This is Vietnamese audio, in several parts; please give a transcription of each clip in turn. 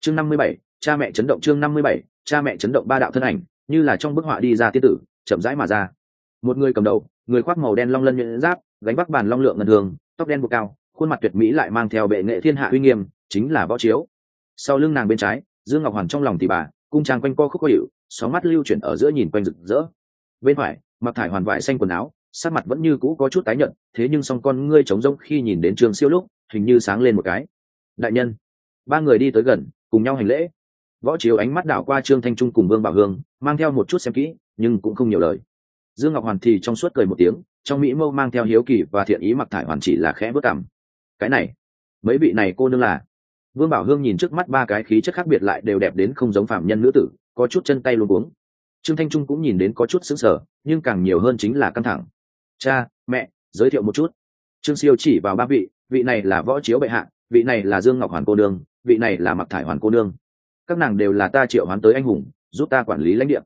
chương 57, cha mẹ chấn động. chương 57, cha mẹ chấn động. Ba đạo thân ảnh như là trong bức họa đi ra tiên tử, chậm rãi mà ra. Một người cầm đầu, người khoác màu đen long lân nhuyễn giáp, gánh vác bàn long lượng ngân thường, tóc đen buộc cao, khuôn mặt tuyệt mỹ lại mang theo bệ nghệ thiên hạ uy nghiêm, chính là Võ Chiếu. Sau lưng nàng bên trái, Dương Ngọc Hoàn trong lòng thì bà, cung trang quanh co khúc khó hiệu, sóng mắt lưu chuyển ở giữa nhìn quanh rực rỡ. Bên phải, mặc thải hoàn vải xanh quần áo, sắc mặt vẫn như cũ có chút tái nhợt, thế nhưng song con ngươi trống rỗng khi nhìn đến Trương Siêu lúc, hình như sáng lên một cái. Đại nhân. Ba người đi tới gần, cùng nhau hành lễ. Võ Chiếu ánh mắt đảo qua Trương Thanh Trung cùng Vương Bảo Hương, mang theo một chút xem kỹ, nhưng cũng không nhiều lời. Dương Ngọc Hoàn thì trong suốt cười một tiếng, trong mỹ mâu mang theo hiếu kỳ và thiện ý. Mặc thải hoàn chỉ là khẽ bước cằm. Cái này, mấy vị này cô nương là? Vương Bảo Hương nhìn trước mắt ba cái khí chất khác biệt lại đều đẹp đến không giống phạm nhân nữ tử, có chút chân tay luống cuống. Trương Thanh Trung cũng nhìn đến có chút sững sờ, nhưng càng nhiều hơn chính là căng thẳng. Cha, mẹ, giới thiệu một chút. Trương Siêu chỉ vào ba vị, vị này là Võ Chiếu bệ hạ, vị này là Dương Ngọc Hoàn cô nương, vị này là Mặc thải hoàn cô nương. Các nàng đều là ta triệu hoán tới anh hùng, giúp ta quản lý lãnh địa.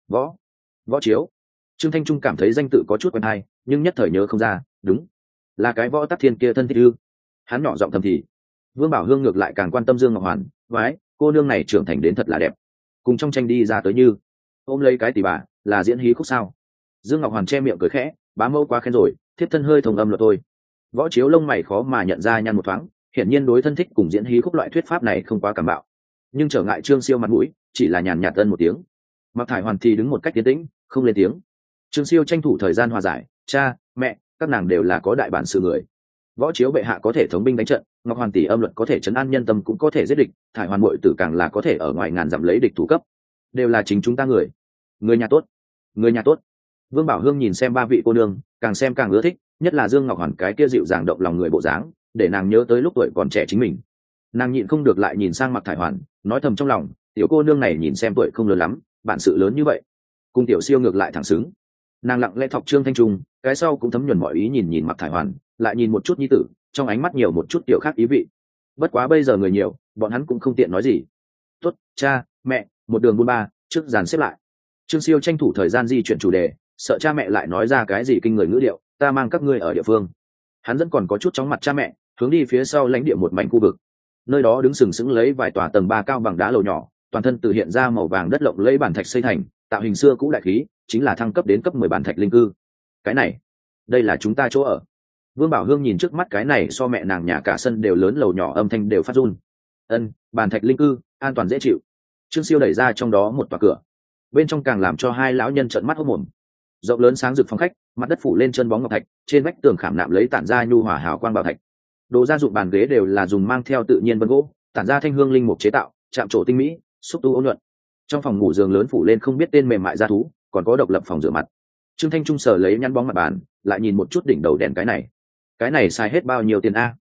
Võ Chiếu. Trương Thanh Trung cảm thấy danh tự có chút quen hay, nhưng nhất thời nhớ không ra. Đúng, là cái Võ Tắc Thiên kia thân thích ư? Hắn nhỏ giọng thầm thì. Vương Bảo Hương ngược lại càng quan tâm Dương Ngọc Hoàn, vái, cô nương này trưởng thành đến thật là đẹp, cùng trong tranh đi ra tới như ôm lấy cái tỷ bà, là diễn hí khúc sao? Dương Ngọc Hoàn che miệng cười khẽ, bá mẫu quá khen rồi, thiếp thân hơi thông âm luật thôi. Võ Chiếu lông mày khó mà nhận ra nhăn một thoáng, hiển nhiên đối thân thích cùng diễn hí khúc loại thuyết pháp này không quá cảm bạo, nhưng trở ngại Trương Siêu mặt mũi, chỉ là nhàn nhạt ân một tiếng. Mặc thải hoàn thì đứng một cách tiến tĩnh, không lên tiếng. Trương Siêu tranh thủ thời gian hòa giải, cha, mẹ, các nàng đều là có đại bản sự người. Võ Chiếu bệ hạ có thể thống binh đánh trận, Ngọc Hoàn tỷ âm luật có thể trấn an nhân tâm, cũng có thể giết địch, thải hoàn muội tử càng là có thể ở ngoài ngàn dặm lấy địch thủ cấp, đều là chính chúng ta người nhà tốt. Người nhà tốt. Vương Bảo Hương nhìn xem ba vị cô nương, càng xem càng ưa thích, nhất là Dương Ngọc Hoàn cái kia dịu dàng động lòng người bộ dáng, để nàng nhớ tới lúc tuổi còn trẻ chính mình. Nàng nhịn không được lại nhìn sang Mặc thải hoàn, nói thầm trong lòng, tiểu cô nương này nhìn xem tuổi không lớn lắm, bản sự lớn như vậy, cùng tiểu Siêu ngược lại thẳng xứng. Nàng lặng lẽ thọc Trương Thanh Trung, cái sau cũng thấm nhuần mọi ý, nhìn Mặc thải hoàn, lại nhìn một chút nhi tử, trong ánh mắt nhiều một chút tiểu khác ý vị. Bất quá bây giờ người nhiều, bọn hắn cũng không tiện nói gì. Tốt, cha, mẹ, một đường buôn ba, trước dàn xếp lại. Trương Siêu tranh thủ thời gian di chuyển chủ đề, sợ cha mẹ lại nói ra cái gì kinh người ngữ điệu, ta mang các ngươi ở địa phương. Hắn vẫn còn có chút chóng mặt cha mẹ, hướng đi phía sau lãnh địa một mảnh khu vực. Nơi đó đứng sừng sững lấy vài tòa tầng 3 cao bằng đá lầu nhỏ, toàn thân từ hiện ra màu vàng đất lộng lấy bản thạch xây thành, tạo hình xưa cũ đại khí, chính là thăng cấp đến cấp 10 bản thạch linh cư. Cái này, đây là chúng ta chỗ ở. Vương Bảo Hương nhìn trước mắt cái này so mẹ nàng nhà cả sân đều lớn lầu nhỏ, âm thanh đều phát run. Ân, bản thạch linh cư, an toàn dễ chịu. Trương Siêu đẩy ra trong đó một tòa cửa, bên trong càng làm cho hai lão nhân trợn mắt hốt mồm. Rộng lớn sáng rực phòng khách, mặt đất phủ lên chân bóng ngọc thạch, trên vách tường khảm nạm lấy tản ra nhu hòa hào quang bảo thạch. Đồ gia dụng bàn ghế đều là dùng mang theo tự nhiên vân gỗ, tản ra thanh hương linh mục chế tạo, chạm trổ tinh mỹ, xúc tu ôn nhuận. Trong phòng ngủ giường lớn phủ lên không biết tên mềm mại da thú, còn có độc lập phòng rửa mặt. Trương Thanh Trung sờ lấy nhăn bóng mặt bàn, lại nhìn một chút đỉnh đầu đèn, cái này xài hết bao nhiêu tiền a?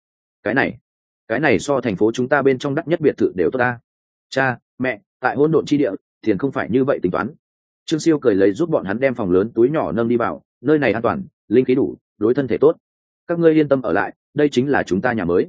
Cái này so thành phố chúng ta bên trong đắt nhất biệt thự đều tốt a. Cha, mẹ, tại hỗn độn chi địa, tiền không phải như vậy tính toán. Trương Siêu cười lấy giúp bọn hắn đem phòng lớn túi nhỏ nâng đi vào, nơi này an toàn, linh khí đủ, đối thân thể tốt. Các ngươi yên tâm ở lại, đây chính là chúng ta nhà mới.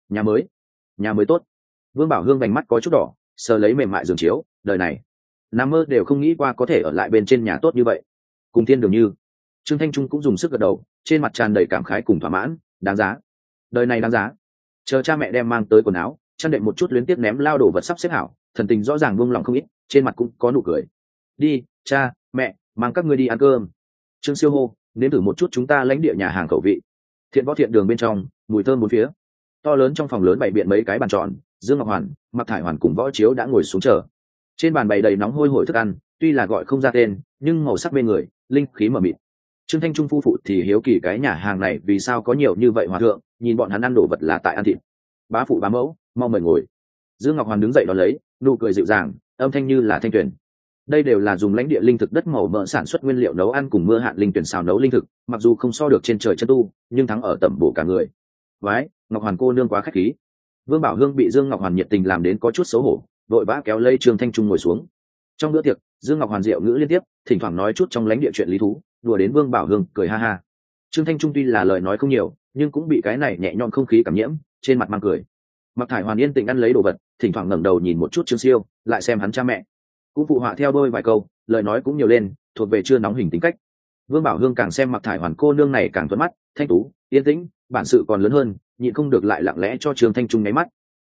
Nhà mới tốt. Vương Bảo Hương vành mắt có chút đỏ, sờ lấy mềm mại giường chiếu, đời này nằm mơ đều không nghĩ qua có thể ở lại bên trên nhà tốt như vậy, cùng thiên đường như. Trương Thanh Trung cũng dùng sức gật đầu, trên mặt tràn đầy cảm khái cùng thỏa mãn, đáng giá. Đời này đáng giá. Chờ cha mẹ đem mang tới quần áo, chăn đệm một chút luyến tiếc ném lao đồ vật sắp xếp hảo, thần tình rõ ràng buông lòng không ít, trên mặt cũng có nụ cười. Đi, cha, mẹ, mang các ngươi đi ăn cơm. Trương Siêu hô, nếm thử một chút chúng ta lãnh địa nhà hàng khẩu vị. Thiện Võ Thiện đường bên trong, mùi thơm bốn phía. To lớn trong phòng lớn bày biện mấy cái bàn tròn, Dương Ngọc Hoàn, Mặc thải hoàn cùng Võ Chiếu đã ngồi xuống chờ. Trên bàn bày đầy nóng hôi hổi thức ăn, tuy là gọi không ra tên, nhưng màu sắc mê người, linh khí mờ mịt. Trương Thanh Trung phu phụ thì hiếu kỳ cái nhà hàng này vì sao có nhiều như vậy hòa thượng, nhìn bọn hắn ăn đồ vật là tại ăn thịt. Bá phụ bá mẫu, mau mời ngồi. Dương Ngọc Hoàn đứng dậy đón lấy, nụ cười dịu dàng, âm thanh như là thanh tuyền. Đây đều là dùng lãnh địa linh thực đất màu mỡ sản xuất nguyên liệu nấu ăn cùng mưa hạn linh tuyển xào nấu linh thực, mặc dù không so được trên trời chân tu, nhưng thắng ở tẩm bổ cả người. Vái, Ngọc Hoàn cô nương quá khách khí. Vương Bảo Hương bị Dương Ngọc Hoàn nhiệt tình làm đến có chút xấu hổ, vội vã kéo lấy Trương Thanh Trung ngồi xuống. Trong bữa tiệc, Dương Ngọc Hoàn diệu ngữ liên tiếp, thỉnh thoảng nói chút trong lãnh địa chuyện lý thú, đùa đến Vương Bảo Hương cười ha ha. Trương Thanh Trung tuy là lời nói không nhiều, nhưng cũng bị cái này nhẹ nhõm không khí cảm nhiễm, trên mặt mang cười. Mặc thải hoàn yên tĩnh ăn lấy đồ vật, thỉnh thoảng ngẩng đầu nhìn một chút Trương Siêu, lại xem hắn cha mẹ, cũng phụ họa theo đôi vài câu, lời nói cũng nhiều lên, thuộc về chưa nóng hình tính cách. Vương Bảo Hương càng xem Mặc thải hoàn cô nương này càng thuận mắt, thanh tú, yên tĩnh, bản sự còn lớn hơn, nhịn không được lại lặng lẽ cho Trương Thanh Trung nháy mắt.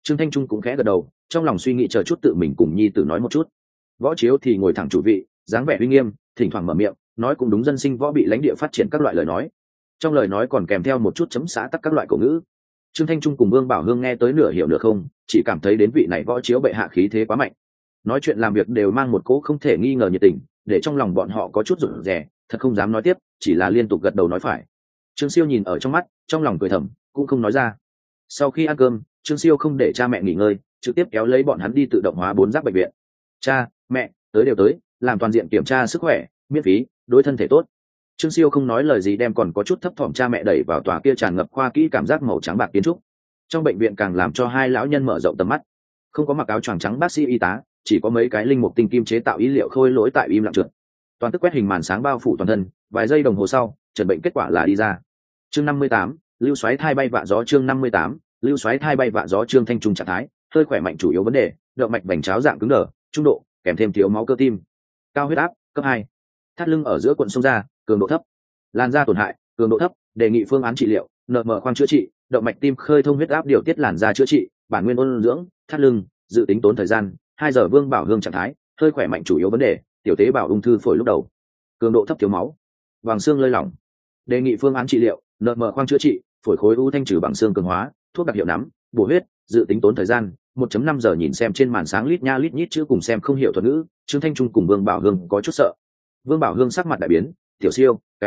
Trương Thanh Trung cũng khẽ gật đầu, trong lòng suy nghĩ chờ chút tự mình cùng nhi tử nói một chút. Võ Chiếu thì ngồi thẳng chủ vị, dáng vẻ uy nghiêm, thỉnh thoảng mở miệng nói cũng đúng dân sinh võ bị lãnh địa phát triển các loại lời nói, trong lời nói còn kèm theo một chút chấm xã tắc các loại cổ ngữ. Trương Thanh Trung cùng Vương Bảo Hương nghe tới nửa hiểu nửa không, chỉ cảm thấy đến vị này Võ Chiếu bệ hạ khí thế quá mạnh, nói chuyện làm việc đều mang một cỗ không thể nghi ngờ nhiệt tình, để trong lòng bọn họ có chút rụt rè, thật không dám nói tiếp, chỉ là liên tục gật đầu nói phải. Trương Siêu nhìn ở trong mắt, trong lòng cười thầm, cũng không nói ra. Sau khi ăn cơm, Trương Siêu không để cha mẹ nghỉ ngơi, trực tiếp kéo lấy bọn hắn đi tự động hóa 4 giáp bệnh viện. Cha mẹ tới đều tới, làm toàn diện kiểm tra sức khỏe, miễn phí, đối thân thể tốt. Trương Siêu không nói lời gì đem còn có chút thấp thỏm cha mẹ đẩy vào tòa kia tràn ngập khoa kỹ cảm giác màu trắng bạc kiến trúc. Trong bệnh viện càng làm cho hai lão nhân mở rộng tầm mắt. Không có mặc áo choàng trắng bác sĩ y tá, chỉ có mấy cái linh mục tinh kim chế tạo ý liệu khôi lỗi tại im lặng trượt. Toàn tức quét hình màn sáng bao phủ toàn thân, vài giây đồng hồ sau, chẩn bệnh kết quả là đi ra. Chương 58, lưu xoáy thai bay vạ gió. Chương 58, lưu xoáy thai bay vạ gió. Trương Thanh Trung trạng thái hơi khỏe mạnh chủ yếu vấn đề, động mạch vành cháo dạng cứng đờ, trung độ, kèm thêm thiếu máu cơ tim, cao huyết áp, cấp 2. Thắt lưng ở giữa cuộn sông ra, cường độ thấp. Làn da tổn hại, cường độ thấp, đề nghị phương án trị liệu, NM khoang chữa trị, động mạch tim khơi thông huyết áp điều tiết làn da chữa trị, bản nguyên ôn dưỡng, thắt lưng, dự tính tốn thời gian 2 giờ. Vương Bảo Hương trạng thái hơi khỏe mạnh chủ yếu vấn đề, tiểu tế bào ung thư phổi lúc đầu, cường độ thấp thiếu máu, vàng xương lơi lỏng, đề nghị phương án trị liệu, NM khoang chữa trị, phổi khối u thanh trừ bằng xương cường hóa, thuốc đặc hiệu nắm, bổ huyết, dự tính tốn thời gian 1.5 giờ. Nhìn xem trên màn sáng lít nha lít nhít chữ cùng xem không hiểu thuật ngữ, Trương Thanh Trung cùng Vương Bảo Hương có chút sợ. Vương Bảo Hương sắc mặt đại biến, tiểu Siêu, cái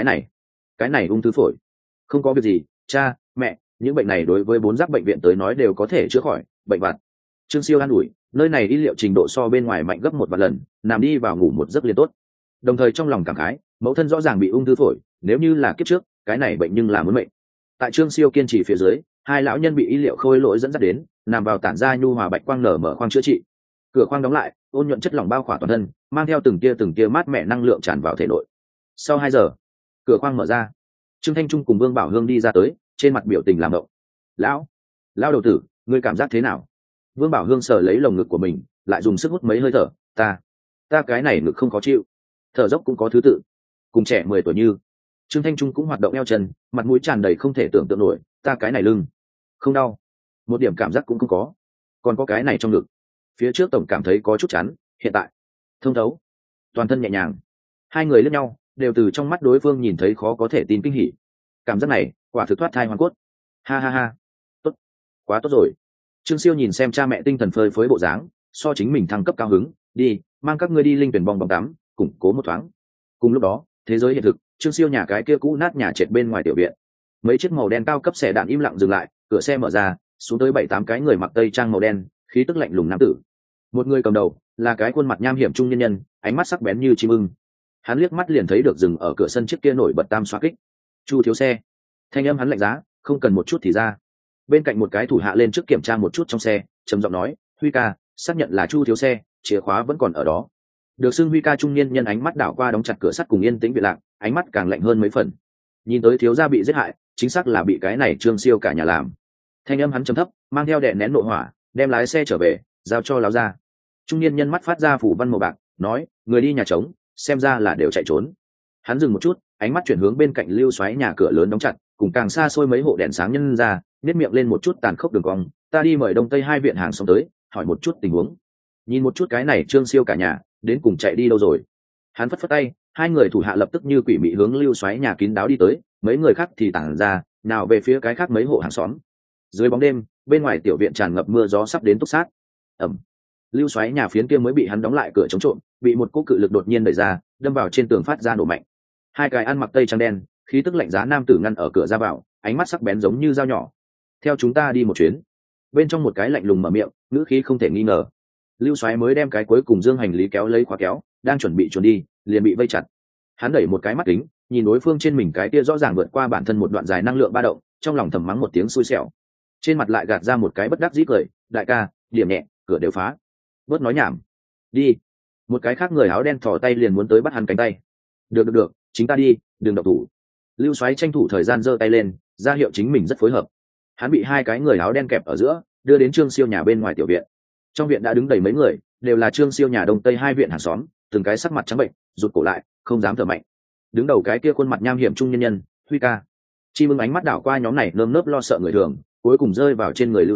này ung thư phổi. Không có việc gì, cha mẹ, những bệnh này đối với 4 giáp bệnh viện tới nói đều có thể chữa khỏi, bệnh vặt. Trương Siêu an ủi, nơi này y liệu trình độ so bên ngoài mạnh gấp 1 vạn lần, nằm đi vào ngủ một giấc liền tốt. Đồng thời trong lòng cảm khái, mẫu thân rõ ràng bị ung thư phổi, nếu như là kiếp trước, cái này bệnh nhưng là muốn mệnh. Tại Trương Siêu kiên trì phía dưới, hai lão nhân bị y liệu khôi lỗi dẫn dắt đến, nằm vào tản ra nhu hòa bạch quang nở mở khoang chữa trị. Cửa khoang đóng lại, ôn nhuận chất lỏng bao khỏa toàn thân, mang theo từng tia mát mẻ năng lượng tràn vào thể nội. Sau 2 giờ, cửa khoang mở ra. Trương Thanh Trung cùng Vương Bảo Hương đi ra tới, trên mặt biểu tình làm động. Lão đầu tử, ngươi cảm giác thế nào? Vương Bảo Hương sờ lấy lồng ngực của mình, lại dùng sức hút mấy hơi thở. Ta cái này ngực không khó chịu, thở dốc cũng có thứ tự, cùng trẻ 10 tuổi như. Trương Thanh Trung cũng hoạt động eo chân, mặt mũi tràn đầy không thể tưởng tượng nổi. Ta cái này lưng không đau, một điểm cảm giác cũng không có. Còn có cái này trong ngực, phía trước tổng cảm thấy có chút chắn, hiện tại thông thấu, toàn thân nhẹ nhàng. Hai người lẫn nhau, đều từ trong mắt đối phương nhìn thấy khó có thể tin kinh hỉ. Cảm giác này quả thực thoát thai hoàn cốt. Ha ha ha, tốt, quá tốt rồi. Trương Siêu nhìn xem cha mẹ tinh thần phơi phới bộ dáng, so chính mình thăng cấp cao hứng. Đi, mang các ngươi đi linh tuyển bong bóng tắm, củng cố một thoáng. Cùng lúc đó, thế giới hiện thực, Trương Siêu nhà cái kia cũ nát nhà trệt bên ngoài tiểu viện, mấy chiếc màu đen cao cấp xe đạn im lặng dừng lại, cửa xe mở ra, xuống tới 7-8 cái người mặc tây trang màu đen, khí tức lạnh lùng nam tử. Một người cầm đầu là cái khuôn mặt nham hiểm trung nhân nhân, ánh mắt sắc bén như chim ưng. Hắn liếc mắt liền thấy được dừng ở cửa sân chiếc kia nổi bật tam xoa kích. Chu thiếu xe. Thanh âm hắn lạnh giá, không cần một chút thì ra. Bên cạnh một cái thủ hạ lên trước kiểm tra một chút trong xe, trầm giọng nói, Huy ca, xác nhận là Chu thiếu xe, chìa khóa vẫn còn ở đó. Được xưng Huy ca trung niên nhân ánh mắt đảo qua đóng chặt cửa sắt cùng yên tĩnh biệt lạc, ánh mắt càng lạnh hơn mấy phần. Nhìn tới thiếu gia bị giết hại, chính xác là bị cái này Trương Siêu cả nhà làm. Thanh âm hắn trầm thấp, mang theo đè nén nội hỏa, đem lái xe trở về, giao cho láo ra. Trung niên nhân mắt phát ra phủ văn màu bạc, nói, người đi nhà trống, xem ra là đều chạy trốn. Hắn dừng một chút, ánh mắt chuyển hướng bên cạnh lưu xoáy nhà cửa lớn đóng chặt, cùng càng xa xôi mấy hộ đèn sáng nhân ra, nếp miệng lên một chút tàn khốc đường cong. Ta đi mời đông tây hai viện hàng xóm tới, hỏi một chút tình huống. Nhìn một chút cái này Trương Siêu cả nhà, đến cùng chạy đi đâu rồi? Hắn phất phất tay, hai người thủ hạ lập tức như quỷ mị hướng lưu xoáy nhà kín đáo đi tới, mấy người khác thì tản ra, nào về phía cái khác mấy hộ hàng xóm. Dưới bóng đêm, bên ngoài tiểu viện tràn ngập mưa gió sắp đến túc sát. Ẩm. Lưu xoáy nhà phiến kia mới bị hắn đóng lại cửa chống trộm, bị một cú cự lực đột nhiên đẩy ra, đâm vào trên tường phát ra nổ mạnh. Hai cái ăn mặc tây trang đen, khí tức lạnh giá nam tử ngăn ở cửa ra vào, ánh mắt sắc bén giống như dao nhỏ. Theo chúng ta đi một chuyến. Bên trong một cái lạnh lùng mở miệng, ngữ khí không thể nghi ngờ. Lưu xoáy mới đem cái cuối cùng dương hành lý kéo lấy khóa kéo, đang chuẩn bị chuồn đi, liền bị vây chặt. Hắn đẩy một cái mắt kính, nhìn đối phương trên mình cái kia rõ ràng vượt qua bản thân một đoạn dài năng lượng ba động, trong lòng thầm mắng một tiếng xui xẻo. Trên mặt lại gạt ra một cái bất đắc dĩ cười, đại ca, điểm nhẹ, cửa đều phá. Bớt nói nhảm. Đi. Một cái khác người áo đen thò tay liền muốn tới bắt hắn cánh tay. Được, chính ta đi, đừng động thủ. Lưu xoáy tranh thủ thời gian giơ tay lên, ra hiệu chính mình rất phối hợp. Hắn bị hai cái người áo đen kẹp ở giữa, đưa đến Trương Siêu nhà bên ngoài tiểu viện. Trong viện đã đứng đầy mấy người, đều là Trương Siêu nhà đông tây hai viện hàng xóm, từng cái sắc mặt trắng bệnh, rụt cổ lại, không dám thở mạnh. Đứng đầu cái kia khuôn mặt nham hiểm trung nhân nhân, Huy ca. Chi Mưng ánh mắt đảo qua nhóm này nơm nớp lo sợ người thường, cuối cùng rơi vào trên người Lưu xoáy,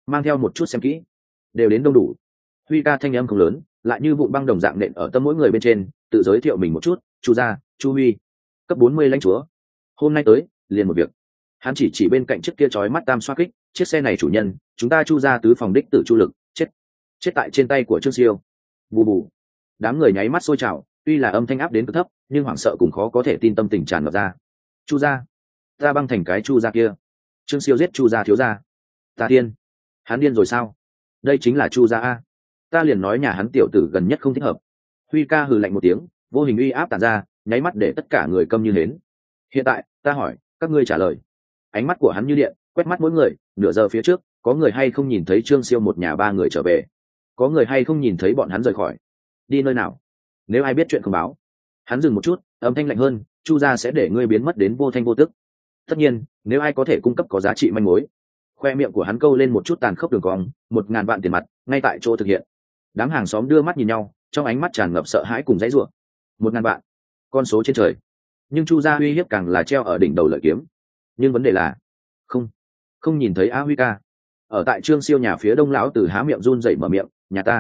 mang theo một chút xem kỹ, đều đến đông đủ. Huy ca thanh âm không lớn, lại như vụn băng đồng dạng nện ở tâm mỗi người bên trên, tự giới thiệu mình một chút. Chu gia, Chu Huy, cấp 40 lãnh chúa, hôm nay tới liền một việc. Hắn chỉ bên cạnh chiếc kia chói mắt tam xoa kích, chiếc xe này chủ nhân, chúng ta Chu gia tứ phòng đích tử Chu Lực, chết tại trên tay của Trương Siêu. Bù bù, đám người nháy mắt sôi trào, tuy là âm thanh áp đến cực thấp, nhưng hoảng sợ cùng khó có thể tin tâm tình tràn ngập ra. Chu gia, ta băng thành cái Chu gia kia. Trương Siêu giết Chu gia thiếu gia. Ta tiên, hắn điên rồi sao? Đây chính là Chu gia a. Ta liền nói nhà hắn tiểu tử gần nhất không thích hợp. Huy ca hừ lạnh một tiếng, vô hình uy áp tản ra, nháy mắt để tất cả người câm như hến. Hiện tại ta hỏi các ngươi trả lời. Ánh mắt của hắn như điện, quét mắt mỗi người. Nửa giờ phía trước có người hay không nhìn thấy Trương Siêu một nhà ba người trở về? Có người hay không nhìn thấy bọn hắn rời khỏi? Đi nơi nào? Nếu ai biết chuyện không báo. Hắn dừng một chút, âm thanh lạnh hơn, Chu gia sẽ để ngươi biến mất đến vô thanh vô tức. Tất nhiên, nếu ai có thể cung cấp có giá trị manh mối. Khoe miệng của hắn câu lên một chút tàn khốc đường cong, 1.000 vạn tiền mặt ngay tại chỗ thực hiện. Đám hàng xóm đưa mắt nhìn nhau, trong ánh mắt tràn ngập sợ hãi cùng dãy rủa. 1.000 vạn, con số trên trời. Nhưng Chu gia uy hiếp càng là treo ở đỉnh đầu lợi kiếm. Nhưng vấn đề là không nhìn thấy A Huy ca. Ở tại Trương Siêu nhà phía đông, lão tử há miệng run rẩy mở miệng,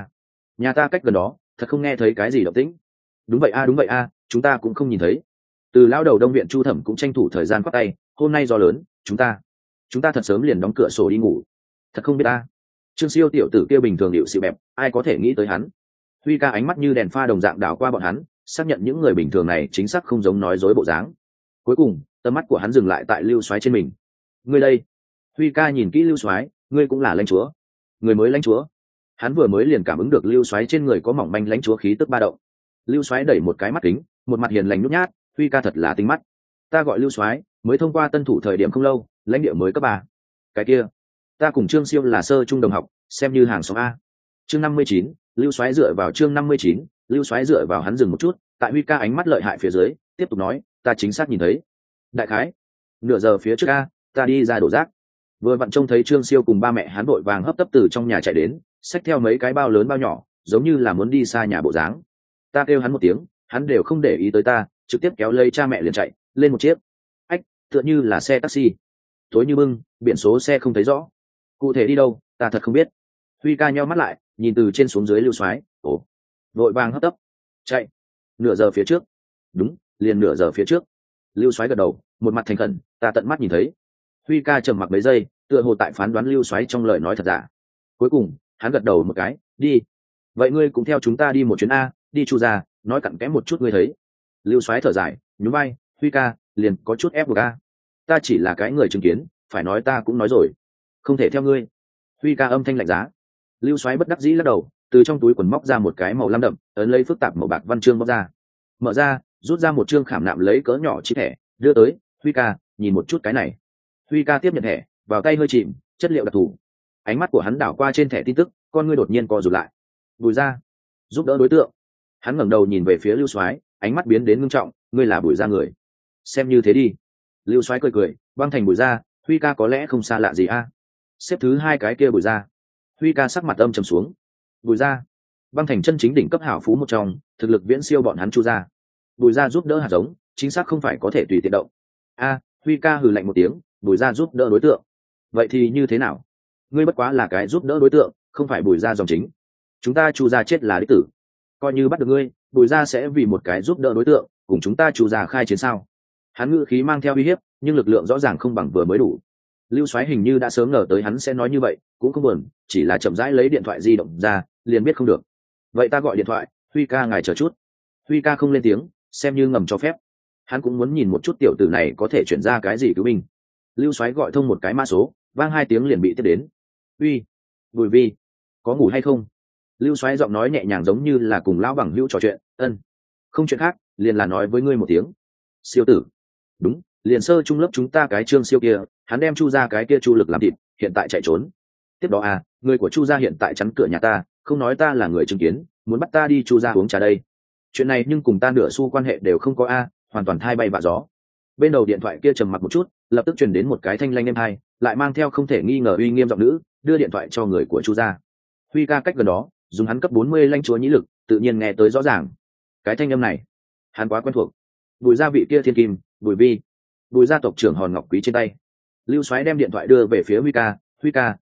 nhà ta cách gần đó, thật không nghe thấy cái gì động tĩnh. Đúng vậy a, chúng ta cũng không nhìn thấy. Từ lão đầu đông viện Chu Thẩm cũng tranh thủ thời gian quát tay, hôm nay gió lớn, chúng ta thật sớm liền đóng cửa sổ đi ngủ. Thật không biết a. Trương Siêu tiểu tử kia bình thường điệu xịu bẹp, ai có thể nghĩ tới hắn. Huy ca ánh mắt như đèn pha đồng dạng đảo qua bọn hắn, xác nhận những người bình thường này chính xác không giống nói dối bộ dáng. Cuối cùng tầm mắt của hắn dừng lại tại Lưu Soái trên mình. Ngươi đây? Huy ca nhìn kỹ Lưu Soái, ngươi cũng là lãnh chúa? Người mới lãnh chúa? Hắn vừa mới liền cảm ứng được Lưu Soái trên người có mỏng manh lãnh chúa khí tức ba động. Lưu Soái đẩy một cái mắt kính, một mặt hiền lành nhút nhát. Huy ca thật là tinh mắt. Ta gọi Lưu Soái, mới thông qua tân thủ thời điểm không lâu, lãnh địa mới cấp 3. Cái kia, ta cùng Trương Siêu là sơ trung đồng học, xem như hàng xóm a. Chương 59, Lưu Soái dựa vào chương 59, Lưu Soái dựa vào. Hắn dừng một chút, tại Huy ca ánh mắt lợi hại phía dưới, tiếp tục nói, ta chính xác nhìn thấy. Đại khái nửa giờ phía trước a, ta đi ra đổ rác, vừa vặn trông thấy Trương Siêu cùng ba mẹ hắn vội vàng hấp tấp từ trong nhà chạy đến, xách theo mấy cái bao lớn bao nhỏ, giống như là muốn đi xa nhà bộ dáng. Ta kêu hắn một tiếng, hắn đều không để ý tới ta, trực tiếp kéo lấy cha mẹ liền chạy lên một chiếc tựa như là xe taxi, tối như bưng, biển số xe không thấy rõ, cụ thể đi đâu ta thật không biết. Huy ca nheo mắt lại, nhìn từ trên xuống dưới Lưu Soái, ồ, vội vàng hấp tấp chạy nửa giờ phía trước. Đúng, liền nửa giờ phía trước. Lưu Soái gật đầu, một mặt thành khẩn, ta tận mắt nhìn thấy. Huy ca trầm mặc mấy giây, tựa hồ tại phán đoán Lưu Soái trong lời nói thật giả. Cuối cùng hắn gật đầu một cái, đi, vậy ngươi cũng theo chúng ta đi một chuyến a, đi Chu gia, nói cặn kẽ một chút ngươi thấy. Lưu Soái thở dài, nhún vai, Huy ca liền có chút ép buộc a. Ta chỉ là cái người chứng kiến, phải nói ta cũng nói rồi, không thể theo ngươi. Huy ca âm thanh lạnh giá. Lưu Soái bất đắc dĩ lắc đầu, từ trong túi quần móc ra một cái màu lam đậm, ấn lấy phức tạp màu bạc văn chương bóc ra, mở ra, rút ra một chương khảm nạm lấy cỡ nhỏ chi thẻ, đưa tới. Huy ca, nhìn một chút cái này. Huy ca tiếp nhận thẻ, vào tay hơi chìm, chất liệu đặc thù. Ánh mắt của hắn đảo qua trên thẻ tin tức, con ngươi đột nhiên co rụt lại. Bùi gia, giúp đỡ đối tượng. Hắn ngẩng đầu nhìn về phía Lưu Soái, ánh mắt biến đến ngưng trọng, ngươi là Bùi gia người? Xem như thế đi. Lưu Soái cười cười, băng thành Bùi gia, Huy ca có lẽ không xa lạ gì a. Xếp thứ 2 cái kia Bùi gia. Huy ca sắc mặt âm trầm xuống. Bùi gia, băng thành chân chính đỉnh cấp hảo phú một trong, thực lực viễn siêu bọn hắn Chu gia. Bùi gia giúp đỡ hạt giống, chính xác không phải có thể tùy tiện động. A, Huy ca hừ lạnh một tiếng, Bùi gia giúp đỡ đối tượng. Vậy thì như thế nào? Ngươi bất quá là cái giúp đỡ đối tượng, không phải Bùi gia dòng chính. Chúng ta Chu gia chết là đích tử, coi như bắt được ngươi, Bùi gia sẽ vì một cái giúp đỡ đối tượng cùng chúng ta Chu gia khai chiến sao? Hắn ngữ khí mang theo uy hiếp, nhưng lực lượng rõ ràng không bằng vừa mới đủ. Lưu Soái hình như đã sớm ngờ tới hắn sẽ nói như vậy, cũng không buồn, chỉ là chậm rãi lấy điện thoại di động ra, liền biết không được. Vậy ta gọi điện thoại, Huy ca ngài chờ chút. Huy ca không lên tiếng, xem như ngầm cho phép. Hắn cũng muốn nhìn một chút tiểu tử này có thể chuyển ra cái gì cứu binh. Lưu Soái gọi thông một cái mã số, vang 2 tiếng liền bị tiếp đến. Uy, Bùi Vi, có ngủ hay không? Lưu Soái giọng nói nhẹ nhàng giống như là cùng lão bằng hữu trò chuyện. Ân, không chuyện khác, liền là nói với ngươi một tiếng. Siêu tử, đúng, liền sơ trung lớp chúng ta cái Trương Siêu kia, hắn đem Chu gia cái kia Chu Lực làm thịt, hiện tại chạy trốn. Tiếp đó à, người của Chu gia hiện tại chắn cửa nhà ta, không nói ta là người chứng kiến, muốn bắt ta đi Chu gia uống trà đây. Chuyện này nhưng cùng ta nửa xu quan hệ đều không có a, hoàn toàn thay bay vạ gió. Bên đầu điện thoại kia trầm mặc một chút, lập tức truyền đến một cái thanh lanh êm hai, lại mang theo không thể nghi ngờ uy nghiêm giọng nữ, đưa điện thoại cho người của Chu gia. Huy ca cách gần đó, dùng hắn cấp 40 lãnh chúa nhĩ lực, tự nhiên nghe tới rõ ràng. Cái thanh âm này, hắn quá quen thuộc. Bùi gia vị kia thiên kim, Bùi Vi, Bùi gia tộc trưởng Hòn Ngọc Quý trên tay. Lưu Soái đem điện thoại đưa về phía Huy ca,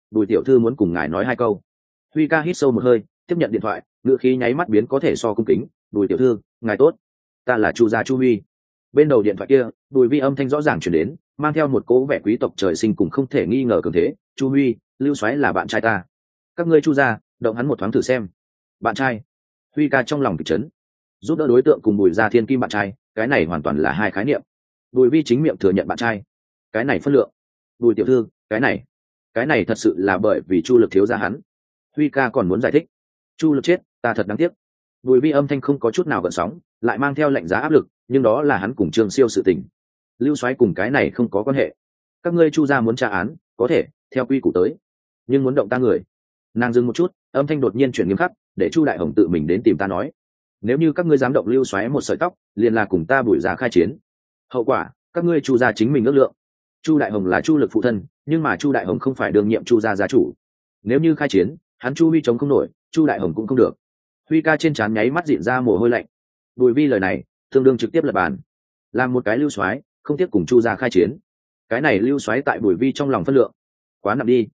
Bùi tiểu thư muốn cùng ngài nói hai câu. Huy ca hít sâu một hơi, tiếp nhận điện thoại, ngữ khí nháy mắt biến có thể so cung kính. Bùi tiểu thư, ngài tốt, ta là Chu gia Chu Huy. Bên đầu điện thoại kia, Bùi Vi âm thanh rõ ràng chuyển đến, mang theo một cố vẻ quý tộc trời sinh cùng không thể nghi ngờ cường thế. Chu Huy, Lưu Soái là bạn trai ta, các ngươi Chu gia động hắn một thoáng thử xem. Bạn trai? Huy ca trong lòng kịch chấn, giúp đỡ đối tượng cùng Bùi gia thiên kim bạn trai, cái này hoàn toàn là hai khái niệm. Bùi Vi chính miệng thừa nhận bạn trai, cái này phân lượng. Bùi tiểu thư, cái này thật sự là bởi vì Chu Lực thiếu gia hắn. Huy ca còn muốn giải thích. Chu Lực chết, ta thật đáng tiếc. Bùi Vi âm thanh không có chút nào gợn sóng, lại mang theo lạnh giá áp lực, nhưng đó là hắn cùng Trương Siêu sự tình. Lưu Soái cùng cái này không có quan hệ. Các ngươi Chu gia muốn tra án, có thể theo quy củ tới, nhưng muốn động ta người. Nàng dừng một chút, âm thanh đột nhiên chuyển nghiêm khắc, để Chu Đại Hồng tự mình đến tìm ta nói, nếu như các ngươi dám động Lưu Soái một sợi tóc, liền là cùng ta Bùi gia khai chiến. Hậu quả, các ngươi Chu gia chính mình ước lượng. Chu Đại Hồng là Chu Lực phụ thân, nhưng mà Chu Đại Hồng không phải đương nhiệm Chu gia gia chủ. Nếu như khai chiến, hắn Chu Huy chống không nổi, Chu Đại Hồng cũng không được. Huy ca trên trán nháy mắt dịn ra mồ hôi lạnh. Bùi Vi lời này tương đương trực tiếp lật bàn, làm một cái Lưu Soái không tiếc cùng Chu gia khai chiến. Cái này Lưu Soái tại Bùi Vi trong lòng phân lượng quá nặng đi.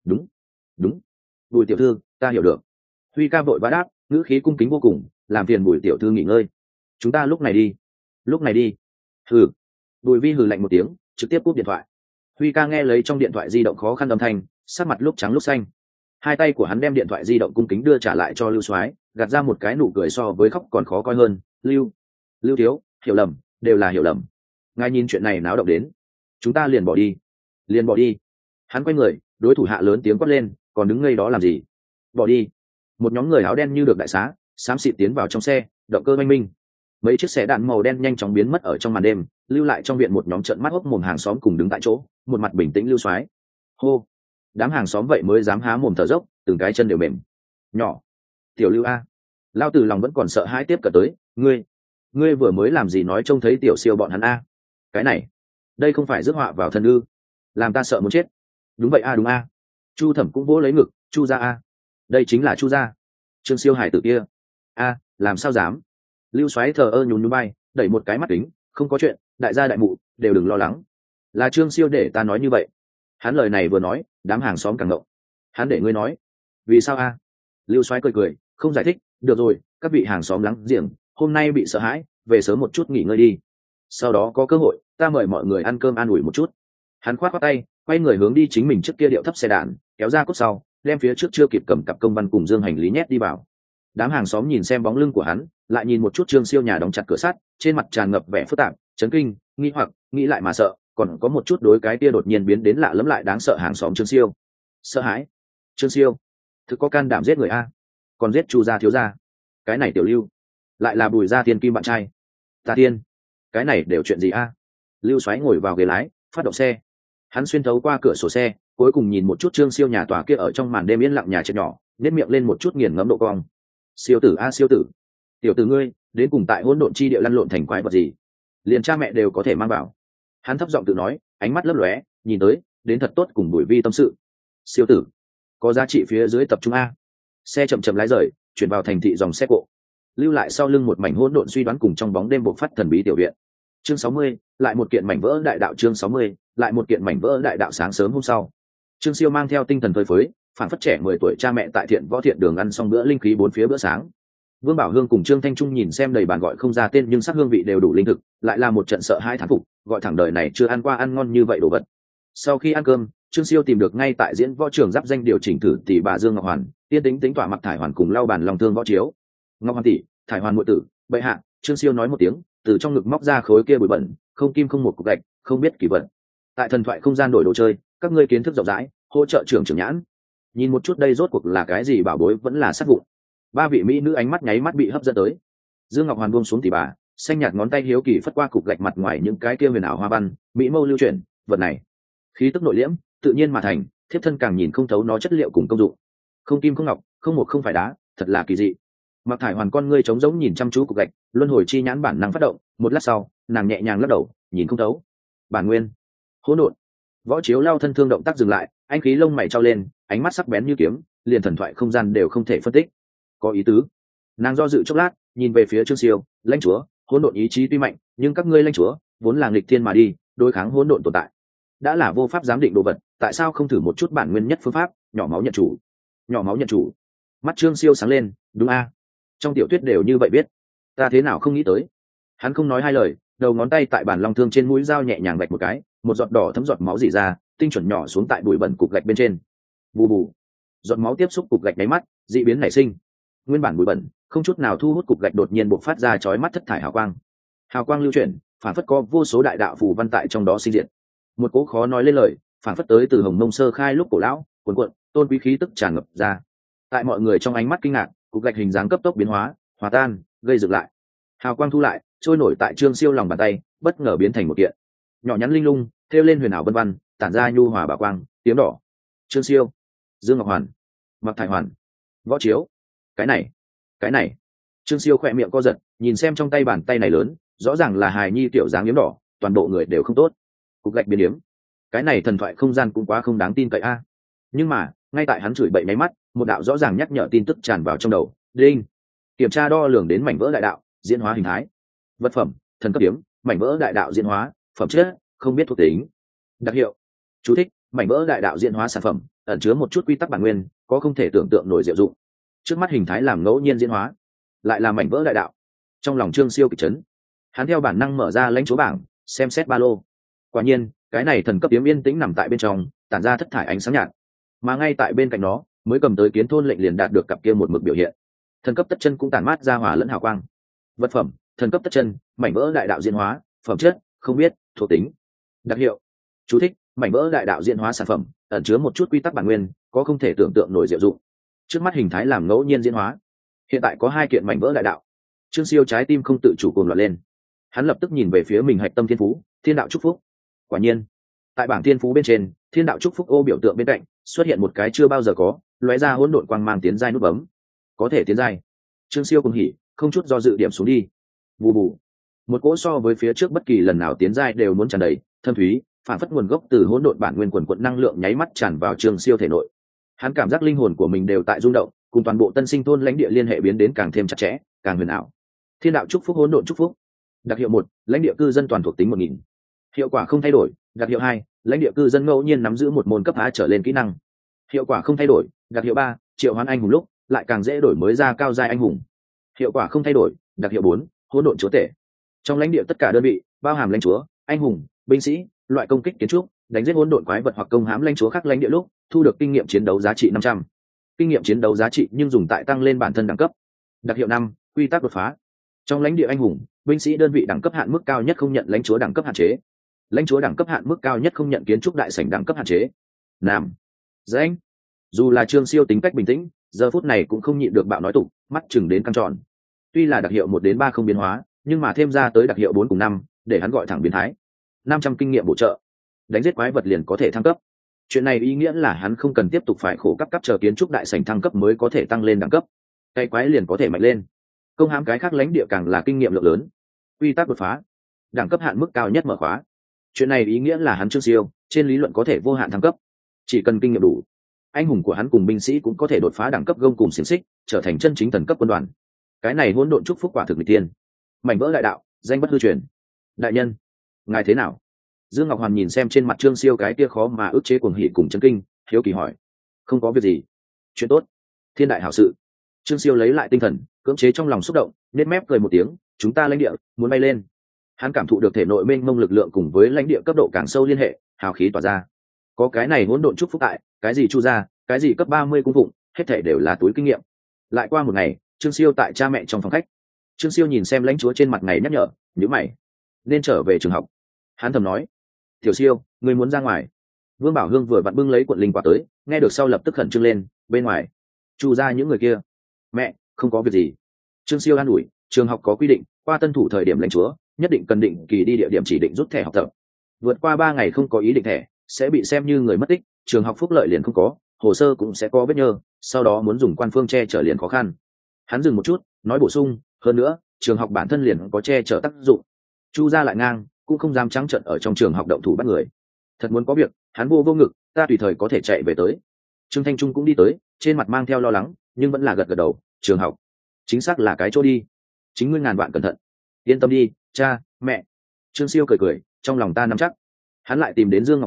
Đúng, Bùi tiểu thư, ta hiểu được. Huy ca vội vã đáp, ngữ khí cung kính vô cùng, làm phiền Bùi tiểu thư nghỉ ngơi, chúng ta lúc này đi. Hừ. Bùi Vi hừ lạnh một tiếng, trực tiếp cúp điện thoại. Huy ca nghe lấy trong điện thoại di động khó khăn âm thanh, sắc mặt lúc trắng lúc xanh. Hai tay của hắn đem điện thoại di động cung kính đưa trả lại cho Lưu Soái, gạt ra một cái nụ cười so với khóc còn khó coi hơn. Lưu thiếu, hiểu lầm, đều là hiểu lầm. Ngài nhìn chuyện này náo động đến, chúng ta liền bỏ đi. Hắn quay người, đối thủ hạ lớn tiếng quát lên, còn đứng ngây đó làm gì? Bỏ đi. Một nhóm người áo đen như được đại xá, xám xịt tiến vào trong xe, động cơ oanh minh. Mấy chiếc xe đạn màu đen nhanh chóng biến mất ở trong màn đêm, lưu lại trong viện một nhóm trợn mắt hốc mồm hàng xóm cùng đứng tại chỗ, một mặt bình tĩnh Lưu Soái. Hô. Đám hàng xóm vậy mới dám há mồm thở dốc, từng cái chân đều mềm. Nhỏ, tiểu Lưu a, lao từ lòng vẫn còn sợ hãi tiếp cận tới. Ngươi vừa mới làm gì nói trông thấy tiểu siêu bọn hắn a? Cái này, đây không phải rước họa vào thân ư? Làm ta sợ muốn chết. Đúng vậy a, đúng a. Chu Thẩm cũng vỗ lấy ngực, Chu gia a, đây chính là Chu gia. Trương Siêu hải tử kia a, làm sao dám? Lưu Soái thờ ơ nhún nhún bay, đẩy một cái mắt kính, không có chuyện, đại gia đại mụ đều đừng lo lắng. Là Trương Siêu để ta nói như vậy. Hắn lời này vừa nói, đám hàng xóm càng ngộng. Hắn để ngươi nói, vì sao a? Lưu Soái cười, không giải thích. Được rồi, các vị hàng xóm lắng giềng, hôm nay bị sợ hãi, về sớm một chút nghỉ ngơi đi. Sau đó có cơ hội, ta mời mọi người ăn cơm an ủi một chút. Hắn khoát tay, quay người hướng đi chính mình trước kia điệu thấp xe đạn, kéo ra cốt sau, đem phía trước chưa kịp cầm cặp công văn cùng dương hành lý nhét đi vào. Đám hàng xóm nhìn xem bóng lưng của hắn, lại nhìn một chút Trương Siêu nhà đóng chặt cửa sắt, trên mặt tràn ngập vẻ phức tạp, chấn kinh, nghi hoặc, nghĩ lại mà sợ, còn có một chút đối cái kia đột nhiên biến đến lạ lẫm lại đáng sợ hàng xóm Trương Siêu. Sợ hãi. Trương Siêu, thực có can đảm giết người a, còn giết Chu gia thiếu gia. Cái này tiểu Lưu, lại là Bùi gia thiên kim bạn trai. Ta tiên, cái này đều chuyện gì a? Lưu Soái ngồi vào ghế lái, phát động xe. Hắn xuyên thấu qua cửa sổ xe, cuối cùng nhìn một chút Trương Siêu nhà tòa kia ở trong màn đêm yên lặng nhà trệt nhỏ, nét miệng lên một chút nghiền ngẫm độ cong. Siêu tử a, siêu tử, tiểu tử ngươi đến cùng tại hỗn độn chi địa lăn lộn thành quái vật gì, liền cha mẹ đều có thể mang vào. Hắn thấp giọng tự nói, ánh mắt lấp lóe, nhìn tới đến thật tốt cùng Bùi Vi tâm sự. Siêu tử, có giá trị phía dưới tập trung a. Xe chậm chậm lái rời, chuyển vào thành thị dòng xe cộ, lưu lại sau lưng một mảnh hỗn độn suy đoán cùng trong bóng đêm bộc phát thần bí tiểu viện. Chương 60, lại một kiện mảnh vỡ đại đạo. Chương 60, lại một kiện mảnh vỡ đại đạo. Sáng sớm hôm sau, Trương Siêu mang theo tinh thần phơi phới, phản phất trẻ 10 tuổi cha mẹ tại Thiện Võ Thiện Đường ăn xong bữa linh khí bốn phía bữa sáng. Vương Bảo Hương cùng Trương Thanh Trung nhìn xem đầy bàn gọi không ra tên nhưng sắc hương vị đều đủ linh thực, lại là một trận sợ hãi thán phục, gọi thẳng đời này chưa ăn qua ăn ngon như vậy đồ vật. Sau khi ăn cơm, Trương Siêu tìm được ngay tại diễn võ trường giáp danh điều chỉnh thử tỷ bà Dương Ngọc Hoàn, tiên tính tỏa mặc thải hoàn cùng lau bàn lòng thương võ chiếu. Ngọc Hoàn tỷ, thải hoàn muội tử, bệ hạ. Trương Siêu nói một tiếng, từ trong ngực móc ra khối kia bụi bẩn, không kim không một cục gạch, không biết kỳ vật. Tại thần thoại không gian đổi đồ chơi, các ngươi kiến thức rộng rãi, hỗ trợ trưởng nhãn. Nhìn một chút đây rốt cuộc là cái gì bảo bối vẫn là sát vụn. Ba vị mỹ nữ ánh mắt nháy mắt bị hấp dẫn tới. Dương Ngọc Hoàn buông xuống tỷ bà, xanh nhạt ngón tay hiếu kỳ phất qua cục gạch mặt ngoài những cái kia huyền ảo hoa văn, mỹ mâu lưu chuyển, vật này khí tức nội liễm, tự nhiên mà thành, thiếp thân càng nhìn không thấu nó chất liệu cùng công dụng. Không kim không ngọc, không một không phải đá, thật là kỳ dị. Mặc Thải Hoàn con ngươi trống rỗng nhìn chăm chú cục gạch, luân hồi chi nhãn bản năng phát động, một lát sau, nàng nhẹ nhàng lắc đầu, nhìn không thấu. Bản nguyên, hỗn độn. Võ Chiếu lao thân thương động tác dừng lại, anh khí lông mày trao lên, ánh mắt sắc bén như kiếm, liền thần thoại không gian đều không thể phân tích. Có ý tứ. Nàng do dự chốc lát, nhìn về phía Trương Siêu, lãnh chúa, hỗn độn ý chí tuy mạnh, nhưng các ngươi lãnh chúa vốn là nghịch thiên mà đi, đối kháng hỗn độn tồn tại, đã là vô pháp giám định đồ vật, tại sao không thử một chút bản nguyên nhất phương pháp, nhỏ máu nhận chủ? Nhỏ máu nhận chủ? Mắt Trương Siêu sáng lên, đúng a, trong tiểu thuyết đều như vậy biết, ta thế nào không nghĩ tới. Hắn không nói hai lời, đầu ngón tay tại bản long thương trên mũi dao nhẹ nhàng vạch một cái, một giọt đỏ thấm giọt máu rỉ ra, tinh chuẩn nhỏ xuống tại bụi bẩn cục gạch bên trên. Bù bù, giọt máu tiếp xúc cục gạch nháy mắt, dị biến nảy sinh. Nguyên bản bụi bẩn không chút nào thu hút cục gạch đột nhiên bộc phát ra chói mắt thất thải hào quang. Hào quang lưu chuyển, phản phất có vô số đại đạo phù văn tại trong đó sinh diệt. Một cỗ khó nói lên lời, phản phất tới từ hồng mông sơ khai lúc cổ lão, cuồn cuộn, tôn quý khí tức tràn ngập ra. Tại mọi người trong ánh mắt kinh ngạc, cục gạch hình dáng cấp tốc biến hóa, hòa tan, gây dựng lại. Hào quang thu lại, trôi nổi tại Trương Siêu lòng bàn tay, bất ngờ biến thành một kiện nhỏ nhắn linh lung, thêu lên huyền ảo vân văn, tản ra nhu hòa bảo quang, tiếng đỏ. Trương Siêu, Dương Ngọc Hoàn, Mặc Thải Hoàn, Võ Chiếu. Cái này. Trương Siêu khỏe miệng co giật, nhìn xem trong tay bàn tay này lớn, rõ ràng là hài nhi tiểu dáng yếm đỏ, toàn bộ người đều không tốt. Cục gạch biến yếm. Cái này thần thoại không gian cũng quá không đáng tin cậy a. Nhưng mà, ngay tại hắn chửi bậy máy mắt, một đạo rõ ràng nhắc nhở tin tức tràn vào trong đầu. Đinh. Kiểm tra đo lường đến mảnh vỡ đại đạo, diễn hóa hình thái. Vật phẩm, thần cấp yếm, mảnh vỡ đại đạo diễn hóa, phẩm chất, không biết thuộc tính. Đặc hiệu. Chú thích, mảnh vỡ đại đạo diễn hóa sản phẩm, ẩn chứa một chút quy tắc bản nguyên, có không thể tưởng tượng nổi diệu dụng. Trước mắt hình thái làm ngẫu nhiên diễn hóa, lại là mảnh vỡ đại đạo. Trong lòng Trương Siêu kịch chấn, hắn theo bản năng mở ra lãnh chúa bảng, xem xét ba lô. Quả nhiên, cái này thần cấp yếm yên tĩnh nằm tại bên trong, tản ra thất thải ánh sáng nhạt. Mà ngay tại bên cạnh nó, mới cầm tới kiến thôn lệnh liền đạt được cặp kia một mực biểu hiện. Thần cấp tất chân cũng tản mát ra hỏa lẫn hào quang. Vật phẩm, thần cấp tất chân, mảnh vỡ đại đạo diễn hóa, phẩm chất, không biết, thuộc tính. Đặc hiệu. Chú thích, mảnh vỡ đại đạo diễn hóa sản phẩm, ẩn chứa một chút quy tắc bản nguyên, có không thể tưởng tượng nổi diệu dụng. Trước mắt hình thái làm ngẫu nhiên diễn hóa. Hiện tại có 2 kiện mảnh vỡ đại đạo. Trương Siêu trái tim không tự chủ cuồng loạn lên. Hắn lập tức nhìn về phía mình hạch tâm thiên phú, thiên đạo chúc phúc. Quả nhiên, tại bảng thiên phú bên trên, thiên đạo chúc phúc ô biểu tượng bên cạnh xuất hiện một cái chưa bao giờ có, lóe ra hỗn độn quang mang tiến giai nút bấm. Có thể tiến giai. Trương Siêu cùng hỉ, không chút do dự điểm xuống đi. Bù bù. Một cỗ so với phía trước bất kỳ lần nào tiến giai đều muốn tràn đầy, thâm thúy, phản phất nguồn gốc từ hỗn độn bản nguyên quần quận năng lượng nháy mắt tràn vào Trương Siêu thể nội. Hắn cảm giác linh hồn của mình đều tại rung động, cùng toàn bộ Tân Sinh thôn lãnh địa liên hệ biến đến càng thêm chặt chẽ, càng huyền ảo. Thiên đạo chúc phúc hỗn độn chúc phúc. Đặc hiệu 1, lãnh địa cư dân toàn thuộc tính 1000. Hiệu quả không thay đổi. Đặc hiệu 2, lãnh địa cư dân ngẫu nhiên nắm giữ một môn cấp A trở lên kỹ năng. Hiệu quả không thay đổi. Đặc hiệu 3, triệu hoán anh hùng lúc lại càng dễ đổi mới ra cao giai anh hùng. Hiệu quả không thay đổi. Đặc hiệu 4, hỗn độn chúa tể. Trong lãnh địa tất cả đơn vị, bao hàm lãnh chúa, anh hùng, binh sĩ, loại công kích kiến trúc, đánh giết hỗn độn quái vật hoặc công hãm lãnh chúa khác lãnh địa lúc, thu được kinh nghiệm chiến đấu giá trị 500. Kinh nghiệm chiến đấu giá trị nhưng dùng tại tăng lên bản thân đẳng cấp. Đặc hiệu 5, quy tắc đột phá. Trong lãnh địa anh hùng, binh sĩ đơn vị đẳng cấp hạn mức cao nhất không nhận lãnh chúa đẳng cấp hạn chế. Lãnh chúa đẳng cấp hạn mức cao nhất không nhận kiến trúc đại sảnh đẳng cấp hạn chế. Nam. Danh. Dù là Trương Siêu tính cách bình tĩnh, giờ phút này cũng không nhịn được bạo nói tục, mắt chừng đến căng tròn. Tuy là đặc hiệu 1 đến 3 không biến hóa, nhưng mà thêm ra tới đặc hiệu 4 cùng 5, để hắn gọi thẳng biến thái. 500 kinh nghiệm bổ trợ. Đánh giết quái vật liền có thể thăng cấp. Chuyện này ý nghĩa là hắn không cần tiếp tục phải khổ cấp chờ kiến trúc đại sảnh thăng cấp mới có thể tăng lên đẳng cấp. Cái quái liền có thể mạnh lên. Công hãm cái khác lãnh địa càng là kinh nghiệm lượng lớn. Quy tắc đột phá. Đẳng cấp hạn mức cao nhất mở khóa. Chuyện này ý nghĩa là hắn Trương Siêu, trên lý luận có thể vô hạn thăng cấp. Chỉ cần kinh nghiệm đủ, anh hùng của hắn cùng binh sĩ cũng có thể đột phá đẳng cấp gông cùng xiềng xích, trở thành chân chính thần cấp quân đoàn. Cái này hỗn độn chúc phúc quả thực nghịch tiên. Mảnh vỡ đại đạo, danh bất hư truyền. Đại nhân, ngài thế nào? Dương Ngọc Hoàn nhìn xem trên mặt Trương Siêu cái kia khó mà ức chế cuồng hỉ cùng chấn kinh, hiếu kỳ hỏi. Không có việc gì. Chuyện tốt. Thiên đại hảo sự. Trương Siêu lấy lại tinh thần, cưỡng chế trong lòng xúc động, nết mép cười một tiếng. Chúng ta lãnh địa muốn bay lên. Hắn cảm thụ được thể nội mênh mông lực lượng cùng với lãnh địa cấp độ càng sâu liên hệ, hào khí tỏa ra. Có cái này hỗn độn chúc phúc tại, cái gì chu ra, cái gì cấp 30 cung phụng, hết thảy đều là túi kinh nghiệm. Lại qua một ngày, Trương Siêu tại cha mẹ trong phòng khách. Trương Siêu nhìn xem lãnh chúa trên mặt ngày nhắc nhở, nhíu mày. Nên trở về trường học. Hắn thầm nói. Tiểu Siêu, ngươi muốn ra ngoài? Vương Bảo Hương vừa vặn bưng lấy cuộn linh quả tới, nghe được sau lập tức khẩn trương lên. Bên ngoài, chu ra những người kia. Mẹ, không có việc gì. Trương Siêu an ủi, trường học có quy định, qua tân thủ thời điểm lãnh chúa nhất định cần định kỳ đi địa điểm chỉ định rút thẻ học tập. Vượt qua 3 ngày không có ý định thẻ, sẽ bị xem như người mất tích, trường học phúc lợi liền không có, hồ sơ cũng sẽ có vết nhơ, sau đó muốn dùng quan phương che chở liền khó khăn. Hắn dừng một chút, nói bổ sung, hơn nữa, trường học bản thân liền có che chở tác dụng. Chu ra lại ngang, cũng không dám trắng trợn ở trong trường học động thủ bắt người. Thật muốn có việc, hắn vô ngực, ta tùy thời có thể chạy về tới. Trương Thanh Trung cũng đi tới, trên mặt mang theo lo lắng, nhưng vẫn là gật gật đầu, trường học chính xác là cái chỗ đi, chính ngươi ngàn vạn cẩn thận. Yên tâm đi, cha, mẹ. Trương Siêu cười cười, trong lòng ta nắm chắc. Hắn lại tìm đến Dương Ngọc Hoàn,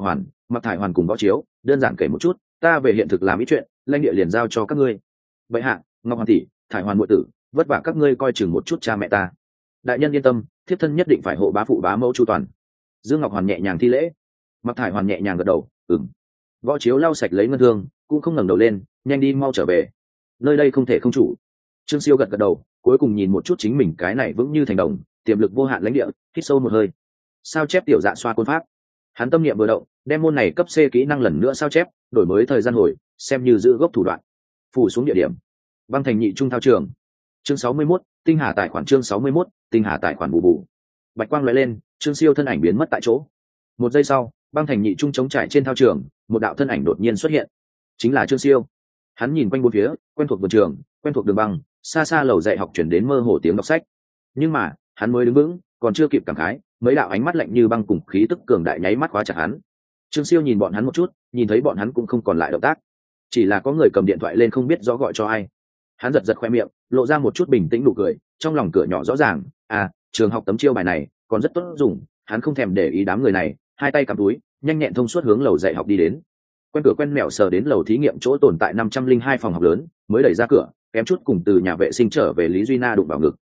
Mặc Thải Hoàn cùng Võ Chiếu đơn giản kể một chút, ta về hiện thực làm ít chuyện, lãnh địa liền giao cho các ngươi. Vậy hạ, Ngọc Hoàn tỷ, Thải Hoàn muội tử, vất vả các ngươi coi chừng một chút cha mẹ ta. Đại nhân yên tâm, thiếp thân nhất định phải hộ bá phụ bá mẫu chu toàn. Dương Ngọc Hoàn nhẹ nhàng thi lễ. Mặc Thải Hoàn nhẹ nhàng gật đầu, ừm. Võ Chiếu lau sạch lấy ngân thương, cũng không ngẩng đầu lên, nhanh đi mau trở về. Nơi đây không thể không chủ. Trương Siêu gật gật đầu, cuối cùng nhìn một chút chính mình cái này vững như thành đồng, tiềm lực vô hạn lãnh địa, hít sâu một hơi. Sao chép tiểu dạ xoa côn pháp. Hắn tâm niệm vừa động, đem môn này cấp C kỹ năng lần nữa sao chép, đổi mới thời gian hồi, xem như giữ gốc thủ đoạn. Phủ xuống địa điểm. Băng thành nhị trung thao trường. Chương 61, tinh hà tài khoản chương 61, tinh hà tài khoản bù bù. Bạch quang lóe lên, Trương Siêu thân ảnh biến mất tại chỗ. Một giây sau, băng thành nhị trung chống trải trên thao trường, một đạo thân ảnh đột nhiên xuất hiện. Chính là Trương Siêu. Hắn nhìn quanh bốn phía, quen thuộc vườn trường, quen thuộc đường băng, xa xa lầu dạy học chuyển đến mơ hồ tiếng đọc sách. Nhưng mà, hắn mới đứng vững, còn chưa kịp cảm khái, mấy đạo ánh mắt lạnh như băng cùng khí tức cường đại nháy mắt khóa chặt hắn. Trương Siêu nhìn bọn hắn một chút, nhìn thấy bọn hắn cũng không còn lại động tác, chỉ là có người cầm điện thoại lên không biết rõ gọi cho ai. Hắn giật giật khoe miệng, lộ ra một chút bình tĩnh nụ cười, trong lòng cửa nhỏ rõ ràng, trường học tấm chiêu bài này còn rất tốt dùng. Hắn không thèm để ý đám người này, hai tay cầm túi, nhanh nhẹn thông suốt hướng lầu dạy học đi đến. Quen cửa quen mẹo sờ đến lầu thí nghiệm chỗ tồn tại 502 phòng học lớn, mới đẩy ra cửa, kém chút cùng từ nhà vệ sinh trở về Lý Duy Na đụng vào ngực.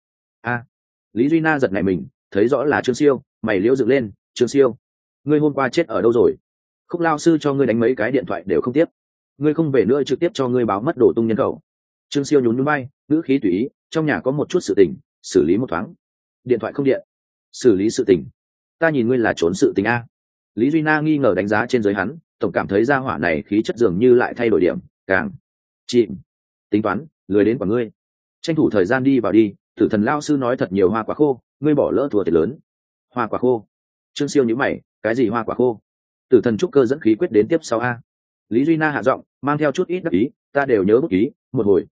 Lý Duy Na giật nảy mình, thấy rõ là Trương Siêu, mày liễu dựng lên. Trương Siêu, ngươi hôm qua chết ở đâu rồi? Khúc lao sư cho ngươi đánh mấy cái điện thoại đều không tiếp, ngươi không về nữa trực tiếp cho ngươi báo mất đổ tung nhân khẩu. Trương Siêu nhún nhún bay, ngữ khí tùy ý, trong nhà có một chút sự tình, xử lý một thoáng. Điện thoại không điện, xử lý sự tình? Ta nhìn ngươi là trốn sự tình a. Lý Duy Na nghi ngờ đánh giá trên dưới hắn, tổng cảm thấy gia hỏa này khí chất dường như lại thay đổi điểm, càng chìm. Tính toán, lười đến quả ngươi. Tranh thủ thời gian đi vào đi, Tử Thần lao sư nói thật nhiều hoa quả khô, ngươi bỏ lỡ thua thiệt lớn. Hoa quả khô? Trương Siêu nhíu mày, cái gì hoa quả khô? Tử Thần trúc cơ dẫn khí quyết đến tiếp sau a. Lý Duy Na hạ giọng, mang theo chút ít đắc ý, ta đều nhớ bút ký, một hồi.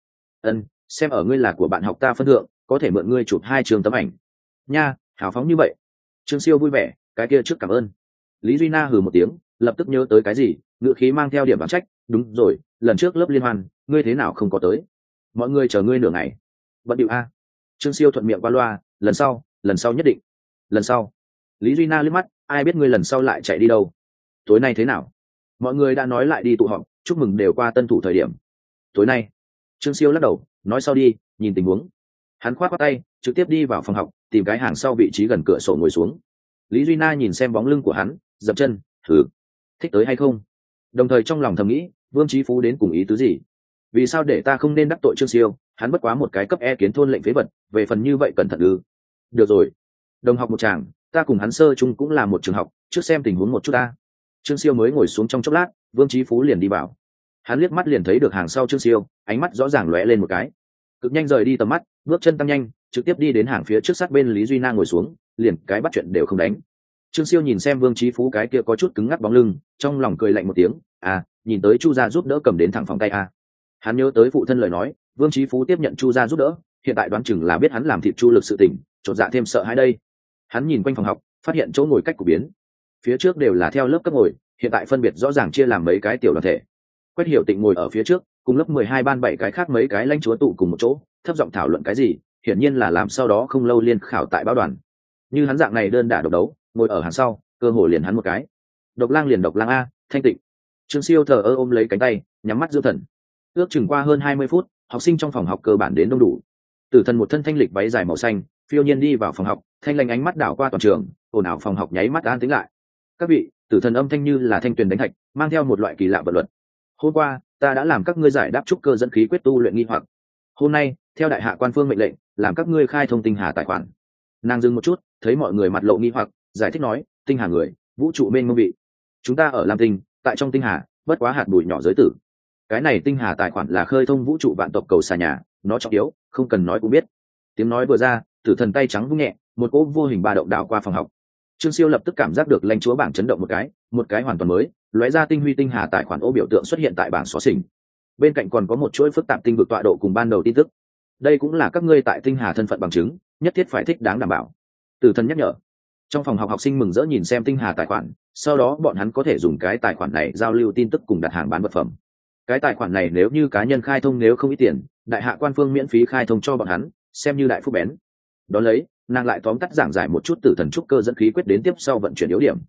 Xem ở ngươi là của bạn học ta phân thượng, có thể mượn ngươi chụp 2 trường tấm ảnh. Nha, hào phóng như vậy. Trương Siêu vui vẻ, cái kia trước cảm ơn. Lý Duy Na hừ một tiếng, lập tức nhớ tới cái gì, ngữ khí mang theo điểm bản trách, đúng rồi, lần trước lớp liên hoan, ngươi thế nào không có tới? Mọi người chờ ngươi nửa ngày. Bận điệu a. Trương Siêu thuận miệng qua loa, lần sau nhất định. Lần sau? Lý Duy Na liếc mắt, ai biết ngươi lần sau lại chạy đi đâu? Tối nay thế nào? Mọi người đã nói lại đi tụ họp, chúc mừng đều qua tân thủ thời điểm. Tối nay? Trương Siêu lắc đầu, nói sau đi, nhìn tình huống. Hắn khoát tay, trực tiếp đi vào phòng học, tìm cái hàng sau vị trí gần cửa sổ ngồi xuống. Lý Duy Na nhìn xem bóng lưng của hắn, dậm chân, thử, thích tới hay không? Đồng thời trong lòng thầm nghĩ, Vương Chí Phú đến cùng ý tứ gì? Vì sao để ta không nên đắc tội Trương Siêu? Hắn bất quá một cái cấp E kiến thôn lệnh phế vật, về phần như vậy cẩn thận ư? Được rồi, đồng học một chàng, ta cùng hắn sơ chung cũng là một trường học, trước xem tình huống một chút ta. Trương Siêu mới ngồi xuống trong chốc lát, Vương Chí Phú liền đi vào. Hắn liếc mắt liền thấy được hàng sau Trương Siêu, ánh mắt rõ ràng lóe lên một cái, cực nhanh rời đi tầm mắt, bước chân tăng nhanh, trực tiếp đi đến hàng phía trước sát bên Lý Duy Na ngồi xuống, liền cái bắt chuyện đều không đánh. Trương Siêu nhìn xem Vương Chí Phú cái kia có chút cứng ngắc bóng lưng, trong lòng cười lạnh một tiếng, nhìn tới Chu gia giúp đỡ cầm đến thẳng phòng tay a. Hắn nhớ tới phụ thân lời nói, Vương Chí Phú tiếp nhận Chu gia giúp đỡ, hiện tại đoán chừng là biết hắn làm thịt Chu Lực sự tình, chột dạ thêm sợ hãi đây. Hắn nhìn quanh phòng học, phát hiện chỗ ngồi cách của biến. Phía trước đều là theo lớp cấp ngồi, hiện tại phân biệt rõ ràng chia làm mấy cái tiểu đoàn thể. Quách Hiểu Tịnh ngồi ở phía trước, cùng lớp 12 ban 7 cái khác mấy cái lãnh chúa tụ cùng một chỗ, thấp giọng thảo luận cái gì, hiển nhiên là làm sau đó không lâu liên khảo tại báo đoàn. Như hắn dạng này đơn đả độc đấu, ngồi ở hàng sau, cơ hội liền hắn một cái. Độc lang liền độc lang a, thanh tịnh. Trương Siêu thờ ơ ôm lấy cánh tay, nhắm mắt dưỡng thần. Ước chừng qua hơn 20 phút, học sinh trong phòng học cơ bản đến đông đủ. Tử Thần một thân thanh lịch váy dài màu xanh, phiêu nhiên đi vào phòng học, thanh lãnh ánh mắt đảo qua toàn trường, ồn ào phòng học nháy mắt an tĩnh lại. Các vị, Tử Thần âm thanh như là thanh tuyền đánh thạch, mang theo một loại kỳ lạ vận luật. Hôm qua, ta đã làm các ngươi giải đáp trúc cơ dẫn khí quyết tu luyện nghi hoặc. Hôm nay, theo đại hạ quan phương mệnh lệnh, làm các ngươi khai thông tinh hà tài khoản. Nàng dừng một chút, thấy mọi người mặt lộ nghi hoặc, giải thích nói, tinh hà người, vũ trụ mênh mông vị. Chúng ta ở Lam Tinh, tại trong tinh hà, bất quá hạt bụi nhỏ giới tử. Cái này tinh hà tài khoản là khơi thông vũ trụ vạn tộc cầu xà nhà, nó trọng yếu, không cần nói cũng biết. Tiếng nói vừa ra, Tử Thần tay trắng vung nhẹ, một cỗ vô hình ba động đảo qua phòng học. Trương Siêu lập tức cảm giác được lãnh chúa bảng chấn động một cái hoàn toàn mới, lóe ra tinh huy tinh hà tài khoản ô biểu tượng xuất hiện tại bảng xóa xỉnh. Bên cạnh còn có một chuỗi phức tạp tinh vực tọa độ cùng ban đầu tin tức. Đây cũng là các ngươi tại tinh hà thân phận bằng chứng, nhất thiết phải thích đáng đảm bảo. Tử Thần nhắc nhở. Trong phòng học học sinh mừng rỡ nhìn xem tinh hà tài khoản, sau đó bọn hắn có thể dùng cái tài khoản này giao lưu tin tức cùng đặt hàng bán vật phẩm. Cái tài khoản này nếu như cá nhân khai thông nếu không ít tiền, đại hạ quan phương miễn phí khai thông cho bọn hắn, xem như đại phúc bén. Đó lấy, nàng lại tóm tắt giảng giải một chút Tử Thần trúc cơ dẫn khí quyết đến tiếp sau vận chuyển yếu điểm.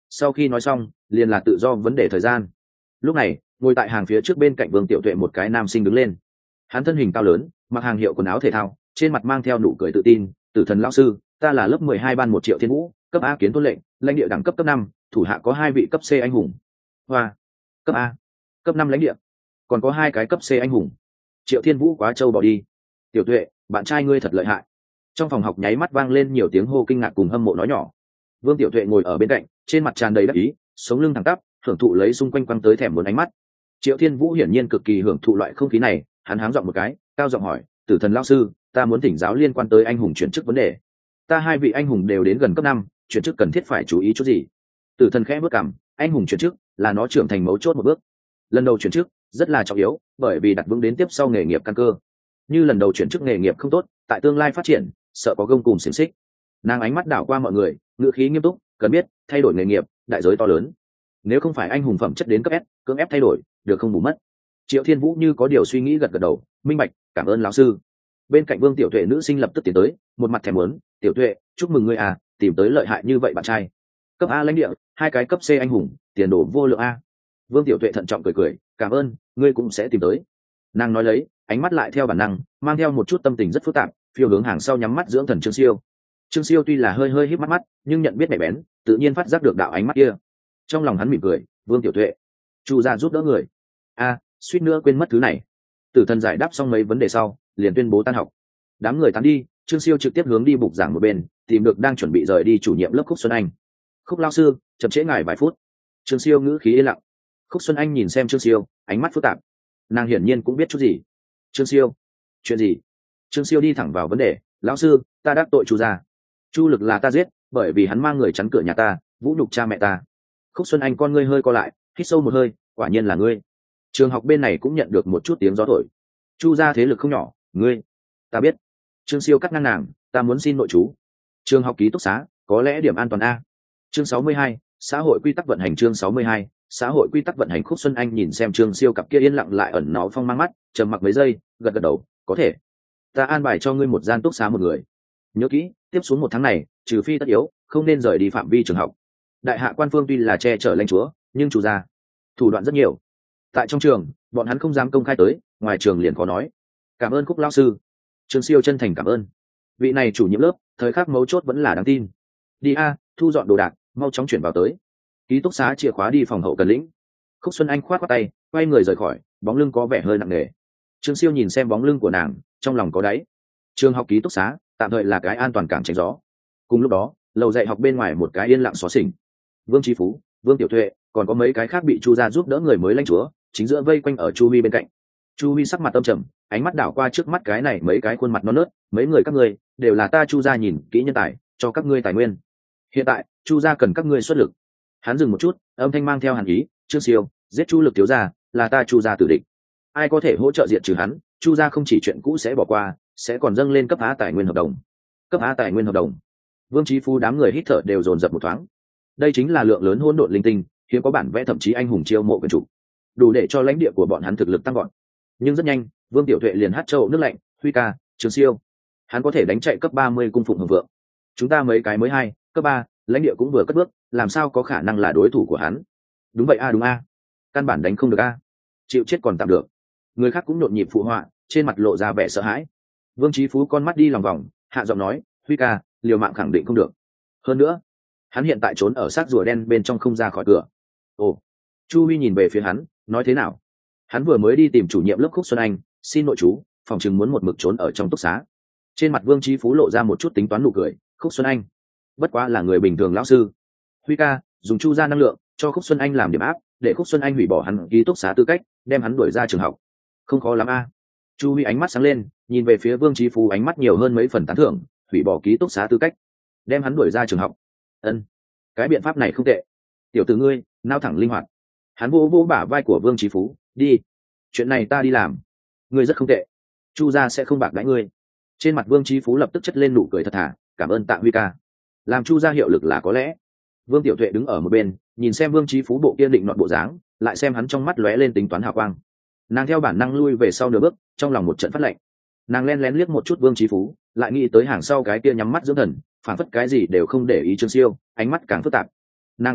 sau khi nói xong liền là tự do vấn đề thời gian. Lúc này ngồi tại hàng phía trước bên cạnh Vương Tiểu Tuệ một cái nam sinh đứng lên. Hắn thân hình cao lớn, mặc hàng hiệu quần áo thể thao, trên mặt mang theo nụ cười tự tin. Tử Thần lão sư, ta là lớp 12 ban 1 Triệu Thiên Vũ, cấp A kiến tuân lệnh, lãnh địa đẳng cấp cấp 5, thủ hạ có 2 vị cấp C anh hùng. Hoa, cấp A, cấp 5 lãnh địa, còn có 2 cái cấp C anh hùng. Triệu Thiên Vũ quá trâu bỏ đi. Tiểu Tuệ, bạn trai ngươi thật lợi hại. Trong phòng học nháy mắt vang lên nhiều tiếng hô kinh ngạc cùng hâm mộ nói nhỏ. Vương Tiểu Tuệ ngồi ở bên cạnh, trên mặt tràn đầy đắc ý, sống lưng thẳng tắp, hưởng thụ lấy xung quanh quăng tới thèm muốn ánh mắt. Triệu Thiên Vũ hiển nhiên cực kỳ hưởng thụ loại không khí này, hắn háng giọng một cái, cao giọng hỏi, Tử Thần lão sư, ta muốn thỉnh giáo liên quan tới anh hùng chuyển chức vấn đề. Ta 2 vị anh hùng đều đến gần cấp 5, chuyển chức cần thiết phải chú ý chút gì? Tử Thần khẽ bước cằm, anh hùng chuyển chức là nó trưởng thành mấu chốt một bước. Lần đầu chuyển chức rất là trọng yếu, bởi vì đặt vững đến tiếp sau nghề nghiệp căn cơ. Như lần đầu chuyển chức nghề nghiệp không tốt, tại tương lai phát triển, sợ có gông cùng xiềng xích. Nàng ánh mắt đảo qua mọi người, ngữ khí nghiêm túc, cần biết, thay đổi nghề nghiệp, đại giới to lớn. Nếu không phải anh hùng phẩm chất đến cấp S, cưỡng ép thay đổi, được không bù mất. Triệu Thiên Vũ như có điều suy nghĩ gật gật đầu, minh bạch, cảm ơn lão sư. Bên cạnh Vương Tiểu Tuệ nữ sinh lập tức tiến tới, một mặt thèm muốn, Tiểu Tuệ, chúc mừng ngươi à, tìm tới lợi hại như vậy bạn trai. Cấp A lãnh địa, 2 cái cấp C anh hùng, tiền đồ vô lượng A. Vương Tiểu Tuệ thận trọng cười cười, cảm ơn, ngươi cũng sẽ tìm tới. Nàng nói lấy, ánh mắt lại theo bản năng, mang theo một chút tâm tình rất phức tạp, phiêu hướng hàng sau nhắm mắt dưỡng thần Trương Siêu. Trương Siêu tuy là hơi hơi híp mắt, nhưng nhận biết nhạy bén, tự nhiên phát giác được đạo ánh mắt kia. Trong lòng hắn mỉm cười, Vương Tiểu Tuệ, Chu gia giúp đỡ người. A, suýt nữa quên mất thứ này. Tử Thần giải đáp xong mấy vấn đề sau, liền tuyên bố tan học. Đám người tán đi, Trương Siêu trực tiếp hướng đi bục giảng một bên, tìm được đang chuẩn bị rời đi chủ nhiệm lớp Khúc Xuân Anh. Khúc lão sư, chậm trễ ngài vài phút. Trương Siêu ngữ khí yên lặng. Khúc Xuân Anh nhìn xem Trương Siêu, ánh mắt phức tạp. Nàng hiển nhiên cũng biết chút gì. Trương Siêu, chuyện gì? Trương Siêu đi thẳng vào vấn đề, lão sư, ta đắc tội Chu gia. Chu Lực là ta giết, bởi vì hắn mang người chắn cửa nhà ta, vũ nhục cha mẹ ta. Khúc Xuân Anh con ngươi hơi co lại, hít sâu một hơi, quả nhiên là ngươi. Trường học bên này cũng nhận được một chút tiếng gió thổi. Chu gia thế lực không nhỏ, ngươi, ta biết. Trương Siêu cắt ngang nàng, ta muốn xin nội chú. Trường học ký túc xá, có lẽ điểm an toàn A. Chương 62, xã hội quy tắc vận hành. Chương 62, xã hội quy tắc vận hành. Khúc Xuân Anh nhìn xem Trương Siêu cặp kia yên lặng lại ẩn nó phong mang mắt, trầm mặc mấy giây, gật gật đầu, có thể. Ta an bài cho ngươi một gian túc xá một người. Nhớ kỹ, tiếp xuống 1 tháng này, trừ phi tất yếu, không nên rời đi phạm vi trường học. Đại hạ quan phương tuy là che chở lãnh chúa, nhưng chủ gia thủ đoạn rất nhiều. Tại trong trường, bọn hắn không dám công khai tới, ngoài trường liền có nói. Cảm ơn Khúc lão sư. Trương Siêu chân thành cảm ơn. Vị này chủ nhiệm lớp, thời khắc mấu chốt vẫn là đáng tin. Đi a, thu dọn đồ đạc, mau chóng chuyển vào tới. Ký túc xá chìa khóa đi phòng hậu cần lĩnh. Khúc Xuân Anh khoát qua tay, quay người rời khỏi, bóng lưng có vẻ hơi nặng nề. Trương Siêu nhìn xem bóng lưng của nàng, trong lòng có đáy. Trường học ký túc xá, tạm thời là cái an toàn cảng tránh gió. Cùng lúc đó, lầu dạy học bên ngoài một cái yên lặng xó xỉnh. Vương Chí Phú, Vương Tiểu Tuệ, còn có mấy cái khác bị Chu gia giúp đỡ người mới lãnh chúa, chính giữa vây quanh ở Chu Huy bên cạnh. Chu Huy sắc mặt âm trầm, ánh mắt đảo qua trước mắt cái này mấy cái khuôn mặt non nớt, mấy người các ngươi đều là ta Chu gia nhìn kỹ nhân tài, cho các ngươi tài nguyên. Hiện tại, Chu gia cần các ngươi xuất lực. Hắn dừng một chút, âm thanh mang theo hàn ý, Trương Siêu, giết Chu Lực thiếu gia, là ta Chu gia tử địch. Ai có thể hỗ trợ diệt trừ hắn, Chu gia không chỉ chuyện cũ sẽ bỏ qua, sẽ còn dâng lên cấp A tài nguyên hợp đồng. Cấp A tài nguyên hợp đồng. Vương Chí Phú đám người hít thở đều dồn dập một thoáng. Đây chính là lượng lớn hỗn độn linh tinh, hiếm có bản vẽ thậm chí anh hùng chiêu mộ quyền chủ, đủ để cho lãnh địa của bọn hắn thực lực tăng gọn. Nhưng rất nhanh, Vương Tiểu Tuệ liền hát châu nước lạnh, Huy ca, Trương Siêu, hắn có thể đánh chạy cấp 30 cung phụng hưởng vượng. Chúng ta mấy cái mới 2, cấp 3, lãnh địa cũng vừa cất bước, làm sao có khả năng là đối thủ của hắn? Đúng vậy a, đúng a. Căn bản đánh không được a. Chịu chết còn tạm được. Người khác cũng nhộn nhịp phụ họa, trên mặt lộ ra vẻ sợ hãi. Vương Chí Phú con mắt đi lòng vòng, hạ giọng nói, Huy ca, liều mạng khẳng định không được. Hơn nữa, hắn hiện tại trốn ở xác rùa đen bên trong không ra khỏi cửa. Ồ. Chu Huy nhìn về phía hắn, nói thế nào? Hắn vừa mới đi tìm chủ nhiệm lớp Khúc Xuân Anh, xin nội chú, phòng chừng muốn một mực trốn ở trong túc xá. Trên mặt Vương Chí Phú lộ ra một chút tính toán nụ cười, Khúc Xuân Anh, bất quá là người bình thường lão sư. Huy ca, dùng Chu gia năng lượng, cho Khúc Xuân Anh làm điểm áp, để Khúc Xuân Anh hủy bỏ hắn ký túc xá tư cách, đem hắn đuổi ra trường học. Không khó lắm a. Chu Huy ánh mắt sáng lên, nhìn về phía Vương Chí Phú, ánh mắt nhiều hơn mấy phần tán thưởng, hủy bỏ ký túc xá tư cách, đem hắn đuổi ra trường học. Ân, cái biện pháp này không tệ. Tiểu tử ngươi, nao thẳng linh hoạt. Hắn vỗ vỗ bả vai của Vương Chí Phú, đi, chuyện này ta đi làm. Ngươi rất không tệ, Chu gia sẽ không bạc đãi ngươi. Trên mặt Vương Chí Phú lập tức chất lên nụ cười thật thà, cảm ơn Tạ Huy ca. Làm Chu gia hiệu lực là có lẽ. Vương Tiểu Tuệ đứng ở một bên, nhìn xem Vương Chí Phú bộ kiên định nọt bộ dáng, lại xem hắn trong mắt lóe lên tính toán hào quang. Nàng theo bản năng lui về sau nửa bước, trong lòng một trận phát lạnh. Nàng lén lén liếc một chút Vương Chí Phú, lại nghĩ tới hàng sau cái kia nhắm mắt dưỡng thần, phản phất cái gì đều không để ý Trương Siêu, ánh mắt càng phức tạp. Nàng không hiểu,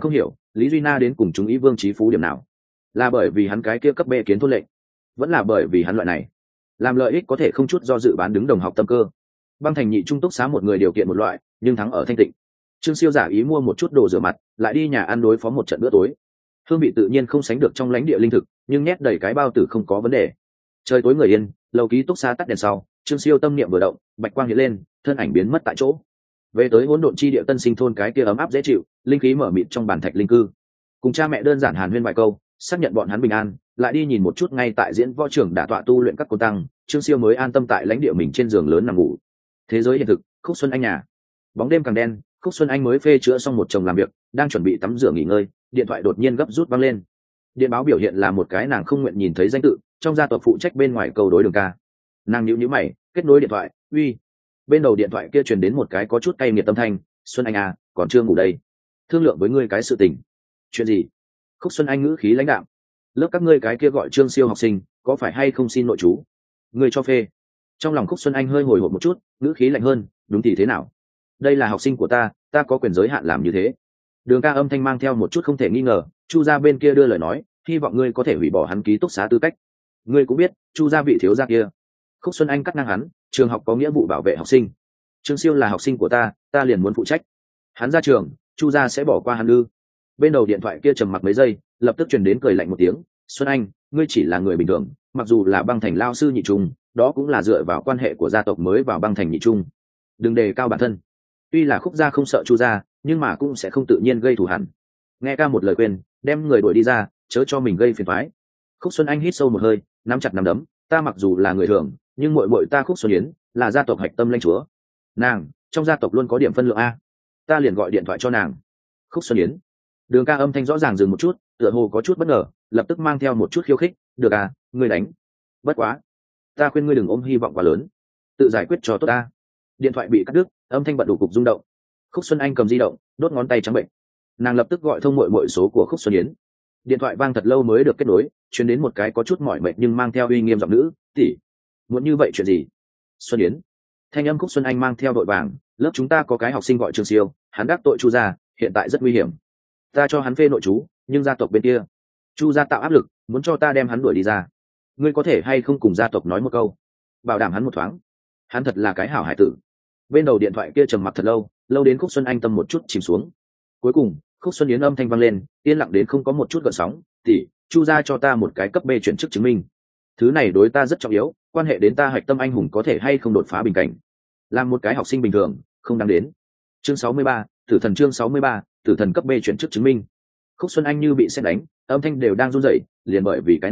Lý Duy Na đến cùng chúng ý Vương Chí Phú điểm nào? Là bởi vì hắn cái kia cấp B kiến thôn lệnh, vẫn là bởi vì hắn loại này làm lợi ích có thể không chút do dự bán đứng đồng học tâm cơ. Băng thành nhị trung túc xá một người điều kiện một loại, nhưng thắng ở thanh tịnh. Trương Siêu giả ý mua một chút đồ rửa mặt, lại đi nhà ăn đối phó một trận bữa tối. Hương vị tự nhiên không sánh được trong lãnh địa linh thực, nhưng nhét đầy cái bao tử không có vấn đề. Trời tối người yên, lầu ký túc xá tắt đèn sau, Trương Siêu tâm niệm vừa động, bạch quang hiện lên, thân ảnh biến mất tại chỗ. Về tới hỗn độn chi địa Tân Sinh thôn cái kia ấm áp dễ chịu, linh khí mở mịt trong bản thạch linh cư. Cùng cha mẹ đơn giản hàn huyên vài câu, xác nhận bọn hắn bình an, lại đi nhìn một chút ngay tại diễn võ trường đả tọa tu luyện các cô tăng, Trương Siêu mới an tâm tại lãnh địa mình trên giường lớn nằm ngủ. Thế giới hiện thực, Khúc Xuân Anh nhà. Bóng đêm càng đen, Khúc Xuân Anh mới phê chữa xong một chồng làm việc, đang chuẩn bị tắm rửa nghỉ ngơi, điện thoại đột nhiên gấp rút vang lên. Điện báo biểu hiện là một cái nàng không nguyện nhìn thấy danh tự, trong gia tộc phụ trách bên ngoài câu đối Đường ca. Nàng nhíu nhíu mày, kết nối điện thoại, uy. Bên đầu điện thoại kia truyền đến một cái có chút cay nghiệt âm thanh, Xuân Anh à, còn chưa ngủ đây. Thương lượng với ngươi cái sự tình. Chuyện gì? Khúc Xuân Anh ngữ khí lãnh đạm. Lớp các ngươi cái kia gọi Trương Siêu học sinh, có phải hay không xin nội chú? Ngươi cho phê. Trong lòng Khúc Xuân Anh hơi hồi hộp một chút, ngữ khí lạnh hơn, đúng thì thế nào? Đây là học sinh của ta, ta có quyền giới hạn làm như thế. Đường ca âm thanh mang theo một chút không thể nghi ngờ, Chu gia bên kia đưa lời nói, hy vọng ngươi có thể hủy bỏ hắn ký túc xá tư cách. Ngươi cũng biết, Chu gia vị thiếu gia kia. Khúc Xuân Anh cắt ngang hắn, trường học có nghĩa vụ bảo vệ học sinh. Trương Siêu là học sinh của ta, ta liền muốn phụ trách. Hắn ra trường, Chu gia sẽ bỏ qua hắn ư? Bên đầu điện thoại kia trầm mặc mấy giây, lập tức truyền đến cười lạnh một tiếng, Xuân Anh, ngươi chỉ là người bình thường, mặc dù là băng thành lao sư nhị trung, đó cũng là dựa vào quan hệ của gia tộc mới vào băng thành nhị trung. Đừng đề cao bản thân. Tuy là Khúc gia không sợ Chu gia, nhưng mà cũng sẽ không tự nhiên gây thù hằn. Nghe ca một lời khuyên, đem người đuổi đi ra, chớ cho mình gây phiền toái. Khúc Xuân Anh hít sâu một hơi, nắm chặt nắm đấm, ta mặc dù là người thường, nhưng muội muội ta Khúc Xuân Yến là gia tộc hạch tâm lãnh chúa. Nàng, trong gia tộc luôn có điểm phân lượng a. Ta liền gọi điện thoại cho nàng. Khúc Xuân Yến. Đường ca âm thanh rõ ràng dừng một chút, tựa hồ có chút bất ngờ, lập tức mang theo một chút khiêu khích, được à, ngươi đánh. Bất quá, ta khuyên ngươi đừng ôm hy vọng quá lớn, tự giải quyết cho tốt ta. Điện thoại bị cắt đứt, âm thanh bật đủ cục rung động. Khúc Xuân Anh cầm di động, đốt ngón tay trắng bệnh. Nàng lập tức gọi thông muội số của Khúc Xuân Yến. Điện thoại vang thật lâu mới được kết nối, truyền đến một cái có chút mỏi mệt nhưng mang theo uy nghiêm giọng nữ, tỷ, muốn như vậy chuyện gì? Xuân Yến. Thanh âm Khúc Xuân Anh mang theo đội vàng, lớp chúng ta có cái học sinh gọi Trương Siêu, hắn đắc tội Chu gia, hiện tại rất nguy hiểm. Ta cho hắn phê nội chú, nhưng gia tộc bên kia, Chu gia tạo áp lực, muốn cho ta đem hắn đuổi đi ra. Ngươi có thể hay không cùng gia tộc nói một câu, bảo đảm hắn một thoáng. Hắn thật là cái hảo hải tử. Bên đầu điện thoại kia trầm mặc thật lâu, lâu đến Khúc Xuân Anh tâm một chút chìm xuống. Cuối cùng, Khúc Xuân Yến âm thanh vang lên, yên lặng đến không có một chút gợn sóng, tỷ, Chu gia cho ta một cái cấp B chuyển chức chứng minh. Thứ này đối ta rất trọng yếu, quan hệ đến ta hạch tâm anh hùng có thể hay không đột phá bình cảnh. Làm một cái học sinh bình thường, không đáng đến. Chương 63, Tử thần chương 63, Tử thần cấp B chuyển chức chứng minh. Khúc Xuân Anh như bị sét đánh, âm thanh đều đang run rẩy, liền bởi vì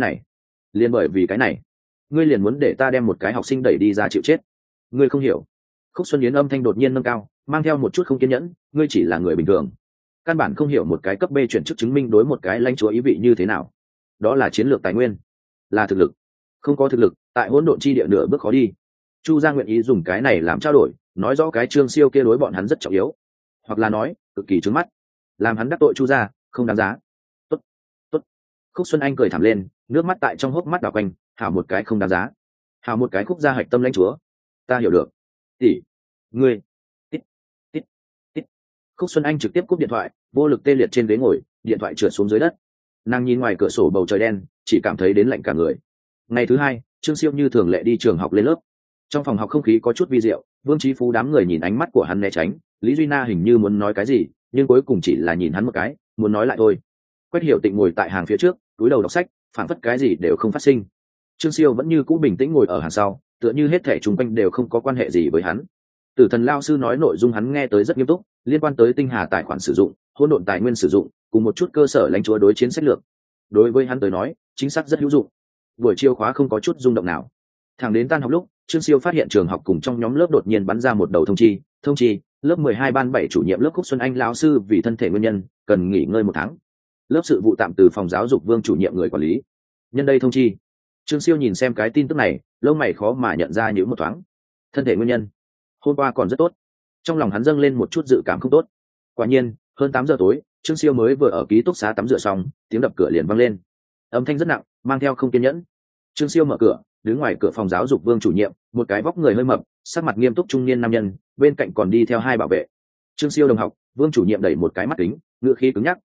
cái này, ngươi liền muốn để ta đem một cái học sinh đẩy đi ra chịu chết. Ngươi không hiểu. Khúc Xuân Yến âm thanh đột nhiên nâng cao, mang theo một chút không kiên nhẫn, ngươi chỉ là người bình thường, căn bản không hiểu một cái cấp B chuyển chức chứng minh đối một cái lãnh chúa ý vị như thế nào. Đó là chiến lược tài nguyên, là thực lực. Không có thực lực, tại hỗn độn chi địa nửa bước khó đi. Chu gia nguyện ý dùng cái này làm trao đổi, nói rõ cái Trương Siêu kia đối bọn hắn rất trọng yếu, hoặc là nói cực kỳ trướng mắt, làm hắn đắc tội Chu gia không đáng giá. Tốt, tốt. Khúc Xuân Anh cười thảm lên, nước mắt tại trong hốc mắt đảo quanh, hảo một cái không đáng giá, hảo một cái Khúc gia hạch tâm lãnh chúa. Ta hiểu được. Tỷ, ngươi. Tít, tít, tít. Khúc Xuân Anh trực tiếp cúp điện thoại, vô lực tê liệt trên ghế ngồi, điện thoại trượt xuống dưới đất. Nàng nhìn ngoài cửa sổ bầu trời đen, chỉ cảm thấy đến lạnh cả người. Ngày thứ hai, Trương Siêu như thường lệ đi trường học lên lớp. Trong phòng học không khí có chút vi diệu, Vương Chí Phú đám người nhìn ánh mắt của hắn né tránh, Lý Duy Na hình như muốn nói cái gì, nhưng cuối cùng chỉ là nhìn hắn một cái, muốn nói lại thôi. Quách Hiểu Tịnh ngồi tại hàng phía trước, túi đầu đọc sách, phảng phất cái gì đều không phát sinh. Trương Siêu vẫn như cũ bình tĩnh ngồi ở hàng sau, tựa như hết thảy xung quanh đều không có quan hệ gì với hắn. Tử thần lao sư nói nội dung hắn nghe tới rất nghiêm túc, liên quan tới tinh hà tài khoản sử dụng, hỗn độn tài nguyên sử dụng, cùng một chút cơ sở lãnh chúa đối chiến sách lược. Đối với hắn tới nói, chính xác rất hữu dụng. Buổi chiều khóa không có chút rung động nào. Thẳng đến tan học lúc, Trương Siêu phát hiện trường học cùng trong nhóm lớp đột nhiên bắn ra một đầu thông chi, lớp 12 ban 7 chủ nhiệm lớp Khúc Xuân Anh lão sư vì thân thể nguyên nhân, cần nghỉ ngơi 1 tháng. Lớp sự vụ tạm từ phòng giáo dục Vương chủ nhiệm người quản lý. Nhân đây thông chi. Trương Siêu nhìn xem cái tin tức này, lông mày khó mà nhận ra những một thoáng. Thân thể nguyên nhân. Hôm qua còn rất tốt. Trong lòng hắn dâng lên một chút dự cảm không tốt. Quả nhiên, hơn 8 giờ tối, Trương Siêu mới vừa ở ký túc xá tắm rửa xong, tiếng đập cửa liền vang lên. Âm thanh rất nặng, mang theo không kiên nhẫn. Trương Siêu mở cửa, đứng ngoài cửa phòng giáo dục Vương chủ nhiệm, một cái vóc người hơi mập, sắc mặt nghiêm túc trung niên nam nhân, bên cạnh còn đi theo 2 bảo vệ. Trương Siêu đồng học, Vương chủ nhiệm đẩy một cái mắt kính, ngựa khí cứng nhắc,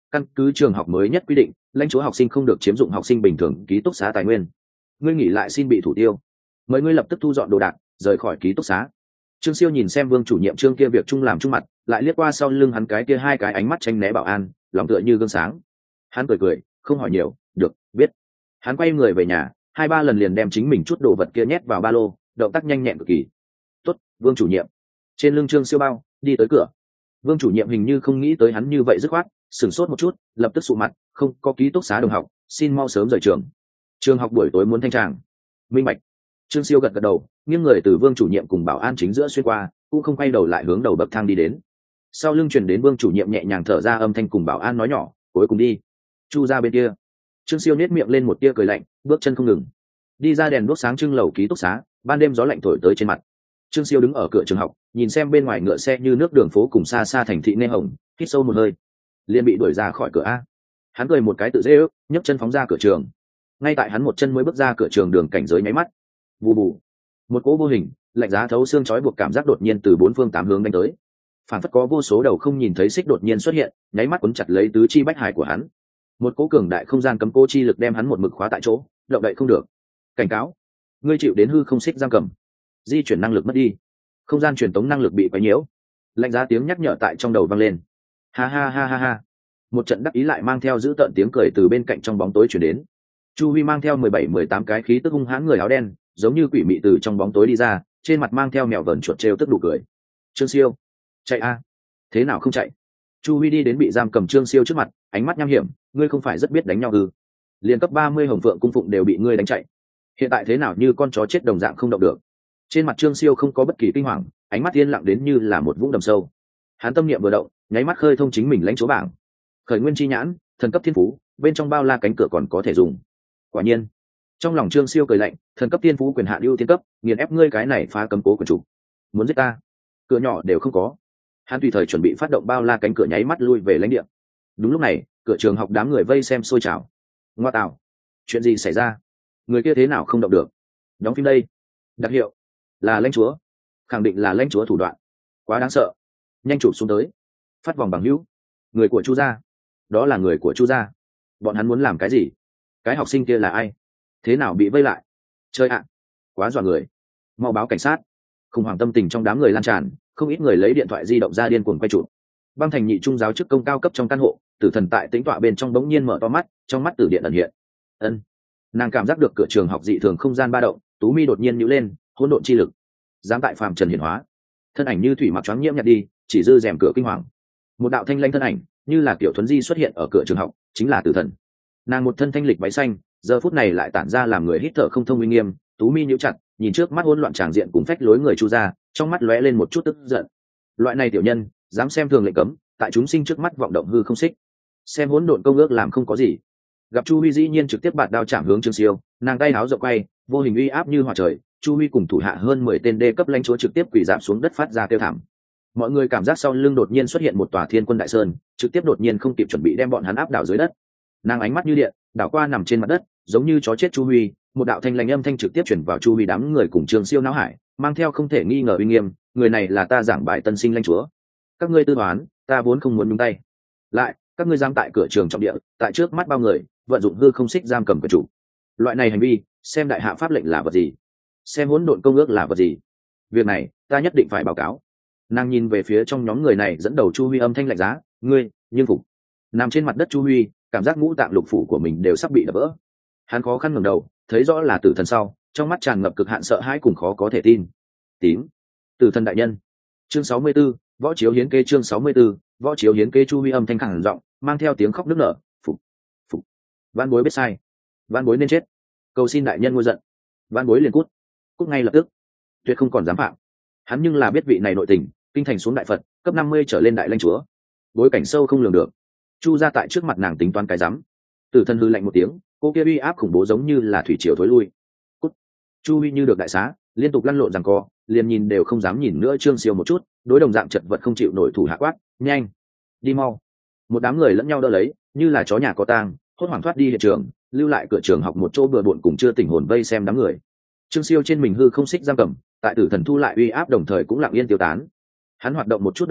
căn cứ trường học mới nhất quy định, lãnh chúa học sinh không được chiếm dụng học sinh bình thường ký túc xá tài nguyên. Ngươi nghỉ lại xin bị thủ tiêu, mời ngươi lập tức thu dọn đồ đạc rời khỏi ký túc xá. Trương Siêu nhìn xem Vương chủ nhiệm Trương kia việc chung làm chung mặt, lại liếc qua sau lưng hắn cái kia hai cái ánh mắt tranh né bảo an, lòng tựa như gương sáng. Hắn cười cười, không hỏi nhiều, được, biết. Hắn quay người về nhà, 2-3 lần liền đem chính mình chút đồ vật kia nhét vào ba lô, động tác nhanh nhẹn cực kỳ. Tốt, Vương chủ nhiệm. Trên lưng Trương Siêu bao, đi tới cửa. Vương chủ nhiệm hình như không nghĩ tới hắn như vậy dứt khoát, sửng sốt một chút, lập tức sụ mặt, không có ký túc xá đồng học, xin mau sớm rời trường. Trường học buổi tối muốn thanh tràng. Minh bạch. Trương Siêu gật gật đầu, nghiêng người từ Vương chủ nhiệm cùng bảo an chính giữa xuyên qua, cũng không quay đầu lại hướng đầu bậc thang đi đến. Sau lưng truyền đến Vương chủ nhiệm nhẹ nhàng thở ra âm thanh cùng bảo an nói nhỏ, cuối cùng đi. Chu ra bên kia. Trương Siêu nhếch miệng lên một tia cười lạnh, bước chân không ngừng. Đi ra đèn đuốc sáng trưng lầu ký túc xá, ban đêm gió lạnh thổi tới trên mặt. Trương Siêu đứng ở cửa trường học, nhìn xem bên ngoài ngựa xe như nước đường phố cùng xa xa thành thị nê hồng, hít sâu một hơi, liền bị đuổi ra khỏi cửa a. Hắn cười một cái tự dễ ước, nhấc chân phóng ra cửa trường. Ngay tại hắn một chân mới bước ra cửa trường, đường cảnh giới nháy mắt, bù bù, một cỗ vô hình lạnh giá thấu xương chói buộc cảm giác đột nhiên từ 4 phương 8 hướng đánh tới, phản phất có vô số đầu không nhìn thấy xích đột nhiên xuất hiện, nháy mắt cuốn chặt lấy tứ chi bách hải của hắn. Một cỗ cường đại không gian cấm cố chi lực đem hắn một mực khóa tại chỗ, động đậy không được. Cảnh cáo, ngươi chịu đến hư không xích giam cầm, di chuyển năng lực mất đi, không gian truyền tống năng lực bị quấy nhiễu. Lạnh giá tiếng nhắc nhở tại trong đầu vang lên. Ha ha ha ha ha. Một trận đắc ý lại mang theo dữ tợn tiếng cười từ bên cạnh trong bóng tối truyền đến. Chu Huy mang theo 17-18 cái khí tức hung hãn người áo đen, giống như quỷ mị từ trong bóng tối đi ra, trên mặt mang theo mèo vờn chuột trêu tức đủ cười. Trương Siêu, chạy a! Thế nào không chạy? Chu Huy đi đến bị giam cầm Trương Siêu trước mặt, ánh mắt nham hiểm, ngươi không phải rất biết đánh nhau ư? Liên cấp 30 Hồng Phượng cung phụng đều bị ngươi đánh chạy, hiện tại thế nào như con chó chết đồng dạng không động được? Trên mặt Trương Siêu không có bất kỳ kinh hoàng, ánh mắt yên lặng đến như là một vũng đầm sâu. Hắn tâm niệm vừa động, nháy mắt khơi thông chính mình lãnh chúa bảng, khởi nguyên chi nhãn, thần cấp thiên phú, bên trong bao la cánh cửa còn có thể dùng. Quả nhiên, trong lòng Trương Siêu cười lạnh, thần cấp thiên phú quyền hạn ưu tiên cấp, nghiền ép ngươi cái này phá cấm cố quyền chủ, muốn giết ta, cửa nhỏ đều không có. Hắn tùy thời chuẩn bị phát động bao la cánh cửa, nháy mắt lui về lãnh địa. Đúng lúc này, cửa trường học đám người vây xem sôi trào. Ngoa tạo, chuyện gì xảy ra? Người kia thế nào không động được? Đóng phim đây. Đặc hiệu là lãnh chúa, khẳng định là lãnh chúa thủ đoạn, quá đáng sợ. Nhanh chụp xuống tới, phát vòng bằng hữu. Người của Chu gia, đó là người của Chu gia. Bọn hắn muốn làm cái gì? Cái học sinh kia là ai? Thế nào bị vây lại? Chơi ạ, quá dọa người. Mau báo cảnh sát. Khủng hoảng tâm tình trong đám người lan tràn, không ít người lấy điện thoại di động ra điên cuồng quay chụp. Băng Thành nhị trung giáo chức công cao cấp trong căn hộ, Tử Thần tại tĩnh tọa bên trong bỗng nhiên mở to mắt, trong mắt tử điện ẩn hiện. Ân, nàng cảm giác được cửa trường học dị thường không gian ba động, tú mi đột nhiên nhíu lên, hỗn độn chi lực dám tại phàm trần hiển hóa, thân ảnh như thủy mặc choáng nhiễm nhạt đi, chỉ dư rèm cửa kinh hoàng. Một đạo thanh lãnh thân ảnh như là kiểu thuấn di xuất hiện ở cửa trường học, chính là Tử Thần. Nàng một thân thanh lịch váy xanh, giờ phút này lại tản ra làm người hít thở không thông uy nghiêm, tú mi nhíu chặt, nhìn trước mắt hỗn loạn tràng diện cùng phách lối người Chu gia, trong mắt lóe lên một chút tức giận. Loại này tiểu nhân dám xem thường lệnh cấm, tại chúng sinh trước mắt vọng động hư không xích, xem hỗn độn công ước làm không có gì. Gặp Chu Huy dĩ nhiên trực tiếp bạt đao chạm hướng Trương Siêu, nàng tay áo rộng quay, vô hình uy áp như hỏa trời. Chu Huy cùng thủ hạ hơn 10 tên đê cấp lãnh chúa trực tiếp quỳ rạp xuống đất phát ra kêu thảm. Mọi người cảm giác sau lưng đột nhiên xuất hiện một tòa thiên quân đại sơn, trực tiếp đột nhiên không kịp chuẩn bị đem bọn hắn áp đảo dưới đất. Nàng ánh mắt như điện, đảo qua nằm trên mặt đất, giống như chó chết Chu Huy, một đạo thanh lãnh âm thanh trực tiếp chuyển vào Chu Huy đám người cùng Trương Siêu não hải, mang theo không thể nghi ngờ uy nghiêm, người này là ta giảng bài tân sinh lãnh chúa. Các ngươi tư toán, ta vốn không muốn nhúng tay. Lại, các ngươi giam tại cửa trường trọng địa, tại trước mắt bao người, vận dụng hư không xích giam cầm quyền chủ. Loại này hành vi, xem đại hạ pháp lệnh là vật gì, xem hỗn độn công ước là vật gì. Việc này, ta nhất định phải báo cáo. Nàng nhìn về phía trong nhóm người này dẫn đầu Chu Huy, âm thanh lạnh giá, ngươi, nhưng phục. Nằm trên mặt đất Chu Huy, cảm giác ngũ tạng lục phủ của mình đều sắp bị đập vỡ. Hắn khó khăn ngẩng đầu, thấy rõ là Tử Thần sau, trong mắt tràn ngập cực hạn sợ hãi cùng khó có thể tin. Tím, Tử Thần đại nhân. Chương 64, võ chiếu hiến kê. Chương 64, võ chiếu hiến kê. Chu Huy âm thanh khẳng giọng, mang theo tiếng khóc nức nở, phục, phục. Van bối biết sai, van bối nên chết, cầu xin đại nhân ngôi giận. Van bối liền cút, cút ngay lập tức, tuyệt không còn dám phạm. Hắn nhưng là biết vị này nội tình, kinh thành xuống đại Phật, cấp 50 trở lên đại lãnh chúa, bối cảnh sâu không lường được. Chu ra tại trước mặt nàng tính toán cái rắm. Tử Thần hư lạnh một tiếng, cô kia uy áp khủng bố giống như là thủy triều thối lui. Cút. Chu Huy như được đại xá, liên tục lăn lộn giằng co, liền nhìn đều không dám nhìn nữa Trương Siêu một chút, đối đồng dạng chật vật không chịu nổi thủ hạ quát, nhanh, đi mau. Một đám người lẫn nhau đỡ lấy, như là chó nhà có tang, hốt hoảng thoát đi hiện trường, lưu lại cửa trường học một chỗ bừa bộn cùng chưa tỉnh hồn vây xem đám người. Trương Siêu trên mình hư không xích giam cầm, tại Tử Thần thu lại uy áp đồng thời cũng lặng yên tiêu tán. Hắn hoạt động một chút động tác,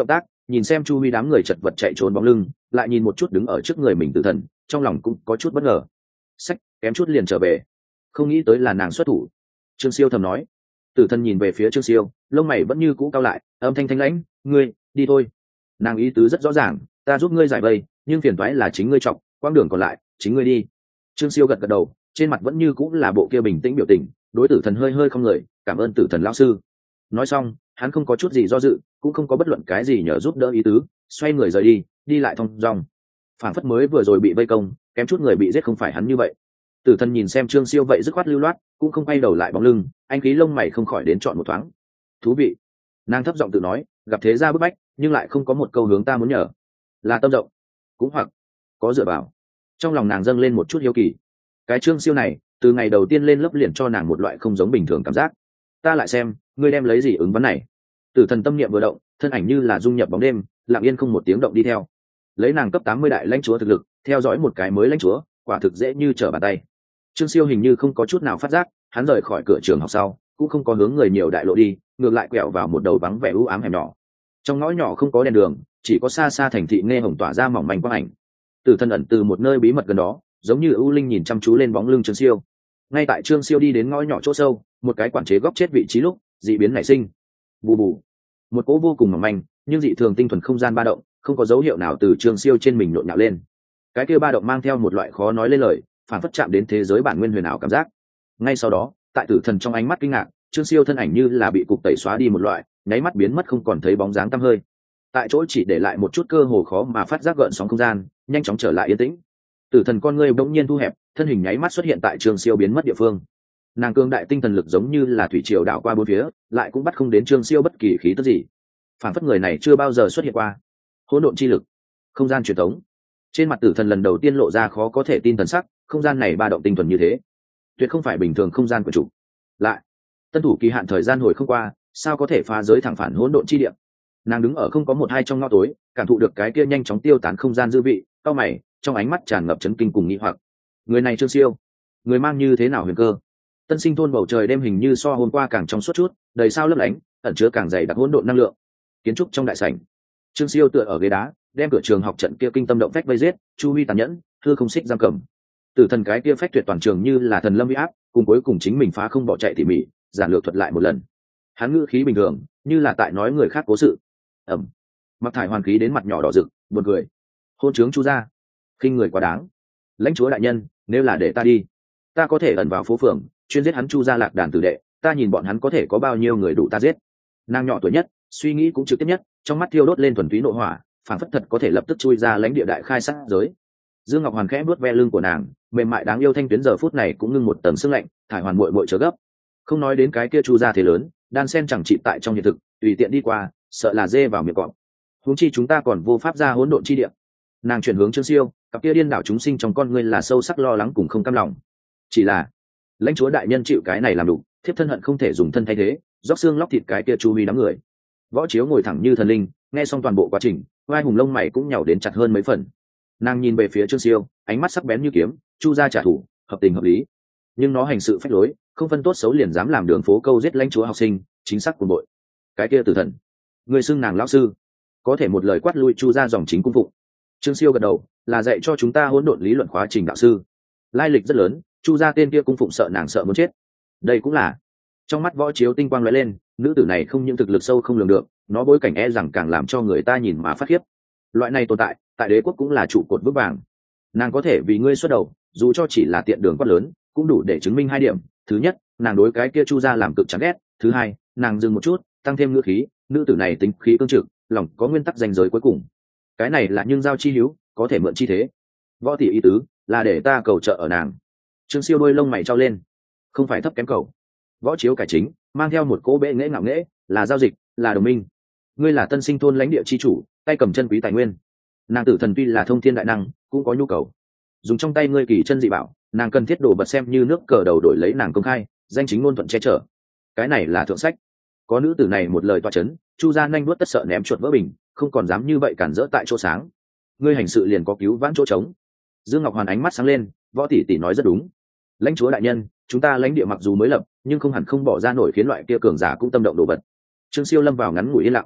nhìn xem chu huy đám người chật vật chạy trốn bóng lưng, lại nhìn một chút đứng ở trước người mình Tử Thần, trong lòng cũng có chút bất ngờ. Sách, kém chút liền trở về, không nghĩ tới là nàng xuất thủ. Trương Siêu thầm nói. Tử Thần nhìn về phía Trương Siêu, lông mày vẫn như cũ cao lại, âm thanh thanh lãnh, ngươi đi thôi. Nàng ý tứ rất rõ ràng, ta giúp ngươi giải vây, nhưng phiền toái là chính ngươi chọc, quãng đường còn lại chính ngươi đi. Trương Siêu gật gật đầu, trên mặt vẫn như cũng là bộ kia bình tĩnh biểu tình, đối Tử Thần hơi hơi không người, cảm ơn Tử Thần lão sư. Nói xong, hắn không có chút gì do dự, cũng không có bất luận cái gì nhờ giúp đỡ ý tứ, xoay người rời đi, đi lại thong dong. Phản phất mới vừa rồi bị vây công, kém chút người bị giết không phải hắn như vậy. Tử Thần nhìn xem Trương Siêu vậy dứt khoát lưu loát, cũng không quay đầu lại bóng lưng, anh khí lông mày không khỏi đến chọn một thoáng. Thú vị. Nàng thấp giọng tự nói, gặp thế gia bức bách, nhưng lại không có một câu hướng ta muốn nhờ. Là tâm rộng, cũng hoặc có dựa vào. Trong lòng nàng dâng lên một chút hiếu kỳ. Cái Trương Siêu này, từ ngày đầu tiên lên lớp liền cho nàng một loại không giống bình thường cảm giác. Ta lại xem, ngươi đem lấy gì ứng vấn này. Tử Thần tâm niệm vừa động, thân ảnh như là dung nhập bóng đêm, lặng yên không một tiếng động đi theo. Lấy nàng cấp 80 đại lãnh chúa thực lực, theo dõi một cái mới lãnh chúa, quả thực dễ như trở bàn tay. Trương Siêu hình như không có chút nào phát giác, hắn rời khỏi cửa trường học sau, cũng không có hướng người nhiều đại lộ đi, ngược lại quẹo vào một đầu vắng vẻ u ám hẻm nhỏ. Trong ngõ nhỏ không có đèn đường, chỉ có xa xa thành thị nghe hồng tỏa ra mỏng manh quang ảnh. Tử Thần ẩn từ một nơi bí mật gần đó, giống như ưu linh nhìn chăm chú lên bóng lưng Trương Siêu. Ngay tại Trương Siêu đi đến ngõ nhỏ chỗ sâu, một cái quản chế góc chết vị trí lúc, dị biến nảy sinh. Bù bù, một cỗ vô cùng mỏng manh, nhưng dị thường tinh thuần không gian ba động, không có dấu hiệu nào từ Trương Siêu trên mình nhộn nhạo lên. Cái kia ba động mang theo một loại khó nói lên lời, phản phất chạm đến thế giới bản nguyên huyền ảo cảm giác. Ngay sau đó, tại Tử Thần trong ánh mắt kinh ngạc, Trương Siêu thân ảnh như là bị cục tẩy xóa đi một loại, nháy mắt biến mất không còn thấy bóng dáng tăm hơi. Tại chỗ chỉ để lại một chút cơ hồ khó mà phát giác gợn sóng không gian, nhanh chóng trở lại yên tĩnh. Tử Thần con ngươi bỗng nhiên thu hẹp, thân hình nháy mắt xuất hiện tại Trương Siêu biến mất địa phương. Nàng cương đại tinh thần lực giống như là thủy triều đảo qua bốn phía, lại cũng bắt không đến Trương Siêu bất kỳ khí tức gì. Phản phất người này chưa bao giờ xuất hiện qua. Hỗn độn chi lực, không gian truyền thống. Trên mặt Tử Thần lần đầu tiên lộ ra khó có thể tin thần sắc, không gian này ba động tinh thuần như thế, tuyệt không phải bình thường không gian của chủ. Lại, tân thủ kỳ hạn thời gian hồi không qua, sao có thể phá giới thẳng phản hỗn độn chi địa. Nàng đứng ở không có một hai trong ngõ tối, cảm thụ được cái kia nhanh chóng tiêu tán không gian dư vị, cau mày, trong ánh mắt tràn ngập chấn kinh cùng nghi hoặc. Người này Trương Siêu, người mang như thế nào huyền cơ? Tân Sinh thôn bầu trời đêm hình như so hôm qua càng trong suốt chút, đầy sao lấp lánh, ẩn chứa càng dày đặc hỗn độn năng lượng. Kiến trúc trong đại sảnh, Trương Siêu tựa ở ghế đá, đem cửa trường học trận kia kinh tâm động phách vây giết, chu huy tàn nhẫn, hư không xích giam cầm. Tử Thần cái kia phách tuyệt toàn trường như là thần lâm uy áp, cùng cuối cùng chính mình phá không bỏ chạy tỉ mỉ, giản lược thuật lại một lần. Hắn ngữ khí bình thường, như là tại nói người khác cố sự. Ẩm. Mặc thải hoàn khí đến mặt nhỏ đỏ rực, buồn cười. Hôn trướng chu gia, khinh người quá đáng. Lãnh chúa đại nhân, nếu là để ta đi, ta có thể ẩn vào phố phường, chuyên giết hắn chu gia lạc đàn tử đệ, ta nhìn bọn hắn có thể có bao nhiêu người đủ ta giết. Nàng nhỏ tuổi nhất, suy nghĩ cũng trực tiếp nhất, trong mắt thiêu đốt lên thuần túy nội hỏa, phản phất thật có thể lập tức chui ra lãnh địa đại khai sát giới. Dương Ngọc Hoàn khẽ vuốt ve lưng của nàng, mềm mại đáng yêu thanh tuyến giờ phút này cũng ngưng một tầng sương lạnh, thải hoàn muội muội chớ gấp. Không nói đến cái kia chu gia thế lớn, đan sen chẳng trị tại trong hiện thực, tùy tiện đi qua, sợ là dê vào miệng cọp. Huống chi chúng ta còn vô pháp ra hỗn độn chi địa. Nàng chuyển hướng Trương Siêu, cặp kia điên đảo chúng sinh trong con ngươi là sâu sắc lo lắng cùng không cam lòng. Chỉ là, lãnh chúa đại nhân chịu cái này làm đủ, thiếp thân hận không thể dùng thân thay thế, róc xương lóc thịt cái kia chu huy đám người. Võ Chiếu ngồi thẳng như thần linh, nghe xong toàn bộ quá trình, vai hùng lông mày cũng nhàu đến chặt hơn mấy phần. Nàng nhìn về phía Trương Siêu, ánh mắt sắc bén như kiếm, chu gia trả thù, hợp tình hợp lý. Nhưng nó hành sự phách lối, không phân tốt xấu liền dám làm đường phố câu giết lãnh chúa học sinh, chính xác cuồng bội. Cái kia Tử Thần, người xưng nàng lão sư, có thể một lời quát lui chu gia dòng chính cung phụng. Trương Siêu gật đầu, là dạy cho chúng ta hỗn độn lý luận khóa trình đạo sư. Lai lịch rất lớn, chu gia tên kia cung phụng sợ nàng sợ muốn chết. Đây cũng là. Trong mắt Võ Chiếu tinh quang lóe lên, nữ tử này không những thực lực sâu không lường được, nó bối cảnh e rằng càng làm cho người ta nhìn mà phát khiếp. Loại này tồn tại, tại đế quốc cũng là trụ cột vững vàng. Nàng có thể vì ngươi xuất đầu, dù cho chỉ là tiện đường quát lớn, cũng đủ để chứng minh hai điểm. Thứ nhất, nàng đối cái kia chu gia làm cực chán ghét. Thứ hai, nàng dừng một chút, tăng thêm ngữ khí, nữ tử này tính khí cương trực, lòng có nguyên tắc ranh giới cuối cùng. Cái này là nhưng giao chi hiếu, có thể mượn chi thế. Võ tỷ ý tứ là để ta cầu trợ ở nàng. Trương Siêu đôi lông mày trao lên, không phải thấp kém cầu. Võ Chiếu cải chính, mang theo một cỗ bệ nghễ ngạo nghễ, là giao dịch, là đồng minh. Ngươi là Tân Sinh thôn lãnh địa chi chủ, tay cầm chân quý tài nguyên. Nàng Tử Thần tuy là thông thiên đại năng, cũng có nhu cầu. Dùng trong tay ngươi kỳ chân dị bảo, nàng cần thiết đồ vật xem như nước cờ đầu đổi lấy nàng công khai, danh chính ngôn thuận che chở. Cái này là thượng sách. Có nữ tử này một lời toa chấn, chu gia nhanh nuốt tất sợ ném chuột vỡ bình, không còn dám như vậy cản rỡ tại chỗ sáng. Ngươi hành sự liền có cứu vãn chỗ trống. Dương Ngọc Hoàn ánh mắt sáng lên, Võ tỷ tỷ nói rất đúng. Lãnh chúa đại nhân, chúng ta lãnh địa mặc dù mới lập, nhưng không hẳn không bỏ ra nổi khiến loại kia cường giả cũng tâm động đồ vật. Trương Siêu lâm vào ngắn ngủi yên lặng.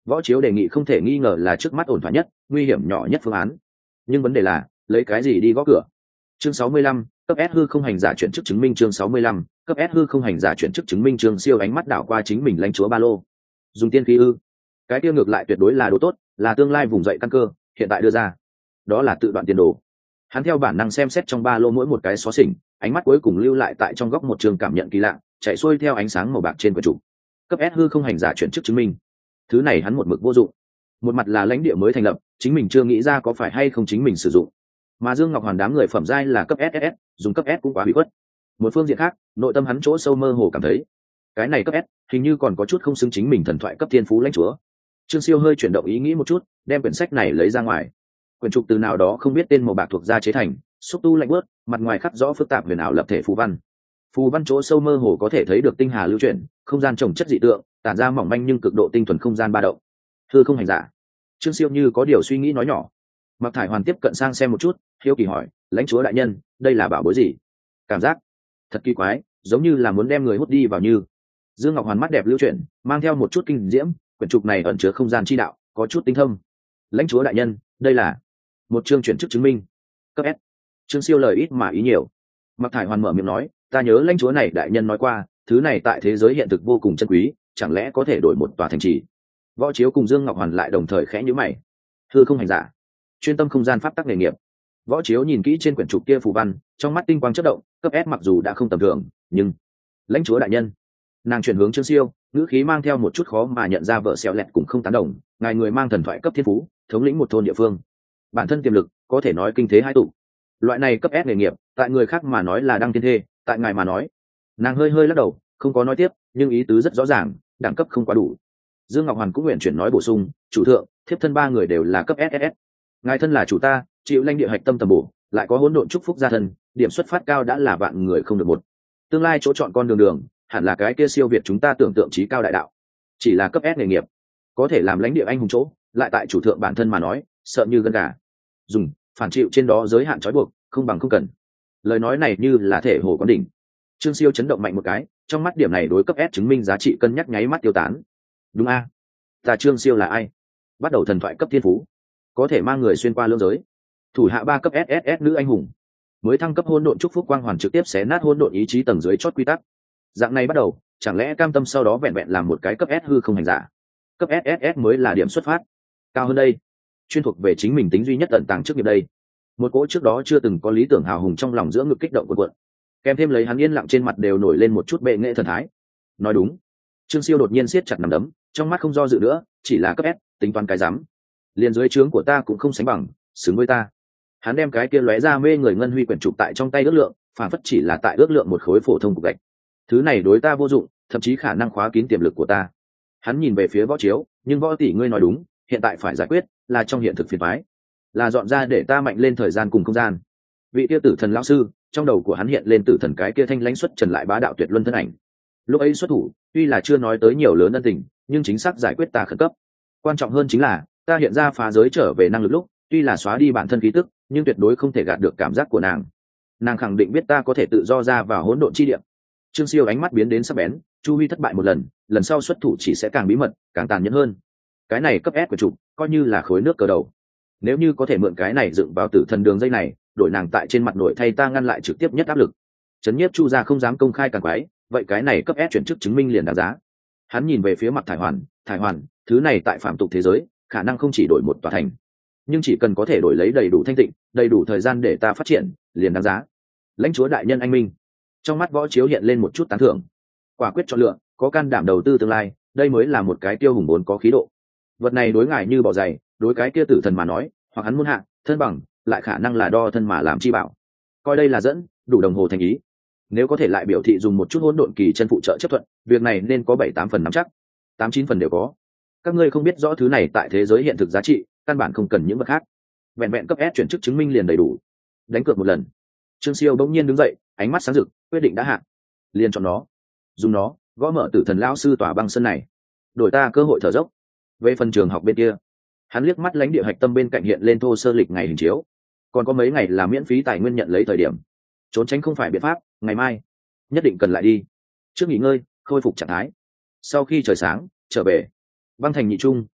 Võ Chiếu đề nghị không thể nghi ngờ là trước mắt ổn thỏa nhất, nguy hiểm nhỏ nhất phương án. Nhưng vấn đề là, lấy cái gì đi gõ cửa? Chương 65, cấp S hư không hành giả chuyển chức chứng minh. Chương 65, cấp S hư không hành giả chuyển chức chứng minh. Trường Siêu ánh mắt đảo qua chính mình lãnh chúa ba lô. Dùng tiên khí ư? Cái kia ngược lại tuyệt đối là đồ tốt, là tương lai vùng dậy căn cơ, hiện tại đưa ra, đó là tự đoạn tiền đồ. Hắn theo bản năng xem xét trong ba lô mỗi một cái xó xỉnh, ánh mắt cuối cùng lưu lại tại trong góc một trường cảm nhận kỳ lạ, chạy xuôi theo ánh sáng màu bạc trên quyển trục. Cấp S hư không hành giả chuyển chức chứng minh. Thứ này hắn một mực vô dụng. Một mặt là lãnh địa mới thành lập, chính mình chưa nghĩ ra có phải hay không chính mình sử dụng. Mà Dương Ngọc Hoàn đám người phẩm giai là cấp SSS, dùng cấp S cũng quá bị khuất. Một phương diện khác, nội tâm hắn chỗ sâu mơ hồ cảm thấy, cái này cấp S hình như còn có chút không xứng chính mình thần thoại cấp thiên phú lãnh chúa. Trương Siêu hơi chuyển động ý nghĩ một chút, đem quyển sách này lấy ra ngoài. Quyển trục từ nào đó không biết tên màu bạc thuộc da chế thành, xúc tu lạnh bớt, mặt ngoài khắc rõ phức tạp huyền ảo lập thể phù văn. Phù văn chỗ sâu mơ hồ có thể thấy được tinh hà lưu chuyển, không gian trồng chất dị tượng, tản ra mỏng manh nhưng cực độ tinh thuần không gian ba động. Hư không hành giả. Trương Siêu như có điều suy nghĩ nói nhỏ. Mặc Thải Hoàn tiếp cận sang xem một chút, hiếu kỳ hỏi, lãnh chúa đại nhân, đây là bảo bối gì? Cảm giác thật kỳ quái, giống như là muốn đem người hút đi vào như. Dương Ngọc Hoàn mắt đẹp lưu chuyển, mang theo một chút kinh diễm, quyển trục này ẩn chứa không gian chi đạo, có chút tinh thông. Lãnh chúa đại nhân, đây là một chương chuyển chức chứng minh. Cấp S. Trương Siêu lời ít mà ý nhiều. Mặc Thải Hoàn mở miệng nói, ta nhớ lãnh chúa này đại nhân nói qua, thứ này tại thế giới hiện thực vô cùng chân quý, chẳng lẽ có thể đổi một tòa thành trì? Võ Chiếu cùng Dương Ngọc Hoàn lại đồng thời khẽ nhíu mày. Hư không hành giả, chuyên tâm không gian pháp tắc nghề nghiệp. Võ Chiếu nhìn kỹ trên quyển trục kia phù văn, trong mắt tinh quang chớp động, cấp S mặc dù đã không tầm thường, nhưng lãnh chúa đại nhân. Nàng chuyển hướng Trương Siêu, ngữ khí mang theo một chút khó mà nhận ra vợ xéo lẹt cũng không tán đồng, ngài người mang thần thoại cấp thiên phú, thống lĩnh một thôn địa phương, bản thân tiềm lực có thể nói kinh thế hai tụ. Loại này cấp S nghề nghiệp, tại người khác mà nói là đăng thiên thê, tại ngài mà nói. Nàng hơi hơi lắc đầu, không có nói tiếp, nhưng ý tứ rất rõ ràng, đẳng cấp không quá đủ. Dương Ngọc Hoàn cũng nguyện chuyển nói bổ sung, chủ thượng, thiếp thân ba người đều là cấp SSS. Ngài thân là chủ ta, chịu lãnh địa hạch tâm tầm bổ, lại có hỗn độn chúc phúc gia thân, điểm xuất phát cao đã là vạn người không được một. Tương lai chỗ chọn con đường đường, hẳn là cái kia siêu việt chúng ta tưởng tượng trí cao đại đạo. Chỉ là cấp S nghề nghiệp, có thể làm lãnh địa anh hùng chỗ, lại tại chủ thượng bản thân mà nói, sợ như gân gà. Dùng, phản chịu trên đó giới hạn trói buộc, không bằng không cần. Lời nói này như là thể hồ quán đỉnh. Trương Siêu chấn động mạnh một cái, trong mắt điểm này đối cấp S chứng minh giá trị cân nhắc nháy mắt tiêu tán. Đúng a, ta Trương Siêu là ai? Bắt đầu thần thoại cấp thiên phú, có thể mang người xuyên qua lưỡng giới, thủ hạ 3 cấp SSS nữ anh hùng, mới thăng cấp hỗn độn chúc phúc quang hoàn trực tiếp xé nát hỗn độn ý chí tầng dưới chót quy tắc. Dạng này bắt đầu, chẳng lẽ cam tâm sau đó vẹn vẹn làm một cái cấp S hư không hành giả? Cấp SSS mới là điểm xuất phát. Cao hơn đây, chuyên thuộc về chính mình tính duy nhất tận tàng trước nghiệp đây. Một cỗ trước đó chưa từng có lý tưởng hào hùng trong lòng giữa ngực kích động cuộn cuộn. Kèm thêm lấy hắn yên lặng trên mặt đều nổi lên một chút bệ nghệ thần thái. Nói đúng. Trương Siêu đột nhiên siết chặt nắm đấm, trong mắt không do dự nữa, chỉ là cấp S, tính toán cái rắm. Liền dưới trướng của ta cũng không sánh bằng, xứng với ta. Hắn đem cái kia lóe ra mê người ngân huy quyển trục tại trong tay ước lượng, phản phất chỉ là tại ước lượng một khối phổ thông cục gạch. Thứ này đối ta vô dụng, thậm chí khả năng khóa kín tiềm lực của ta. Hắn nhìn về phía Võ Chiếu, nhưng Võ tỷ ngươi nói đúng, hiện tại phải giải quyết là trong hiện thực phiền toái, là dọn ra để ta mạnh lên thời gian cùng không gian. Vị kia tử thần lão sư, trong đầu của hắn hiện lên tử thần cái kia thanh lãnh xuất trần lại bá đạo tuyệt luân thân ảnh. Lúc ấy xuất thủ, tuy là chưa nói tới nhiều lớn ân tình, nhưng chính xác giải quyết ta khẩn cấp. Quan trọng hơn chính là, ta hiện ra phá giới trở về năng lực lúc, tuy là xóa đi bản thân khí tức, nhưng tuyệt đối không thể gạt được cảm giác của nàng. Nàng khẳng định biết ta có thể tự do ra vào hỗn độn chi địa. Trương Siêu ánh mắt biến đến sắc bén, Chu Huy thất bại một lần, lần sau xuất thủ chỉ sẽ càng bí mật, càng tàn nhẫn hơn. Cái này cấp S của chủ, coi như là khối nước cờ đầu. Nếu như có thể mượn cái này dựng vào tử thần đường dây này, đổi nàng tại trên mặt nội thay ta ngăn lại trực tiếp nhất áp lực. Chấn nhiếp Chu gia không dám công khai càng quái, vậy cái này cấp S chuyển chức chứng minh liền đáng giá. Hắn nhìn về phía mặt Thải Hoàn, thứ này tại phạm tục thế giới, khả năng không chỉ đổi một tòa thành, nhưng chỉ cần có thể đổi lấy đầy đủ thanh tịnh, đầy đủ thời gian để ta phát triển, liền đáng giá. Lãnh chúa đại nhân anh minh. Trong mắt Võ Chiếu hiện lên một chút tán thưởng. Quả quyết chọn lựa, có can đảm đầu tư tương lai, đây mới là một cái tiêu hùng vốn có khí độ. Vật này đối ngài như bỏ giày, đối cái kia tử thần mà nói, hoặc hắn muốn hạ thân bằng, lại khả năng là đo thân mà làm chi bảo. Coi đây là dẫn, đủ đồng hồ thành ý. Nếu có thể lại biểu thị dùng một chút hỗn độn kỳ chân phụ trợ chấp thuận, việc này nên có 7-8 phần nắm chắc, 8-9 phần đều có. Các ngươi không biết rõ thứ này tại thế giới hiện thực giá trị, căn bản không cần những vật khác. Vẹn vẹn cấp S chuyển chức chứng minh liền đầy đủ. Đánh cược một lần. Trương Siêu bỗng nhiên đứng dậy, ánh mắt sáng rực, quyết định đã hạ. Liền chọn nó, dùng nó gõ mở tử thần lão sư tòa băng sơn này, đổi ta cơ hội thở dốc. Về phần trường học bên kia, hắn liếc mắt lãnh địa hạch tâm bên cạnh hiện lên thô sơ lịch ngày hình chiếu, còn có mấy ngày là miễn phí tài nguyên nhận lấy thời điểm. Trốn tránh không phải biện pháp, ngày mai nhất định cần lại đi, trước nghỉ ngơi khôi phục trạng thái. Sau khi trời sáng trở về băng thành nhị trung,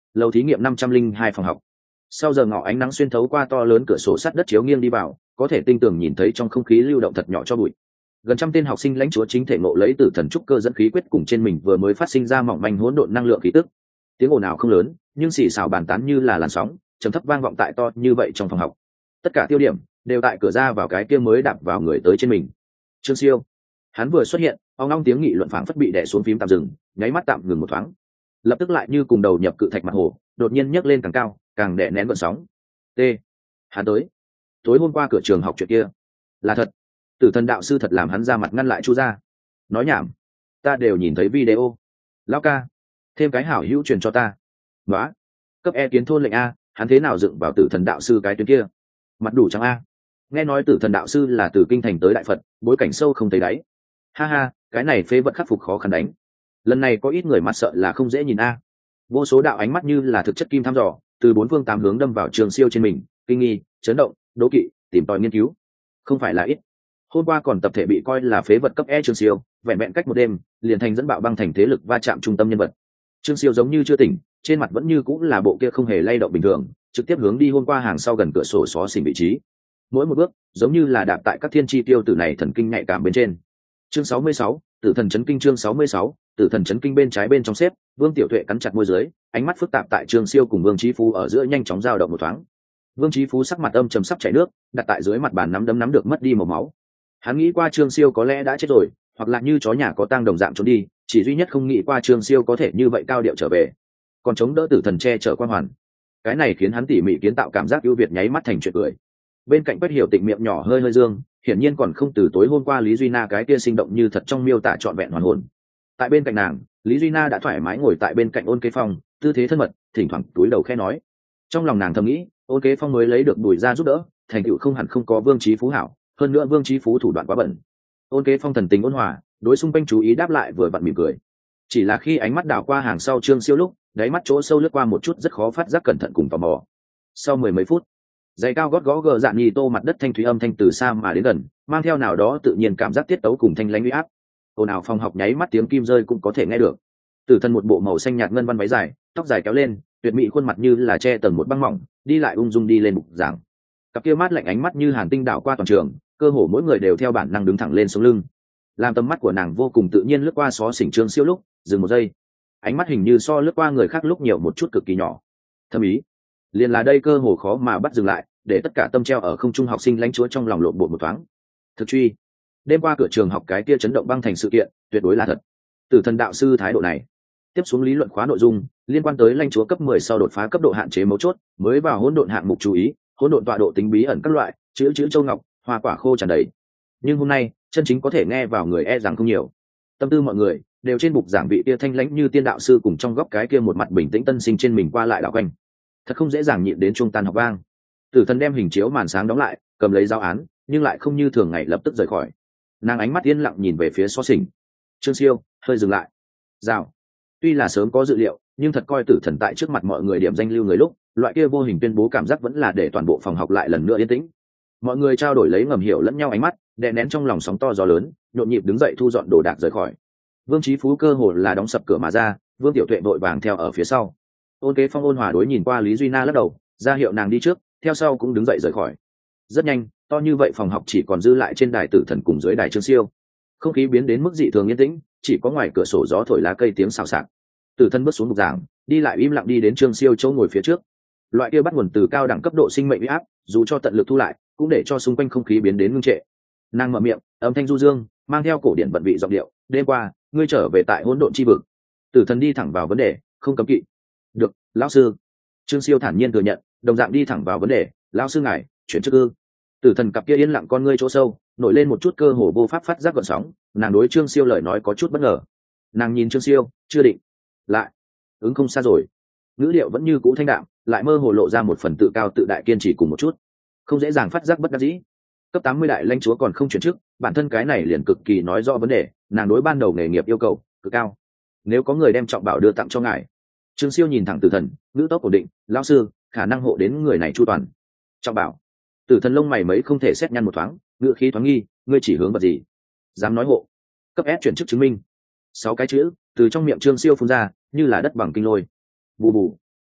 lầu thí nghiệm 502 phòng học. Sau giờ ngọ ánh nắng xuyên thấu qua to lớn cửa sổ sắt đất chiếu nghiêng đi vào, có thể tinh tường nhìn thấy trong không khí lưu động thật nhỏ cho bụi. Gần trăm tên học sinh lãnh chúa chính thể ngộ lấy tử thần trúc cơ dẫn khí quyết cùng trên mình vừa mới phát sinh ra mỏng manh hỗn độn năng lượng khí tức. Tiếng ồn ào không lớn, nhưng xì xào bàn tán như là làn sóng, trầm thấp vang vọng tại to như vậy trong phòng học. Tất cả tiêu điểm đều tại cửa ra vào cái kia mới đạp vào người tới trên mình. Trương Siêu, hắn vừa xuất hiện, ong ong tiếng nghị luận phảng phất bị đè xuống phím tạm dừng, nháy mắt tạm ngừng một thoáng, lập tức lại như cùng đầu nhập cự thạch mặt hồ, đột nhiên nhấc lên càng cao, càng đè nén gợn sóng. T. Hắn tới. Tối hôm qua cửa trường học chuyện kia là thật. Tử thần đạo sư thật làm hắn ra mặt ngăn lại Chu gia. Nói nhảm, ta đều nhìn thấy video. Lão ca, thêm cái hảo hữu truyền cho ta. Nóa, cấp E kiến thôn lệnh A, hắn thế nào dựng vào tử thần đạo sư cái tuyến kia? Mặt đủ trắng A. Nghe nói tử thần đạo sư là từ kinh thành tới đại Phật, bối cảnh sâu không thấy đáy. Ha ha, cái này phế vật khắc phục khó khăn đánh. Lần này có ít người mặt sợ là không dễ nhìn A. Vô số đạo ánh mắt như là thực chất kim thăm dò, từ bốn phương tám hướng đâm vào Trường Siêu trên mình, kinh nghi, chấn động, đố kỵ, tìm tòi nghiên cứu. Không phải là ít. Hôm qua còn tập thể bị coi là phế vật cấp E Trương Siêu, vẹn vẹn cách một đêm, liền thành dẫn bạo băng thành thế lực va chạm trung tâm nhân vật. Trương Siêu giống như chưa tỉnh, trên mặt vẫn như cũng là bộ kia không hề lay động bình thường, trực tiếp hướng đi hôm qua hàng sau gần cửa sổ xó xỉnh vị trí. Mỗi một bước, giống như là đạp tại các thiên chi tiêu tử này thần kinh nhạy cảm bên trên. Chương 66, Tử thần chấn kinh. Chương 66, Tử thần chấn kinh. Bên trái bên trong xếp, Vương Tiểu Tuệ cắn chặt môi dưới, ánh mắt phức tạp tại Trương Siêu cùng Vương Chí Phú ở giữa nhanh chóng dao động một thoáng. Vương Chí Phú sắc mặt âm trầm sắp chảy nước, đặt tại dưới mặt bàn nắm được mất đi màu máu. Hắn nghĩ qua Trương Siêu có lẽ đã chết rồi, hoặc là như chó nhà có tang đồng dạng trốn đi, chỉ duy nhất không nghĩ qua Trương Siêu có thể như vậy cao điệu trở về, còn chống đỡ tử thần che chở quan hoàn. Cái này khiến hắn tỉ mỉ kiến tạo cảm giác ưu việt nháy mắt thành chuyện cười. Bên cạnh Quách Hiểu Tịnh miệng nhỏ hơi hơi dương, hiển nhiên còn không từ tối hôm qua Lý Duy Na cái kia sinh động như thật trong miêu tả trọn vẹn hoàn hồn. Tại bên cạnh nàng, Lý Duy Na đã thoải mái ngồi tại bên cạnh Ôn Kế Phong, tư thế thân mật, thỉnh thoảng túi đầu khẽ nói. Trong lòng nàng thầm nghĩ, Ôn Kế Phong mới lấy được đuổi ra giúp đỡ, thành tựu không hẳn không có Vương Chí Phú hảo, hơn nữa Vương Chí Phú thủ đoạn quá bẩn. Ôn Kế Phong thần tình ôn hòa, đối xung quanh chú ý đáp lại vừa vặn mỉm cười. Chỉ là khi ánh mắt đảo qua hàng sau Trương Siêu lúc, đáy mắt chỗ sâu lướt qua một chút rất khó phát giác cẩn thận cùng tò mò. Sau mười mấy phút, giày cao gót gõ gờ dạn nhì tô mặt đất thanh thúy âm thanh từ xa mà đến gần, mang theo nào đó tự nhiên cảm giác tiết tấu cùng thanh lãnh uy áp. Ồn ào phòng học nháy mắt tiếng kim rơi cũng có thể nghe được. Tử thần một bộ màu xanh nhạt ngân văn váy dài, tóc dài kéo lên, tuyệt mỹ khuôn mặt như là che tầng một băng mỏng, đi lại ung dung đi lên bục giảng. Cặp kia mát lạnh ánh mắt như hàn tinh đảo qua toàn trường, cơ hồ mỗi người đều theo bản năng đứng thẳng lên sống lưng. Làm tầm mắt của nàng vô cùng tự nhiên lướt qua xó xỉnh Trương Siêu lúc, dừng một giây. Ánh mắt hình như so lướt qua người khác lúc nhiều một chút cực kỳ nhỏ. Thâm ý, liền là đây cơ hồ khó mà bắt dừng lại, để tất cả tâm treo ở không trung học sinh lãnh chúa trong lòng lộn bột một thoáng. Thực truy, đêm qua cửa trường học cái kia chấn động băng thành sự kiện, tuyệt đối là thật. Tử thần đạo sư thái độ này, tiếp xuống lý luận khóa nội dung liên quan tới lãnh chúa cấp 10 sau đột phá cấp độ hạn chế mấu chốt, mới vào hỗn độn hạng mục chú ý, hỗn độn tọa độ tính bí ẩn các loại, chữ châu ngọc, hoa quả khô tràn đầy. Nhưng hôm nay, chân chính có thể nghe vào người e rằng không nhiều. Tâm tư mọi người đều trên bục giảng vị kia thanh lãnh như tiên đạo sư cùng trong góc cái kia một mặt bình tĩnh tân sinh trên mình qua lại đảo quanh. Thật không dễ dàng nhịn đến chuông tan học vang. Tử thần đem hình chiếu màn sáng đóng lại, cầm lấy giáo án, nhưng lại không như thường ngày lập tức rời khỏi. Nàng ánh mắt yên lặng nhìn về phía xó xỉnh. Trương Siêu hơi dừng lại. Rào. Tuy là sớm có dự liệu, nhưng thật coi tử thần tại trước mặt mọi người điểm danh lưu người lúc, loại kia vô hình tuyên bố cảm giác vẫn là để toàn bộ phòng học lại lần nữa yên tĩnh. Mọi người trao đổi lấy ngầm hiểu lẫn nhau ánh mắt, đè nén trong lòng sóng to gió lớn, nhộn nhịp đứng dậy thu dọn đồ đạc rời khỏi. Vương Chí Phú cơ hồ là đóng sập cửa mà ra, Vương Tiểu Tuệ vội vàng theo ở phía sau. Ôn Kế Phong ôn hòa đối nhìn qua Lý Duy Na lắc đầu, ra hiệu nàng đi trước, theo sau cũng đứng dậy rời khỏi. Rất nhanh, to như vậy phòng học chỉ còn dư lại trên đài tử thần cùng dưới đài Trương Siêu. Không khí biến đến mức dị thường yên tĩnh, chỉ có ngoài cửa sổ gió thổi lá cây tiếng xào xạc. Tử thần bước xuống bục giảng, đi lại im lặng đi đến Trương Siêu chỗ ngồi phía trước. Loại kia bắt nguồn từ cao đẳng cấp độ sinh mệnh uy áp, dù cho tận lực thu lại, cũng để cho xung quanh không khí biến đến ngưng trệ. Nàng mở miệng, âm thanh du dương, mang theo cổ điển vận vị giọng điệu, "Đêm qua, ngươi trở về tại hỗn độn chi vực." Tử thần đi thẳng vào vấn đề, không cấm kỵ. "Được, lão sư." Trương Siêu thản nhiên thừa nhận, đồng dạng đi thẳng vào vấn đề, "Lão sư ngài, chuyển chức ư?" Tử thần cặp kia yên lặng con ngươi chỗ sâu, nổi lên một chút cơ hồ vô pháp phát giác gợn sóng, nàng đối Trương Siêu lời nói có chút bất ngờ. Nàng nhìn Trương Siêu, chưa định. Lại, ứng không xa rồi. Ngữ điệu vẫn như cũ thanh đạm, lại mơ hồ lộ ra một phần tự cao tự đại kiên trì cùng một chút. Không dễ dàng phát giác bất đắc dĩ. Cấp 80 đại lãnh chúa còn không chuyển chức, bản thân cái này liền cực kỳ nói rõ vấn đề, nàng đối ban đầu nghề nghiệp yêu cầu cực cao. Nếu có người đem trọng bảo đưa tặng cho ngài. Trương Siêu nhìn thẳng Tử thần, ngữ tốc ổn định, "Lão sư, khả năng hộ đến người này chu toàn." Trọng bảo. Tử thần lông mày mấy không thể xét nhăn một thoáng, ngữ khí thoáng nghi, "Ngươi chỉ hướng vật gì?" Dám nói hộ. Cấp S chuyển chức chứng minh. 6 cái chữ từ trong miệng Trương Siêu phun ra, như là đất bằng kinh lôi. Bù bù.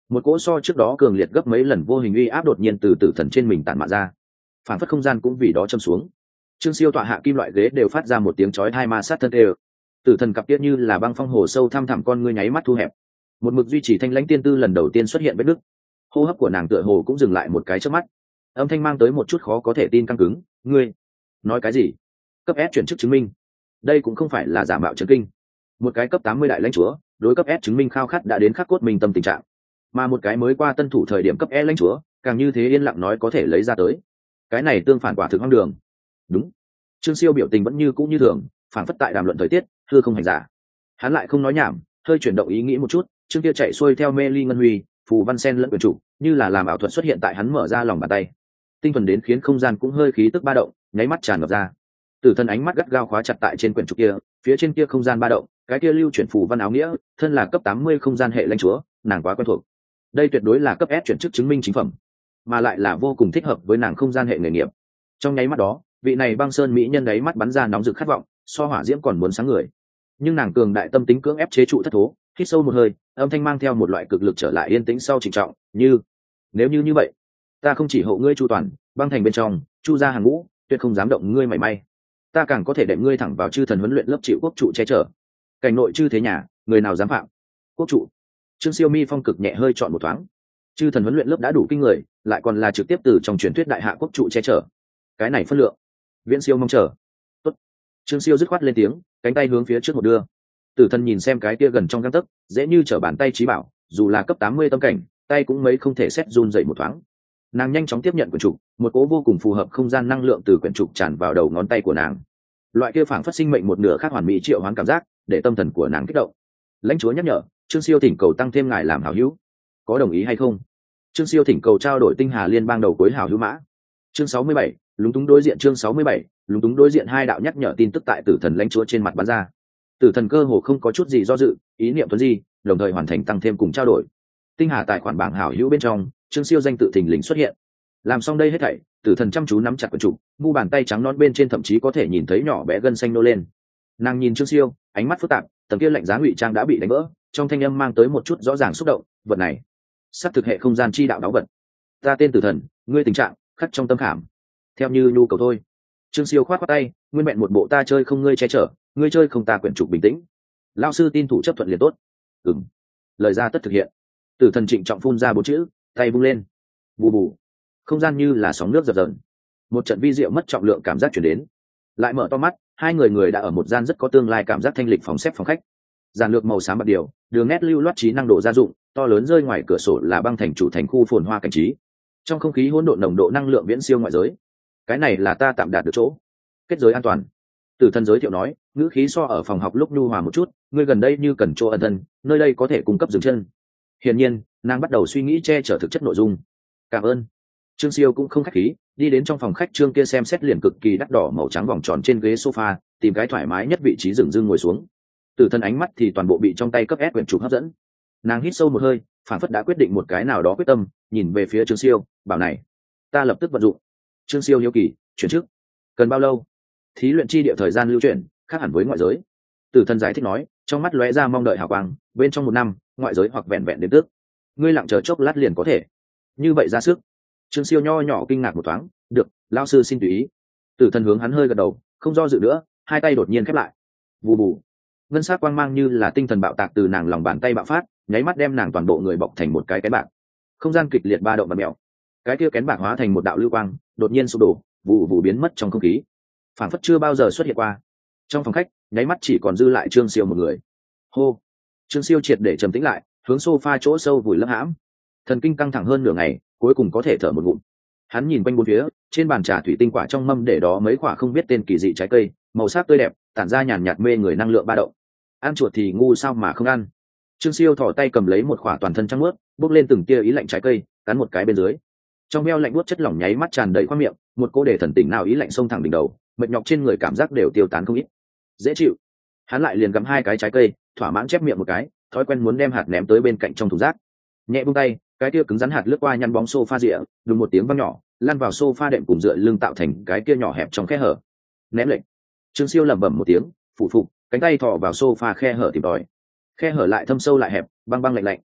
Một cỗ so trước đó cường liệt gấp mấy lần vô hình uy áp đột nhiên từ tử thần trên mình tản mạ ra, phản phất không gian cũng vì đó châm xuống. Trương Siêu tọa hạ kim loại ghế đều phát ra một tiếng chói tai ma sát thân đều. Tử thần cặp tiết như là băng phong hồ sâu thăm thẳm con ngươi nháy mắt thu hẹp. Một mực duy trì thanh lãnh tiên tư lần đầu tiên xuất hiện vết nứt. Hô hấp của nàng tựa hồ cũng dừng lại một cái chớp mắt. Âm thanh mang tới một chút khó có thể tin căng cứng. Ngươi nói cái gì? Cấp S chuyển chức chứng minh? Đây cũng không phải là giả mạo chấn kinh. Một cái cấp 80 đại lãnh chúa, đối cấp S chứng minh khao khát đã đến khắc cốt mình tâm tình trạng. Mà một cái mới qua tân thủ thời điểm cấp E lãnh chúa, càng như thế yên lặng nói có thể lấy ra tới. Cái này tương phản quả thực hoang đường. Đúng. Trương Siêu biểu tình vẫn như cũ như thường, phản phất tại đàm luận thời tiết, thưa không hành giả. Hắn lại không nói nhảm, hơi chuyển động ý nghĩ một chút, chương kia chạy xuôi theo mê ly ngân huy, phù văn sen lẫn quyền chủ, như là làm ảo thuật xuất hiện tại hắn mở ra lòng bàn tay. Tinh thuần đến khiến không gian cũng hơi khí tức ba động, nháy mắt tràn ngập ra. Tử thân ánh mắt gắt gao khóa chặt tại trên quyển trục kia, phía trên kia không gian ba động, cái kia lưu chuyển phù văn áo nghĩa, thân là cấp 80 không gian hệ lãnh chúa, nàng quá quen thuộc. Đây tuyệt đối là cấp S chuyển chức chứng minh chính phẩm, mà lại là vô cùng thích hợp với nàng không gian hệ nghề nghiệp. Trong nháy mắt đó, vị này băng sơn mỹ nhân đấy mắt bắn ra nóng rực khát vọng, so hỏa diễm còn muốn sáng người. Nhưng nàng cường đại tâm tính cưỡng ép chế trụ thất thố, hít sâu một hơi, âm thanh mang theo một loại cực lực trở lại yên tĩnh sau trịnh trọng, như nếu như vậy, ta không chỉ hộ ngươi chu toàn, băng thành bên trong, chu ra hàng ngũ, tuyệt không dám động ngươi mảy may. Ta càng có thể đệm ngươi thẳng vào chư thần huấn luyện lớp chịu quốc trụ che chở. Cảnh nội chư thế nhà, người nào dám phạm? Quốc trụ. Trương Siêu mi phong cực nhẹ hơi chọn một thoáng. Chư thần huấn luyện lớp đã đủ kinh người, lại còn là trực tiếp từ trong truyền thuyết đại hạ quốc trụ che chở. Cái này phân lượng. Viễn Siêu mong chờ. Tốt. Trương Siêu dứt khoát lên tiếng, cánh tay hướng phía trước một đưa. Tử thần nhìn xem cái kia gần trong gang tấc, dễ như trở bàn tay trí bảo, dù là cấp 80 tâm cảnh, tay cũng mấy không thể xét run dậy một thoáng. Nàng nhanh chóng tiếp nhận quyển trục, một cỗ vô cùng phù hợp không gian năng lượng từ quyển trục tràn vào đầu ngón tay của nàng. Loại kia phảng phất sinh mệnh một nửa khác hoàn mỹ triệu hoán cảm giác, để tâm thần của nàng kích động. Lãnh chúa nhắc nhở, Trương Siêu thỉnh cầu tăng thêm ngài làm hảo hữu, có đồng ý hay không? Trương Siêu thỉnh cầu trao đổi tinh hà liên bang đầu cuối hảo hữu mã. Chương 67, lúng túng đối diện. Chương 67, lúng túng đối diện. Hai đạo nhắc nhở tin tức tại tử thần lãnh chúa trên mặt bắn ra. Tử thần cơ hồ không có chút gì do dự, ý niệm tuấn di, đồng thời hoàn thành tăng thêm cùng trao đổi. Tinh hà tài khoản bảng hảo hữu bên trong, Trương Siêu danh tự thình lình xuất hiện. Làm xong đây hết thảy, tử thần chăm chú nắm chặt quyển trục, mu bàn tay trắng nõn bên trên thậm chí có thể nhìn thấy nhỏ bé gân xanh nô lên. Nàng nhìn Trương Siêu, ánh mắt phức tạp, tầng kia lạnh giá ngụy trang đã bị đánh vỡ, trong thanh âm mang tới một chút rõ ràng xúc động. Vật này, sắp thực hệ không gian chi đạo đáo vật. Ta tên tử thần, ngươi tình trạng khắc trong tâm khảm, theo như nhu cầu thôi. Trương Siêu khoát khoát tay, nguyên vẹn một bộ ta chơi không ngươi che chở, ngươi chơi không ta quyển trục bình tĩnh. Lão sư tin thủ chấp thuận liền tốt. Ừm. Lời ra tất thực hiện. Tử thần trịnh trọng phun ra bốn chữ, tay vung lên. Bù bù. Không gian như là sóng nước dập dờn. Một trận vi diệu mất trọng lượng cảm giác chuyển đến. Lại mở to mắt, hai người đã ở một gian rất có tương lai cảm giác thanh lịch phòng xếp phòng khách. Giản lược màu xám bạc điều, đường nét lưu loát trí năng độ gia dụng, to lớn rơi ngoài cửa sổ là băng thành chủ thành khu phồn hoa cảnh trí. Trong không khí hỗn độn nồng độ năng lượng viễn siêu ngoại giới. Cái này là ta tạm đạt được chỗ. Kết giới an toàn. Tử thần giới thiệu nói, ngữ khí so ở phòng học lúc nhu hòa một chút, ngươi gần đây như cần chỗ ẩn thân, nơi đây có thể cung cấp dừng chân. Hiển nhiên, nàng bắt đầu suy nghĩ che chở thực chất nội dung. Cảm ơn. Trương Siêu cũng không khách khí, đi đến trong phòng khách Trương kia xem xét liền cực kỳ đắt đỏ màu trắng vòng tròn trên ghế sofa, tìm cái thoải mái nhất vị trí dừng dưng ngồi xuống. Tử thần ánh mắt thì toàn bộ bị trong tay cấp S quyển trục hấp dẫn. Nàng hít sâu một hơi, phản phất đã quyết định một cái nào đó quyết tâm, nhìn về phía Trương Siêu, bảo này, ta lập tức vận dụng. Trương Siêu hiếu kỳ, chuyển chức cần bao lâu? Thí luyện chi địa thời gian lưu chuyển khác hẳn với ngoại giới. Tử thần giải thích nói, trong mắt lóe ra mong đợi hào quang, bên trong 1 năm, ngoại giới hoặc vẹn vẹn đến tước. Ngươi lặng chờ chốc lát liền có thể. Như vậy ra sức. Trương Siêu nho nhỏ kinh ngạc một thoáng, được, lão sư xin tùy ý. Tử thần hướng hắn hơi gật đầu, không do dự nữa, hai tay đột nhiên khép lại. Bù bù. Ngân sắc quang mang như là tinh thần bạo tạc từ nàng lòng bàn tay bạo phát, nháy mắt đem nàng toàn bộ người bọc thành một cái kén bạc. Không gian kịch liệt ba động và mèo. Cái kia kén bạc hóa thành một đạo lưu quang, đột nhiên sụp đổ, vụ vụ biến mất trong không khí. Phản phất chưa bao giờ xuất hiện qua. Trong phòng khách, nháy mắt chỉ còn dư lại Trương Siêu một người. Hô. Trương Siêu triệt để trầm tĩnh lại, hướng sofa chỗ sâu vùi lấp hãm. Thần kinh căng thẳng hơn nửa ngày, cuối cùng có thể thở một ngụm. Hắn nhìn quanh bốn phía, trên bàn trà thủy tinh quả trong mâm để đó mấy quả không biết tên kỳ dị trái cây, màu sắc tươi đẹp, tản ra nhàn nhạt mê người năng lượng ba động. Ăn chuột thì ngu sao mà không ăn. Trương Siêu thò tay cầm lấy một quả toàn thân trắng muốt, bốc lên từng tia ý lạnh trái cây, cắn một cái bên dưới. Trong veo lạnh buốt chất lỏng nháy mắt tràn đầy khoang miệng, một cô để thần tỉnh nào ý lạnh xông thẳng đỉnh đầu, mệt nhọc trên người cảm giác đều tiêu tán không ít. Dễ chịu. Hắn lại liền gặm 2 cái trái cây, thỏa mãn chép miệng một cái, thói quen muốn đem hạt ném tới bên cạnh trong thùng rác. Nhẹ buông tay, cái kia cứng rắn hạt lướt qua nhăn bóng sofa rịa, đùng một tiếng vang nhỏ, lăn vào sofa đệm cùng dựa lưng tạo thành cái kia nhỏ hẹp trong khe hở. Ném lệnh. Trương Siêu lẩm bẩm một tiếng, phụ phục, cánh tay thò vào sofa khe hở tìm tòi. Khe hở lại thâm sâu lại hẹp, băng băng lạnh lạnh.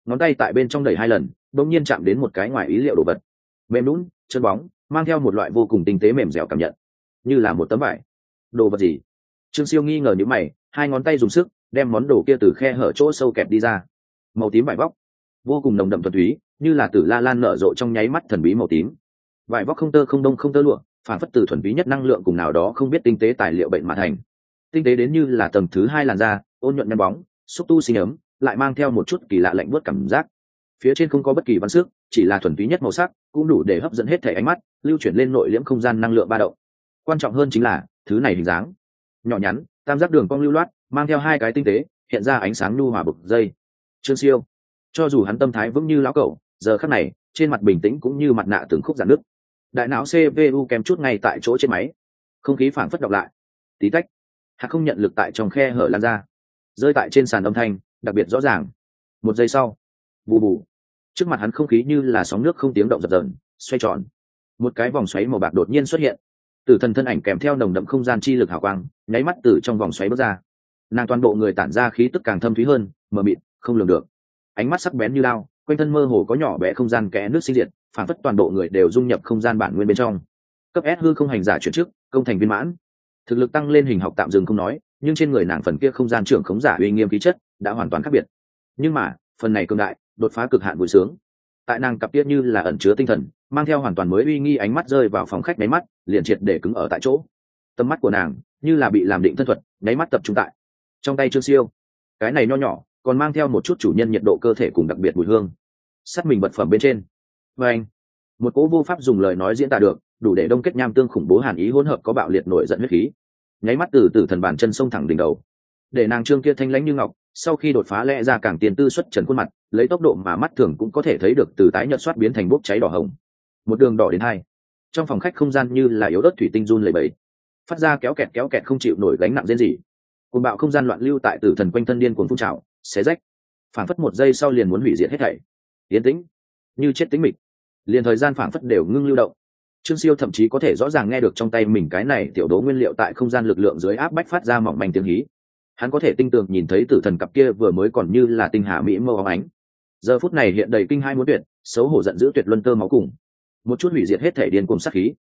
ngón tay tại bên trong đẩy 2 lần, bỗng nhiên chạm đến một cái ngoài ý liệu đồ vật, mềm lún chân bóng, mang theo một loại vô cùng tinh tế mềm dẻo cảm nhận, như là một tấm vải. Đồ vật gì? Trương Siêu nghi ngờ, những mày, hai ngón tay dùng sức đem món đồ kia từ khe hở chỗ sâu kẹp đi ra. Màu tím vải vóc, vô cùng nồng đậm thuần túy, như là tử la lan nở rộ trong nháy mắt thần bí màu tím. Vải vóc không tơ không đông không tơ lụa, phản phất từ thuần túy nhất năng lượng cùng nào đó không biết tinh tế tài liệu bệnh mà thành. Tinh tế đến như là tầng thứ 2 làn da, ôn nhuận nhăn bóng, xúc tu sinh ấm, lại mang theo một chút kỳ lạ lạnh buốt cảm giác. Phía trên không có bất kỳ văn sức, chỉ là thuần túy nhất màu sắc, cũng đủ để hấp dẫn hết thể ánh mắt, lưu chuyển lên nội liễm không gian năng lượng ba động. Quan trọng hơn chính là thứ này hình dáng nhỏ nhắn, tam giác đường cong lưu loát, mang theo 2 cái tinh tế, hiện ra ánh sáng nhu hòa bực dây. Trương Siêu, cho dù hắn tâm thái vững như lão cẩu, giờ khắc này trên mặt bình tĩnh cũng như mặt nạ từng khúc giãn nứt. Đại não CPU kèm chút ngay tại chỗ trên máy, không khí phảng phất đọc lại. Tí tách, hạt không nhận lực tại trong khe hở lan ra, rơi tại trên sàn, âm thanh đặc biệt rõ ràng. 1 giây sau, bù bù, trước mặt hắn không khí như là sóng nước không tiếng động dập dờn xoay tròn, một cái vòng xoáy màu bạc đột nhiên xuất hiện. Tử thần thân ảnh kèm theo nồng đậm không gian chi lực hào quang, nháy mắt từ trong vòng xoáy bước ra. Nàng toàn bộ người tản ra khí tức càng thâm thúy hơn, mờ mịt, không lường được. Ánh mắt sắc bén như lao, quanh thân mơ hồ có nhỏ bé không gian kẽ nước sinh diệt, phản phất toàn bộ người đều dung nhập không gian bản nguyên bên trong. Cấp S hư không hành giả chuyển chức, công thành viên mãn. Thực lực tăng lên, hình học tạm dừng không nói, nhưng trên người nàng phần kia không gian trưởng khống giả uy nghiêm khí chất đã hoàn toàn khác biệt. Nhưng mà phần này cường đại, đột phá cực hạn vui sướng. Tại nàng cặp tiết như là ẩn chứa tinh thần, mang theo hoàn toàn mới uy nghi ánh mắt rơi vào phòng khách, nháy mắt liền triệt để cứng ở tại chỗ. Tầm mắt của nàng như là bị làm định thân thuật, nháy mắt tập trung tại trong tay Trương Siêu. Cái này nho nhỏ, còn mang theo một chút chủ nhân nhiệt độ cơ thể cùng đặc biệt mùi hương. Sắt mình vật phẩm bên trên. Và anh, một cỗ vô pháp dùng lời nói diễn tả được, đủ để đông kết nham tương khủng bố hàn ý hỗn hợp có bạo liệt nổi giận huyết khí, nháy mắt từ tử thần bản chân sông thẳng đỉnh đầu. Để nàng trương kia thanh lãnh như ngọc, sau khi đột phá lẽ ra càng tiền tư xuất trần khuôn mặt, lấy tốc độ mà mắt thường cũng có thể thấy được từ tái nhợt xoát biến thành bốc cháy đỏ hồng, một đường đỏ đến 2. Trong phòng khách không gian như là yếu ớt thủy tinh run lẩy bẩy, phát ra kéo kẹt không chịu nổi gánh nặng rên rỉ. Cuồng bạo không gian loạn lưu tại tử thần quanh thân điên cuồng phun trào, xé rách, phảng phất 1 giây sau liền muốn hủy diệt hết thảy. Yên tĩnh, như chết tĩnh mịch, liền thời gian phảng phất đều ngưng lưu động. Trương Siêu thậm chí có thể rõ ràng nghe được trong tay mình cái này tiểu đố nguyên liệu tại không gian lực lượng dưới áp bách phát ra mỏng manh tiếng hí. Hắn có thể tinh tường nhìn thấy tử thần cặp kia vừa mới còn như là tinh hà mỹ mâu óng ánh, giờ phút này hiện đầy kinh hai muốn tuyệt, xấu hổ giận dữ tuyệt luân tơ máu cùng một chút hủy diệt hết thể điên cuồng sát khí.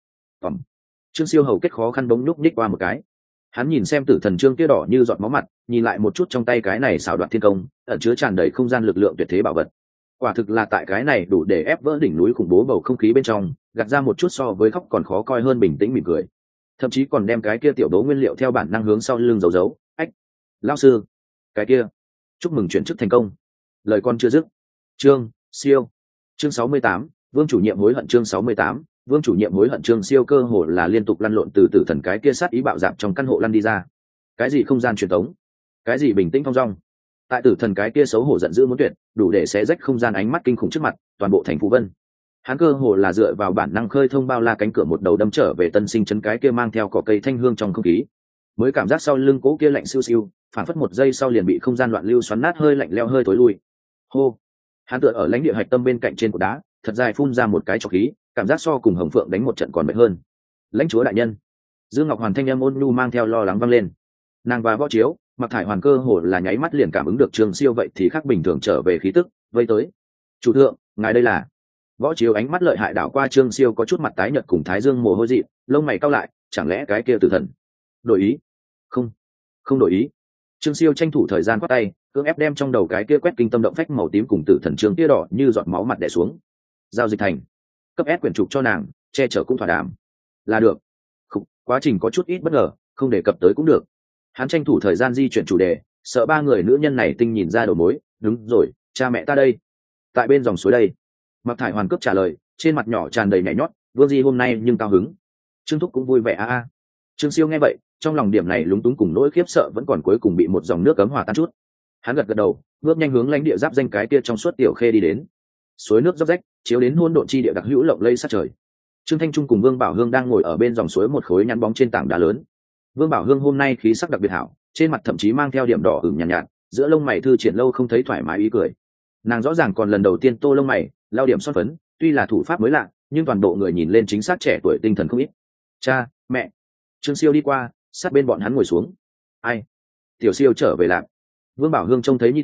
Trương Siêu hầu kết khó khăn bỗng nhúc nhích qua một cái. Hắn nhìn xem tử thần trương kia đỏ như giọt máu mặt, nhìn lại một chút trong tay cái này xảo đoạt thiên công, ẩn chứa tràn đầy không gian lực lượng tuyệt thế bảo vật. Quả thực là tại cái này đủ để ép vỡ đỉnh núi khủng bố bầu không khí bên trong, gạt ra một chút so với khóc còn khó coi hơn bình tĩnh mỉm cười. Thậm chí còn đem cái kia tiểu đố nguyên liệu theo bản năng hướng sau lưng giấu. Ách, lão sư, cái kia, chúc mừng chuyển chức thành công. Lời con chưa dứt. Trương Siêu, chương 68, Vương chủ nhiệm hối hận. Chương 68, Vương chủ nhiệm hối hận. Trương Siêu cơ hồ là liên tục lăn lộn từ tử thần cái kia sát ý bạo dạp trong căn hộ lăn đi ra. Cái gì không gian truyền tống, cái gì bình tĩnh thong dong, tại tử thần cái kia xấu hổ giận dữ muốn tuyệt, đủ để xé rách không gian ánh mắt kinh khủng trước mặt toàn bộ thành Phú Vân. Hắn cơ hồ là dựa vào bản năng khơi thông bao la cánh cửa, một đầu đâm trở về tân sinh trấn cái kia mang theo cỏ cây thanh hương trong không khí, mới cảm giác sau lưng cố kia lạnh siêu siêu, phản phất 1 giây sau liền bị không gian loạn lưu xoắn nát, hơi lạnh leo hơi tối lui. Hô, hắn tựa ở lãnh địa hạch tâm bên cạnh trên cột đá, thật dài phun ra một cái trọc khí, cảm giác so cùng Hồng Phượng đánh một trận còn mệt hơn. Lãnh chúa đại nhân. Dương Ngọc Hoàn thanh âm ôn nhu mang theo lo lắng vang lên. Nàng và Võ Chiếu, Mặc Thải Hoàn cơ hồ là nháy mắt liền cảm ứng được Trương Siêu vậy thì khác bình thường trở về khí tức, vây tới. Chủ thượng, ngài đây là? Võ Chiếu ánh mắt lợi hại đảo qua Trương Siêu, có chút mặt tái nhợt cùng thái dương mồ hôi dị, lông mày cau lại, chẳng lẽ cái kia tử thần đổi ý? Không đổi ý. Trương Siêu tranh thủ thời gian quát tay, cưỡng ép đem trong đầu cái kia quét kinh tâm động phách màu tím cùng tử thần trương kia đỏ như giọt máu mặt đè xuống. Giao dịch thành. Cấp S quyển trục cho nàng, che chở cũng thỏa đàm. Là được. Quá trình có chút ít bất ngờ, không đề cập tới cũng được. Hắn tranh thủ thời gian di chuyển chủ đề, sợ 3 người nữ nhân này tinh nhìn ra đầu mối. Đúng rồi, cha mẹ ta đây, tại bên dòng suối đây. Mặc Thải Hoàn cấp trả lời, trên mặt nhỏ tràn đầy nhảy nhót. Vương Di hôm nay nhưng cao hứng. Trương Thúc cũng vui vẻ a. Trương Siêu nghe vậy, trong lòng điểm này lúng túng cùng nỗi khiếp sợ vẫn còn cuối cùng bị một dòng nước cấm hòa tan chút. Hắn gật đầu, bước nhanh hướng lãnh địa giáp danh cái kia trong suốt tiểu khê đi đến. Suối nước róc rách, chiếu đến hỗn độn chi địa đặc hữu lộng lây sát trời. Trương Thanh Trung cùng Vương Bảo Hương đang ngồi ở bên dòng suối một khối nhắn bóng trên tảng đá lớn. Vương Bảo Hương hôm nay khí sắc đặc biệt hảo, trên mặt thậm chí mang theo điểm đỏ ửng nhàn nhạt, giữa lông mày thư triển lâu không thấy thoải mái ý cười. Nàng rõ ràng còn lần đầu tiên tô lông mày, lau điểm son phấn, tuy là thủ pháp mới lạ, nhưng toàn bộ người nhìn lên chính xác trẻ tuổi tinh thần không ít. Cha, mẹ. Trương Siêu đi qua, sát bên bọn hắn ngồi xuống. Ai? Tiểu Siêu trở về lạc. Vương Bảo Hương trông thấy nhi tử,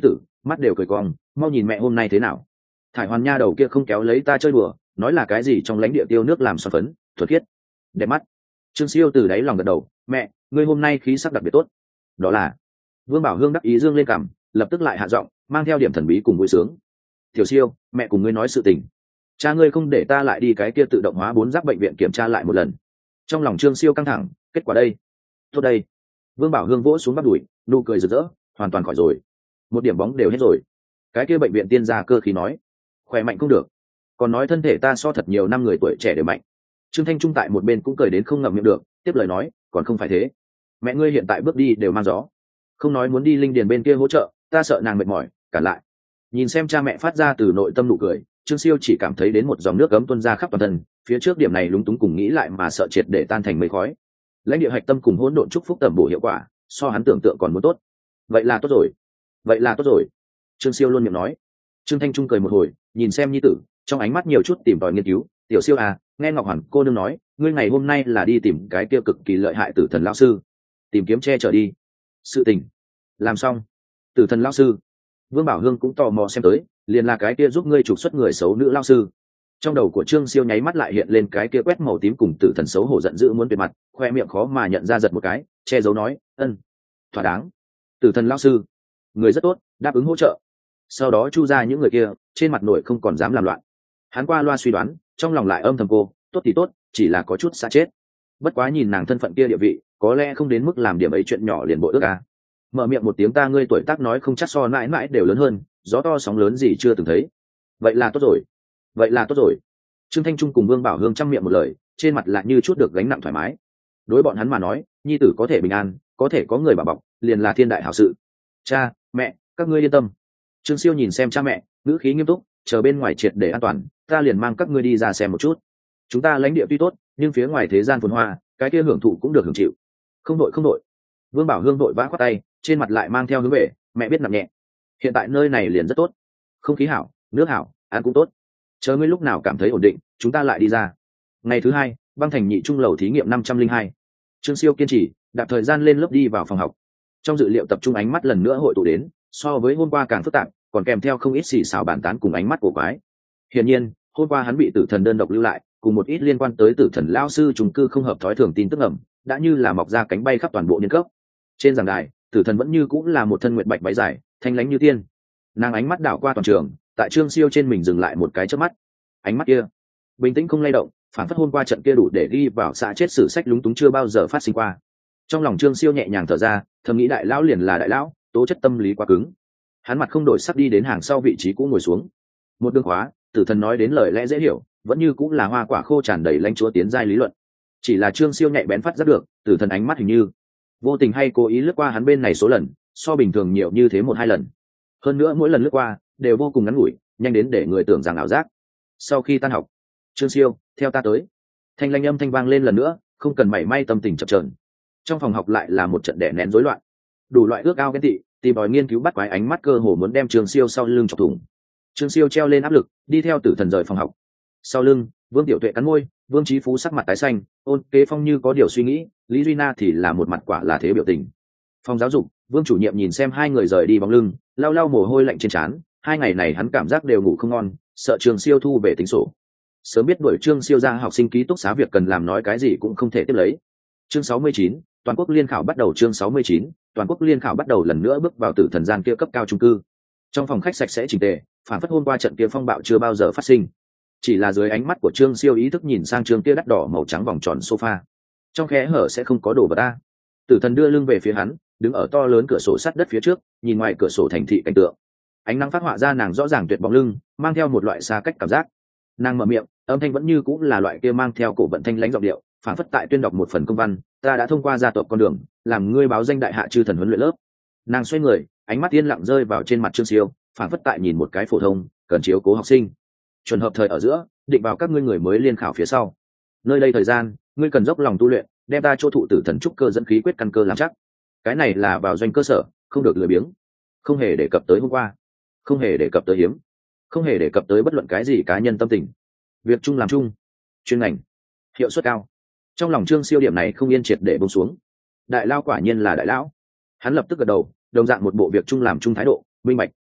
mắt đều cười cong, mau nhìn mẹ hôm nay thế nào. Thải Hoàn nha đầu kia không kéo lấy ta chơi đùa, nói là cái gì trong lãnh địa tiêu nước làm son phấn, thuật khiết, đẹp mắt. Trương Siêu từ đáy lòng gật đầu, mẹ, ngươi hôm nay khí sắc đặc biệt tốt. Đó là Vương Bảo Hương đắc ý dương lên cằm, lập tức lại hạ giọng, mang theo điểm thần bí cùng vui sướng. Tiểu Siêu, mẹ cùng ngươi nói sự tình. Cha ngươi không để ta lại đi cái kia tự động hóa 4 giáp bệnh viện kiểm tra lại một lần. Trong lòng Trương Siêu căng thẳng, kết quả đây, tốt đây. Vương Bảo Hương vỗ xuống bắp đùi, nụ cười rực rỡ, hoàn toàn khỏi rồi, một điểm bóng đều hết rồi. Cái kia bệnh viện tiên gia cơ khí nói, khỏe mạnh cũng được, còn nói thân thể ta so thật nhiều năm người tuổi trẻ đều mạnh. Trương Thanh Trung tại một bên cũng cười đến không ngậm miệng được, tiếp lời nói, còn không phải thế, mẹ ngươi hiện tại bước đi đều mang gió, không nói muốn đi linh điền bên kia hỗ trợ, ta sợ nàng mệt mỏi cản lại. Nhìn xem cha mẹ phát ra từ nội tâm nụ cười, Trương Siêu chỉ cảm thấy đến một dòng nước ấm tuôn ra khắp toàn thân, phía trước điểm này lúng túng cùng nghĩ lại mà sợ triệt để tan thành mây khói. Lãnh địa hạch tâm cùng hỗn độn chúc phúc tầm bổ hiệu quả, so hắn tưởng tượng còn muốn tốt. Vậy là tốt rồi, vậy là tốt rồi. Trương Siêu luôn miệng nói. Trương Thanh Trung cười một hồi, nhìn xem nhi tử, trong ánh mắt nhiều chút tìm tòi nghiên cứu. Tiểu Siêu à, nghe Ngọc Hoàn cô nương nói, ngươi ngày hôm nay là đi tìm cái kia cực kỳ lợi hại tử thần lão sư, tìm kiếm che chở đi. Sự tình làm xong. Tử thần lão sư. Vương Bảo Hương cũng tò mò xem tới, liền là cái kia giúp ngươi trục xuất người xấu nữ lão sư. Trong đầu của Trương Siêu nháy mắt lại hiện lên cái kia quét màu tím cùng tử thần xấu hổ giận dữ muốn tuyệt mặt, khoe miệng khó mà nhận ra giật một cái, che giấu nói, ân, thỏa đáng. Tử thần lão sư, người rất tốt, đáp ứng hỗ trợ. Sau đó chu ra những người kia, trên mặt nổi không còn dám làm loạn. Hắn qua loa suy đoán, trong lòng lại âm thầm cô, tốt thì tốt, chỉ là có chút xa chết. Bất quá nhìn nàng thân phận kia địa vị, có lẽ không đến mức làm điểm ấy chuyện nhỏ liền bội ước à. Mở miệng một tiếng ta ngươi tuổi tác nói không chắc so mãi mãi đều lớn hơn, gió to sóng lớn gì chưa từng thấy. Vậy là tốt rồi, vậy là tốt rồi. Trương Thanh Trung cùng Vương Bảo Hương chăm miệng một lời, trên mặt lại như chút được gánh nặng thoải mái. Đối bọn hắn mà nói, nhi tử có thể bình an, có thể có người bảo bọc, liền là thiên đại hảo sự. Cha, mẹ, các ngươi yên tâm. Trương Siêu nhìn xem cha mẹ, ngữ khí nghiêm túc, chờ bên ngoài triệt để an toàn, ta liền mang các ngươi đi ra xem một chút. Chúng ta lãnh địa tuy tốt, nhưng phía ngoài thế gian phồn hoa, cái kia hưởng thụ cũng được hưởng chịu. Không đội không đội. Vương Bảo Hương đội vã khoát tay, trên mặt lại mang theo hướng về, mẹ biết nặng nhẹ. Hiện tại nơi này liền rất tốt, không khí hảo, nước hảo, ăn cũng tốt. Chờ ngươi lúc nào cảm thấy ổn định, chúng ta lại đi ra. Ngày thứ hai, băng thành nhị trung lầu thí nghiệm 502. Trương Siêu kiên trì, đạp thời gian lên lớp đi vào phòng học. Trong dự liệu tập trung ánh mắt lần nữa hội tụ đến, so với hôm qua càng phức tạp, còn kèm theo không ít xì xào bàn tán cùng ánh mắt cổ quái. Hiển nhiên, hôm qua hắn bị tử thần đơn độc lưu lại, cùng một ít liên quan tới tử thần lão sư trùng cư không hợp thói thường tin tức ẩm, đã như là mọc ra cánh bay khắp toàn bộ niên cấp. Trên giảng đài, tử thần vẫn như cũng là một thân nguyệt bạch váy dài, thanh lãnh như tiên. Nàng ánh mắt đảo qua toàn trường, tại Trương Siêu trên mình dừng lại một cái chớp mắt. Ánh mắt kia bình tĩnh không lay động, phản phất hôm qua trận kia đủ để ghi vào xã chết sử sách lúng túng chưa bao giờ phát sinh qua. Trong lòng Trương Siêu nhẹ nhàng thở ra, thầm nghĩ đại lão liền là đại lão, tố chất tâm lý quá cứng. Hắn mặt không đổi sắc đi đến hàng sau vị trí cũ ngồi xuống. Một đường khóa, tử thần nói đến lời lẽ dễ hiểu, vẫn như cũng là hoa quả khô tràn đầy lãnh chúa tiến giai lý luận. Chỉ là Trương Siêu nhạy bén phát giác được, tử thần ánh mắt hình như vô tình hay cố ý lướt qua hắn bên này số lần, so bình thường nhiều như thế 1-2 lần. Hơn nữa mỗi lần lướt qua đều vô cùng ngắn ngủi, nhanh đến để người tưởng rằng ảo giác. Sau khi tan học, Trương Siêu, theo ta tới. Thanh lanh âm thanh vang lên lần nữa, không cần mảy may tâm tình chập chờn. Trong phòng học lại là một trận đè nén rối loạn, đủ loại ước ao ghen tị, tìm tòi nghiên cứu bắt quái ánh mắt cơ hồ muốn đem Trương Siêu sau lưng chọc thủng. Trương Siêu treo lên áp lực, đi theo tử thần rời phòng học. Sau lưng, Vương Tiểu Tuệ cắn môi, Vương Chí Phú sắc mặt tái xanh, Ôn Kế Phong như có điều suy nghĩ, Lý Duy Na thì là một mặt quả là thế biểu tình. Phòng giáo dục, Vương chủ nhiệm nhìn xem hai người rời đi bóng lưng, lau lau mồ hôi lạnh trên trán, hai ngày này hắn cảm giác đều ngủ không ngon, sợ Trương Siêu thu về tính sổ. Sớm biết đuổi Trương Siêu ra học sinh ký túc xá việc cần làm nói cái gì cũng không thể tiếp lấy. Chương 69, toàn quốc liên khảo bắt đầu. Chương 69, toàn quốc liên khảo bắt đầu lần nữa bước vào tử thần gian kia cấp cao trung cư. Trong phòng khách sạch sẽ chỉnh tề, phản phất hôm qua trận kia phong bạo chưa bao giờ phát sinh. Chỉ là dưới ánh mắt của Trương Siêu ý thức nhìn sang trường kia đắt đỏ màu trắng vòng tròn sofa. Trong khe hở sẽ không có đồ vật ta. Tử thần đưa lưng về phía hắn, đứng ở to lớn cửa sổ sắt đất phía trước, nhìn ngoài cửa sổ thành thị cảnh tượng. Ánh nắng phát họa ra nàng rõ ràng tuyệt bóng lưng, mang theo một loại xa cách cảm giác. Nàng mở miệng, âm thanh vẫn như cũng là loại kia mang theo cổ vận thanh lãnh giọng điệu, phản phất tại tuyên đọc một phần công văn, ta đã thông qua gia tộc con đường, làm ngươi báo danh đại hạ chư thần huấn luyện lớp. Nàng xoay người, ánh mắt yên lặng rơi vào trên mặt Trương Siêu, phản phất tại nhìn một cái phổ thông, cần chiếu cố học sinh. Chuẩn hợp thời ở giữa, định vào các ngươi người mới liên khảo phía sau. Nơi đây thời gian, ngươi cần dốc lòng tu luyện, đem ta chỗ thụ tử thần trúc cơ dẫn khí quyết căn cơ làm chắc. Cái này là vào doanh cơ sở, không được lười biếng. Không hề đề cập tới hôm qua, không hề đề cập tới hiếm, không hề đề cập tới bất luận cái gì cá nhân tâm tình. Việc chung làm chung, chuyên ngành, hiệu suất cao. Trong lòng Trương Siêu điểm này không yên triệt để buông xuống. Đại lao quả nhiên là đại lão. Hắn lập tức gật đầu, đồng dạng một bộ việc chung làm chung thái độ, minh bạch.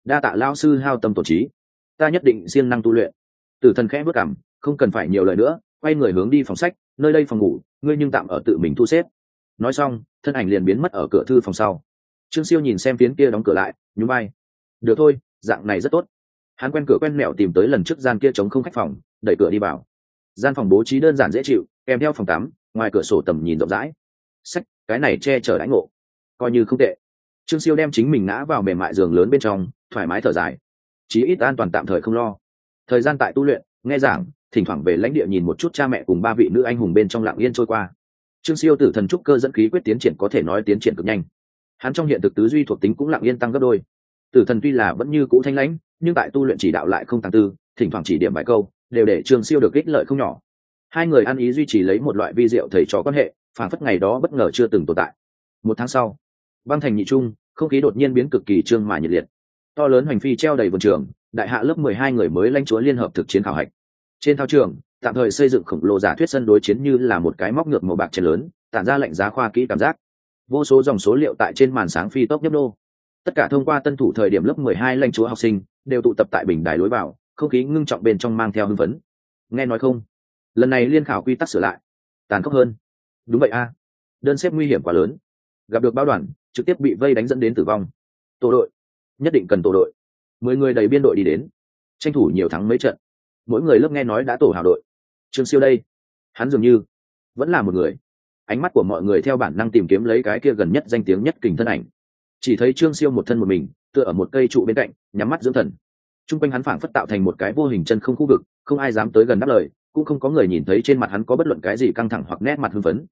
đa tạ lao sư hao tâm tổn trí, ta nhất định siêng năng tu luyện. Tử thần khẽ bước cảm, không cần phải nhiều lời nữa, quay người hướng đi phòng sách, nơi đây phòng ngủ, ngươi nhưng tạm ở tự mình thu xếp. Nói xong thân ảnh liền biến mất ở cửa thư phòng sau. Trương Siêu nhìn xem phiến kia đóng cửa lại, nhún vai. Được thôi, dạng này rất tốt. Hắn quen cửa quen mẹo tìm tới lần trước gian kia trống không khách phòng, đẩy cửa đi vào. Gian phòng bố trí đơn giản dễ chịu, kèm theo phòng tắm, ngoài cửa sổ tầm nhìn rộng rãi. Sách, cái này che chở đãi ngộ, coi như không tệ. Trương Siêu đem chính mình ngã vào mềm mại giường lớn bên trong, thoải mái thở dài. Chí ít an toàn tạm thời không lo. Thời gian tại tu luyện, nghe giảng, thỉnh thoảng về lãnh địa nhìn một chút cha mẹ cùng ba vị nữ anh hùng bên trong lặng yên trôi qua. Trương Siêu tử thần trúc cơ dẫn khí quyết tiến triển có thể nói tiến triển cực nhanh. Hắn trong hiện thực tứ duy thuộc tính cũng lặng yên tăng gấp đôi. Tử thần tuy là vẫn như cũ thanh lãnh, nhưng tại tu luyện chỉ đạo lại không tăng tư, thỉnh thoảng chỉ điểm vài câu, đều để Trương Siêu được ích lợi không nhỏ. Hai người ăn ý duy trì lấy một loại vi diệu thầy trò quan hệ, phản phất ngày đó bất ngờ chưa từng tồn tại. Một tháng sau, băng thành nhị trung, không khí đột nhiên biến cực kỳ trương mà nhiệt liệt. To lớn hoành phi treo đầy vườn trường, đại hạ lớp 12 người mới lãnh chúa liên hợp thực chiến khảo hạch. Trên thao trường, tạm thời xây dựng khổng lồ giả thuyết sân đối chiến như là một cái móc ngược màu bạc trên lớn, tản ra lạnh giá khoa kỹ cảm giác. Vô số dòng số liệu tại trên màn sáng phi tốc nhấp nô. Tất cả thông qua tân thủ thời điểm lớp 12 lãnh chúa học sinh đều tụ tập tại bình đài lối vào, không khí ngưng trọng bên trong mang theo hưng phấn. Nghe nói không, lần này liên khảo quy tắc sửa lại, tàn khốc hơn. Đúng vậy a, đơn xếp nguy hiểm quá lớn, gặp được bao đoàn trực tiếp bị vây đánh dẫn đến tử vong. Tổ đội nhất định cần tổ đội, 10 người đầy biên đội đi đến, tranh thủ nhiều thắng mấy trận. Mỗi người lớp nghe nói đã tổ hào đội. Trương Siêu đây, hắn dường như vẫn là một người. Ánh mắt của mọi người theo bản năng tìm kiếm lấy cái kia gần nhất danh tiếng nhất kình thân ảnh. Chỉ thấy Trương Siêu một thân một mình, tựa ở một cây trụ bên cạnh, nhắm mắt dưỡng thần. Trung quanh hắn phảng phất tạo thành một cái vô hình chân không khu vực, không ai dám tới gần đáp lời, cũng không có người nhìn thấy trên mặt hắn có bất luận cái gì căng thẳng hoặc nét mặt hưng phấn.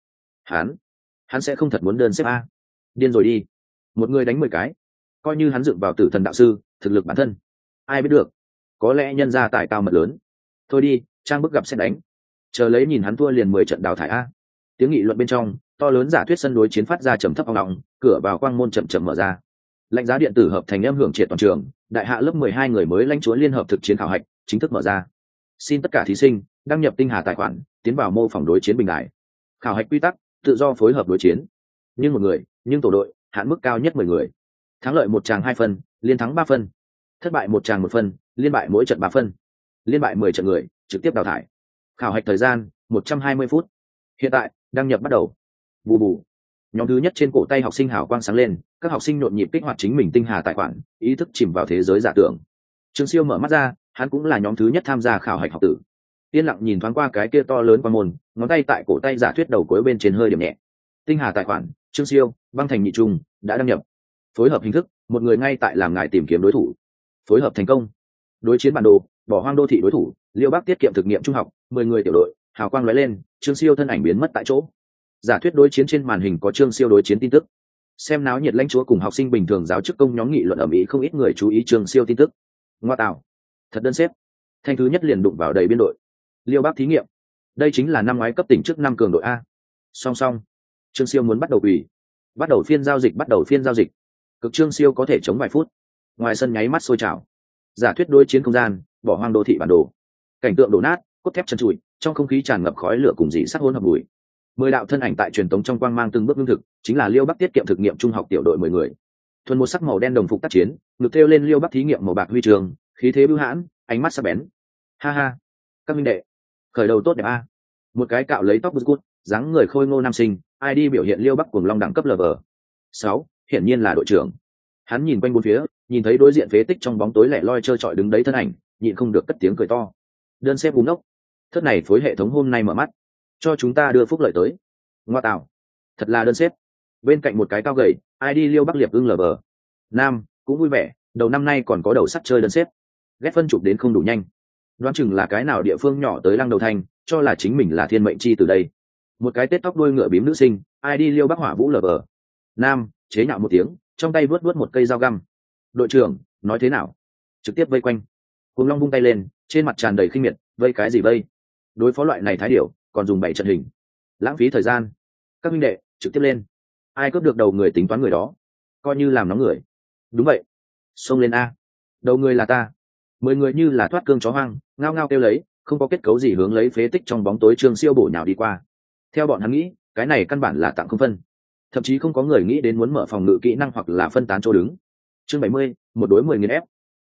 Hắn sẽ không thật muốn đơn xếp a? Điên rồi đi, một người đánh 10 cái, coi như hắn dựng vào tử thần đạo sư, thực lực bản thân, ai biết được, có lẽ nhân ra tài cao mật lớn. Thôi đi, trang bức gặp sẽ đánh, chờ lấy nhìn hắn thua liền 10 trận đào thải a. Tiếng nghị luận bên trong, to lớn giả thuyết sân đối chiến phát ra trầm thấp ong ong, cửa vào quang môn chậm chậm mở ra. Lạnh giá điện tử hợp thành âm hưởng triệt toàn trường, đại hạ lớp 12 người mới lãnh chúa liên hợp thực chiến khảo hạch chính thức mở ra. Xin tất cả thí sinh đăng nhập tinh hà tài khoản, tiến vào mô phỏng đối chiến bình đại. Khảo hạch quy tắc, tự do phối hợp đối chiến. Nhưng một người, nhưng tổ đội, hạn mức cao nhất 10 người. Thắng lợi một tràng 2 phân, liên thắng 3 phân. Thất bại một tràng 1 phân, liên bại mỗi trận 3 phân. Liên bại 10 trận người, trực tiếp đào thải. Khảo hạch thời gian 120 phút. Hiện tại, đăng nhập bắt đầu. Bù bù. Nhóm thứ nhất trên cổ tay học sinh hào quang sáng lên, các học sinh nhộn nhịp kích hoạt chính mình tinh hà tài khoản, ý thức chìm vào thế giới giả tưởng. Trương Siêu mở mắt ra, hắn cũng là nhóm thứ nhất tham gia khảo hạch học tử. Yên lặng nhìn thoáng qua cái kia to lớn quan môn, ngón tay tại cổ tay giả thuyết đầu cuối bên trên hơi điểm nhẹ. Tinh hà tài khoản, Trương Siêu, băng thành nhị trung, đã đăng nhập. Phối hợp hình thức, một người ngay tại làm ngài tìm kiếm đối thủ. Phối hợp thành công. Đối chiến bản đồ, bỏ hoang đô thị đối thủ, Liêu Bắc tiết kiệm thực nghiệm trung học, 10 người tiểu đội, hào quang lóe lên, Trương Siêu thân ảnh biến mất tại chỗ. Giả thuyết đối chiến trên màn hình có Trương Siêu đối chiến tin tức. Xem náo nhiệt lãnh chúa cùng học sinh bình thường giáo chức công nhóm nghị luận ở mỹ, không ít người chú ý Trương Siêu tin tức. Ngoa tạo, thật đơn xếp, thanh thứ nhất liền đụng vào đầy biên đội. Liêu Bắc thí nghiệm, đây chính là năm ngoái cấp tỉnh trước 5 cường đội a. Song song, Trương Siêu muốn bắt đầu ủy, bắt đầu phiên giao dịch. Cực Trương Siêu có thể chống vài phút. Ngoài sân nháy mắt sôi trào. Giả thuyết đối chiến không gian, bỏ hoang đô thị bản đồ, cảnh tượng đổ nát, cốt thép trần trụi, trong không khí tràn ngập khói lửa cùng dị sắc hỗn hợp bụi. 10 đạo thân ảnh tại truyền tống trong quang mang từng bước lương thực, chính là Liêu Bắc tiết kiệm thực nghiệm trung học tiểu đội 10 người. Thuần một sắc màu đen đồng phục tác chiến, ngực thêu lên Liêu Bắc thí nghiệm màu bạc huy trường, khí thế bưu hãn, ánh mắt sắc bén. Ha ha, các minh đệ, khởi đầu tốt đẹp a. Một cái cạo lấy tóc bút, dáng người khôi ngô nam sinh, ai đi biểu hiện Liêu Bắc cuồng long đẳng cấp LV6, hiển nhiên là đội trưởng. Hắn nhìn quanh bốn phía, nhìn thấy đối diện phế tích trong bóng tối lẻ loi trơ trọi đứng đấy thân ảnh, nhịn không được cất tiếng cười to. Đơn xếp búng ốc, thất này phối hệ thống hôm nay mở mắt, cho chúng ta đưa phúc lợi tới. Ngoa tạo, thật là đơn xếp. Bên cạnh một cái cao gầy, ai đi Liêu Bắc liệp ưng LV nam cũng vui vẻ, đầu năm nay còn có đầu sắt chơi đơn xếp. Ghét phân chụp đến không đủ nhanh, đoán chừng là cái nào địa phương nhỏ tới lăng đầu thanh, cho là chính mình là thiên mệnh chi từ đây. Một cái tết tóc đuôi ngựa bím nữ sinh, ai đi Liêu Bắc hỏa vũ LV nam chế nhạo một tiếng, trong tay vớt một cây dao găm. Đội trưởng nói thế nào? Trực tiếp vây quanh. Cùng long vung tay lên, trên mặt tràn đầy khinh miệt, vây cái gì vây? Đối phó loại này thái điểu, còn dùng 7 trận hình, lãng phí thời gian. Các minh đệ trực tiếp lên, ai cướp được đầu người tính toán người đó, coi như làm nóng người. Đúng vậy, xông lên a, đầu người là ta. 10 người như là thoát cương chó hoang, ngao ngao kêu lấy, không có kết cấu gì hướng lấy phế tích trong bóng tối. Trương Siêu bổ nhào đi qua. Theo bọn hắn nghĩ, cái này căn bản là tặng không phân, thậm chí không có người nghĩ đến muốn mở phòng ngự kỹ năng hoặc là phân tán chỗ đứng. Chương 70, một đối 10 nghìn ép.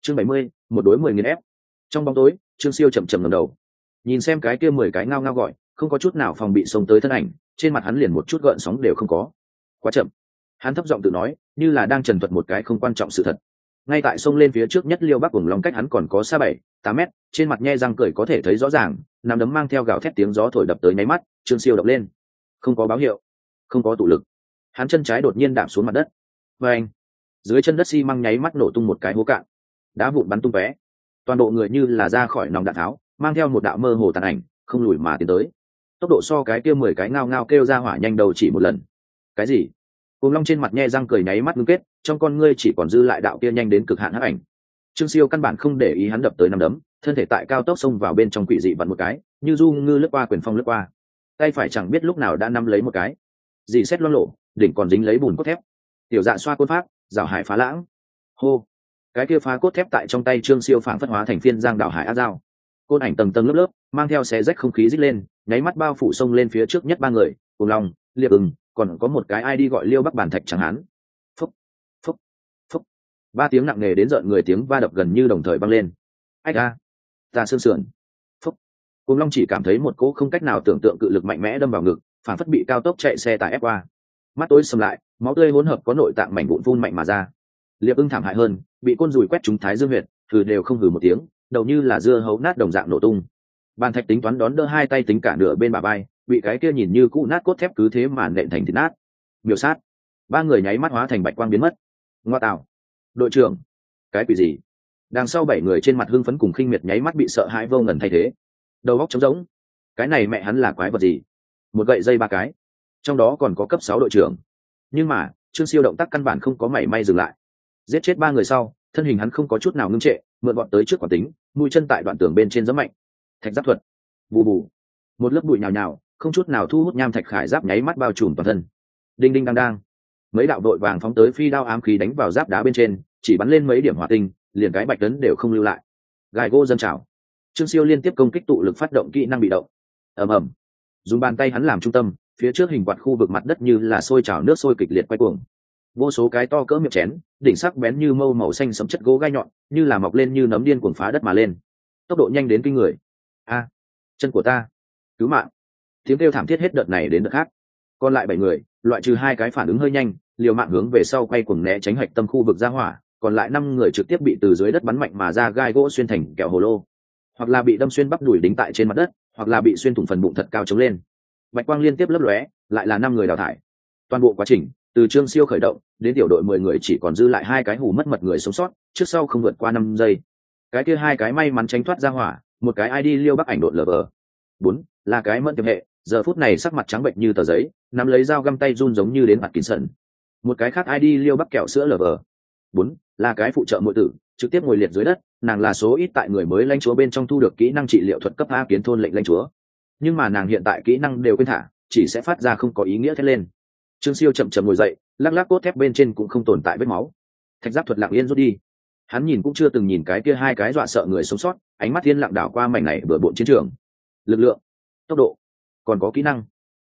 chương 70, một đối 10 nghìn ép. Trong bóng tối, Trương Siêu chậm chậm ngẩng đầu, nhìn xem cái kia 10 cái ngao ngao gọi, không có chút nào phòng bị xông tới thân ảnh, trên mặt hắn liền một chút gợn sóng đều không có. Quá chậm. Hắn thấp giọng tự nói, như là đang trần thuật một cái không quan trọng sự thật. Ngay tại sông lên phía trước nhất Liêu Bắc Cuồng Long cách hắn còn có xa 7-8 mét, trên mặt nhe răng cười có thể thấy rõ ràng, nắm đấm mang theo gào thét tiếng gió thổi đập tới nháy mắt, Trương Siêu động lên. Không có báo hiệu, không có tụ lực. Hắn chân trái đột nhiên đạp xuống mặt đất. Và anh, dưới chân đất xi măng nháy mắt nổ tung một cái hố cạn, đá vụn bắn tung tóe, toàn bộ người như là ra khỏi nòng đạn tháo, mang theo một đạo mơ hồ tàn ảnh, không lùi mà tiến tới. Tốc độ so cái kia 10 cái ngao ngao kêu ra hỏa nhanh đầu chỉ một lần. Cái gì? Cuồng Long trên mặt nhe răng cười nháy mắt ngưng kết, trong con ngươi chỉ còn dư lại đạo kia nhanh đến cực hạn hắc ảnh. Trương Siêu căn bản không để ý hắn đập tới năm đấm, thân thể tại cao tốc xông vào bên trong quỷ dị vặn một cái, như du ngư lướt qua quyền phong lướt qua. Tay phải chẳng biết lúc nào đã nắm lấy một cái, dì xét loang lộ, đỉnh còn dính lấy bùn cốt thép. Tiểu dạ xoa côn pháp, rào hải phá lãng. Hô, cái kia phá cốt thép tại trong tay Trương Siêu phảng phất hóa thành phiên giang đảo hải ác dao. Côn ảnh tầng tầng lớp lớp, mang theo xé rách không khí rít lên, nháy mắt bao phủ xông lên phía trước nhất ba người, Cuồng Long, Liệp Ưng, còn có một cái ai đi gọi Liêu Bắc Bản Thạch chẳng hắn. Phúc, phúc, phúc. Ba tiếng nặng nề đến rợn người tiếng va đập gần như đồng thời vang lên. Ách a, ta xương sườn. Phúc. Cuồng Long chỉ cảm thấy một cỗ không cách nào tưởng tượng cự lực mạnh mẽ đâm vào ngực, phản phất bị cao tốc chạy xe tải ép qua. Mắt tối sầm lại, máu tươi hỗn hợp có nội tạng mảnh vụn phun mạnh mà ra. Liệp Ưng thảm hại hơn, bị côn dùi quét trúng thái dương huyệt, thử đều không hừ một tiếng, đầu như là dưa hấu nát đồng dạng nổ tung. Bàn Thạch tính toán đón đỡ hai tay tính cả nửa bên bả vai, bị cái kia nhìn như cũ nát cốt thép cứ thế mà nện thành thịt nát. Miểu sát. Ba người nháy mắt hóa thành bạch quang biến mất. Ngoa tạo. Đội trưởng. Cái quỷ gì? Đằng sau 7 người trên mặt hưng phấn cùng khinh miệt nháy mắt bị sợ hãi vô ngần thay thế. Đầu óc trống rỗng. Cái này mẹ hắn là quái vật gì? Một gậy dây 3 cái. Trong đó còn có cấp 6 đội trưởng. Nhưng mà, Trương Siêu động tác căn bản không có mảy may dừng lại. Giết chết 3 người sau, thân hình hắn không có chút nào ngưng trệ, mượn bọn tới trước quả tính, mũi chân tại đoạn tường bên trên giẫm mạnh. Thạch giáp thuật. Bù bù. Một lớp bụi nhào nhào, không chút nào thu hút nham thạch khải giáp nháy mắt bao trùm toàn thân. Đinh đinh đang đang, mấy đạo đội vàng phóng tới phi đao ám khí đánh vào giáp đá bên trên, chỉ bắn lên mấy điểm hỏa tinh, liền cái bạch tấn đều không lưu lại. Gài gỗ dâng trào, Trương Siêu liên tiếp công kích tụ lực phát động kỹ năng bị động. ầm ầm, dùng bàn tay hắn làm trung tâm, phía trước hình quạt khu vực mặt đất như là sôi trào nước sôi kịch liệt quay cuồng. Vô số cái to cỡ miệng chén, đỉnh sắc bén như mâu màu xanh sẫm chất gỗ gai nhọn, như là mọc lên như nấm điên cuồng phá đất mà lên. Tốc độ nhanh đến kinh người. A, chân của ta, cứu mạng! Tiếng kêu thảm thiết hết đợt này đến đợt khác. Còn lại 7 người, loại trừ 2 cái phản ứng hơi nhanh, liều mạng hướng về sau quay cuồng né tránh hạch tâm khu vực ra hỏa, còn lại 5 người trực tiếp bị từ dưới đất bắn mạnh mà ra gai gỗ xuyên thành kẹo hồ lô, hoặc là bị đâm xuyên bắp đùi đính tại trên mặt đất, hoặc là bị xuyên thủng phần bụng thật cao chống lên. Bạch quang liên tiếp lấp lóe, lại là 5 người đào thải. Toàn bộ quá trình, từ Trương Siêu khởi động đến tiểu đội 10 người chỉ còn dư lại 2 cái hù mất mật người sống sót, trước sau không vượt qua 5 giây. Cái kia 2 cái may mắn tránh thoát ra hỏa, một cái ID Liêu Bắc ảnh độn lờ vờ. 4 là cái mẫn tiệp hệ, giờ phút này sắc mặt trắng bệnh như tờ giấy, nắm lấy dao găm tay run giống như đến mặt kín sần. Một cái khác ID Liêu Bắc kẹo sữa lờ vờ. 4 là cái phụ trợ muội tử, trực tiếp ngồi liệt dưới đất, nàng là số ít tại người mới lãnh chúa bên trong thu được kỹ năng trị liệu thuật cấp A kiến thôn lệnh lãnh chúa. Nhưng mà nàng hiện tại kỹ năng đều quên thả, chỉ sẽ phát ra không có ý nghĩa thét lên. Trương Siêu chậm chậm ngồi dậy, lắc lắc cốt thép bên trên cũng không tồn tại vết máu. Thạch giáp thuật lặng yên rút đi. Hắn nhìn cũng chưa từng nhìn cái kia 2 cái dọa sợ người sống sót, ánh mắt thiên lặng đảo qua mảnh này bừa bộn chiến trường. Lực lượng, tốc độ, còn có kỹ năng.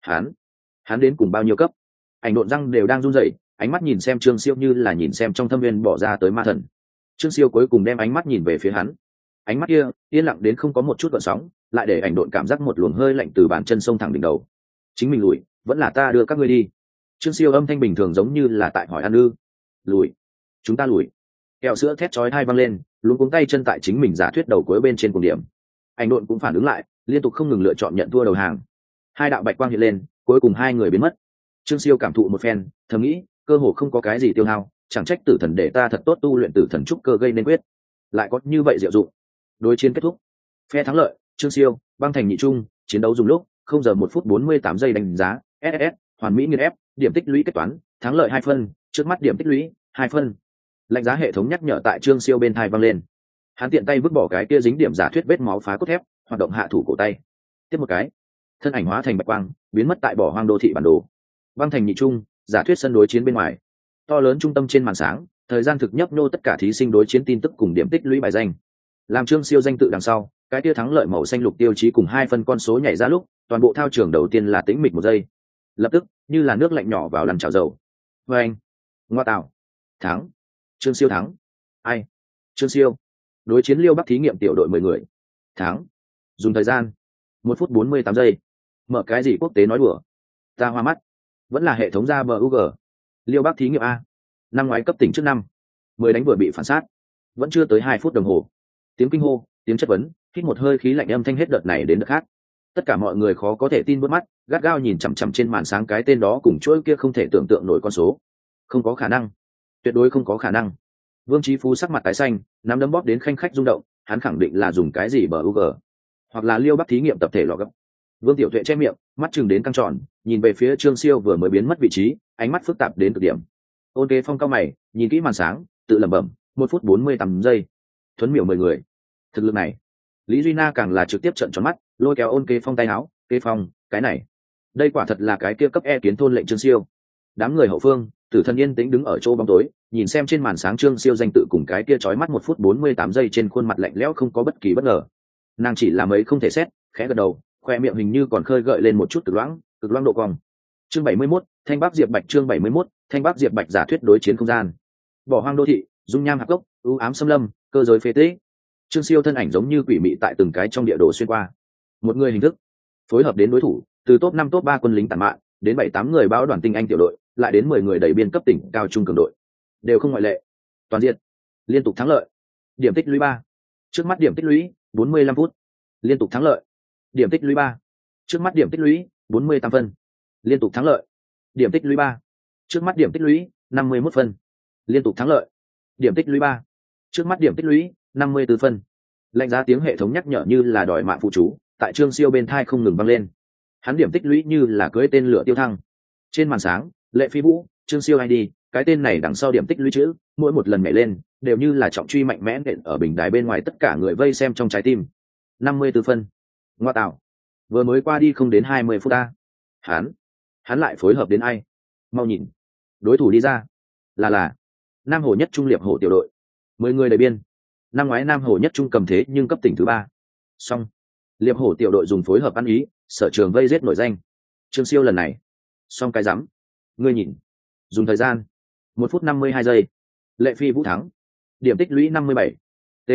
Hắn đến cùng bao nhiêu cấp? Ảnh độn răng đều đang run rẩy, ánh mắt nhìn xem Trương Siêu như là nhìn xem trong thâm viên bỏ ra tới ma thần. Trương Siêu cuối cùng đem ánh mắt nhìn về phía hắn. Ánh mắt kia yên lặng đến không có một chút gợn sóng, lại để ảnh độn cảm giác một luồng hơi lạnh từ bàn chân sông thẳng đỉnh đầu. Chính mình lùi, vẫn là ta đưa các ngươi đi? Trương Siêu âm thanh bình thường giống như là tại hỏi ăn ư? Lùi, chúng ta lùi. Kẹo sữa thét chói tai văng lên, luống cuống tay chân tại chính mình giả thuyết đầu cuối bên trên cùng điểm. Ảnh độn cũng phản ứng lại, liên tục không ngừng lựa chọn nhận thua đầu hàng. 2 đạo bạch quang hiện lên, cuối cùng 2 người biến mất. Trương Siêu cảm thụ một phen, thầm nghĩ, cơ hồ không có cái gì tiêu hao, chẳng trách tử thần để ta thật tốt tu luyện tử thần trúc cơ gây nên quyết, lại có như vậy diệu dụng. Đối chiến kết thúc, phe thắng lợi, Trương Siêu, băng thành nhị trung, chiến đấu dùng lúc 0 giờ 1 phút 48 giây đánh giá, SSS, hoàn mỹ nghiên ép, điểm tích lũy kết toán, thắng lợi 2 phân, trước mắt điểm tích lũy 2 phân. Lệnh giá hệ thống nhắc nhở tại Trương Siêu bên tai vang lên. Hắn tiện tay vứt bỏ cái kia dính điểm giả thuyết vết máu phá cốt thép, hoạt động hạ thủ cổ tay. Tiếp một cái, thân ảnh hóa thành bạch quang, biến mất tại bỏ hoang đô thị bản đồ. Băng thành nhị trung, giả thuyết sân đối chiến bên ngoài. To lớn trung tâm trên màn sáng, thời gian thực nhấp nô tất cả thí sinh đối chiến tin tức cùng điểm tích lũy bài danh. Làm Trương Siêu danh tự đằng sau, cái kia thắng lợi màu xanh lục tiêu chí cùng 2 phân con số nhảy ra lúc, toàn bộ thao trường đầu tiên là tĩnh mịch 1 giây. Lập tức, như là nước lạnh nhỏ vào lăn chảo dầu. Và anh, ngoa tạo, thắng, Trương Siêu thắng. Ai? Trương Siêu đối chiến Liêu Bắc thí nghiệm tiểu đội 10 người. Thắng. Dùng thời gian 1 phút 48 giây. Mở cái gì quốc tế nói đùa. Ta hoa mắt. Vẫn là hệ thống ra BUG. Liêu Bắc thí nghiệm A. Năm ngoái cấp tỉnh trước năm. 10 đánh vừa bị phản sát. Vẫn chưa tới 2 phút đồng hồ. Tiếng kinh hô, tiếng chất vấn, hít một hơi khí lạnh âm thanh hết đợt này đến đợt khác. Tất cả mọi người khó có thể tin bước mắt, gắt gao nhìn chằm chằm trên màn sáng cái tên đó cùng chuỗi kia không thể tưởng tượng nổi con số. Không có khả năng. Tuyệt đối không có khả năng. Vương Chí Phú sắc mặt tái xanh, nắm đấm bóp đến khanh khách rung động, hắn khẳng định là dùng cái gì BUG, hoặc là Liêu Bắc thí nghiệm tập thể lọ gấp. Vương Tiểu Tuệ che miệng, mắt chừng đến căng tròn, nhìn về phía Trương Siêu vừa mới biến mất vị trí, ánh mắt phức tạp đến cực điểm. Ôn Kế Phong cao mày, nhìn kỹ màn sáng, tự lẩm bẩm, 1 phút 48 giây. Thuấn miểu 10 người. Thực lực này. Lý Duy Na càng là trực tiếp trợn tròn mắt, lôi kéo Ôn Kế Phong tay áo, "Kế Phong, cái này, đây quả thật là cái kia cấp E kiến thôn lệnh Trương Siêu." Đám người hậu phương, Tử Thần yên tĩnh đứng ở chỗ bóng tối, nhìn xem trên màn sáng Trương Siêu danh tự cùng cái kia chói mắt 1 phút 48 giây trên khuôn mặt lạnh lẽo không có bất kỳ bất ngờ. Nàng chỉ là mấy không thể xét, khẽ gật đầu, khoe miệng hình như còn khơi gợi lên một chút cực loãng độ cong. Chương 71, Thanh Bắc Diệp Bạch. Chương 71, Thanh Bắc Diệp Bạch giả thuyết đối chiến không gian. Bỏ hoang đô thị, dung nham hạp gốc, u ám xâm lâm, cơ giới phế tích. Trương Siêu thân ảnh giống như quỷ mị tại từng cái trong địa đồ xuyên qua. Một người hình thức, phối hợp đến đối thủ, từ top 5 top 3 quân lính tàn mạn, đến 7-8 người báo đoàn tinh anh tiểu đội, lại đến 10 người đẩy biên cấp tỉnh cao trung cường đội, đều không ngoại lệ. Toàn diện, liên tục thắng lợi. Điểm tích lũy 3. Trước mắt điểm tích lũy 45 phút. Liên tục thắng lợi. Điểm tích lũy 3. Trước mắt điểm tích lũy 48 phân. Liên tục thắng lợi. Điểm tích lũy 3. Trước mắt điểm tích lũy 51 phân. Liên tục thắng lợi. Điểm tích lũy 3. Trước mắt điểm tích lũy 54 phân. Lạnh giá tiếng hệ thống nhắc nhở như là đòi mạng phụ chú, tại Trương Siêu bên thai không ngừng vang lên. Hắn điểm tích lũy như là cưỡi tên lửa tiêu thăng. Trên màn sáng, Lệ Phi Vũ, Trương Siêu ID, cái tên này đằng sau điểm tích lũy chữ, mỗi một lần nhảy lên, đều như là trọng truy mạnh mẽ nện ở bình đài bên ngoài tất cả người vây xem trong trái tim. 54 phân. Ngoa tạo. Vừa mới qua đi không đến 20 phút ta. Hắn lại phối hợp đến ai? Mau nhìn. Đối thủ đi ra. Là Nam Hồ Nhất Trung Liệp Hổ tiểu đội. 10 người đầy biên. Năm ngoái Nam Hồ Nhất Trung cầm thế nhưng cấp tỉnh thứ 3. Xong. Liệp Hổ tiểu đội dùng phối hợp ăn ý, sở trường vây giết nổi danh. Trương Siêu lần này. Xong cái rắm. Ngươi nhìn. Dùng thời gian. 1 phút 52 giây. Lệ Phi Vũ thắng. Điểm tích lũy 57. T.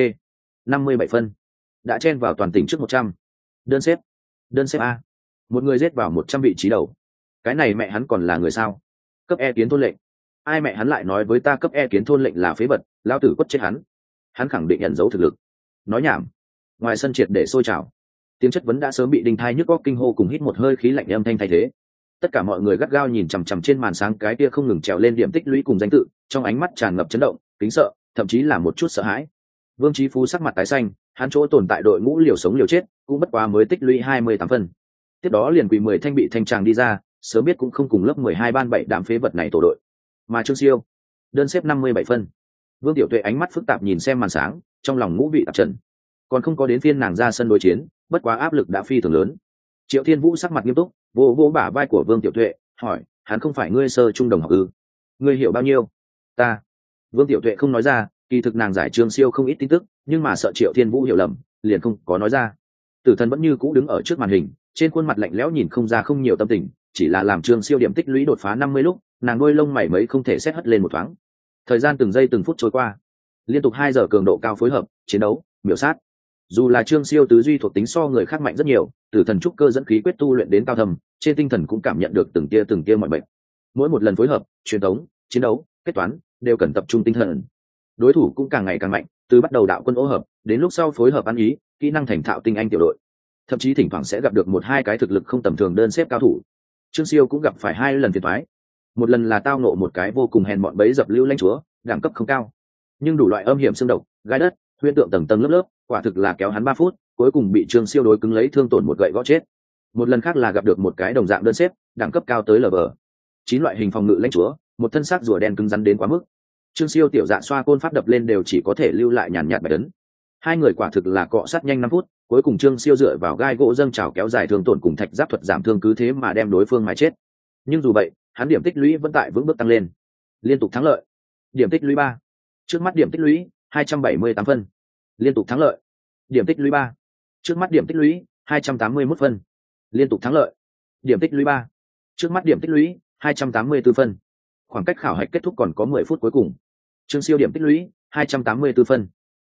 57 phân. Đã chen vào toàn tỉnh trước 100. Đơn xếp A. Một người giết vào 100 vị trí đầu. Cái này mẹ hắn còn là người sao? Cấp E kiến thôn lệnh. Ai mẹ hắn lại nói với ta cấp E kiến thôn lệnh là phế vật, lao tử quất chết hắn. Hắn khẳng định ẩn giấu thực lực. Nói nhảm. Ngoài sân triệt để sôi trào. Tiếng chất vấn đã sớm bị đinh thai nhức óc kinh hô cùng hít một hơi khí lạnh âm thanh thay thế. Tất cả mọi người gắt gao nhìn chằm chằm trên màn sáng cái kia không ngừng trèo lên điểm tích lũy cùng danh tự, trong ánh mắt tràn ngập chấn động, kính sợ, thậm chí là một chút sợ hãi. Vương Chí Phú sắc mặt tái xanh, hắn chỗ tồn tại đội ngũ liều sống liều chết, cũng bất quá mới tích lũy 28 phân. Tiếp đó liền quỳ 10 thanh bị thanh tràng đi ra, sớm biết cũng không cùng lớp 12 ban 7 đám phế vật này tổ đội. Mà Trương Siêu, đơn xếp 57 phân. Vương Tiểu Tuệ ánh mắt phức tạp nhìn xem màn sáng, trong lòng ngũ vị tạp trần. Còn không có đến phiên nàng ra sân đối chiến, bất quá áp lực đã phi thường lớn. Triệu Thiên Vũ sắc mặt nghiêm túc, vỗ vỗ bả vai của Vương Tiểu Tuệ, hỏi, hắn không phải ngươi sơ trung đồng học ư? Ngươi hiểu bao nhiêu? Ta. Vương Tiểu Tuệ không nói ra, kỳ thực nàng giải Trương Siêu không ít tin tức, nhưng mà sợ Triệu Thiên Vũ hiểu lầm, liền không có nói ra. Tử Thần vẫn như cũ đứng ở trước màn hình, trên khuôn mặt lạnh lẽo nhìn không ra không nhiều tâm tình, chỉ là làm Trương Siêu điểm tích lũy đột phá 50 lúc, nàng đôi lông mày mấy không thể xét hất lên một thoáng. Thời gian từng giây từng phút trôi qua, liên tục 2 giờ cường độ cao phối hợp, chiến đấu, miểu sát. Dù là Trương Siêu tứ duy thuộc tính so người khác mạnh rất nhiều, Tử Thần trúc cơ dẫn khí quyết tu luyện đến cao thâm, trên tinh thần cũng cảm nhận được từng tia mọi bệnh. Mỗi một lần phối hợp, truyền thống, chiến đấu, kết toán, đều cần tập trung tinh thần. Đối thủ cũng càng ngày càng mạnh, từ bắt đầu đạo quân ô hợp, đến lúc sau phối hợp ăn ý, kỹ năng thành thạo tinh anh tiểu đội. Thậm chí thỉnh thoảng sẽ gặp được 1-2 cái thực lực không tầm thường đơn xếp cao thủ. Trương Siêu cũng gặp phải 2 lần phiền toái. Một lần là tao ngộ một cái vô cùng hèn mọn bẫy dập lưu lãnh chúa, đẳng cấp không cao, nhưng đủ loại âm hiểm xương độc, gai đất, huyễn tượng tầng tầng lớp lớp, quả thực là kéo hắn 3 phút, cuối cùng bị Trương Siêu đối cứng lấy thương tổn một gậy gõ chết. Một lần khác là gặp được một cái đồng dạng đơn xếp, đẳng cấp cao tới LV9 loại hình phòng ngự lãnh chúa, một thân xác rùa đen cứng rắn đến quá mức. Trương Siêu tiểu dạ xoa côn pháp đập lên đều chỉ có thể lưu lại nhàn nhạt bạch ấn. 2 người quả thực là cọ sát nhanh 5 phút, cuối cùng Trương Siêu dựa vào gai gỗ dâng trào kéo dài thương tổn cùng thạch giáp thuật giảm thương cứ thế mà đem đối phương mà chết. Nhưng dù vậy, hắn điểm tích lũy vẫn tại vững bước tăng lên, liên tục thắng lợi. Điểm tích lũy 3. Trước mắt điểm tích lũy 278 phân. Liên tục thắng lợi. Điểm tích lũy 3. Trước mắt điểm tích lũy 281 phân. Liên tục thắng lợi. Điểm tích lũy 3. Trước mắt điểm tích lũy 284 phân. Khoảng cách khảo hạch kết thúc còn có 10 phút cuối cùng. Trương Siêu điểm tích lũy 284 phân.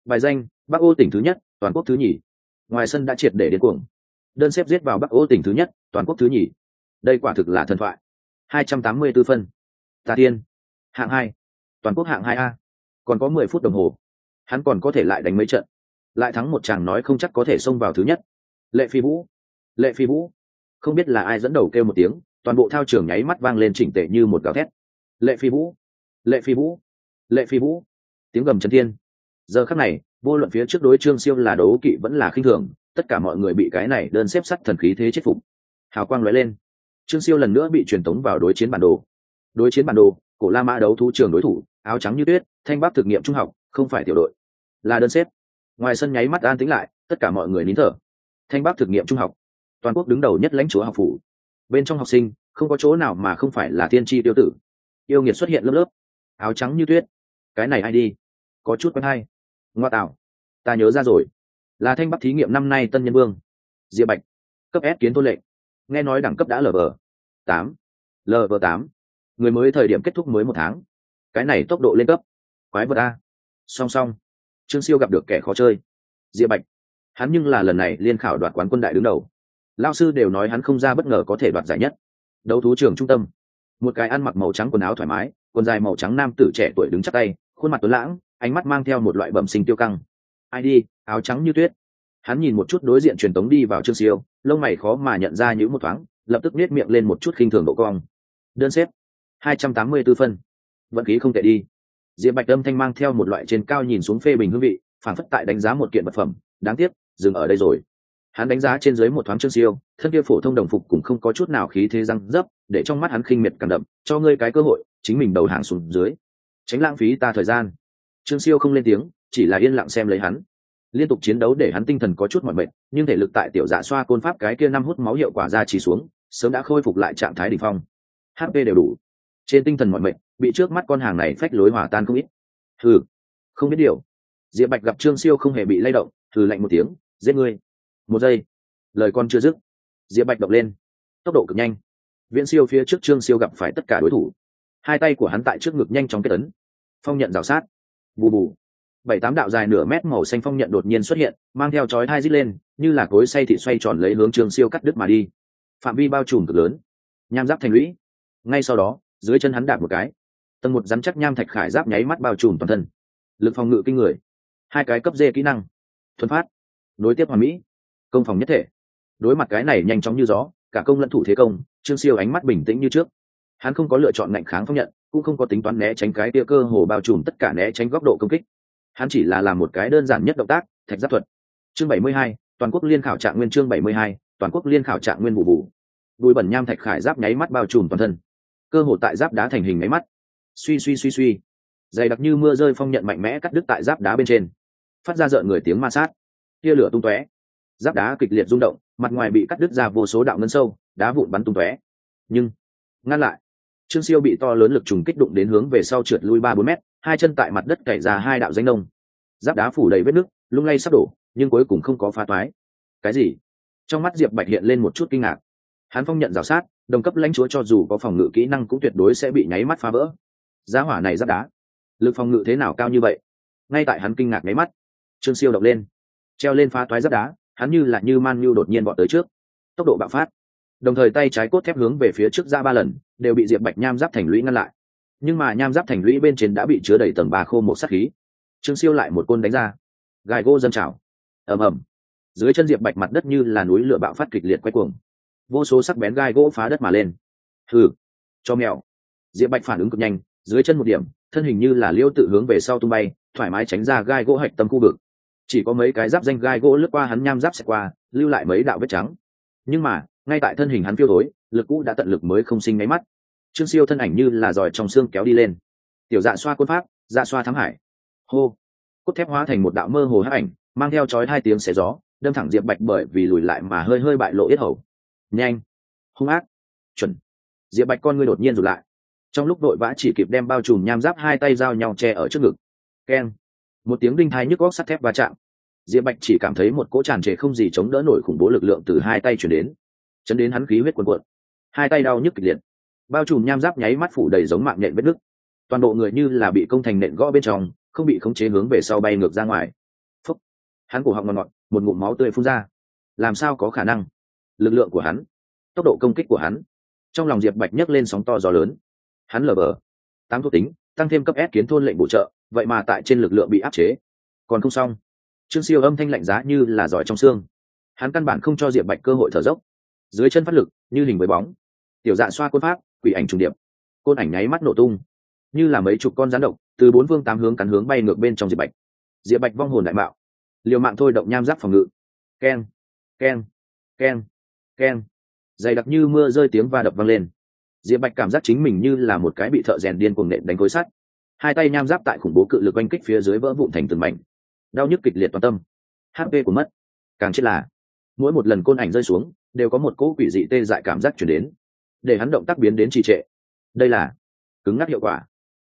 Bài danh: Bắc Ô tỉnh thứ nhất, toàn quốc thứ nhì. Ngoài sân đã triệt để điên cuồng. Đơn xếp giết vào Bắc Ô tỉnh thứ nhất, toàn quốc thứ nhì. Đây quả thực là thần thoại. 284 phân. Tà Tiên, hạng 2, toàn quốc hạng 2A. Còn có 10 phút đồng hồ, hắn còn có thể lại đánh mấy trận, lại thắng một chàng nói không chắc có thể xông vào thứ nhất. Lệ Phi Vũ, Lệ Phi Vũ. Không biết là ai dẫn đầu kêu một tiếng, toàn bộ thao trường nháy mắt vang lên chỉnh tề như một gào thét. Lệ Phi Vũ, Lệ Phi Vũ, Lệ Phi Vũ. Tiếng gầm chấn thiên. Giờ khắc này, vô luận phía trước đối Trương Siêu là đấu kỵ vẫn là khinh thường, tất cả mọi người bị cái này đơn xếp sắt thần khí thế chết phục. Hào quang lóe lên, Trương Siêu lần nữa bị truyền tống vào đối chiến bản đồ. Đối chiến bản đồ, Cổ La Mã đấu thú trường đối thủ, áo trắng như tuyết, Thanh Bắc thực nghiệm trung học, không phải tiểu đội, là đơn xếp. Ngoài sân nháy mắt an tĩnh lại, tất cả mọi người nín thở. Thanh Bắc thực nghiệm trung học, toàn quốc đứng đầu nhất lãnh chúa học phủ. Bên trong học sinh, không có chỗ nào mà không phải là tiên tri tiêu tử. Yêu nghiệt xuất hiện lớp lớp, áo trắng như tuyết. Cái này ai đi? Có chút quen hay. Ngoa tạo, ta nhớ ra rồi, là Thanh Bắc thí nghiệm năm nay tân nhân vương Diệp Bạch, cấp S kiến tôn lệnh. Nghe nói đẳng cấp đã LV8. LV8. Người mới thời điểm kết thúc mới 1 tháng. Cái này tốc độ lên cấp, quái vật a. Song song, Trương Siêu gặp được kẻ khó chơi. Diệp Bạch, hắn nhưng là lần này liên khảo đoạt quán quân đại đứng đầu. Lao sư đều nói hắn không ra bất ngờ có thể đoạt giải nhất. Đấu thú trường trung tâm, một cái ăn mặc màu trắng quần áo thoải mái, quần dài màu trắng nam tử trẻ tuổi đứng chắp tay, khuôn mặt tuấn lãng, ánh mắt mang theo một loại bẩm sinh tiêu căng. Ai đi, áo trắng như tuyết. Hắn nhìn một chút đối diện truyền tống đi vào Trương Siêu, lông mày khó mà nhận ra những một thoáng, lập tức nết miệng lên một chút khinh thường độ cong. Đơn xếp 284 phân, vận khí không tệ đi. Diệp Bạch âm thanh mang theo một loại trên cao nhìn xuống phê bình hương vị, phản phất tại đánh giá một kiện vật phẩm. Đáng tiếc, dừng ở đây rồi. Hắn đánh giá trên dưới một thoáng Trương Siêu, thân kia phổ thông đồng phục cũng không có chút nào khí thế răng dấp, để trong mắt hắn khinh miệt càng đậm. Cho ngươi cái cơ hội, chính mình đầu hàng xuống dưới, tránh lãng phí ta thời gian. Trương Siêu không lên tiếng, chỉ là yên lặng xem lấy hắn. Liên tục chiến đấu để hắn tinh thần có chút mỏi mệt, nhưng thể lực tại tiểu dạ xoa côn pháp cái kia 5 hút máu hiệu quả ra chỉ xuống, sớm đã khôi phục lại trạng thái đỉnh phong. HP đều đủ. Trên tinh thần mỏi mệt, bị trước mắt con hàng này phách lối hòa tan không ít. Hừ, không biết điều. Diệp Bạch gặp Trương Siêu không hề bị lay động, hừ lạnh một tiếng, giết ngươi. 1 giây, lời con chưa dứt, Diệp Bạch động lên, tốc độ cực nhanh, viễn siêu phía trước Trương Siêu gặp phải tất cả đối thủ. Hai tay của hắn tại trước ngực nhanh chóng kết ấn, phong nhận rào sát. Bù bù, 7-8 đạo dài nửa mét màu xanh phong nhận đột nhiên xuất hiện, mang theo chói tai rít lên, như là cối xay thị xoay tròn lấy hướng Trương Siêu cắt đứt mà đi. Phạm vi bao trùm cực lớn, nham giáp thành lũy. Ngay sau đó, dưới chân hắn đạp một cái, tầng một rắn chắc nham thạch khải giáp nháy mắt bao trùm toàn thân. Lực phòng ngự kinh người, 2 cái cấp D kỹ năng, thuần phát, nối tiếp hoàn mỹ, công phòng nhất thể. Đối mặt cái này nhanh chóng như gió, cả công lẫn thủ thế công, Trương Siêu ánh mắt bình tĩnh như trước. Hắn không có lựa chọn ngạnh kháng phong nhận, cũng không có tính toán né tránh cái tia cơ hồ bao trùm tất cả né tránh góc độ công kích. Hắn chỉ là làm một cái đơn giản nhất động tác, thạch giáp thuật. Chương 72, toàn quốc liên khảo trạng nguyên. Chương 72, toàn quốc liên khảo trạng nguyên. Vụ vụ. Bụi bẩn nham thạch khải giáp nháy mắt bao trùm toàn thân. Cơ hồ tại giáp đá thành hình nháy mắt. Suy suy suy suy. Dày đặc như mưa rơi phong nhận mạnh mẽ cắt đứt tại giáp đá bên trên, phát ra rợn người tiếng ma sát. Tia lửa tung tóe, giáp đá kịch liệt rung động, mặt ngoài bị cắt đứt ra vô số đạo ngân sâu, đá vụn bắn tung tóe. Nhưng ngăn lại, Trương Siêu bị to lớn lực trùng kích đụng đến hướng về sau trượt lui 3-4 mét, 2 chân tại mặt đất cày ra 2 đạo danh nông. Giáp đá phủ đầy vết nứt, lung lay sắp đổ, nhưng cuối cùng không có phá toái. Cái gì? Trong mắt Diệp Bạch hiện lên một chút kinh ngạc. Hắn phong nhận rào sát, đồng cấp lãnh chúa cho dù có phòng ngự kỹ năng cũng tuyệt đối sẽ bị nháy mắt phá vỡ. Giá hỏa này giáp đá, lực phòng ngự thế nào cao như vậy? Ngay tại hắn kinh ngạc nháy mắt, Trương Siêu động lên, treo lên phá toái giáp đá, hắn như man nhu đột nhiên vọt tới trước, tốc độ bạo phát, đồng thời tay trái cốt thép hướng về phía trước ra 3 lần, đều bị Diệp Bạch nham giáp thành lũy ngăn lại. Nhưng mà nham giáp thành lũy bên trên đã bị chứa đầy tầng 3 khô một sát khí. Trương Siêu lại một côn đánh ra, gài gỗ dâng trào, ầm ầm. Dưới chân Diệp Bạch mặt đất như là núi lửa bạo phát kịch liệt quay cuồng, vô số sắc bén gai gỗ phá đất mà lên. Hừ, cho mèo. Diệp Bạch phản ứng cực nhanh, dưới chân một điểm, thân hình như là liêu tự hướng về sau tung bay, thoải mái tránh ra gai gỗ hạch tâm khu vực. Chỉ có mấy cái giáp danh gai gỗ lướt qua hắn nham giáp sẽ qua, lưu lại mấy đạo vết trắng. Nhưng mà ngay tại thân hình hắn phiêu thối, lực cũ đã tận lực mới không sinh máy mắt. Trương Siêu thân ảnh như là giỏi trong xương kéo đi lên, tiểu dạ xoa côn pháp, dạ xoa thắng hải. Hô, cốt thép hóa thành một đạo mơ hồ hắc ảnh, mang theo chói 2 tiếng xé gió, đâm thẳng Diệp Bạch bởi vì lùi lại mà hơi bại lộ yết hầu. Nhanh, hung ác, chuẩn. Diệp Bạch con ngươi đột nhiên rụt lại, trong lúc đội vã chỉ kịp đem bao trùm nham giáp 2 tay giao nhau che ở trước ngực. Keng, một tiếng đinh thai nhức góc sắt thép va chạm. Diệp Bạch chỉ cảm thấy một cỗ tràn trề không gì chống đỡ nổi khủng bố lực lượng từ 2 tay truyền đến, chấn đến hắn khí huyết cuồn cuộn, 2 tay đau nhức kịch liệt, bao trùm nham giáp nháy mắt phủ đầy giống mạng nhện vết nứt, toàn bộ người như là bị công thành nện gõ bên trong, không bị khống chế hướng về sau bay ngược ra ngoài. Hắn cổ họng ngọt ngọt, một ngụm máu tươi phun ra. Làm sao có khả năng? Lực lượng của hắn, tốc độ công kích của hắn. Trong lòng Diệp Bạch nhấc lên sóng to gió lớn. Hắn lờ bờ 8 thuộc tính, tăng thêm cấp S kiến thôn lệnh bổ trợ, vậy mà tại trên lực lượng bị áp chế. Còn không xong. Trương Siêu âm thanh lạnh giá như là giỏi trong xương. Hắn căn bản không cho Diệp Bạch cơ hội thở dốc. Dưới chân phát lực, như hình với bóng. Tiểu Dạ xoa côn pháp, quỷ ảnh trùng điệp. Côn ảnh nháy mắt nổ tung, như là mấy chục con rắn độc, từ bốn phương tám hướng cắn hướng bay ngược bên trong Diệp Bạch. Diệp Bạch vong hồn đại mạo, liều mạng thôi động nham giáp phòng ngự. Keng, keng, keng, keng. Dày đặc như mưa rơi tiếng va đập vang lên. Diệp Bạch cảm giác chính mình như là một cái bị thợ rèn điên cuồng nện đánh khối sắt. Hai tay nham giáp tại khủng bố cự lực oanh kích phía dưới vỡ vụn thành từng mảnh. Đau nhức kịch liệt toàn tâm. HP của mất. Càng chết là mỗi một lần côn ảnh rơi xuống, đều có một cỗ quỷ dị tê dại cảm giác truyền đến, để hắn động tác biến đến trì trệ. Đây là cứng ngắc hiệu quả.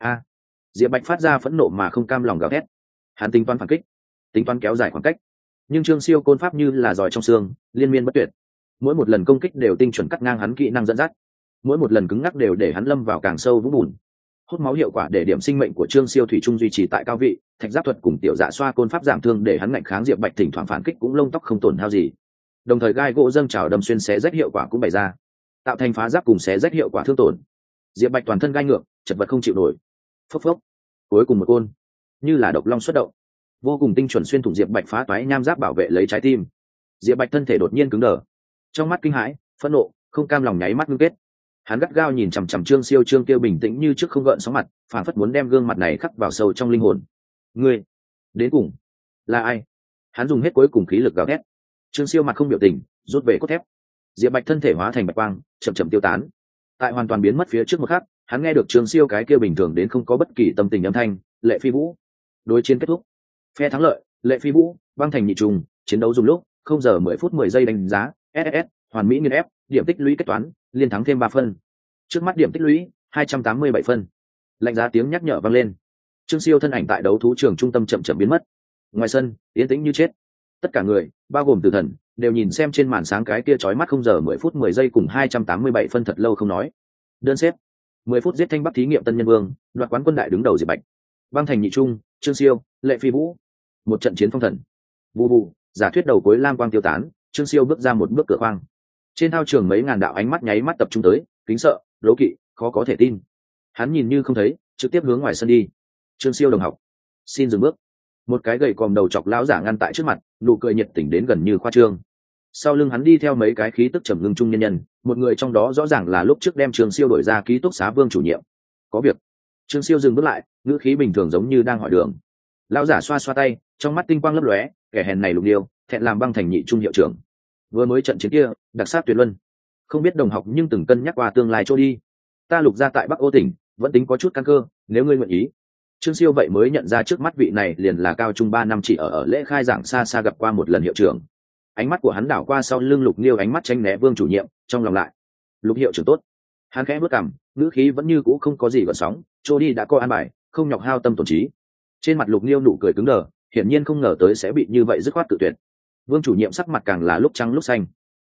Diệp Bạch phát ra phẫn nộ mà không cam lòng gào thét. Hắn tính toán phản kích, tính toán kéo dài khoảng cách, nhưng Trương Siêu côn pháp như là giỏi trong xương, liên miên bất tuyệt. Mỗi một lần công kích đều tinh chuẩn cắt ngang hắn kỹ năng dẫn dắt, mỗi một lần cứng ngắc đều để hắn lâm vào càng sâu vũng bùn. Hút máu hiệu quả để điểm sinh mệnh của Trương Siêu thủy chung duy trì tại cao vị, thạch giáp thuật cùng tiểu dạ xoa côn pháp giảm thương để hắn ngạnh kháng Diệp Bạch thỉnh thoảng phản kích cũng lông tóc không tổn hao gì. Đồng thời gai gỗ dâng trào đâm xuyên xé rách hiệu quả cũng bày ra, tạo thành phá giáp cùng xé rách hiệu quả thương tổn. Diệp Bạch toàn thân gai ngược, chật vật không chịu nổi. Phốc phốc. Cuối cùng một côn, như là độc long xuất động, vô cùng tinh chuẩn xuyên thủng Diệp Bạch phá toái nham giáp bảo vệ lấy trái tim. Diệp Bạch thân thể đột nhiên cứng đờ, trong mắt kinh hãi, phẫn nộ, không cam lòng nháy mắt ngưng kết. Hắn gắt gao nhìn chằm chằm Trương Siêu, Trương Tiêu bình tĩnh như trước không gợn sóng mặt, phản phất muốn đem gương mặt này khắc vào sâu trong linh hồn. Ngươi, đến cùng là ai? Hắn dùng hết cuối cùng khí lực gào thét. Trương Siêu mặt không biểu tình, rút về cốt thép. Diệp Bạch thân thể hóa thành bạch quang, chậm chậm tiêu tán. Tại hoàn toàn biến mất phía trước một khắc, hắn nghe được Trương Siêu cái kia bình thường đến không có bất kỳ tâm tình âm thanh. Lệ Phi Vũ. Đối chiến kết thúc. Phe thắng lợi, Lệ Phi Vũ, băng thành nhị trùng, chiến đấu dùng lúc 0 giờ 10 phút 10 giây đánh giá, SSS, hoàn mỹ nghiên ép, điểm tích lũy kết toán, liên thắng thêm 3 phân. Trước mắt điểm tích lũy 287 phân. Lạnh giá tiếng nhắc nhở vang lên. Trương Siêu thân ảnh tại đấu thú trường trung tâm chậm chậm biến mất. Ngoài sân, yên tĩnh như chết. Tất cả người, bao gồm Tử Thần, đều nhìn xem trên màn sáng cái kia chói mắt 0 giờ 10 phút 10 giây cùng 287 phân thật lâu không nói. Đơn xếp 10 phút giết Thanh Bắc thí nghiệm Tân Nhân Vương, đoạt quán quân đại đứng đầu Diệp Bạch. Băng thành nhị trung, Trương Siêu, Lệ Phi Vũ. Một trận chiến phong thần. Vù vù, giả thuyết đầu cuối lam quang tiêu tán, Trương Siêu bước ra một bước cửa khoang. Trên thao trường mấy ngàn đạo ánh mắt nháy mắt tập trung tới, kính sợ, đố kỵ, khó có thể tin. Hắn nhìn như không thấy, trực tiếp hướng ngoài sân đi. Trương Siêu đồng học, xin dừng bước. Một cái gầy còm đầu chọc lão giả ngăn tại trước mặt, nụ cười nhiệt tình đến gần như khoa trương. Sau lưng hắn đi theo mấy cái khí tức trầm ngưng trung nhân nhân, một người trong đó rõ ràng là lúc trước đem Trương Siêu đổi ra ký túc xá Vương chủ nhiệm. Có việc. Trương Siêu dừng bước lại, ngữ khí bình thường giống như đang hỏi đường. Lão giả xoa xoa tay, trong mắt tinh quang lấp lóe, kẻ hèn này Lục Điêu, thẹn làm băng thành nhị trung hiệu trưởng. Vừa mới trận chiến kia, đặc sắc tuyệt luân. Không biết đồng học nhưng từng cân nhắc qua tương lai chỗ đi. Ta Lục gia tại Bắc Ô tỉnh, vẫn tính có chút căn cơ, nếu ngươi nguyện ý. Trương Siêu vậy mới nhận ra trước mắt vị này liền là cao trung 3 năm chỉ ở lễ khai giảng xa xa gặp qua một lần hiệu trưởng. Ánh mắt của hắn đảo qua sau lưng Lục Liêu, ánh mắt tránh né Vương chủ nhiệm, trong lòng lại. Lục hiệu trưởng tốt. Hắn khẽ bước cằm, ngữ khí vẫn như cũ không có gì gợn sóng, trôi đi đã có an bài, không nhọc hao tâm tổn trí. Trên mặt Lục Liêu nụ cười cứng đờ, hiển nhiên không ngờ tới sẽ bị như vậy dứt khoát tự tuyệt. Vương chủ nhiệm sắc mặt càng là lúc trắng lúc xanh.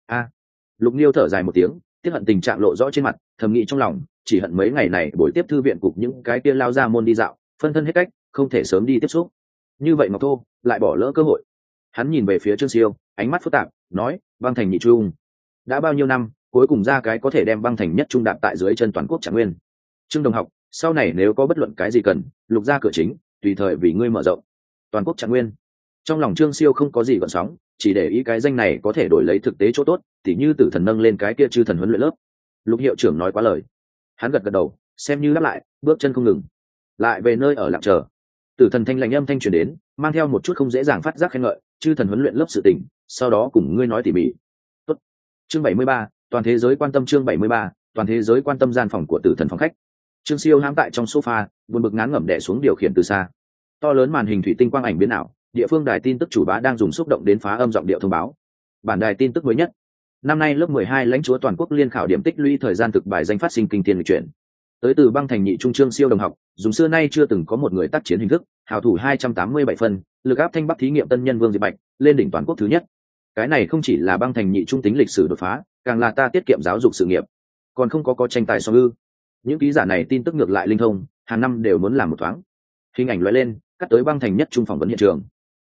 Lục Liêu thở dài một tiếng, tiếc hận tình trạng lộ rõ trên mặt, thầm nghĩ trong lòng, chỉ hận mấy ngày này buổi tiếp thư viện cục những cái kia lao ra môn đi dạo, phân thân hết cách, không thể sớm đi tiếp xúc. Như vậy Ngọc Thô lại bỏ lỡ cơ hội. Hắn nhìn về phía Trương Siêu, ánh mắt phức tạp, nói: băng thành nhị trung, đã bao nhiêu năm, cuối cùng ra cái có thể đem băng thành nhất trung đạp tại dưới chân toàn quốc Trạng Nguyên. Trương đồng học, sau này nếu có bất luận cái gì cần, Lục ra cửa chính, tùy thời vì ngươi mở rộng. Toàn quốc Trạng Nguyên. Trong lòng Trương Siêu không có gì gợn sóng, chỉ để ý cái danh này có thể đổi lấy thực tế chỗ tốt, tỉ như Tử Thần nâng lên cái kia chư thần huấn luyện lớp. Lục hiệu trưởng nói quá lời. Hắn gật gật đầu, xem như đáp lại, bước chân không ngừng, lại về nơi ở lặng chờ. Tử Thần thanh lạnh âm thanh truyền đến, mang theo một chút không dễ dàng phát giác khen ngợi, chư thần huấn luyện lớp sự tình, sau đó cùng ngươi nói tỉ mỉ. Tốt. Chương 73, toàn thế giới quan tâm. Chương 73, toàn thế giới quan tâm. Gian phòng của Tử Thần phòng khách. Trương Siêu hãm tại trong sofa, buồn bực ngán ngẩm đè xuống điều khiển từ xa. To lớn màn hình thủy tinh quang ảnh biến ảo, địa phương đài tin tức chủ bá đang dùng xúc động đến phá âm giọng điệu thông báo. Bản đài tin tức mới nhất: năm nay lớp 12 lãnh chúa toàn quốc liên khảo điểm tích lũy thời gian thực bài danh phát sinh kinh thiên lịch chuyển. Tới từ băng thành nhị trung Trương Siêu đồng học, dùng xưa nay chưa từng có một người tác chiến hình thức, hào thủ 287 phân, lực áp Thanh Bắc thí nghiệm Tân Nhân Vương Diệp Bạch, lên đỉnh toàn quốc thứ nhất. Cái này không chỉ là băng thành nhị trung tính lịch sử đột phá, càng là ta tiết kiệm giáo dục sự nghiệp. Còn không có tranh tài so ư? Những ký giả này tin tức ngược lại linh thông, hàng năm đều muốn làm một thoáng. Hình ảnh lóe lên, cắt tới băng thành nhất trung phỏng vấn hiện trường.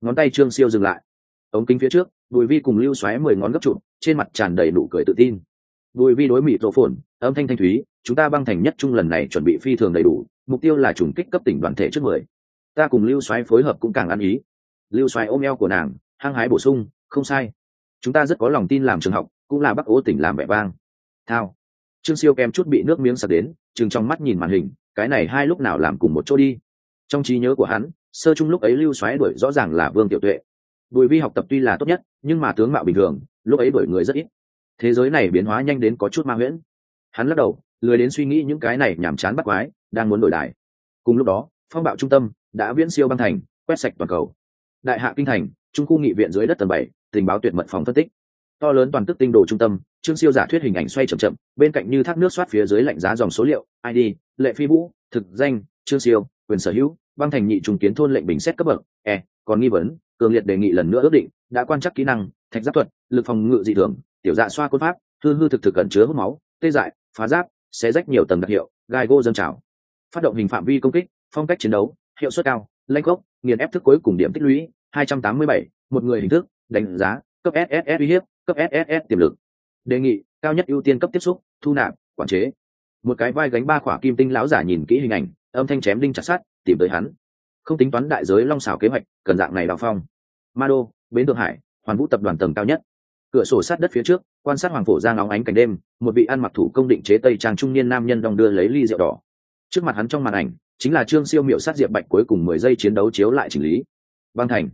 ngón tay Trương Siêu dừng lại. Ống kính phía trước, Bùi Vi cùng Lưu Xoáy 10 ngón gấp trụ, trên mặt tràn đầy nụ cười tự tin. Bùi Vi đối mịt rộ phồn, âm thanh thanh thúy, chúng ta băng thành nhất trung lần này chuẩn bị phi thường đầy đủ, mục tiêu là trùng kích cấp tỉnh đoàn thể trước 10. Ta cùng Lưu Xoáy phối hợp cũng càng ăn ý. Lưu Xoáy ôm eo của nàng, hăng hái bổ sung, không sai. Chúng ta rất có lòng tin làm trường học, cũng là Bắc Ô tỉnh làm vẻ vang. Thao. Trương Siêu kèm chút bị nước miếng sặc đến, trừng trong mắt nhìn màn hình, cái này hai lúc nào làm cùng một chỗ đi. Trong trí nhớ của hắn, sơ trung lúc ấy Lưu Xoáy đuổi rõ ràng là Vương Tiểu Tuệ. Bùi Vi học tập tuy là tốt nhất, nhưng mà tướng mạo bình thường, lúc ấy đuổi người rất ít. Thế giới này biến hóa nhanh đến có chút ma huyễn. Hắn lắc đầu, lười đến suy nghĩ những cái này nhảm chán bắt quái, đang muốn đổi đài. Cùng lúc đó, phong bạo trung tâm đã viễn siêu băng thành, quét sạch toàn cầu. Đại hạ kinh thành, trung khu nghị viện dưới đất tầng 7, tình báo tuyệt mật phòng phân tích. To lớn toàn tức tinh đồ trung tâm, Trương Siêu giả thuyết hình ảnh xoay chậm chậm, bên cạnh như thác nước xoát phía dưới lạnh giá dòng số liệu, ID, Lệ Phi Vũ, thực danh, Trương Siêu, quyền sở hữu, băng thành nhị trùng kiến thôn lệnh bình xét cấp bậc, còn nghi vấn, cường liệt đề nghị lần nữa ước định, đã quan trắc kỹ năng, thạch giáp thuật, lực phòng ngự dị thường, tiểu dạ xoa cốt pháp, hư thực cẩn chứa hút máu, tê dại, phá giáp, xé rách nhiều tầng đặc hiệu, gai gô dâng trào. Phát động hình phạm vi công kích, phong cách chiến đấu, hiệu suất cao, lãnh gốc, nghiền ép thức cuối cùng điểm tích lũy 287, một người hình thức, đánh giá, cấp SSS uy hiếp, cấp SSS tiềm lực. Đề nghị, cao nhất ưu tiên cấp tiếp xúc, thu nạp, quản chế. Một cái vai gánh 3 khỏa kim tinh lão giả nhìn kỹ hình ảnh, âm thanh chém đinh chặt sắt, tìm tới hắn. Không tính toán đại giới long xảo kế hoạch, cần dạng này đào phong. Ma Đô, bến Thượng Hải, Hoàn Vũ tập đoàn tầng cao nhất. Cửa sổ sát đất phía trước, quan sát hoàng phổ giang óng ánh cảnh đêm, một vị ăn mặc thủ công định chế tây trang trung niên nam nhân đong đưa lấy ly rượu đỏ. Trước mặt hắn trong màn ảnh, chính là Trương Siêu miệu sát Diệp Bạch cuối cùng 10 giây chiến đấu chiếu lại chỉnh lý. Băng thành.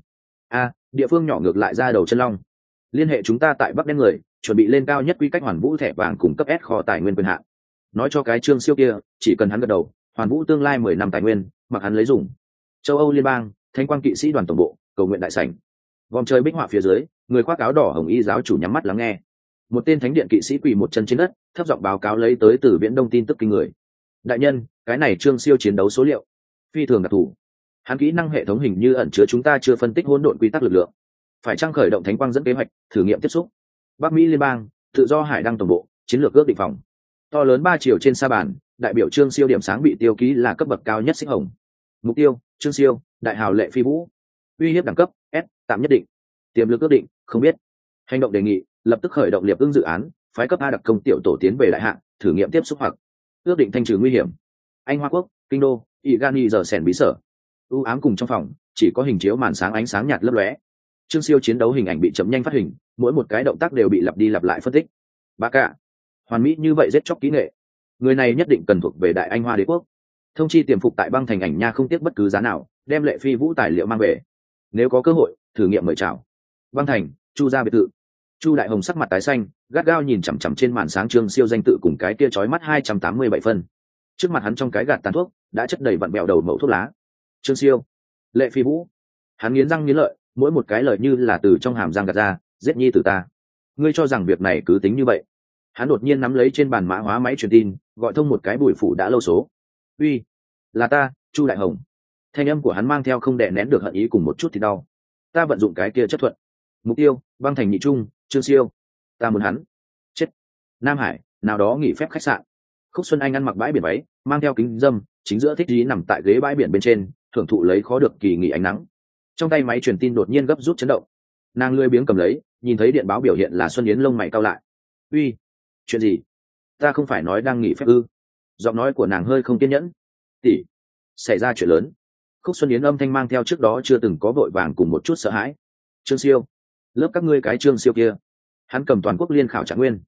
Địa phương nhỏ ngược lại ra đầu chân long. Liên hệ chúng ta tại Bắc Đen người, chuẩn bị lên cao nhất quy cách Hoàn Vũ thẻ vàng cung cấp S kho tài nguyên quyền hạn. Nói cho cái Trương Siêu kia, chỉ cần hắn gật đầu, Hoàn Vũ tương lai 10 năm tài nguyên, mặc hắn lấy dùng. Châu Âu liên bang, Thánh quang kỵ sĩ đoàn tổng bộ, cầu nguyện đại sảnh. Vòng trời bích họa phía dưới, người khoác áo đỏ hồng y giáo chủ nhắm mắt lắng nghe. Một tên thánh điện kỵ sĩ quỳ một chân trên đất, thấp giọng báo cáo lấy tới từ Viễn Đông tin tức kinh người. Đại nhân, cái này Trương Siêu chiến đấu số liệu phi thường đặc thù. Hắn kỹ năng hệ thống hình như ẩn chứa chúng ta chưa phân tích hỗn độn quy tắc lực lượng. Phải trang khởi động thánh quang dẫn kế hoạch, thử nghiệm tiếp xúc. Bắc Mỹ liên bang, tự do hải đăng tổng bộ, chiến lược ước định phòng. To lớn 3 chiều trên sa bàn, đại biểu Trương Siêu điểm sáng bị tiêu ký là cấp bậc cao nhất xích hồng. Mục tiêu, Trương Siêu, đại hào Lệ Phi Vũ. Uy hiếp đẳng cấp, S, tạm nhất định. Tiềm lực ước định, không biết. Hành động đề nghị, lập tức khởi động liệp ưng dự án, phái cấp A đặc công tiểu tổ tiến về đại hạng, thử nghiệm tiếp xúc hoặc ước định thanh trừ nguy hiểm. Anh Hoa Quốc, kinh đô, Igani giờ sèn bí sở. U ám cùng trong phòng, chỉ có hình chiếu màn sáng ánh sáng nhạt lấp lóe. Trương Siêu chiến đấu hình ảnh bị chậm nhanh phát hình, mỗi một cái động tác đều bị lặp đi lặp lại phân tích. Ba cả, hoàn mỹ như vậy giết chóc kỹ nghệ. Người này nhất định cần thuộc về Đại Anh Hoa Đế quốc. Thông chi tiềm phục tại băng thành ảnh nha không tiếc bất cứ giá nào, đem Lệ Phi Vũ tài liệu mang về. Nếu có cơ hội, thử nghiệm mời chào. Băng thành, Chu gia biệt thự. Chu Đại Hồng sắc mặt tái xanh, gắt gao nhìn chằm chằm trên màn sáng Trương Siêu danh tự cùng cái kia chói mắt 287 phân. Trước mặt hắn trong cái gạt tàn thuốc đã chất đầy vặn bẹo đầu mẩu thuốc lá. Trương Siêu, Lệ Phi Vũ. Hắn nghiến răng nghiến lợi, mỗi một cái lời như là từ trong hàm răng gạt ra, giết nhi tử ta. Ngươi cho rằng việc này cứ tính như vậy? Hắn đột nhiên nắm lấy trên bàn mã hóa máy truyền tin, gọi thông một cái bùi phủ đã lâu số. Uy, là ta, Chu Đại Hồng. Thanh âm của hắn mang theo không đè nén được hận ý cùng một chút thì đau. Ta vận dụng cái kia chấp thuận. Mục tiêu, băng thành nhị trung, Trương Siêu. Ta muốn hắn chết. Nam Hải, nào đó nghỉ phép khách sạn. Khúc Xuân Anh ăn mặc bãi biển váy, mang theo kính dâm, chính giữa thích trí nằm tại ghế bãi biển bên trên, thưởng thụ lấy khó được kỳ nghỉ ánh nắng. Trong tay máy truyền tin đột nhiên gấp rút chấn động. Nàng lười biếng cầm lấy, nhìn thấy điện báo biểu hiện là Xuân Yến lông mày cau lại. Uy, chuyện gì? Ta không phải nói đang nghỉ phép ư? Giọng nói của nàng hơi không kiên nhẫn. Tỷ, xảy ra chuyện lớn. Khúc Xuân Yến âm thanh mang theo trước đó chưa từng có vội vàng cùng một chút sợ hãi. Trương Siêu, lớp các ngươi cái Trương Siêu kia, hắn cầm toàn quốc liên khảo trạng nguyên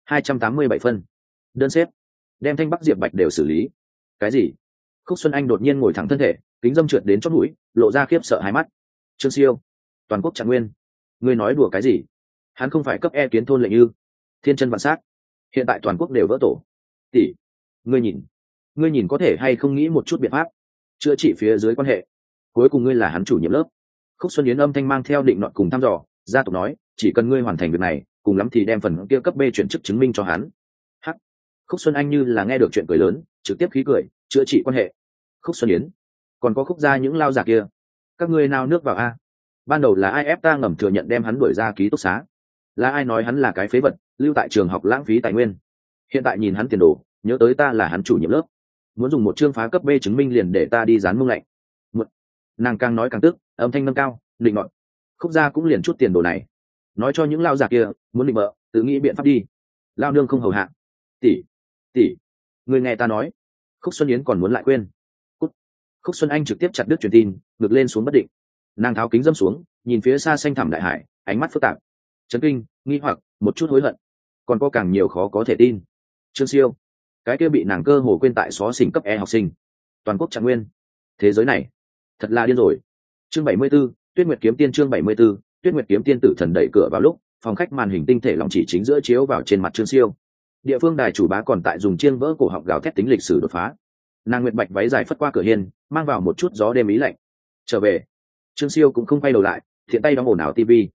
287 phân, đơn xếp, đem Thanh Bắc Diệp Bạch đều xử lý. Cái gì? Khúc Xuân Anh đột nhiên ngồi thẳng thân thể, kính dâm trượt đến chót mũi, lộ ra khiếp sợ hai mắt. Trương Siêu, toàn quốc trạng nguyên, ngươi nói đùa cái gì? Hắn không phải cấp E kiến thôn lệnh ư? Thiên chân vạn sát, hiện tại toàn quốc đều vỡ tổ. Tỷ, ngươi nhìn có thể hay không nghĩ một chút biện pháp chữa trị phía dưới quan hệ. Cuối cùng ngươi là hắn chủ nhiệm lớp. Khúc Xuân Yến âm thanh mang theo định nọt cùng thăm dò, gia tộc nói, chỉ cần ngươi hoàn thành việc này, cùng lắm thì đem phần kia cấp B chuyển chức chứng minh cho hắn. Hắc. Khúc Xuân Anh như là nghe được chuyện cười lớn, trực tiếp khí cười, chữa trị quan hệ. Khúc Xuân Yến, còn có Khúc gia những lao giả kia, các ngươi nào nước vào a? Ban đầu là ai ép ta ngầm thừa nhận đem hắn đuổi ra ký túc xá? Là ai nói hắn là cái phế vật, lưu tại trường học lãng phí tài nguyên? Hiện tại nhìn hắn tiền đồ, nhớ tới ta là hắn chủ nhiệm lớp, muốn dùng một chương phá cấp B chứng minh liền để ta đi dán mông lạnh. Nàng càng nói càng tức, âm thanh nâng cao, định ngọn khúc gia cũng liền chút tiền đồ này, nói cho những lao già kia muốn định bợ tự nghĩ biện pháp đi. Lao nương không hầu hạ. Tỷ người nghe ta nói. Khúc Xuân Yến còn muốn lại quên. Cút. Khúc Xuân Anh trực tiếp chặt đứt truyền tin, ngược lên xuống bất định. Nàng tháo kính dâm xuống, nhìn phía xa xanh thẳm đại hải, ánh mắt phức tạp, chấn kinh, nghi hoặc, một chút hối hận, còn có càng nhiều khó có thể tin. Trương Siêu, cái kia bị nàng cơ hồ quên tại xó xỉnh cấp học sinh, toàn quốc trạng nguyên. Thế giới này thật là điên rồi. Chương 74, Tuyết Nguyệt kiếm tiên. Chương 74, Tuyết Nguyệt kiếm tiên. Tử thần đẩy cửa vào lúc phòng khách màn hình tinh thể lòng chỉ chính giữa chiếu vào trên mặt Trương Siêu. Địa phương đài chủ bá còn tại dùng chiên vỡ cổ họng gào thét tính lịch sử đột phá. Nàng nguyệt bạch váy dài phất qua cửa hiên, mang vào một chút gió đêm ý lạnh. Trở về. Trương Siêu cũng không quay đầu lại, thiện tay đóng ồn ào tivi.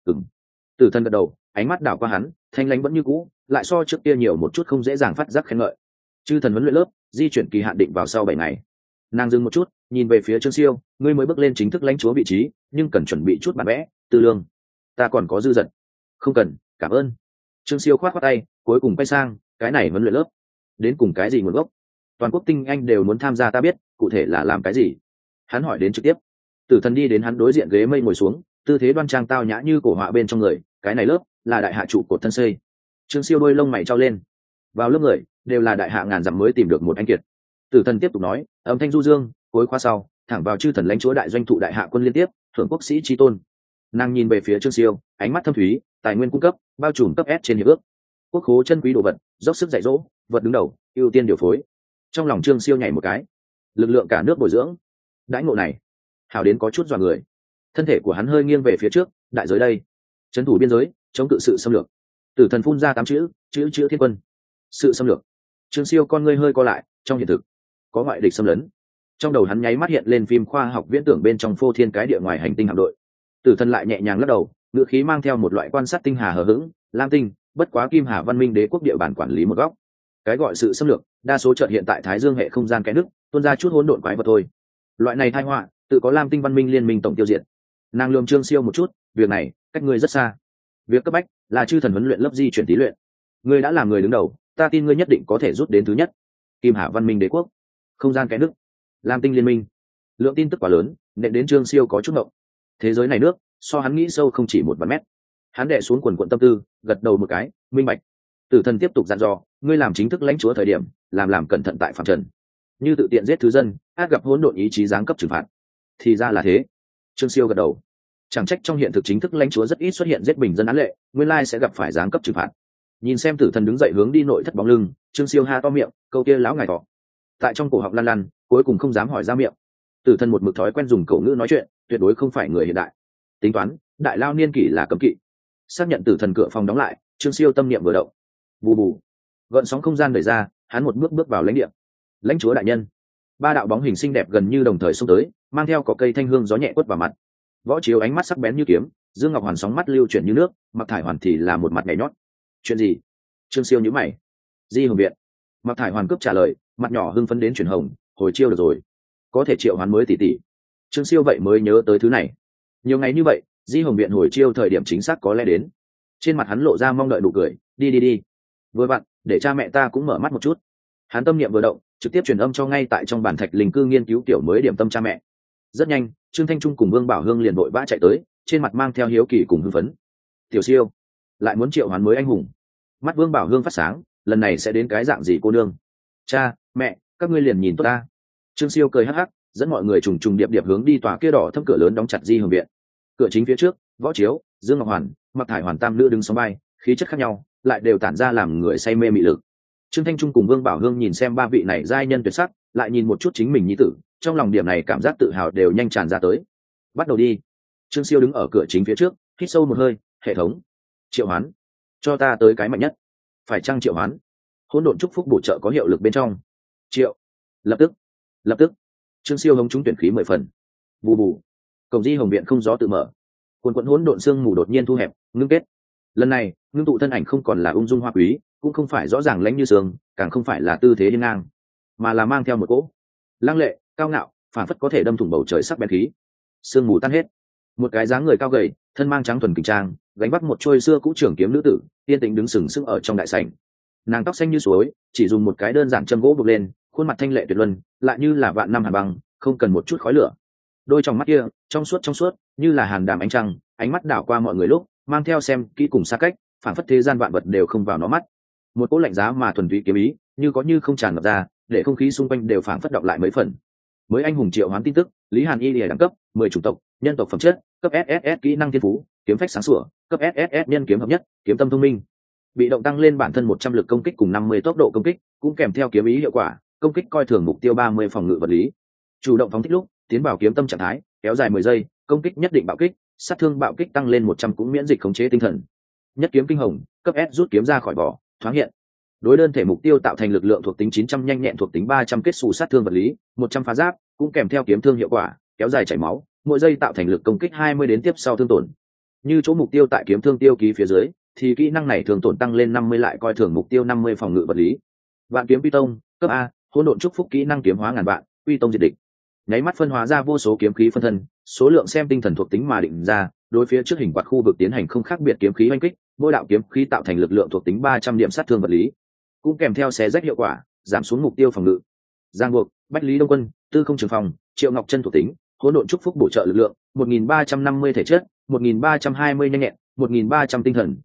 Tử thần gật đầu, ánh mắt đảo qua hắn, thanh lãnh vẫn như cũ, lại so trước kia nhiều một chút không dễ dàng phát giác khen ngợi. Chư thần huấn luyện lớp di chuyển kỳ hạn định vào sau 7 ngày. Nàng dừng một chút, nhìn về phía Trương Siêu, ngươi mới bước lên chính thức lãnh chúa vị trí, nhưng cần chuẩn bị chút bản vẽ, tư lương. Ta còn có dư dật. Không cần, cảm ơn. Trương Siêu khoát tay, cuối cùng quay sang, cái này huấn luyện lớp, đến cùng cái gì nguồn gốc? Toàn quốc tinh anh đều muốn tham gia, ta biết, cụ thể là làm cái gì? Hắn hỏi đến trực tiếp. Tử thần đi đến hắn đối diện ghế mây ngồi xuống, tư thế đoan trang tao nhã như cổ họa bên trong người, cái này lớp là đại hạ trụ cột thân xây. Trương Siêu đôi lông mày trao lên. Vào lớp người đều là đại hạ ngàn dặm mới tìm được một anh kiệt. Tử thần tiếp tục nói, âm thanh du dương, cuối khóa sau, thẳng vào chư thần lãnh chúa đại doanh thụ đại hạ quân liên tiếp, thưởng quốc sĩ chi tôn. Nàng nhìn về phía Trương Siêu, ánh mắt thâm thúy, tài nguyên cung cấp, bao trùm cấp S trên hiệp ước. Quốc khố chân quý đồ vật, dốc sức dạy dỗ, vật đứng đầu, ưu tiên điều phối. Trong lòng Trương Siêu nhảy một cái. Lực lượng cả nước bồi dưỡng. Đãi ngộ này, hào đến có chút dọa người. Thân thể của hắn hơi nghiêng về phía trước, đại giới đây. Trấn thủ biên giới, chống cự sự xâm lược. Tử thần phun ra 8 chữ, chữ thiên quân. Sự xâm lược. Trương Siêu con ngươi hơi co lại, trong hiện thực có ngoại địch xâm lấn. Trong đầu hắn nháy mắt hiện lên phim khoa học viễn tưởng bên trong phô thiên cái địa ngoài hành tinh hạm đội. Tử thần lại nhẹ nhàng lắc đầu, ngữ khí mang theo một loại quan sát tinh hà hờ hững, lam tinh, bất quá kim hà văn minh đế quốc địa bàn quản lý một góc. Cái gọi sự xâm lược, đa số chợt hiện tại Thái Dương hệ không gian cái nước, tuôn ra chút hỗn độn quái vật thôi. Loại này tai họa, tự có lam tinh văn minh liên minh tổng tiêu diệt. Nàng lườm Trương Siêu một chút, việc này cách ngươi rất xa. Việc cấp bách là chư thần huấn luyện lớp di chuyển tí luyện. Ngươi đã làm người đứng đầu, ta tin ngươi nhất định có thể rút đến thứ nhất. Kim hà văn minh đế quốc, không gian cái nước, lam tinh liên minh. Lượng tin tức quá lớn, nện đến Trương Siêu có chút ngộng. Thế giới này nước, so hắn nghĩ sâu không chỉ một vạn mét. Hắn đè xuống quần quận tâm tư, gật đầu một cái, minh bạch. Tử thần tiếp tục dặn dò, ngươi làm chính thức lãnh chúa thời điểm, làm cẩn thận tại phạm trần. Như tự tiện giết thứ dân, át gặp hỗn độn ý chí giáng cấp trừng phạt. Thì ra là thế. Trương Siêu gật đầu. Chẳng trách trong hiện thực chính thức lãnh chúa rất ít xuất hiện giết bình dân án lệ, nguyên lai sẽ gặp phải giáng cấp trừng phạt. Nhìn xem tử thần đứng dậy hướng đi nội thất bóng lưng, Trương Siêu ha to miệng, câu kia lão ngài thọ. Tại trong cổ họng lăn lăn, cuối cùng không dám hỏi ra miệng. Tử thần một mực thói quen dùng cổ ngữ nói chuyện, tuyệt đối không phải người hiện đại. Tính toán, đại lao niên kỷ là cấm kỵ. Xác nhận tử thần cửa phòng đóng lại, Trương Siêu tâm niệm vừa động. Bù bù. Gợn sóng không gian đẩy ra, hắn một bước bước vào lãnh địa. Lãnh chúa đại nhân. 3 đạo bóng hình xinh đẹp gần như đồng thời xông tới, mang theo cỏ cây thanh hương gió nhẹ quất vào mặt. Võ Chiếu ánh mắt sắc bén như kiếm, Dương Ngọc Hoàn sóng mắt lưu chuyển như nước, Mặc Thải Hoàn thì là một mặt nhảy nhót. Chuyện gì? Trương Siêu nhíu mày. Di Hồng Viện. Mặc Thải Hoàn cướp trả lời, mặt nhỏ hưng phấn đến chuyển hồng, hồi chiêu được rồi, có thể triệu hoán mới tỷ tỷ. Trương Siêu vậy mới nhớ tới thứ này. Nhiều ngày như vậy, Di Hồng Viện hồi chiêu thời điểm chính xác có lẽ đến. Trên mặt hắn lộ ra mong đợi nụ cười, đi. Vừa vặn, để cha mẹ ta cũng mở mắt một chút. Hắn tâm niệm vừa động, trực tiếp truyền âm cho ngay tại trong bản thạch linh cư nghiên cứu tiểu mới điểm tâm cha mẹ. Rất nhanh, Trương Thanh Trung cùng Vương Bảo Hương liền vội vã chạy tới, trên mặt mang theo hiếu kỳ cùng hưng phấn. Tiểu Siêu lại muốn triệu hoán mới anh hùng. Mắt Vương Bảo Hương phát sáng, lần này sẽ đến cái dạng gì cô nương? Cha, mẹ, các ngươi liền nhìn tốt ta. Trương Siêu cười hắc hắc, dẫn mọi người trùng trùng điệp điệp hướng đi tòa kia đỏ thâm cửa lớn đóng chặt Di Hồng Viện. Cửa chính phía trước, Võ Chiếu, Dương Ngọc Hoàn, Mặc Thải Hoàn tam nữ đứng sóng vai, khí chất khác nhau, lại đều tản ra làm người say mê mị lực. Trương Thanh Trung cùng Vương Bảo Hương nhìn xem 3 vị này giai nhân tuyệt sắc, lại nhìn một chút chính mình nhi tử, trong lòng điểm này cảm giác tự hào đều nhanh tràn ra tới. Bắt đầu đi. Trương Siêu đứng ở cửa chính phía trước, hít sâu một hơi, hệ thống triệu hoán, cho ta tới cái mạnh nhất. Phải chăng triệu hoán? Hỗn độn chúc phúc bổ trợ có hiệu lực bên trong. Triệu. Lập tức. Trương Siêu hống trúng tuyển khí 10 phần. Bù bù. Cổng Di Hồng Viện không gió tự mở. Quần quần hỗn độn sương mù đột nhiên thu hẹp, ngưng kết. Lần này, ngưng tụ thân ảnh không còn là ung dung hoa quý, cũng không phải rõ ràng lãnh như sương, càng không phải là tư thế hiên ngang, mà là mang theo một cỗ lăng lệ, cao ngạo, phản phất có thể đâm thủng bầu trời sắc bén khí. Sương mù tan hết, một cái dáng người cao gầy, thân mang trắng thuần kình trang, gánh vác một trôi xưa cũ trường kiếm nữ tử, yên tĩnh đứng sừng sững ở trong đại sảnh. Nàng tóc xanh như suối, chỉ dùng một cái đơn giản châm gỗ buộc lên, khuôn mặt thanh lệ tuyệt luân, lại như là vạn năm hàn băng, không cần một chút khói lửa. Đôi trong mắt kia, trong suốt, như là hàn đàm ánh trăng, ánh mắt đảo qua mọi người lúc mang theo xem kỹ cùng xa cách, phản phất thế gian vạn vật đều không vào nó mắt. Một cỗ lạnh giá mà thuần túy kiếm ý như có như không tràn ngập ra, để không khí xung quanh đều phản phất động lại mấy phần. Mới anh hùng triệu hoán tin tức, Lý Hàn Y lìa đẳng cấp 10 chủng tộc, nhân tộc phẩm chất cấp SSS, kỹ năng thiên phú kiếm phách sáng sủa cấp SSS, nhân kiếm hợp nhất kiếm tâm thông minh, bị động tăng lên bản thân 100 lực công kích cùng 50 tốc độ công kích, cũng kèm theo kiếm ý hiệu quả công kích coi thường mục tiêu 30 phòng ngự vật lý, chủ động phóng thích lúc tiến vào kiếm tâm trạng thái kéo dài 10 giây, công kích nhất định bạo kích, sát thương bạo kích tăng lên 100, cũng miễn dịch khống chế tinh thần. Nhất kiếm kinh hồng cấp S, rút kiếm ra khỏi vỏ thoáng hiện, đối đơn thể mục tiêu tạo thành lực lượng thuộc tính 900, nhanh nhẹn thuộc tính 300, kết xù sát thương vật lý 100 phá giáp, cũng kèm theo kiếm thương hiệu quả kéo dài chảy máu, mỗi giây tạo thành lực công kích 20 đến tiếp sau thương tổn. Như chỗ mục tiêu tại kiếm thương tiêu ký phía dưới thì kỹ năng này thường tổn tăng lên 50, lại coi thường mục tiêu 50 phòng ngự vật lý. Vạn kiếm quy tông cấp A, hỗn độn chúc phúc, kỹ năng kiếm hóa ngàn vạn quy tông diệt địch, nháy mắt phân hóa ra vô số kiếm khí phân thân, số lượng xem tinh thần thuộc tính mà định ra, đối phía trước hình quạt khu vực tiến hành không khác biệt kiếm khí oanh kích, mỗi đạo kiếm khí tạo thành lực lượng thuộc tính 300 điểm sát thương vật lý, cũng kèm theo xé rách hiệu quả giảm xuống mục tiêu phòng ngự. Giang buộc bách lý đông quân tư không trường phòng triệu ngọc chân thuộc tính hỗn độn chúc phúc, bổ trợ lực lượng 1350 thể chất 1320 nhanh nhẹn 1300 tinh thần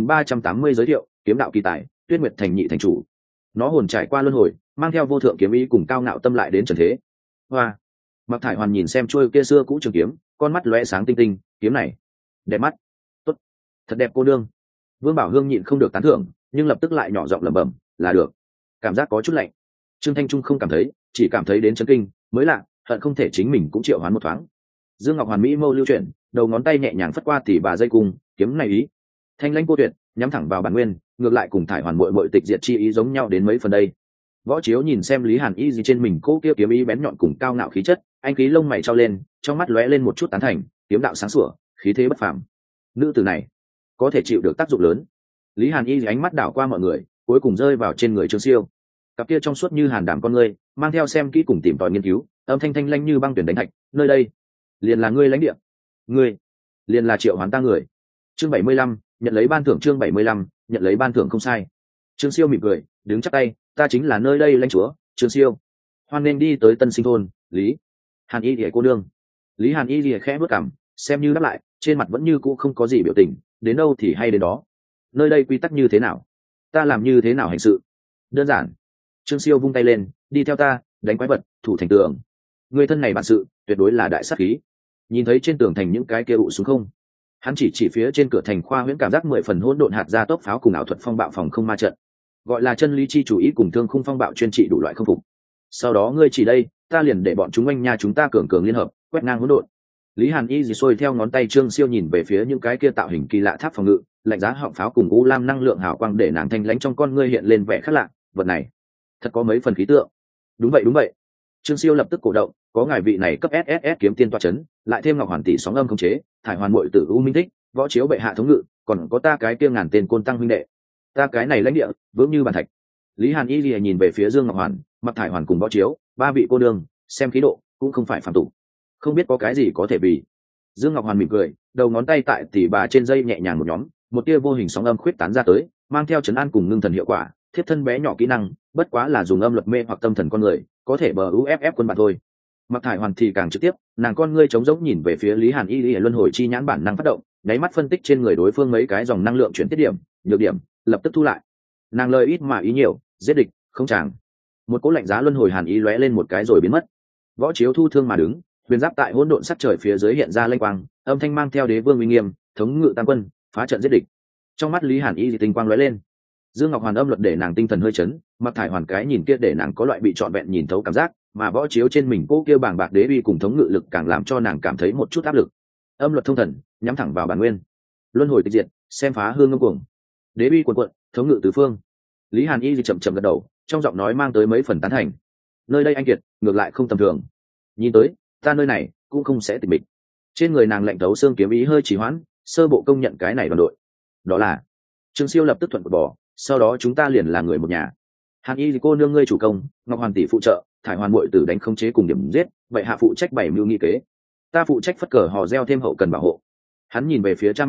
1380 giới thiệu kiếm đạo kỳ tài tuyết nguyệt thành nhị thành chủ, nó hồn trải qua luân hồi mang theo vô thượng kiếm ý cùng cao ngạo tâm lại đến trần thế. Hoa, Mặc Thải Hoàn nhìn xem chuôi kia xưa cũ trường kiếm, con mắt lóe sáng tinh tinh, kiếm này đẹp mắt, tốt, thật đẹp cô nương. Vương Bảo Hương nhịn không được tán thưởng, nhưng lập tức lại nhỏ giọng lẩm bẩm, là được. Cảm giác có chút lạnh. Trương Thanh Trung không cảm thấy, chỉ cảm thấy đến chấn kinh, mới lạ, hận không thể chính mình cũng triệu hoán một thoáng. Dương Ngọc Hoàn mỹ mâu lưu chuyển, đầu ngón tay nhẹ nhàng phất qua tỉ bà dây cung, kiếm này ý thanh lãnh cô tuyệt, nhắm thẳng vào bản nguyên, ngược lại cùng Thải Hoàn muội muội tịch diệt chi ý giống nhau đến mấy phần đây. Võ Chiếu nhìn xem Lý Hàn Y gì trên mình cô kia kiếm ý bén nhọn cùng cao ngạo khí chất, anh khí lông mày trao lên, trong mắt lóe lên một chút tán thành, kiếm đạo sáng sủa, khí thế bất phàm. Nữ tử này có thể chịu được tác dụng lớn. Lý Hàn Y ánh mắt đảo qua mọi người, cuối cùng rơi vào trên người Trương Siêu. Cặp kia trong suốt như hàn đảm con ngươi, mang theo xem kỹ cùng tìm tòi nghiên cứu, âm thanh thanh lanh như băng tuyển đánh thạch, nơi đây liền là ngươi lãnh địa, ngươi liền là triệu hoán ta người. Chương 75, nhận lấy ban thưởng. Chương 75, nhận lấy ban thưởng không sai. Trương Siêu mỉm cười, đứng chắp tay, ta chính là nơi đây lãnh chúa, Trương Siêu. Hoan nên đi tới Tân Sinh thôn, Lý Hàn Y lìa cô nương. Lý Hàn Y lìa khẽ bước cằm, xem như đáp lại, trên mặt vẫn như cũ không có gì biểu tình, đến đâu thì hay đến đó. Nơi đây quy tắc như thế nào, ta làm như thế nào hành sự? Đơn giản. Trương Siêu vung tay lên, đi theo ta, đánh quái vật, thủ thành tường. Người thân này bản sự tuyệt đối là đại sát khí. Nhìn thấy trên tường thành những cái kia ụ xuống không? Hắn chỉ phía trên cửa thành khoa huyễn cảm giác 10 phần hỗn độn hạt ra tốc pháo cùng ảo thuật phong bạo phòng không ma trận, gọi là chân lý chi chủ ý cùng thương khung phong bạo chuyên trị đủ loại không phục. Sau đó ngươi chỉ đây, ta liền để bọn chúng anh nha chúng ta cường cường liên hợp, quét ngang hỗn độn. Lý Hàn Y dì xuôi theo ngón tay Trương Siêu nhìn về phía những cái kia tạo hình kỳ lạ tháp phòng ngự, lạnh giá họng pháo cùng u lam năng lượng hào quang để nàng thanh lãnh trong con ngươi hiện lên vẻ khác lạ. Vật này thật có mấy phần khí tượng. Đúng vậy. Trương Siêu lập tức cổ động, có ngài vị này cấp SSS kiếm tiên toa chấn, lại thêm Ngọc Hoàn tỷ sóng âm khống chế, Thải Hoàn muội tử U Minh Thích, Võ Chiếu bệ hạ thống ngự, còn có ta cái kia ngàn tên côn tăng huynh đệ, ta cái này lãnh địa vững như bàn thạch. Lý Hàn Y lìa nhìn về phía Dương Ngọc Hoàn, Mặc Thải Hoàn cùng Võ Chiếu, ba vị cô nương, xem khí độ cũng không phải phàm tục, không biết có cái gì có thể vì. Dương Ngọc Hoàn mỉm cười, đầu ngón tay tại tỉ bà trên dây nhẹ nhàng một nhóm, một tia vô hình sóng âm khuyết tán ra tới, mang theo chấn an cùng ngưng thần hiệu quả. Thiếp thân bé nhỏ kỹ năng, bất quá là dùng âm luật mê hoặc tâm thần con người, có thể bờ UFF quân bạn thôi. Mặc Thải Hoàn thì càng trực tiếp, nàng con ngươi trống rỗng nhìn về phía Lý Hàn Y luân hồi chi nhãn bản năng phát động, nháy mắt phân tích trên người đối phương mấy cái dòng năng lượng chuyển tiết điểm, nhược điểm, lập tức thu lại. Nàng lời ít mà ý nhiều, giết địch, không chàng. Một cỗ lạnh giá luân hồi hàn ý lóe lên một cái rồi biến mất. Võ Chiếu thu thương mà đứng, huyền giáp tại hỗn độn sắc trời phía dưới hiện ra lanh quang, âm thanh mang theo đế vương uy nghiêm, thống ngự tam quân, phá trận giết địch. Trong mắt Lý Hàn Y tinh quang lóe lên. Dương Ngọc Hoàn âm luật để nàng tinh thần hơi chấn, Mặc Thải Hoàn cái nhìn kia để nàng có loại bị trọn vẹn nhìn thấu cảm giác, mà Võ Chiếu trên mình cô kia bàng bạc đế uy cùng thống ngự lực càng làm cho nàng cảm thấy một chút áp lực. Âm luật thông thần, nhắm thẳng vào bản nguyên. Luân hồi tịch diệt, xem phá hương ngâm cuồng. Đế uy cuồn cuộn, thống ngự tứ phương. Lý Hàn Y chậm chậm gật đầu, trong giọng nói mang tới mấy phần tán thành. Nơi đây anh kiệt, ngược lại không tầm thường. Nhìn tới, ta nơi này cũng không sẽ tịch mịch. Trên người nàng lạnh thấu xương kiếm ý hơi trì hoãn, sơ bộ công nhận cái này đoàn đội. Đó là Trương Siêu lập tức thuận bỏ, sau đó chúng ta liền là người một nhà. Hàn Y cô nương ngươi chủ công, Ngọc Hoàn tỷ phụ trợ, Thải Hoàn muội tử đánh khống chế cùng điểm giết, vậy hạ phụ trách bảy mưu nghị kế, ta phụ trách phất cờ hò reo thêm hậu cần bảo hộ. Hắn nhìn về phía cha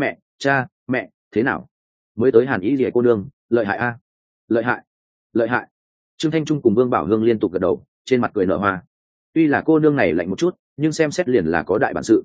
mẹ, thế nào? Mới tới Hàn Y cô nương, lợi hại a, lợi hại. Trương Thanh Trung cùng Vương Bảo Hương liên tục gật đầu, trên mặt cười nở hoa. Tuy là cô nương này lạnh một chút, nhưng xem xét liền là có đại bản sự.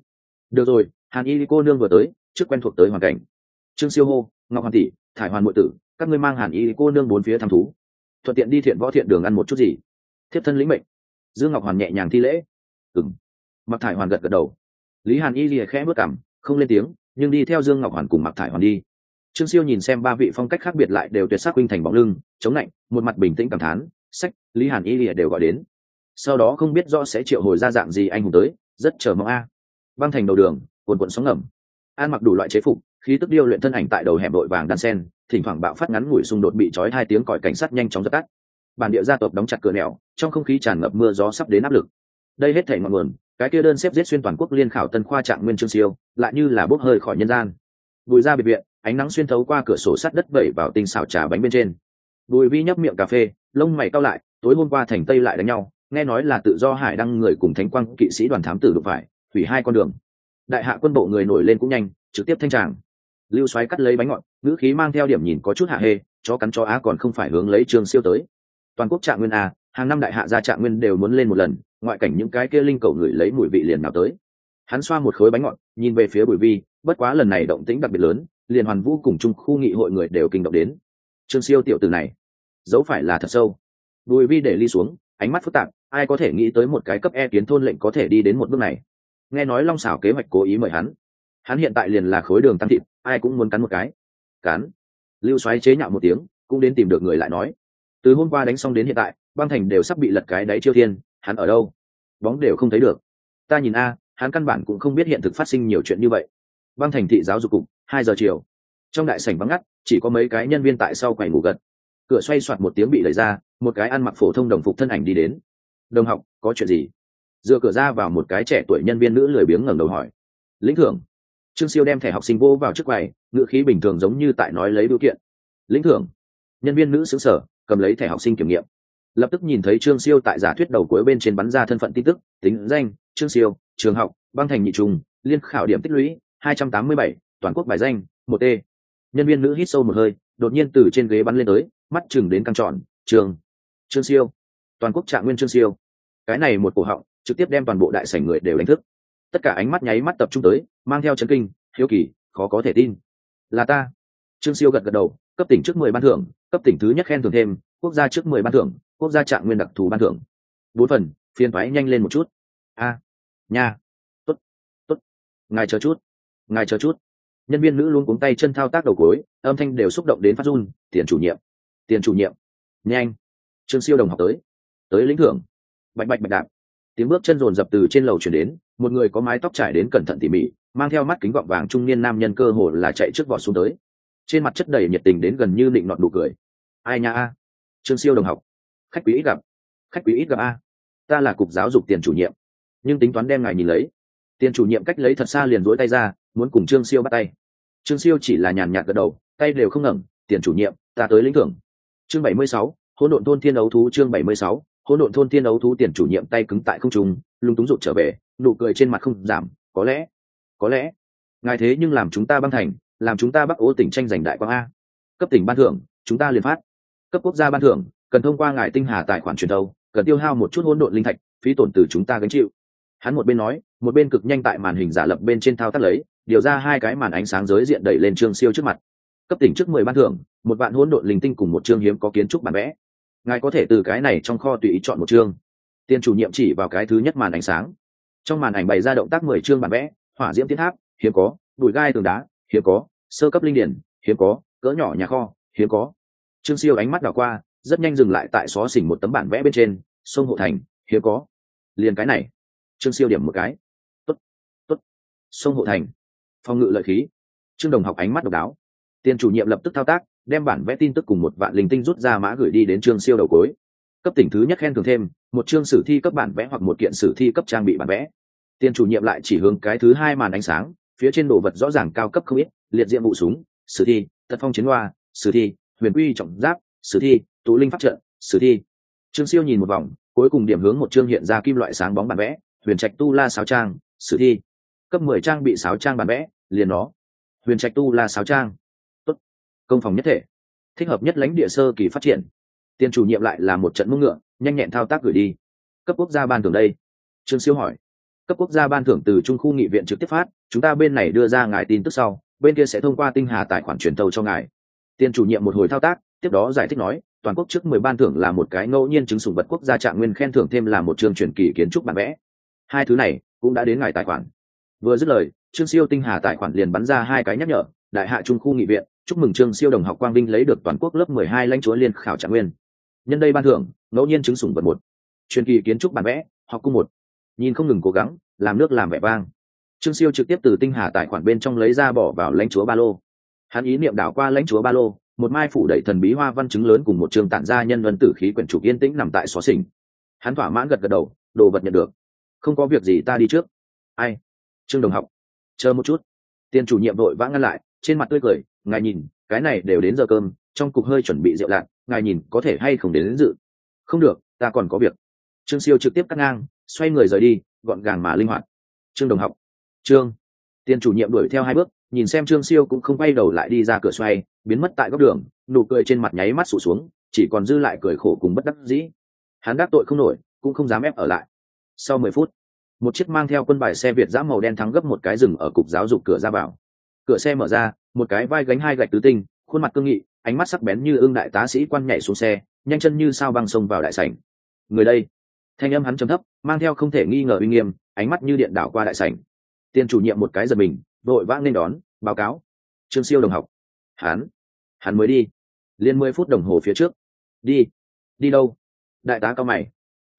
được rồi, Hàn Y cô nương vừa tới, trước quen thuộc tới hoàn cảnh. Trương Siêu hô, Ngọc Hoàn tỷ, Thải Hoàn muội tử, các ngươi mang Hàn Y cô nương bốn phía thăm thú, thuận tiện đi Thiện Võ Thiện đường ăn một chút gì. Thiếp thân lĩnh mệnh. Dương Ngọc Hoàn nhẹ nhàng thi lễ. Ừm. Mặc Thải Hoàn gật gật đầu. Lý Hàn Y lìa khẽ bước cằm, không lên tiếng, nhưng đi theo Dương Ngọc Hoàn cùng Mặc Thải Hoàn đi. Trương Siêu nhìn xem ba vị phong cách khác biệt lại đều tuyệt sắc huynh thành bóng lưng, chống lạnh, một mặt bình tĩnh cảm thán, sách, Lý Hàn Y lìa đều gọi đến. Sau đó không biết rõ sẽ triệu hồi ra dạng gì anh hùng tới, rất chờ mong a. Băng thành đầu đường, cuồn cuộn sóng ngầm. An mặc đủ loại chế phục, khí tức điêu luyện thân ảnh tại đầu hẻm đội vàng đan sen, thỉnh thoảng bạo phát ngắn ngủi xung đột bị trói hai tiếng còi cảnh sát nhanh chóng dập tắt. Bản địa gia tộc đóng chặt cửa nẻo, trong không khí tràn ngập mưa gió sắp đến áp lực. Đây hết thảy ngọn nguồn, cái kia đơn xếp giết xuyên toàn quốc liên khảo tân khoa trạng nguyên Trương Siêu, lại như là bốc hơi khỏi nhân gian. Bùi ra biệt viện, ánh nắng xuyên thấu qua cửa sổ sắt đất vẩy vào tinh xảo trà bánh bên trên. Bùi Vi nhấp miệng cà phê, lông mày cau lại, tối hôm qua thành tây lại đánh nhau, nghe nói là tự do hải đăng người cùng thánh quang kỵ sĩ đoàn thám tử đụng phải, hủy hai con đường. Đại hạ quân bộ người nổi lên cũng nhanh, trực tiếp thanh tràng. Lưu Soái cắt lấy bánh ngọt, ngữ khí mang theo điểm nhìn có chút hạ hê, chó cắn chó á còn không phải hướng lấy Trương Siêu tới. Toàn quốc trạng nguyên a, hàng năm đại hạ gia trạng nguyên đều muốn lên một lần, ngoại cảnh những cái kia linh cầu người lấy mùi vị liền nào tới. Hắn xoa một khối bánh ngọt, nhìn về phía Bùi Vi, bất quá lần này động tĩnh đặc biệt lớn, liền Hoàn Vũ cùng chung khu nghị hội người đều kinh động đến. Trương Siêu tiểu tử này, dẫu phải là thật sâu. Bùi Vi để ly xuống, ánh mắt phức tạp, ai có thể nghĩ tới một cái cấp E kiến thôn lệnh có thể đi đến một bước này. Nghe nói Long Xảo kế hoạch cố ý mời hắn hiện tại liền là khối đường tăng thịt, ai cũng muốn cắn một cái. Cắn. Lưu Soái chế nhạo một tiếng, cũng đến tìm được người lại nói. Từ hôm qua đánh xong đến hiện tại, băng thành đều sắp bị lật cái đáy chiêu thiên, hắn ở đâu? Bóng đều không thấy được. Ta nhìn a, hắn căn bản cũng không biết hiện thực phát sinh nhiều chuyện như vậy. Băng thành thị giáo dục cục, 2 giờ chiều. Trong đại sảnh vắng ngắt, chỉ có mấy cái nhân viên tại sau quầy ngủ gật. Cửa xoay xoạt một tiếng bị đẩy ra, một cái ăn mặc phổ thông đồng phục thân ảnh đi đến. Đồng học, có chuyện gì? Dựa cửa ra vào một cái trẻ tuổi nhân viên nữ lười biếng ngẩng đầu hỏi. Lĩnh thưởng. Trương Siêu đem thẻ học sinh vô vào trước quầy, ngữ khí bình thường giống như tại nói lấy biểu kiện. Lĩnh thưởng. Nhân viên nữ xứng sở, cầm lấy thẻ học sinh kiểm nghiệm. Lập tức nhìn thấy Trương Siêu tại giả thuyết đầu cuối bên trên bắn ra thân phận tin tức, tính danh, Trương Siêu, trường học, băng thành nhị trùng, liên khảo điểm tích lũy 287, toàn quốc bài danh 1T. Nhân viên nữ hít sâu một hơi, đột nhiên từ trên ghế bắn lên tới, mắt chừng đến căng tròn, Trương Siêu, toàn quốc trạng nguyên Trương Siêu. Cái này một cổ họng, trực tiếp đem toàn bộ đại sảnh người đều đánh thức. Tất cả ánh mắt nháy mắt tập trung tới, mang theo chấn kinh, hiếu kỳ, khó có thể tin. Là ta. Trương Siêu gật gật đầu, cấp tỉnh trước 10 ban thưởng, cấp tỉnh thứ nhất khen thưởng thêm, quốc gia trước 10 ban thưởng, quốc gia trạng nguyên đặc thù ban thưởng. 4 phần, phiên thoái nhanh lên một chút. Nha. Tốt. Ngài chờ chút. Nhân viên nữ luôn cuống tay chân thao tác đầu gối, âm thanh đều xúc động đến phát run. Tiền chủ nhiệm. Nhanh. Trương Siêu đồng học tới lĩnh thưởng. Bạch đạp. Tiếng bước chân rồn rập từ trên lầu chuyển đến, một người có mái tóc trải đến cẩn thận tỉ mỉ, mang theo mắt kính gọng vàng trung niên nam nhân cơ hồ là chạy trước vọt xuống tới. Trên mặt chất đầy nhiệt tình đến gần như định nọt nụ cười. Ai nha a? Trương Siêu đồng học. Khách quý ít gặp a. Ta là cục giáo dục Tiền chủ nhiệm, nhưng tính toán đem ngài nhìn lấy. Tiền chủ nhiệm cách lấy thật xa liền duỗi tay ra, muốn cùng Trương Siêu bắt tay. Trương Siêu chỉ là nhàn nhạt gật đầu, tay đều không ngẩng. Tiền chủ nhiệm, ta tới lĩnh thưởng. Chương 76, hỗn độn thôn thiên ấu thú. Chương 76, hỗn độn thôn thiên ấu thú. Tiền chủ nhiệm tay cứng tại không trung, lung túng rụt trở về, nụ cười trên mặt không giảm. Có lẽ ngài thế nhưng làm chúng ta băng thành, làm chúng ta Bắc Ô tỉnh tranh giành đại quang a. Cấp tỉnh ban thưởng, chúng ta liền phát. Cấp quốc gia ban thưởng, cần thông qua ngài tinh hà tài khoản truyền thâu, cần tiêu hao một chút hỗn độn linh thạch, phí tổn từ chúng ta gánh chịu. Hắn một bên nói, một bên cực nhanh tại màn hình giả lập bên trên thao tác lấy, điều ra 2 cái màn ánh sáng giới diện đẩy lên Trương Siêu trước mặt. Cấp tỉnh trước 10 ban thưởng, 1 vạn hỗn độn linh tinh cùng một chương hiếm có kiến trúc bản vẽ. Ngài có thể từ cái này trong kho tùy ý chọn một chương. Tiền chủ nhiệm chỉ vào cái thứ nhất màn ánh sáng. Trong màn ảnh bày ra động tác 10 chương bản vẽ, hỏa diễm tiến tháp, hiếm có, bụi gai tường đá, hiếm có, sơ cấp linh điển, hiếm có, cỡ nhỏ nhà kho, hiếm có. Trương Siêu ánh mắt đảo qua, rất nhanh dừng lại tại xó xỉnh một tấm bản vẽ bên trên, sông Hộ Thành, hiếm có. Liền cái này. Trương Siêu điểm một cái. Tốt. Sông Hộ Thành. Phòng ngự lợi khí. Trương đồng học ánh mắt độc đáo. Tiền chủ nhiệm lập tức thao tác, đem bản vẽ tin tức cùng 1 vạn linh tinh rút ra mã gửi đi đến Trương Siêu đầu cuối. Cấp tỉnh thứ nhất khen thưởng thêm, 1 chương sử thi cấp bản vẽ hoặc 1 kiện sử thi cấp trang bị bản vẽ. Tiền chủ nhiệm lại chỉ hướng cái thứ 2 màn ánh sáng, phía trên đồ vật rõ ràng cao cấp không ít, liệt diệm vụ súng, sử thi, tật phong chiến loa, sử thi, huyền quy trọng giáp, sử thi, tụ linh pháp trận, sử thi. Trương Siêu nhìn một vòng, cuối cùng điểm hướng một chương hiện ra kim loại sáng bóng bản vẽ, huyền trạch tu la sáo trang, sử thi. Cấp 10 trang bị sáo trang bản vẽ, liền nó. Huyền trạch tu la sáo trang. Tốt. Công phòng nhất thể. Thích hợp nhất lãnh địa sơ kỳ phát triển. Tiền chủ nhiệm lại là một trận mông ngựa, nhanh nhẹn thao tác gửi đi. Cấp quốc gia ban thưởng đây. Trương Siêu hỏi. Cấp quốc gia ban thưởng từ trung khu nghị viện trực tiếp phát, chúng ta bên này đưa ra ngài tin tức sau, bên kia sẽ thông qua tinh hà tài khoản truyền thầu cho ngài. Tiền chủ nhiệm một hồi thao tác, tiếp đó giải thích nói, toàn quốc trước 10 ban thưởng là một cái ngẫu nhiên chứng sủng vật quốc gia trạng nguyên khen thưởng thêm là một chương truyền kỳ kiến trúc bản vẽ. Hai thứ này cũng đã đến ngài tài khoản. Vừa dứt lời, Trương Siêu tinh hà tài khoản liền bắn ra hai cái nhắc nhở, đại hạ trung khu nghị viện, chúc mừng Trương Siêu đồng học quang vinh lấy được toàn quốc lớp 12 lãnh chúa liên khảo trạng nguyên. Nhân đây ban thưởng, ngẫu nhiên chứng sủng vật một, truyền kỳ kiến trúc bản vẽ, học cung một. Nhìn không ngừng cố gắng, làm nước làm vẻ vang. Trương Siêu trực tiếp từ tinh hà tài khoản bên trong lấy ra bỏ vào lãnh chúa ba lô. Hắn ý niệm đảo qua lãnh chúa ba lô, một mai phủ đầy thần bí hoa văn chứng lớn cùng một trường tản ra nhân vân tử khí quyển trục yên tĩnh nằm tại xó xỉnh. Hắn thỏa mãn gật gật đầu, đồ vật nhận được. Không có việc gì ta đi trước. Ai? Trương đồng học, chờ một chút. Tiền chủ nhiệm đội vã ngăn lại, trên mặt tươi cười, ngài nhìn, cái này đều đến giờ cơm, trong cục hơi chuẩn bị rượu lạc, ngài nhìn có thể hay không đến dự. Không được, ta còn có việc. Trương Siêu trực tiếp cắt ngang, xoay người rời đi, gọn gàng mà linh hoạt. Trương đồng học, Trương. Tiền chủ nhiệm đuổi theo hai bước, nhìn xem Trương Siêu cũng không quay đầu lại đi ra cửa xoay, biến mất tại góc đường, nụ cười trên mặt nháy mắt sụt xuống, chỉ còn dư lại cười khổ cùng bất đắc dĩ. Hắn đắc tội không nổi, cũng không dám ép ở lại. Sau 10 phút, một chiếc mang theo quân bài xe Việt dã màu đen thắng gấp một cái rừng ở cục giáo dục cửa ra vào. Cửa xe mở ra, một cái vai gánh hai gạch tứ tinh, khuôn mặt cương nghị, ánh mắt sắc bén như ương đại tá sĩ quan nhảy xuống xe, nhanh chân như sao băng xông vào đại sảnh. Người đây, thanh âm hắn trầm thấp, mang theo không thể nghi ngờ uy nghiêm, ánh mắt như điện đảo qua đại sảnh. Tiền chủ nhiệm một cái giật mình, vội vã nên đón, báo cáo. Trương Siêu đồng học. Hắn mới đi. Liên 10 phút đồng hồ phía trước. Đi đâu? Đại tá cao mày.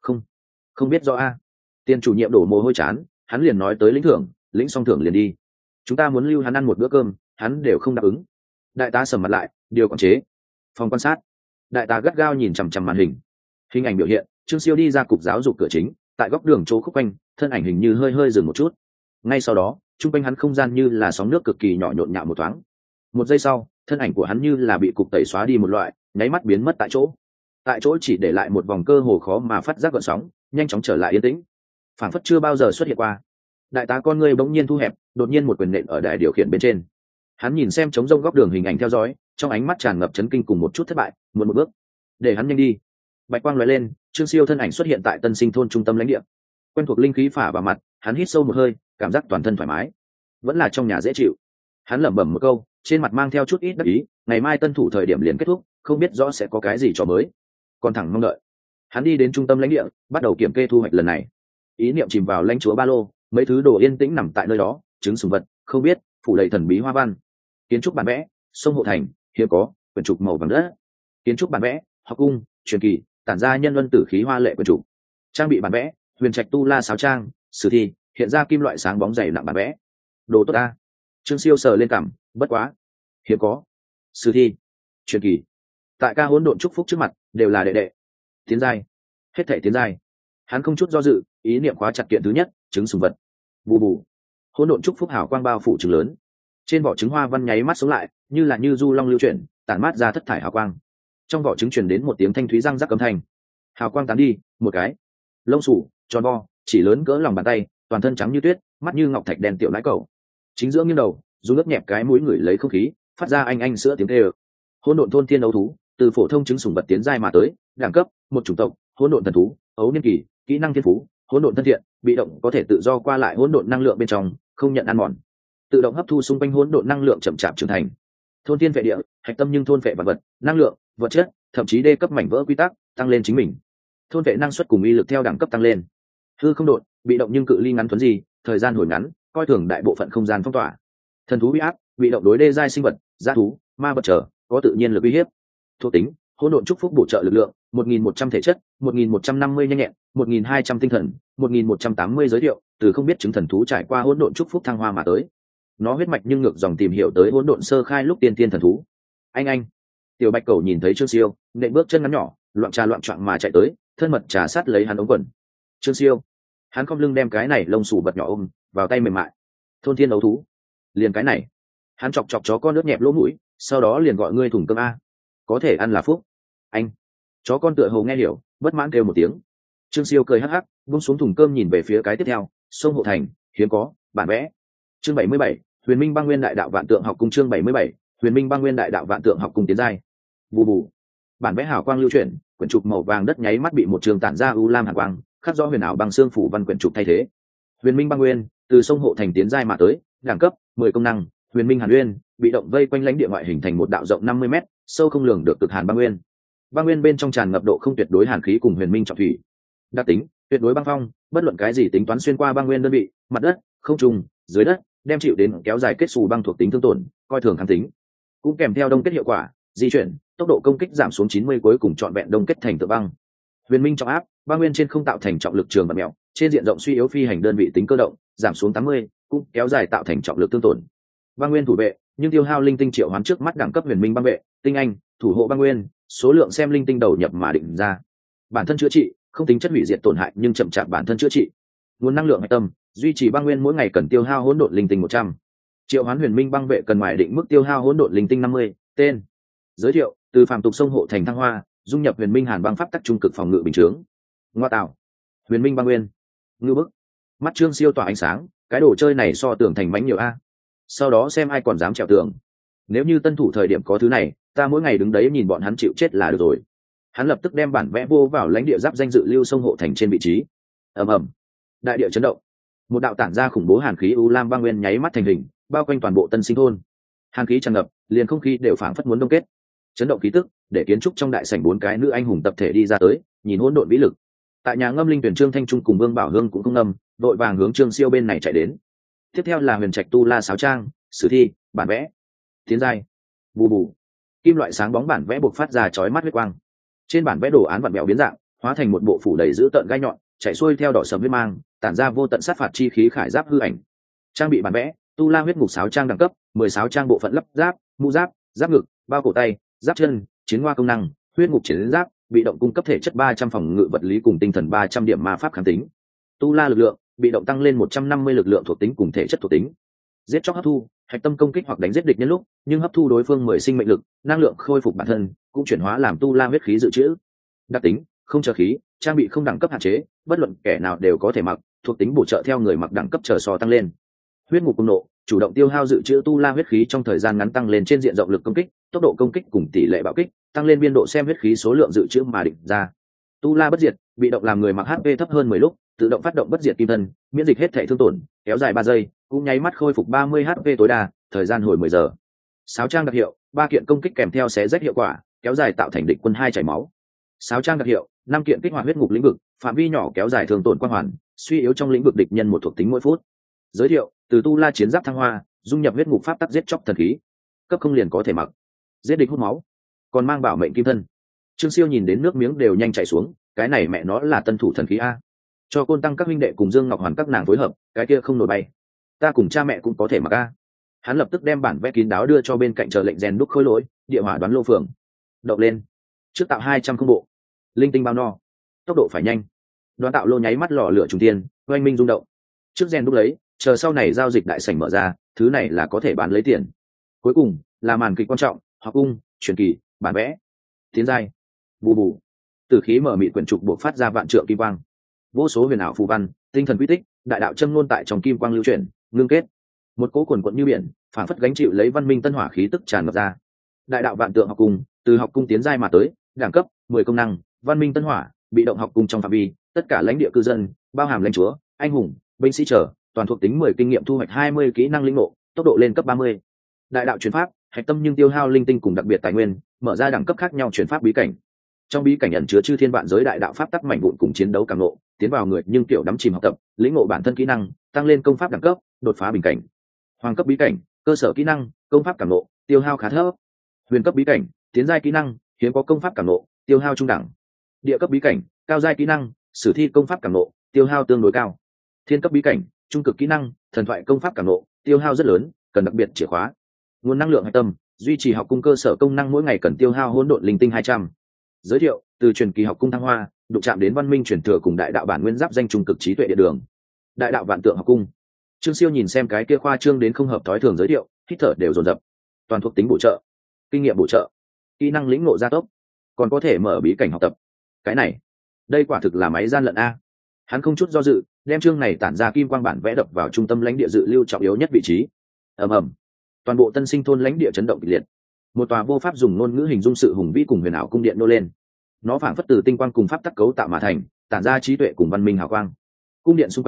Không biết rõ a. Tiền chủ nhiệm đổ mồ hôi chán, hắn liền nói tới lĩnh thưởng, lĩnh xong thưởng liền đi. Chúng ta muốn lưu hắn ăn một bữa cơm, hắn đều không đáp ứng. Đại tá sầm mặt lại, điều quản chế. Phòng quan sát. Đại tá gắt gao nhìn chằm chằm màn hình. Hình ảnh biểu hiện, Trương Siêu đi ra cục giáo dục cửa chính, tại góc đường chỗ khúc quanh, thân ảnh hình như hơi dừng một chút. Ngay sau đó, trung quanh hắn không gian như là sóng nước cực kỳ nhỏ nhộn nhạo một thoáng. Một giây sau, thân ảnh của hắn như là bị cục tẩy xóa đi một loại, nháy mắt biến mất tại chỗ. Tại chỗ chỉ để lại một vòng cơ hồ khó mà phát giác gợn sóng, nhanh chóng trở lại yên tĩnh. Phản phất chưa bao giờ xuất hiện qua. Đại tá con ngươi bỗng nhiên thu hẹp, đột nhiên một quyền nện ở đài điều khiển bên trên. Hắn nhìn xem trống rông góc đường hình ảnh theo dõi, trong ánh mắt tràn ngập chấn kinh cùng một chút thất bại, muộn một bước. Để hắn nhanh đi. Bạch quang lóe lên, Trương Siêu thân ảnh xuất hiện tại Tân Sinh thôn trung tâm lãnh địa. Quen thuộc linh khí phả vào mặt, hắn hít sâu một hơi, cảm giác toàn thân thoải mái. Vẫn là trong nhà dễ chịu. Hắn lẩm bẩm một câu, trên mặt mang theo chút ít đắc ý, ngày mai tân thủ thời điểm liền kết thúc, không biết rõ sẽ có cái gì trò mới. Còn thẳng mong đợi. Hắn đi đến trung tâm lãnh địa, bắt đầu kiểm kê thu hoạch lần này. Ý niệm chìm vào lãnh chúa ba lô, mấy thứ đồ yên tĩnh nằm tại nơi đó, trứng sùng vật, không biết, phủ đầy thần bí hoa văn. Kiến trúc bản vẽ, sông hộ thành, hiếm có, quyển trục màu vàng đất. Kiến trúc bản vẽ, học cung, truyền kỳ, tản ra nhân luân tử khí hoa lệ quyển trục. Trang bị bản vẽ, huyền trạch tu la sáo trang, sử thi, hiện ra kim loại sáng bóng dày nặng bản vẽ. Đồ tốt ta. Trương Siêu sờ lên cằm, bất quá, hiếm có. Sử thi, truyền kỳ, tại ca hỗn độn chúc phúc trước mặt đều là đệ đệ. Tiến giai, hết thảy tiến giai. Hắn không chút do dự, ý niệm khóa chặt kiện thứ nhất, trứng sùng vật. Bù bù, hỗn độn chúc phúc hào quang bao phủ trứng lớn. Trên vỏ trứng hoa văn nháy mắt sống lại, như du long lưu chuyển, tản mát ra thất thải hào quang. Trong vỏ trứng truyền đến một tiếng thanh thúy răng rắc âm thanh. Hào quang tán đi, một cái lông sủ tròn vo, chỉ lớn cỡ lòng bàn tay, toàn thân trắng như tuyết, mắt như ngọc thạch đen tiểu nãi cầu. Chính giữa nghiêng đầu, dùng nước nhẹp cái mũi ngửi lấy không khí, phát ra anh sữa tiếng kêu. Hỗn độn thôn thiên ấu thú, từ phổ thông trứng sùng vật tiến giai mà tới, đẳng cấp một chủng tộc, hỗn độn thần thú, ấu niên kỳ, kỹ năng thiên phú, hỗn độn thân thiện, bị động có thể tự do qua lại hỗn độn năng lượng bên trong, không nhận ăn mòn, tự động hấp thu xung quanh hỗn độn năng lượng chậm chạp trưởng thành. Thôn thiên vệ địa, hạch tâm nhưng thôn vệ vật vật, năng lượng, vật chất, thậm chí đê cấp mảnh vỡ quy tắc, tăng lên chính mình. Thôn vệ năng suất cùng uy lực theo đẳng cấp tăng lên. Hư không độn, bị động nhưng cự ly ngắn thuấn di, thời gian hồi ngắn, coi thường đại bộ phận không gian phong tỏa. Thần thú uy áp, bị động đối đê giai sinh vật, dã thú, ma vật trở, có tự nhiên lực uy hiếp. Thuộc tính, hỗn độn chúc phúc bổ trợ lực lượng, 1.100 thể chất, 1.150 nhanh nhẹn, 1.200 tinh thần, 1.180 giới thiệu, từ không biết chứng thần thú trải qua hỗn độn chúc phúc thăng hoa mà tới. Nó huyết mạch nhưng ngược dòng tìm hiểu tới hỗn độn sơ khai lúc tiên tiên thần thú. Anh, Tiểu Bạch Cầu nhìn thấy Trương Siêu, nện bước chân ngắn nhỏ, loạn choạng mà chạy tới, thân mật trà sát lấy hắn ống quần. Trương Siêu, hắn khom lưng đem cái này lông xù vật nhỏ ôm vào tay mềm mại. Thôn thiên ấu thú, liền cái này. Hắn chọc chó con nước nhẹp lỗ mũi, sau đó liền gọi ngươi thùng cơm a. Có thể ăn là phúc. Anh. Chó con tựa hồ nghe hiểu, bất mãn kêu một tiếng. Trương Siêu cười hắc hắc, buông xuống thùng cơm nhìn về phía cái tiếp theo, sông hộ thành, hiếm có, bản vẽ. Chương 77, Huyền Minh Băng Nguyên Đại Đạo Vạn Tượng Học Cung. Chương 77, Huyền Minh Băng Nguyên Đại Đạo Vạn Tượng Học Cung tiến giai. Bù bù. Bản vẽ hào quang lưu chuyển, quyển trục màu vàng đất nháy mắt bị một trường tản ra u lam hàn quang, khắc rõ huyền ảo bằng xương phủ văn quyển trục thay thế. Huyền Minh Băng Nguyên từ sông hộ thành tiến giai mà tới, đẳng cấp 10 công năng, Huyền Minh Hàn Nguyên, bị động vây quanh lãnh địa ngoại hình thành một đạo rộng 50 m, sâu không lường được cực hàn băng nguyên. Băng nguyên bên trong tràn ngập độ không tuyệt đối hàn khí cùng huyền minh trọng thủy. Đặc tính: tuyệt đối băng phong, bất luận cái gì tính toán xuyên qua băng nguyên đơn vị, mặt đất, không trung, dưới đất, đem chịu đến kéo dài kết xù băng thuộc tính thương tổn, coi thường kháng tính. Cũng kèm theo đông kết hiệu quả, di chuyển, tốc độ công kích giảm xuống 90, cuối cùng trọn vẹn đông kết thành tự băng. Huyền Minh trọng áp, băng nguyên trên không tạo thành trọng lực trường bật mèo, trên diện rộng suy yếu phi hành đơn vị tính cơ động, giảm xuống 80, cũng kéo dài tạo thành trọng lực tương tổn. Băng nguyên thủ vệ, nhưng tiêu hao linh tinh triệu hoán trước mắt đẳng cấp Huyền Minh băng vệ, tinh anh, thủ hộ băng nguyên, số lượng xem linh tinh đầu nhập mà định ra. Bản thân chữa trị, không tính chất hủy diệt tổn hại nhưng chậm chạp bản thân chữa trị. Nguồn năng lượng hạch tâm, duy trì băng nguyên mỗi ngày cần tiêu hao hỗn độn linh tinh 100. Triệu hoán Huyền Minh băng vệ cần ngoài định mức tiêu hao hỗn độn linh tinh 50. Tên: giới thiệu, từ phàm tục sông hộ thành thăng hoa, dung nhập Huyền Minh Hàn băng pháp tắc trung cực phòng ngự bình chướng. Ngoa tạo, Huyền Minh băng nguyên, ngư bức. Mắt Trương Siêu tỏa ánh sáng, cái đồ chơi này so tường thành bánh nhiều a. Sau đó xem ai còn dám trèo tường. Nếu như tân thủ thời điểm có thứ này, ta mỗi ngày đứng đấy nhìn bọn hắn chịu chết là được rồi. Hắn lập tức đem bản vẽ vô vào lãnh địa giáp danh dự lưu sông hộ thành trên vị trí. Ầm ầm, đại địa chấn động, một đạo tản ra khủng bố hàn khí u lam băng nguyên nháy mắt thành hình, bao quanh toàn bộ Tân Sinh thôn. Hàn khí tràn ngập, liền không khí đều phảng phất muốn đông kết. Chấn động khí tức, để kiến trúc trong đại sảnh 4 cái nữ anh hùng tập thể đi ra tới, nhìn hỗn độn vĩ lực. Tại nhà ngâm linh tuyển Trương Thanh Trung cùng Vương Bảo Hương cũng không ngâm, đội vàng hướng Trương Siêu bên này chạy đến. Tiếp theo là Huyền Trạch Tu La sáo trang, sử thi, bản vẽ, tiến giai. Bù bù, kim loại sáng bóng bản vẽ buộc phát ra chói mắt huyết quang. Trên bản vẽ đồ án vặn vẹo biến dạng, hóa thành một bộ phủ đầy dữ tợn gai nhọn, chạy xuôi theo đỏ sầm huyết mang, tản ra vô tận sát phạt chi khí khải giáp hư ảnh. Trang bị bản vẽ: Tu La huyết ngục sáo trang đẳng cấp 16 trang bộ phận lắp giáp, mũ giáp, giáp ngực, bao cổ tay, giáp chân, chiến hoa công năng, huyết ngục chiến giáp, bị động cung cấp thể chất 300 phòng ngự vật lý cùng tinh thần 300 điểm ma pháp kháng tính. Tu La lực lượng, bị động tăng lên 150 lực lượng thuộc tính cùng thể chất thuộc tính. Giết chóc hấp thu, hạch tâm công kích hoặc đánh giết địch nhân lúc, nhưng hấp thu đối phương 10 sinh mệnh lực, năng lượng khôi phục bản thân, cũng chuyển hóa làm tu la huyết khí dự trữ. Đặc tính: không chờ khí, trang bị không đẳng cấp hạn chế, bất luận kẻ nào đều có thể mặc, thuộc tính bổ trợ theo người mặc đẳng cấp chờ so tăng lên. Huyết ngục cung nộ, chủ động tiêu hao dự trữ tu la huyết khí trong thời gian ngắn tăng lên trên diện rộng lực công kích, tốc độ công kích cùng tỷ lệ bạo kích, tăng lên biên độ xem huyết khí số lượng dự trữ mà định ra. Tu la bất diệt, bị động làm người mặc HP thấp hơn 10 lúc, tự động phát động bất diệt kim thân, miễn dịch hết thể thương tổn, kéo dài 3 giây, cũng nháy mắt khôi phục 30 HP tối đa, thời gian hồi 10 giờ. Sáo trang đặc hiệu, 3 kiện công kích kèm theo xé rách hiệu quả, kéo dài tạo thành địch quân 2 chảy máu. Sáo trang đặc hiệu, 5 kiện kích hoạt huyết ngục lĩnh vực, phạm vi nhỏ kéo dài thương tổn quang hoàn, suy yếu trong lĩnh vực địch nhân một thuộc tính mỗi phút. Giới thiệu, từ tu la chiến giáp thăng hoa, dung nhập huyết ngục pháp tắc giết chóc thần khí. Cấp không liền có thể mặc. Giết địch hút máu, còn mang bảo mệnh kim thân. Trương Siêu nhìn đến nước miếng đều nhanh chảy xuống, cái này mẹ nó là tân thủ thần khí a. Cho Côn Tăng các huynh đệ cùng Dương Ngọc Hoàn các nàng phối hợp, cái kia không nổi bay. Ta cùng cha mẹ cũng có thể mặc a. Hắn lập tức đem bản vẽ kín đáo đưa cho bên cạnh chờ lệnh rèn đúc khối lỗi, địa hỏa đoán lô phường. Động lên. Trước tạo 200 không bộ. Linh tinh bao no. Tốc độ phải nhanh. Đoán tạo lô nháy mắt lò lửa trùng tiên, oanh minh rung động. Trước rèn đúc lấy, chờ sau này giao dịch đại sảnh mở ra, thứ này là có thể bán lấy tiền. Cuối cùng là màn kịch quan trọng, học cung, truyền kỳ, bản vẽ, tiến giai. Bù bù, từ khí mở mịt quyển trục buộc phát ra vạn trượng kim quang, vô số huyền ảo phù văn, tinh thần quy tích, đại đạo châm ngôn tại trong kim quang lưu chuyển, ngưng kết một cỗ quần quận như biển, phản phất gánh chịu lấy văn minh tân hỏa khí tức tràn ngập ra. Đại đạo vạn tượng học cung, từ học cung tiến giai mà tới, đẳng cấp 10 công năng, văn minh tân hỏa, bị động học cung trong phạm vi tất cả lãnh địa cư dân, bao hàm lãnh chúa, anh hùng, binh sĩ trở, toàn thuộc tính 10 kinh nghiệm, thu hoạch 20 kỹ năng lĩnh ngộ, tốc độ lên cấp 30. Đại đạo chuyển pháp, hạch tâm nhưng tiêu hao linh tinh cùng đặc biệt tài nguyên, mở ra đẳng cấp khác nhau chuyển pháp bí cảnh. Trong bí cảnh ẩn chứa chư thiên vạn giới đại đạo pháp tắc mạnh vụn cùng chiến đấu càng ngộ, tiến vào người nhưng kiểu đắm chìm học tập, lĩnh ngộ bản thân kỹ năng, tăng lên công pháp đẳng cấp, đột phá bình cảnh. Hoàng cấp bí cảnh, cơ sở kỹ năng, công pháp càng ngộ, tiêu hao khá thấp. Huyền cấp bí cảnh, tiến giai kỹ năng, hiếm có công pháp càng ngộ, tiêu hao trung đẳng. Địa cấp bí cảnh, cao giai kỹ năng, sử thi công pháp càng ngộ, tiêu hao tương đối cao. Thiên cấp bí cảnh, trung cực kỹ năng, thần thoại công pháp càng ngộ, tiêu hao rất lớn, cần đặc biệt chìa khóa. Nguồn năng lượng hạch tâm, duy trì học cung cơ sở công năng mỗi ngày cần tiêu hao hỗn độn linh tinh 200. Giới thiệu, từ truyền kỳ học cung thăng hoa, đụng chạm đến văn minh truyền thừa cùng đại đạo bản nguyên giáp danh trung cực trí tuệ địa đường. Đại đạo vạn tượng học cung. Trương Siêu nhìn xem cái kia khoa trương đến không hợp thói thường giới thiệu, hít thở đều dồn dập. Toàn thuộc tính bổ trợ, kinh nghiệm bổ trợ, kỹ năng lĩnh ngộ gia tốc, còn có thể mở bí cảnh học tập. Cái này, đây quả thực là máy gian lận a. Hắn không chút do dự, đem chương này tản ra kim quang bản vẽ đập vào trung tâm lãnh địa dự lưu trọng yếu nhất vị trí. Ầm ầm, toàn bộ Tân Sinh thôn lãnh địa chấn động kịch liệt. Một tòa vô pháp dùng ngôn ngữ hình dung sự hùng vĩ cùng huyền ảo cung điện nô lên. Nó phảng phất từ tinh quang cùng pháp tắc cấu tạo mà thành, tản ra trí tuệ cùng văn minh hào quang. Cung điện xung quanh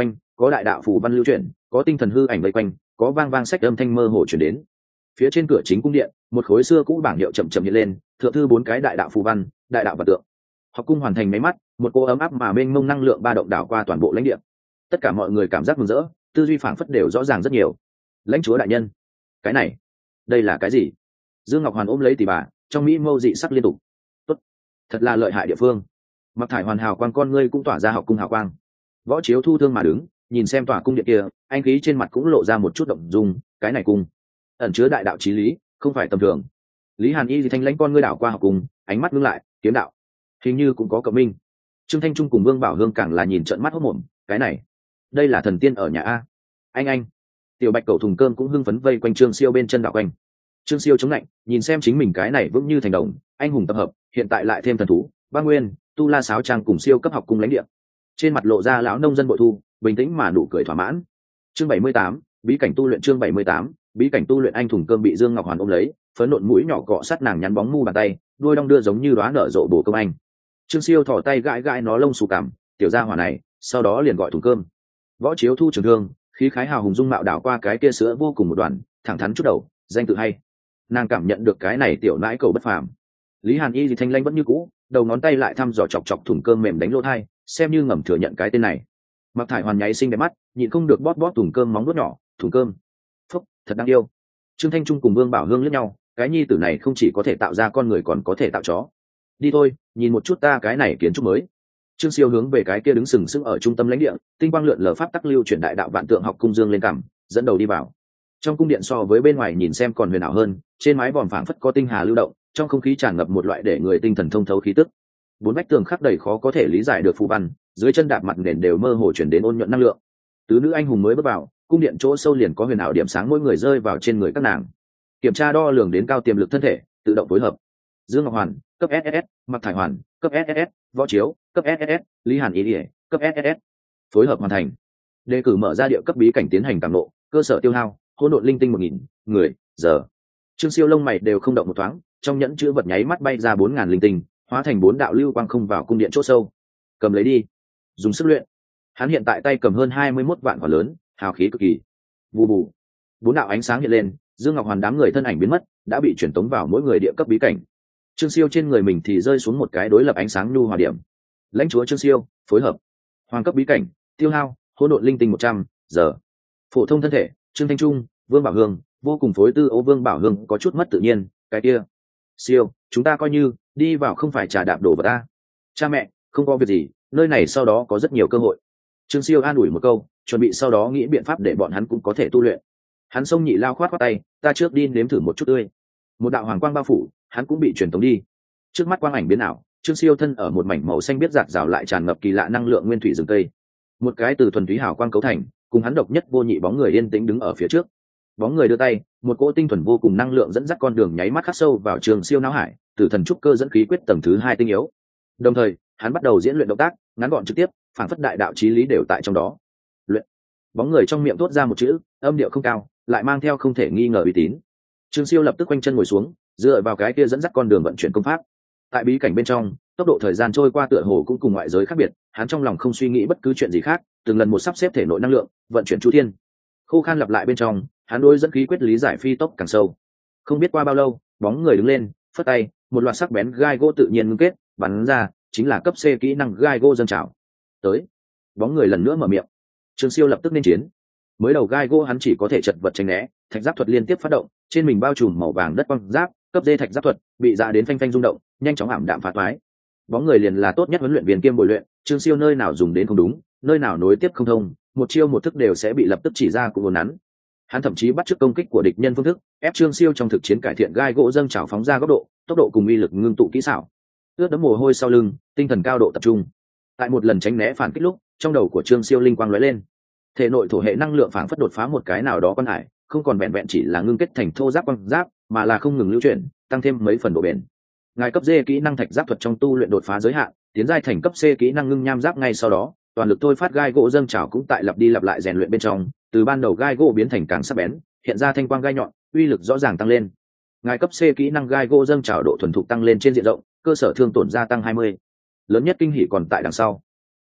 có đại đạo phù văn lưu chuyển, có tinh thần hư ảnh vây quanh, có vang vang sách âm thanh mơ hồ chuyển đến. Phía trên cửa chính cung điện, một khối xưa cũ bảng hiệu chậm chậm hiện lên, thượng thư 4 cái đại đạo phù văn, đại đạo vật tượng. Học cung hoàn thành máy mắt, một cô ấm áp mà mênh mông năng lượng ba động đảo qua toàn bộ lãnh địa. Tất cả mọi người cảm giác mừng rỡ, tư duy phảng phất đều rõ ràng rất nhiều. Lãnh chúa đại nhân, cái này, đây là cái gì? Dương Ngọc Hoàn ôm lấy tỷ bà, trong mỹ mâu dị sắc liên tục. Tốt, thật là lợi hại địa phương. Mặc thải hoàn hào quang con ngươi cũng tỏa ra học cung hào quang. Võ Chiếu thu thương mà đứng, nhìn xem tòa cung điện kia, anh khí trên mặt cũng lộ ra một chút động dung. Cái này cung ẩn chứa đại đạo chí lý, không phải tầm thường. Lý Hàn Y thì thanh lãnh con ngươi đảo qua học cung, ánh mắt ngưng lại, kiếm đạo hình như cũng có cộng minh. Trương Thanh Trung cùng Vương Bảo Hương càng là nhìn trợn mắt hốt mồm. Cái này, đây là thần tiên ở nhà a. Anh tiểu bạch cầu thùng cơm cũng hưng phấn vây quanh Trương Siêu bên chân đạo quanh. Trương Siêu chống lạnh, nhìn xem chính mình cái này vững như thành đồng, anh hùng tập hợp, hiện tại lại thêm thần thú, Băng Nguyên, Tu La Sáo Trang cùng siêu cấp học cung lãnh địa. Trên mặt lộ ra lão nông dân bội thu, bình tĩnh mà nụ cười thỏa mãn. Chương 78, bí cảnh tu luyện. Chương 78, bí cảnh tu luyện. Anh thùng cơm bị Dương Ngọc Hoàn ôm lấy, phấn nộn mũi nhỏ cọ sát nàng nhắn bóng mu bàn tay, đuôi đong đưa giống như đóa nở rộ bổ công anh. Trương Siêu thò tay gãi gãi nó lông xù cảm, tiểu gia hỏa này, sau đó liền gọi thùng cơm. Võ Chiếu thu trường thương, khí khái hào hùng dung mạo đảo qua cái kia sữa vô cùng một đoàn, thẳng thắn chút đầu, danh tự hay. Nàng cảm nhận được cái này tiểu nãi cầu bất phàm. Lý Hàn Y thì thanh lãnh vẫn như cũ, đầu ngón tay lại thăm dò chọc chọc thùng cơm mềm đánh lỗ thai, xem như ngầm thừa nhận cái tên này. Mặc thải hoàn nháy xinh đẹp mắt, nhịn không được bóp bóp thùng cơm móng vuốt nhỏ, thùng cơm, phúc, thật đáng yêu. Trương Thanh Trung cùng Vương Bảo Hương liếc nhau, cái nhi tử này không chỉ có thể tạo ra con người còn có thể tạo chó. Đi thôi, nhìn một chút ta cái này kiến trúc mới. Trương Siêu hướng về cái kia đứng sừng sững ở trung tâm lãnh địa, tinh quang lượn lờ pháp tắc lưu chuyển đại đạo vạn tượng học cung dương lên cằm, dẫn đầu đi vào. Trong cung điện so với bên ngoài nhìn xem còn huyền ảo hơn, trên mái vòm phảng phất có tinh hà lưu động, trong không khí tràn ngập một loại để người tinh thần thông thấu khí tức. 4 vách tường khắc đầy khó có thể lý giải được phù văn, dưới chân đạp mặt nền đều mơ hồ chuyển đến ôn nhuận năng lượng. Tứ nữ anh hùng mới bước vào, cung điện chỗ sâu liền có huyền ảo điểm sáng mỗi người rơi vào trên người các nàng. Kiểm tra đo lường đến cao tiềm lực thân thể, tự động phối hợp. Dương Ngọc Hoàn, cấp SSS, Mặc Thải Hoàn, cấp SSS, Võ Chiếu, cấp SSS, Lý Hàn Y, cấp SSS. Phối hợp hoàn thành. Đề cử mở ra địa cấp bí cảnh tiến hành cảm ngộ, cơ sở tiêu hao, hỗn độn linh tinh 1000 người, giờ. Trương Siêu lông mày đều không động một thoáng, trong nhẫn chữ vật nháy mắt bay ra 4000 linh tinh, hóa thành 4 đạo lưu quang không vào cung điện chỗ sâu. Cầm lấy đi, dùng sức luyện. Hắn hiện tại tay cầm hơn 21 vạn quả lớn, hào khí cực kỳ. Vù vù. 4 đạo ánh sáng hiện lên, Dương Ngọc Hoàn đám người thân ảnh biến mất, đã bị chuyển tống vào mỗi người địa cấp bí cảnh. Trương Siêu trên người mình thì rơi xuống một cái đối lập ánh sáng nhu hòa điểm. Lãnh chúa Trương Siêu, phối hợp. Hoàng cấp bí cảnh, tiêu hao, hỗn độn linh tinh 100 giờ. Phổ thông thân thể, Trương Thanh Trung, Vương Bảo Hương, vô cùng phối tư. Vương Bảo Hương có chút mất tự nhiên, cái kia. Siêu, chúng ta coi như đi vào không phải trà đạp đổ vào ta. Cha mẹ, không có việc gì, nơi này sau đó có rất nhiều cơ hội. Trương Siêu an ủi một câu, chuẩn bị sau đó nghĩ biện pháp để bọn hắn cũng có thể tu luyện. Hắn xông nhị lao khoát khoát tay, ta trước đi nếm thử một chút tươi. Một đạo hoàng quang bao phủ, hắn cũng bị truyền tống đi. Trước mắt quang ảnh biến ảo, Trương Siêu thân ở một mảnh màu xanh biết rạc rào lại tràn ngập kỳ lạ năng lượng nguyên thủy rừng cây. Một cái từ thuần túy hào quang cấu thành, cùng hắn độc nhất vô nhị bóng người yên tĩnh đứng ở phía trước. Bóng người đưa tay, một cỗ tinh thuần vô cùng năng lượng dẫn dắt con đường nháy mắt khắc sâu vào Trương Siêu não hải, từ thần trúc cơ dẫn khí quyết tầng thứ 2 tinh yếu. Đồng thời, hắn bắt đầu diễn luyện động tác, ngắn gọn trực tiếp, phản phất đại đạo chí lý đều tại trong đó. Luyện. Bóng người trong miệng thốt ra một chữ, âm điệu không cao, lại mang theo không thể nghi ngờ uy tín. Trương Siêu lập tức quanh chân ngồi xuống, dựa vào cái kia dẫn dắt con đường vận chuyển công pháp. Tại bí cảnh bên trong, tốc độ thời gian trôi qua tựa hồ cũng cùng ngoại giới khác biệt, hắn trong lòng không suy nghĩ bất cứ chuyện gì khác, từng lần một sắp xếp thể nội năng lượng, vận chuyển chu thiên. Khô khan lặp lại bên trong, hắn đối dẫn khí quyết lý giải phi tốc càng sâu. Không biết qua bao lâu, bóng người đứng lên, phất tay, một loạt sắc bén gai gỗ tự nhiên ngưng kết, bắn ra, chính là cấp C kỹ năng gai gỗ dâng trào. Tới, bóng người lần nữa mở miệng. Trương Siêu lập tức nên chiến. Mới đầu gai gỗ hắn chỉ có thể chật vật tránh né, thạch giáp thuật liên tiếp phát động, trên mình bao trùm màu vàng đất quang giáp, cấp D thạch giáp thuật bị dạ đến phanh phanh rung động, nhanh chóng ảm đạm phá toái. Bóng người liền là tốt nhất huấn luyện viên kiêm bồi luyện, Trương Siêu nơi nào dùng đến không đúng, nơi nào nối tiếp không thông, một chiêu một thức đều sẽ bị lập tức chỉ ra của nắn. Hắn thậm chí bắt chước công kích của địch nhân phương thức, ép Trương Siêu trong thực chiến cải thiện gai gỗ dâng trào phóng ra góc độ, tốc độ cùng uy lực ngưng tụ kỹ xảo. Ướt đẫm mồ hôi sau lưng, tinh thần cao độ tập trung. Tại một lần tránh né phản kích lúc, trong đầu của Trương Siêu linh quang lóe lên. Thể nội thổ hệ năng lượng phảng phất đột phá một cái nào đó quan hải, không còn vẹn vẹn chỉ là ngưng kết thành thô giáp quang giáp, mà là không ngừng lưu chuyển, tăng thêm mấy phần độ bền. Ngài cấp D kỹ năng thạch giáp thuật trong tu luyện đột phá giới hạn, tiến giai thành cấp C kỹ năng ngưng nham giáp ngay sau đó, toàn lực thôi phát gai gỗ dâng trào cũng tại lặp đi lặp lại rèn luyện bên trong, từ ban đầu gai gỗ biến thành càng sắc bén, hiện ra thanh quang gai nhọn, uy lực rõ ràng tăng lên. Ngài cấp C kỹ năng gai gỗ dâng trào độ thuần thục tăng lên trên diện rộng, cơ sở thương tổn gia tăng 20. Lớn nhất kinh hỉ còn tại đằng sau.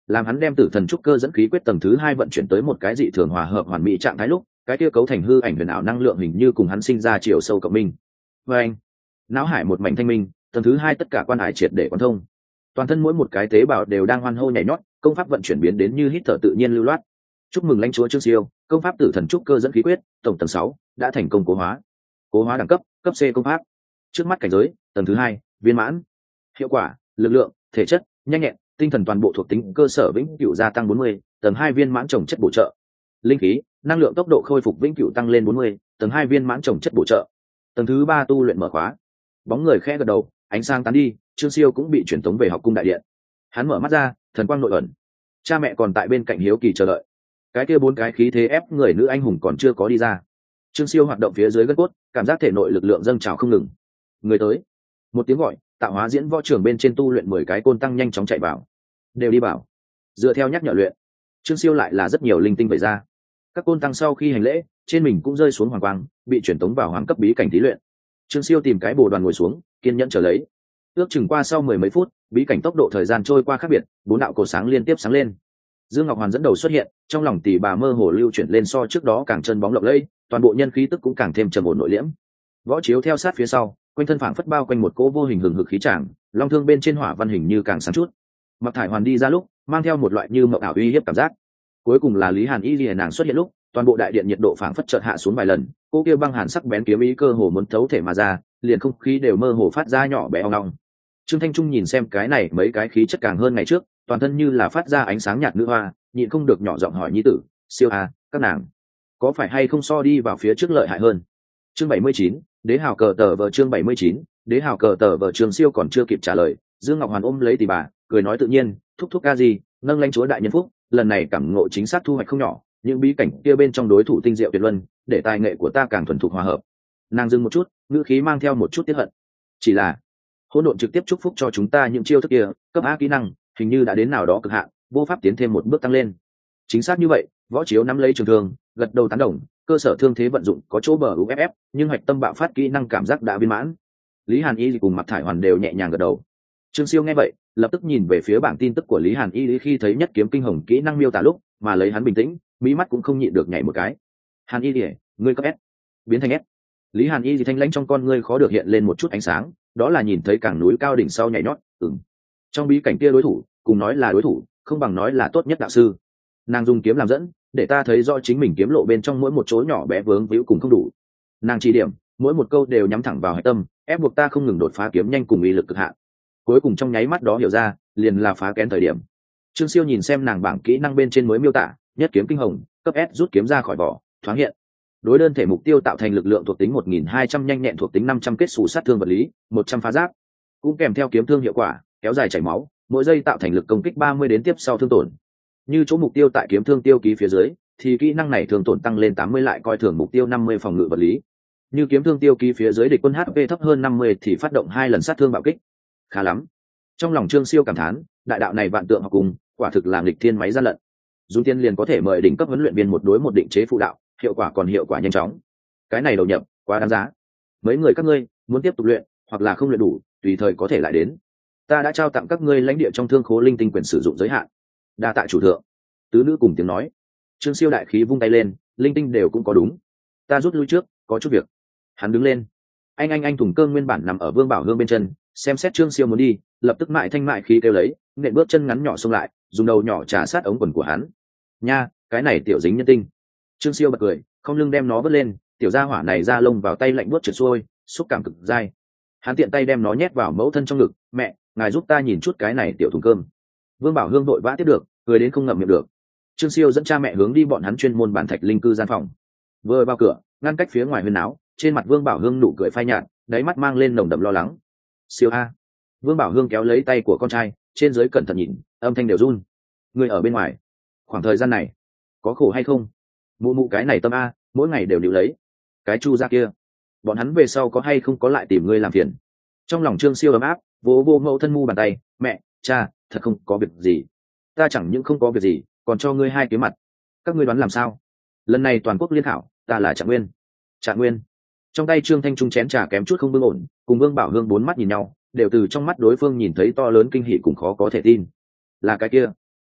làm hắn đem tử thần trúc cơ dẫn khí quyết tầng thứ 2 vận chuyển tới một cái dị thường hòa hợp hoàn mỹ trạng thái lúc, cái kia cấu thành hư ảnh huyền ảo năng lượng hình như cùng hắn sinh ra chiều sâu cộng minh. Và anh, não hải một mảnh thanh minh, tầng thứ 2 tất cả quan hải triệt để quan thông, toàn thân mỗi một cái tế bào đều đang hoan hô nhảy nhót, công pháp vận chuyển biến đến như hít thở tự nhiên lưu loát. Chúc mừng lãnh chúa Trương Siêu, công pháp tử thần trúc cơ dẫn khí quyết tổng tầng 6 đã thành công cố hóa đẳng cấp cấp C công pháp. Trước mắt cảnh giới tầng thứ 2 viên mãn. Hiệu quả lực lượng, thể chất, nhanh nhẹn, tinh thần toàn bộ thuộc tính cơ sở vĩnh cửu gia tăng 40, tầng 2 viên mãn trồng chất bổ trợ. Linh khí, năng lượng tốc độ khôi phục vĩnh cửu tăng lên 40, tầng 2 viên mãn trồng chất bổ trợ. Tầng thứ 3 tu luyện mở khóa. Bóng người khẽ gật đầu, ánh sáng tán đi, Trương Siêu cũng bị chuyển tống về học cung đại điện. Hắn mở mắt ra, thần quang nội ẩn. Cha mẹ còn tại bên cạnh hiếu kỳ chờ đợi. Cái kia 4 cái khí thế ép người nữ anh hùng còn chưa có đi ra. Trương Siêu hoạt động phía dưới gân cốt, cảm giác thể nội lực lượng dâng trào không ngừng. Người tới. Một tiếng gọi, tạo hóa diễn võ trường bên trên tu luyện 10 cái côn tăng nhanh chóng chạy vào. Đều đi vào. Dựa theo nhắc nhở luyện. Trương Siêu lại là rất nhiều linh tinh vậy ra. Các côn tăng sau khi hành lễ, trên mình cũng rơi xuống hoàng quang, bị chuyển tống vào hoàng cấp bí cảnh thí luyện. Trương Siêu tìm cái bồ đoàn ngồi xuống, kiên nhẫn chờ lấy. Ước chừng qua sau 10 mấy phút, bí cảnh tốc độ thời gian trôi qua khác biệt, 4 đạo cổ sáng liên tiếp sáng lên. Dương Ngọc Hoàn dẫn đầu xuất hiện, trong lòng tỷ bà mơ hồ lưu chuyển lên so trước đó càng chân bóng lộng lẫy, toàn bộ nhân khí tức cũng càng thêm trầm ổn nội liễm. Võ Chiếu theo sát phía sau, quanh thân phảng phất bao quanh một cỗ vô hình hừng hực khí tràng, long thương bên trên hỏa văn hình như càng sáng chút. Mặc Thải Hoàn đi ra lúc, mang theo một loại như mộng ảo uy hiếp cảm giác. Cuối cùng là Lý Hàn Y lìa nàng xuất hiện lúc, toàn bộ đại điện nhiệt độ phảng phất chợt hạ xuống vài lần, cô kia băng hàn sắc bén kiếm ý cơ hồ muốn thấu thể mà ra, liền không khí đều mơ hồ phát ra nhỏ bé ong ong. Trương Thanh Trung nhìn xem cái này mấy cái khí chất càng hơn ngày trước, toàn thân như là phát ra ánh sáng nhạt nữ hoa, nhịn không được nhỏ giọng hỏi nhi tử, Siêu à, các nàng có phải hay không so đi vào phía trước lợi hại hơn? Chương 79, đế hào cờ tờ vợ. Chương 79, đế hào cờ tờ vợ. Trương Siêu còn chưa kịp trả lời, Dương Ngọc Hoàn ôm lấy tỷ bà, cười nói tự nhiên, thúc thúc ca gì, nâng lãnh chúa đại nhân phúc, lần này cảm ngộ chính xác thu hoạch không nhỏ, những bí cảnh kia bên trong đối thủ tinh diệu tuyệt luân, để tài nghệ của ta càng thuần thục hòa hợp. Nàng dừng một chút, ngữ khí mang theo một chút tiếc hận. Chỉ là hỗn độn trực tiếp chúc phúc cho chúng ta những chiêu thức kia, cấp A kỹ năng hình như đã đến nào đó cực hạn, vô pháp tiến thêm một bước tăng lên. Chính xác như vậy. Võ Chiếu nắm lấy trường thương, gật đầu tán đồng, cơ sở thương thế vận dụng có chỗ bờ UFF, nhưng hoạch tâm bạo phát kỹ năng cảm giác đã viên mãn. Lý Hàn Y cùng Mặc Thải Hoàn đều nhẹ nhàng gật đầu. Trương Siêu nghe vậy, lập tức nhìn về phía bảng tin tức của Lý Hàn Y khi thấy nhất kiếm kinh hồng kỹ năng miêu tả lúc, mà lấy hắn bình tĩnh, mí mắt cũng không nhịn được nhảy một cái. Hàn Y, ngươi cấp S, biến thành S. Lý Hàn Y thanh lãnh trong con ngươi khó được hiện lên một chút ánh sáng, đó là nhìn thấy cảng núi cao đỉnh sau nhảy nhót. Trong bí cảnh kia đối thủ, cùng nói là đối thủ, không bằng nói là tốt nhất đạo sư. Nàng dùng kiếm làm dẫn, để ta thấy rõ chính mình kiếm lộ bên trong mỗi một chỗ nhỏ bé vướng víu cùng không đủ. Nàng chỉ điểm, mỗi một câu đều nhắm thẳng vào hạch tâm, ép buộc ta không ngừng đột phá kiếm nhanh cùng uy lực cực hạn. Cuối cùng trong nháy mắt đó hiểu ra, liền là phá kén thời điểm. Trương Siêu nhìn xem nàng bảng kỹ năng bên trên mới miêu tả, nhất kiếm kinh hồng, cấp S rút kiếm ra khỏi vỏ, thoáng hiện. Đối đơn thể mục tiêu tạo thành lực lượng thuộc tính 1200 nhanh nhẹn thuộc tính 500 kết xù sát thương vật lý, 100 phá giáp. Cũng kèm theo kiếm thương hiệu quả, kéo dài chảy máu, mỗi giây tạo thành lực công kích 30 đến tiếp sau thương tổn. Như chỗ mục tiêu tại kiếm thương tiêu ký phía dưới, thì kỹ năng này thường tổn tăng lên 80 lại coi thường mục tiêu 50 phòng ngự vật lý. Như kiếm thương tiêu ký phía dưới địch quân HP thấp hơn 50 thì phát động 2 lần sát thương bạo kích. Khá lắm. Trong lòng Trương Siêu cảm thán, đại đạo này vạn tượng học cùng, quả thực là nghịch thiên máy gian lận. Dùng tiền liền có thể mời đỉnh cấp huấn luyện viên một đối một định chế phụ đạo, hiệu quả còn hiệu quả nhanh chóng. Cái này đầu nhập, quá đáng giá. Mấy người các ngươi muốn tiếp tục luyện, hoặc là không luyện đủ, tùy thời có thể lại đến. Ta đã trao tặng các ngươi lãnh địa trong thương khố linh tinh quyền sử dụng giới hạn. Đa tạ chủ thượng. Tứ nữ cùng tiếng nói. Trương Siêu đại khí vung tay lên, linh tinh đều cũng có đúng. Ta rút lui trước, có chút việc. Hắn đứng lên. Anh thùng cơm nguyên bản nằm ở Vương Bảo Hương bên chân, xem xét Trương Siêu muốn đi, lập tức mại thanh mại khí kêu lấy, nện bước chân ngắn nhỏ xông lại, dùng đầu nhỏ trà sát ống quần của hắn. Nha, cái này tiểu dính nhân tinh. Trương Siêu bật cười, không lưng đem nó vớt lên, tiểu gia hỏa này ra lông vào tay lạnh buốt trượt xuôi, xúc cảm cực dai. Hắn tiện tay đem nó nhét vào mẫu thân trong ngực, mẹ, ngài giúp ta nhìn chút cái này tiểu thùng cơm. Vương Bảo Hương vội vã tiếp được, cười đến không ngậm miệng được. Trương Siêu dẫn cha mẹ hướng đi bọn hắn chuyên môn bản thạch linh cư gian phòng. Vừa vào cửa, ngăn cách phía ngoài huyên náo, trên mặt Vương Bảo Hương nụ cười phai nhạt, đáy mắt mang lên nồng đậm lo lắng. Siêu a. Vương Bảo Hương kéo lấy tay của con trai, trên dưới cẩn thận nhìn, âm thanh đều run. Người ở bên ngoài, khoảng thời gian này có khổ hay không? Mụ mụ cái này tâm a, mỗi ngày đều níu lấy. Cái Chu gia kia, bọn hắn về sau có hay không có lại tìm ngươi làm phiền? Trong lòng Trương Siêu ấm áp, vỗ vô mẫu thân mu bàn tay, mẹ, cha, thật không có việc gì. Ta chẳng những không có việc gì, còn cho ngươi 2 cái mặt. Các ngươi đoán làm sao? Lần này toàn quốc liên khảo, ta là Trạng Nguyên. Trạng Nguyên. Trong tay Trương Thanh Trung chén trà kém chút không bưng ổn, cùng Vương Bảo Hương 4 mắt nhìn nhau, đều từ trong mắt đối phương nhìn thấy to lớn kinh hỉ cùng khó có thể tin. Là cái kia.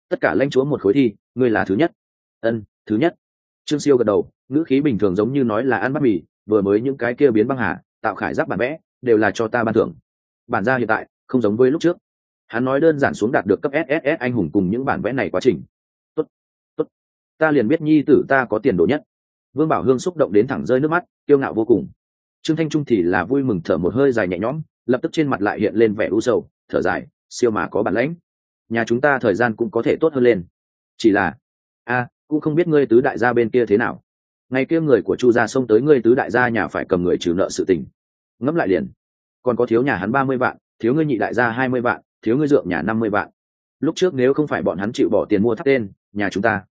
tất cả lãnh chúa một khối thi, ngươi là thứ nhất. Ân, thứ nhất. Trương Siêu gật đầu, ngữ khí bình thường giống như nói là ăn bát mì, vừa mới những cái kia biến băng hà, tạo khải giáp bản vẽ, đều là cho ta ban thưởng. Bản gia hiện tại không giống với lúc trước. Hắn nói đơn giản xuống đạt được cấp SSS anh hùng cùng những bản vẽ này quá trình. Tốt, tốt. Ta liền biết nhi tử ta có tiền đồ nhất. Vương Bảo Hương xúc động đến thẳng rơi nước mắt, kiêu ngạo vô cùng. Trương Thanh Trung thì là vui mừng thở một hơi dài nhẹ nhõm, lập tức trên mặt lại hiện lên vẻ u sầu, thở dài, siêu mà có bản lãnh. Nhà chúng ta thời gian cũng có thể tốt hơn lên. Chỉ là, cũng không biết ngươi tứ đại gia bên kia thế nào. Ngày kia người của Chu gia xông tới ngươi tứ đại gia nhà phải cầm người trừ nợ sự tình. Ngẫm lại liền, còn có thiếu nhà hắn 30 vạn, thiếu ngươi nhị đại gia 20 vạn, thiếu ngươi dượng nhà 50 vạn. Lúc trước nếu không phải bọn hắn chịu bỏ tiền mua tháp tên, nhà chúng ta.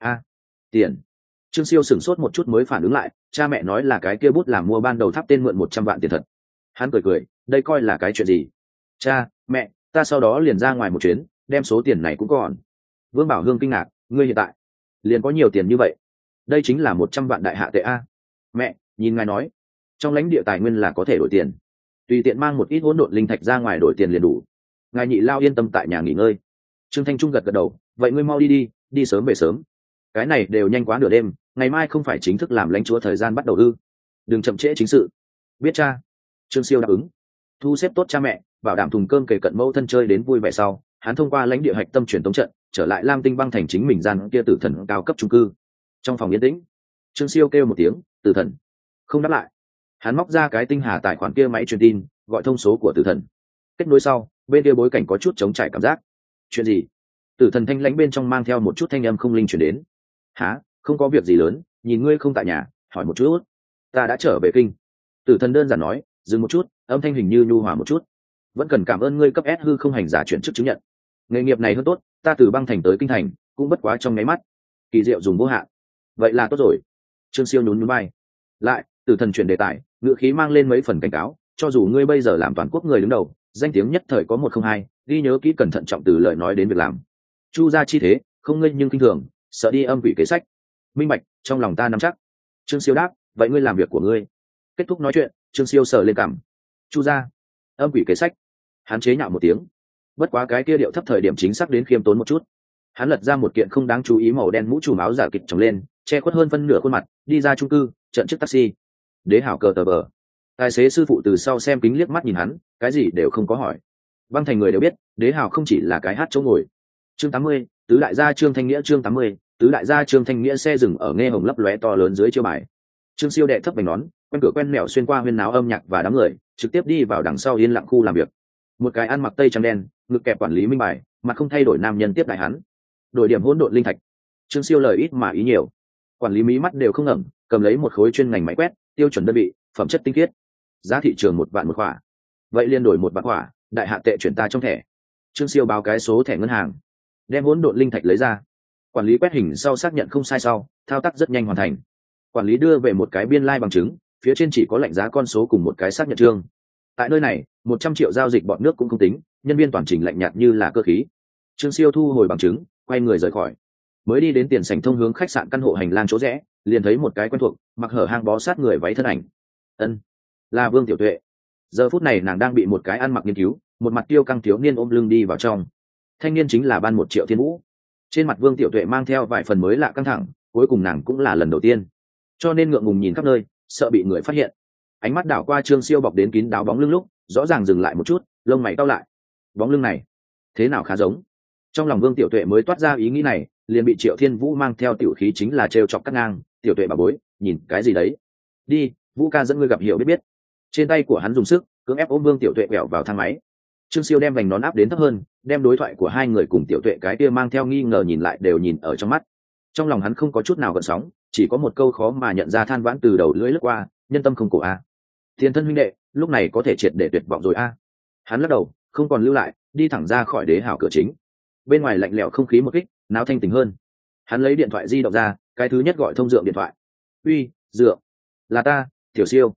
Tiền. Trương Siêu sửng sốt một chút mới phản ứng lại, cha mẹ nói là cái kia bút làm mua ban đầu tháp tên mượn 100 vạn tiền thật. Hắn cười, đây coi là cái chuyện gì? Cha, mẹ, ta sau đó liền ra ngoài một chuyến, đem số tiền này cũng còn. Vương Bảo Hương kinh ngạc, ngươi hiện tại liền có nhiều tiền như vậy? Đây chính là 100 vạn đại hạ tệ a. Mẹ, nhìn ngài nói, trong lãnh địa tài nguyên là có thể đổi tiền, tùy tiện mang một ít hỗn độn linh thạch ra ngoài đổi tiền liền đủ. Ngài nhị lao yên tâm tại nhà nghỉ ngơi. Trương Thanh Trung gật đầu, vậy ngươi mau đi sớm về sớm. Cái này đều nhanh quá nửa đêm, ngày mai không phải chính thức làm lãnh chúa thời gian bắt đầu ư? Đừng chậm trễ chính sự. Biết cha. Trương Siêu đáp ứng. Thu xếp tốt cha mẹ, bảo đảm thùng cơm kề cận mẫu thân chơi đến vui vẻ sau, hắn thông qua lãnh địa hạch tâm truyền tống trận, trở lại Lam Tinh băng thành chính mình gian kia tử thần cao cấp chung cư. Trong phòng yên tĩnh, Trương Siêu kêu một tiếng, tử thần. Không đáp lại. Hắn móc ra cái tinh hà tài khoản kia máy truyền tin, gọi thông số của tử thần. Kết nối sau, bên kia bối cảnh có chút chống trải cảm giác. Chuyện gì? Tử thần thanh lãnh bên trong mang theo một chút thanh âm không linh chuyển đến. Hả? Không có việc gì lớn, nhìn ngươi không tại nhà, hỏi một chút. Ta đã trở về kinh. Tử thần đơn giản nói, dừng một chút, âm thanh hình như nhu hòa một chút. Vẫn cần cảm ơn ngươi cấp S hư không hành giả chuyển chức chứng nhận. Nghề nghiệp này hơn tốt, ta từ băng thành tới kinh thành, cũng bất quá trong nháy mắt. Kỳ diệu dùng vô hạn. Vậy là tốt rồi. Trương Siêu nhún nhún vai. Lại, tử thần chuyển đề tài, ngữ khí mang lên mấy phần cảnh cáo, cho dù ngươi bây giờ làm toàn quốc người đứng đầu, danh tiếng nhất thời có 102, ghi nhớ kỹ cẩn thận trọng từ lời nói đến việc làm. Chu gia chi thế, không ngây nhưng kinh thường, sợ đi âm quỷ kế sách. Minh bạch, trong lòng ta nắm chắc. Trương Siêu đáp, vậy ngươi làm việc của ngươi. Kết thúc nói chuyện, Trương Siêu sờ lên cằm. Chu gia, âm quỷ kế sách. Hắn chế nhạo một tiếng. Bất quá cái kia điệu thấp thời điểm chính xác đến khiêm tốn một chút. Hắn lật ra một kiện không đáng chú ý màu đen mũ trùm áo giả kịch trồng lên, che khuất hơn phân nửa khuôn mặt, đi ra chung cư, trận chiếc taxi. Đế hảo cờ tờ bờ. Tài xế sư phụ từ sau xem kính liếc mắt nhìn hắn, cái gì đều không có hỏi. Băng thành người đều biết, Đế hảo không chỉ là cái hát chỗ ngồi. Chương 80, tứ đại gia Trương Thanh Nghĩa. Chương 80, tứ đại gia Trương Thanh Nghĩa xe dừng ở nghe hồng lấp lóe to lớn dưới chiêu bài. Trương Siêu đệ thấp vành nón, quen cửa quen mẹo xuyên qua huyên náo âm nhạc và đám người, trực tiếp đi vào đằng sau yên lặng khu làm việc. Một cái ăn mặc tây trắng đen, ngực kẹp quản lý minh bài, mặt không thay đổi nam nhân tiếp đại hắn. Đổi điểm hỗn độn linh thạch. Trương Siêu lời ít mà ý nhiều. Quản lý mí mắt đều không ngẩng, cầm lấy một khối chuyên ngành máy quét, tiêu chuẩn đơn vị, phẩm chất tinh khiết. Giá thị trường 1 vạn một khỏa. Vậy liên đổi 1 vạn khỏa, đại hạ tệ chuyển ta trong thẻ. Trương Siêu báo cái số thẻ ngân hàng, đem hỗn độn linh thạch lấy ra. Quản lý quét hình sau xác nhận không sai sau, thao tác rất nhanh hoàn thành. Quản lý đưa về một cái biên lai bằng chứng, phía trên chỉ có lệnh giá con số cùng một cái xác nhận chương. Tại nơi này, 100 triệu giao dịch bọn nước cũng không tính, nhân viên toàn trình lạnh nhạt như là cơ khí. Trương Siêu thu hồi bằng chứng, quay người rời khỏi. Mới đi đến tiền sảnh thông hướng khách sạn căn hộ hành lang chỗ rẽ, liền thấy một cái quen thuộc, mặc hở hang bó sát người váy thân ảnh. Ân, là Vương Tiểu Tuệ. Giờ phút này nàng đang bị một cái ăn mặc nghiên cứu, một mặt tiêu căng thiếu niên ôm lưng đi vào trong. Thanh niên chính là ban 1 triệu Thiên Vũ. Trên mặt Vương Tiểu Tuệ mang theo vài phần mới lạ căng thẳng, cuối cùng nàng cũng là lần đầu tiên, cho nên ngượng ngùng nhìn khắp nơi, sợ bị người phát hiện. Ánh mắt đảo qua Trương Siêu bọc đến kín đáo bóng lưng lúc, rõ ràng dừng lại một chút, lông mày cau lại. Bóng lưng này, thế nào khá giống. Trong lòng Vương Tiểu Tuệ mới toát ra ý nghĩ này, liền bị Triệu Thiên Vũ mang theo tiểu khí chính là trêu chọc cắt ngang. Tiểu Tuệ bà bối, nhìn cái gì đấy? Đi, Vũ ca dẫn ngươi gặp hiểu biết biết. Trên tay của hắn dùng sức, cưỡng ép ôm Vương Tiểu Tuệ quẹo vào thang máy. Trương Siêu đem vành nón áp đến thấp hơn, đem đối thoại của hai người cùng Tiểu Tuệ cái kia mang theo nghi ngờ nhìn lại đều nhìn ở trong mắt. Trong lòng hắn không có chút nào gợn sóng, chỉ có một câu khó mà nhận ra than vãn từ đầu lưỡi lướt qua, nhân tâm không cổ a. Tiền thân huynh đệ, lúc này có thể triệt để tuyệt vọng rồi a. Hắn lắc đầu, không còn lưu lại, đi thẳng ra khỏi Đế hào cửa chính. Bên ngoài lạnh lẽo không khí một kích, náo thanh tình hơn. Hắn lấy điện thoại di động ra, cái thứ nhất gọi thông Dượng điện thoại. Uy, Dượng, là ta, Tiểu Siêu.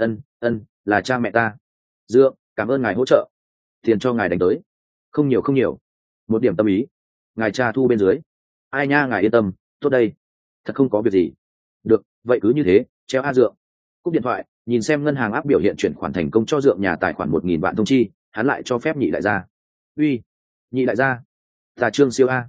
Ân, là cha mẹ ta. Dượng, cảm ơn ngài hỗ trợ. Tiền cho ngài đánh tới. Không nhiều. Một điểm tâm ý. Ngài cha thu bên dưới. Ai nha, ngài yên tâm, tốt đây. Thật không có việc gì. Được, vậy cứ như thế, treo a Dượng. Cúp điện thoại, nhìn xem ngân hàng áp biểu hiện chuyển khoản thành công cho Dượng nhà tài khoản 1.000 vạn thông chi, hắn lại cho phép nhị đại gia. Uy, nhị đại gia. Ta Trương Siêu a.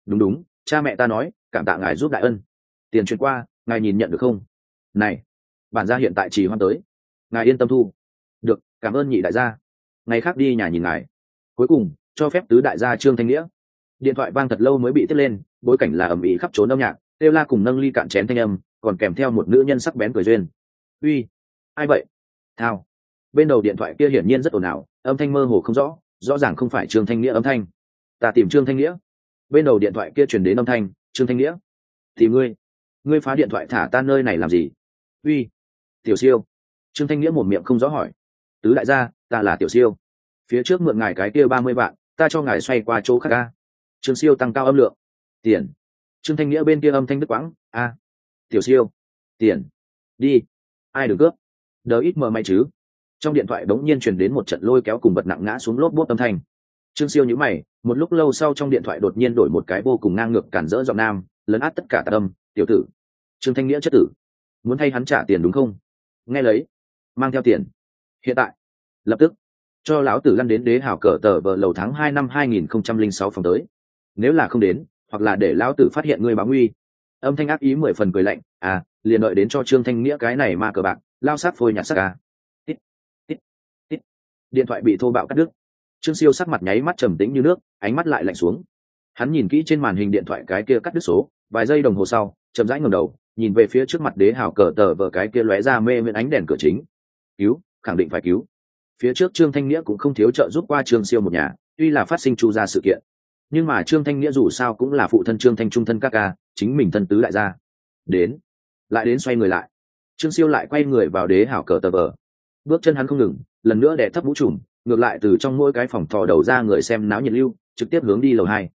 Đúng đúng, cha mẹ ta nói cảm tạ ngài giúp đại ân. Tiền chuyển qua, ngài nhìn nhận được không? Này, bản gia hiện tại chỉ hoan tới, ngài yên tâm thu. Được, cảm ơn nhị đại gia, ngày khác đi nhà nhìn ngài. Cuối cùng cho phép tứ đại gia Trương Thanh Nghĩa. Điện thoại vang thật lâu mới bị tiếp lên, bối cảnh là ầm ĩ khắp trốn âm nhạc, kêu la cùng nâng ly cạn chén thanh âm, còn kèm theo một nữ nhân sắc bén cười duyên. Uy, ai vậy? Thao. Bên đầu điện thoại kia hiển nhiên rất ồn ào, âm thanh mơ hồ không rõ, rõ ràng không phải Trương Thanh Nghĩa âm thanh. Ta tìm Trương Thanh Nghĩa. Bên đầu điện thoại kia truyền đến âm thanh, Trương Thanh Nghĩa. Thì ngươi phá điện thoại thả ta nơi này làm gì? Uy, Tiểu Siêu. Trương Thanh Nghĩa một miệng không rõ hỏi. Tứ đại gia, ta là Tiểu Siêu. Phía trước mượn ngài cái kia 30 vạn, ta cho ngài xoay qua chỗ khác ca. Trương Siêu tăng cao âm lượng. Tiền. Trương Thanh Nghĩa bên kia âm thanh đứt quãng. A. Tiểu Siêu. Tiền. Đi. Ai được cướp? Đờ ít mờ may chứ. Trong điện thoại đống nhiên truyền đến một trận lôi kéo cùng vật nặng ngã xuống lốp bốt âm thanh. Trương Siêu nhíu mày, một lúc lâu sau trong điện thoại đột nhiên đổi một cái vô cùng ngang ngược cản rỡ giọng nam, lấn át tất cả tà âm. Tiểu tử. Trương Thanh Nghĩa chất tử. Muốn thay hắn trả tiền đúng không? Nghe lấy. Mang theo tiền. Hiện tại. Lập tức. Cho lão tử lăn đến đế hảo cờ tờ vợ lầu tháng 2 năm 2006 phòng tới. Nếu là không đến, hoặc là để lão tử phát hiện ngươi báo nguy. Âm thanh ác ý 10 phần cười lạnh. À, liền đợi đến cho Trương Thanh Nghĩa cái này ma cờ bạc, lao sát phôi nhặt xác à. Tít, tít, tít. Điện thoại bị thô bạo cắt đứt. Trương Siêu sắc mặt nháy mắt trầm tĩnh như nước, ánh mắt lại lạnh xuống. Hắn nhìn kỹ trên màn hình điện thoại cái kia cắt đứt số, vài giây đồng hồ sau, chậm rãi ngẩng đầu, nhìn về phía trước mặt đế hảo cờ tờ vợ cái kia lóe ra mê miễn ánh đèn cửa chính. Cứu, khẳng định phải cứu. Phía trước Trương Thanh Nghĩa cũng không thiếu trợ giúp qua Trương Siêu một nhà, tuy là phát sinh chu ra sự kiện, nhưng mà Trương Thanh Nghĩa dù sao cũng là phụ thân Trương Thanh Trung thân các ca, chính mình thân tứ đại gia. Đến, lại đến xoay người lại. Trương Siêu lại quay người vào đế hảo cờ tờ vờ. Bước chân hắn không ngừng, lần nữa đè thấp mũ trùm, ngược lại từ trong mỗi cái phòng thò đầu ra người xem náo nhiệt lưu, trực tiếp hướng đi lầu 2.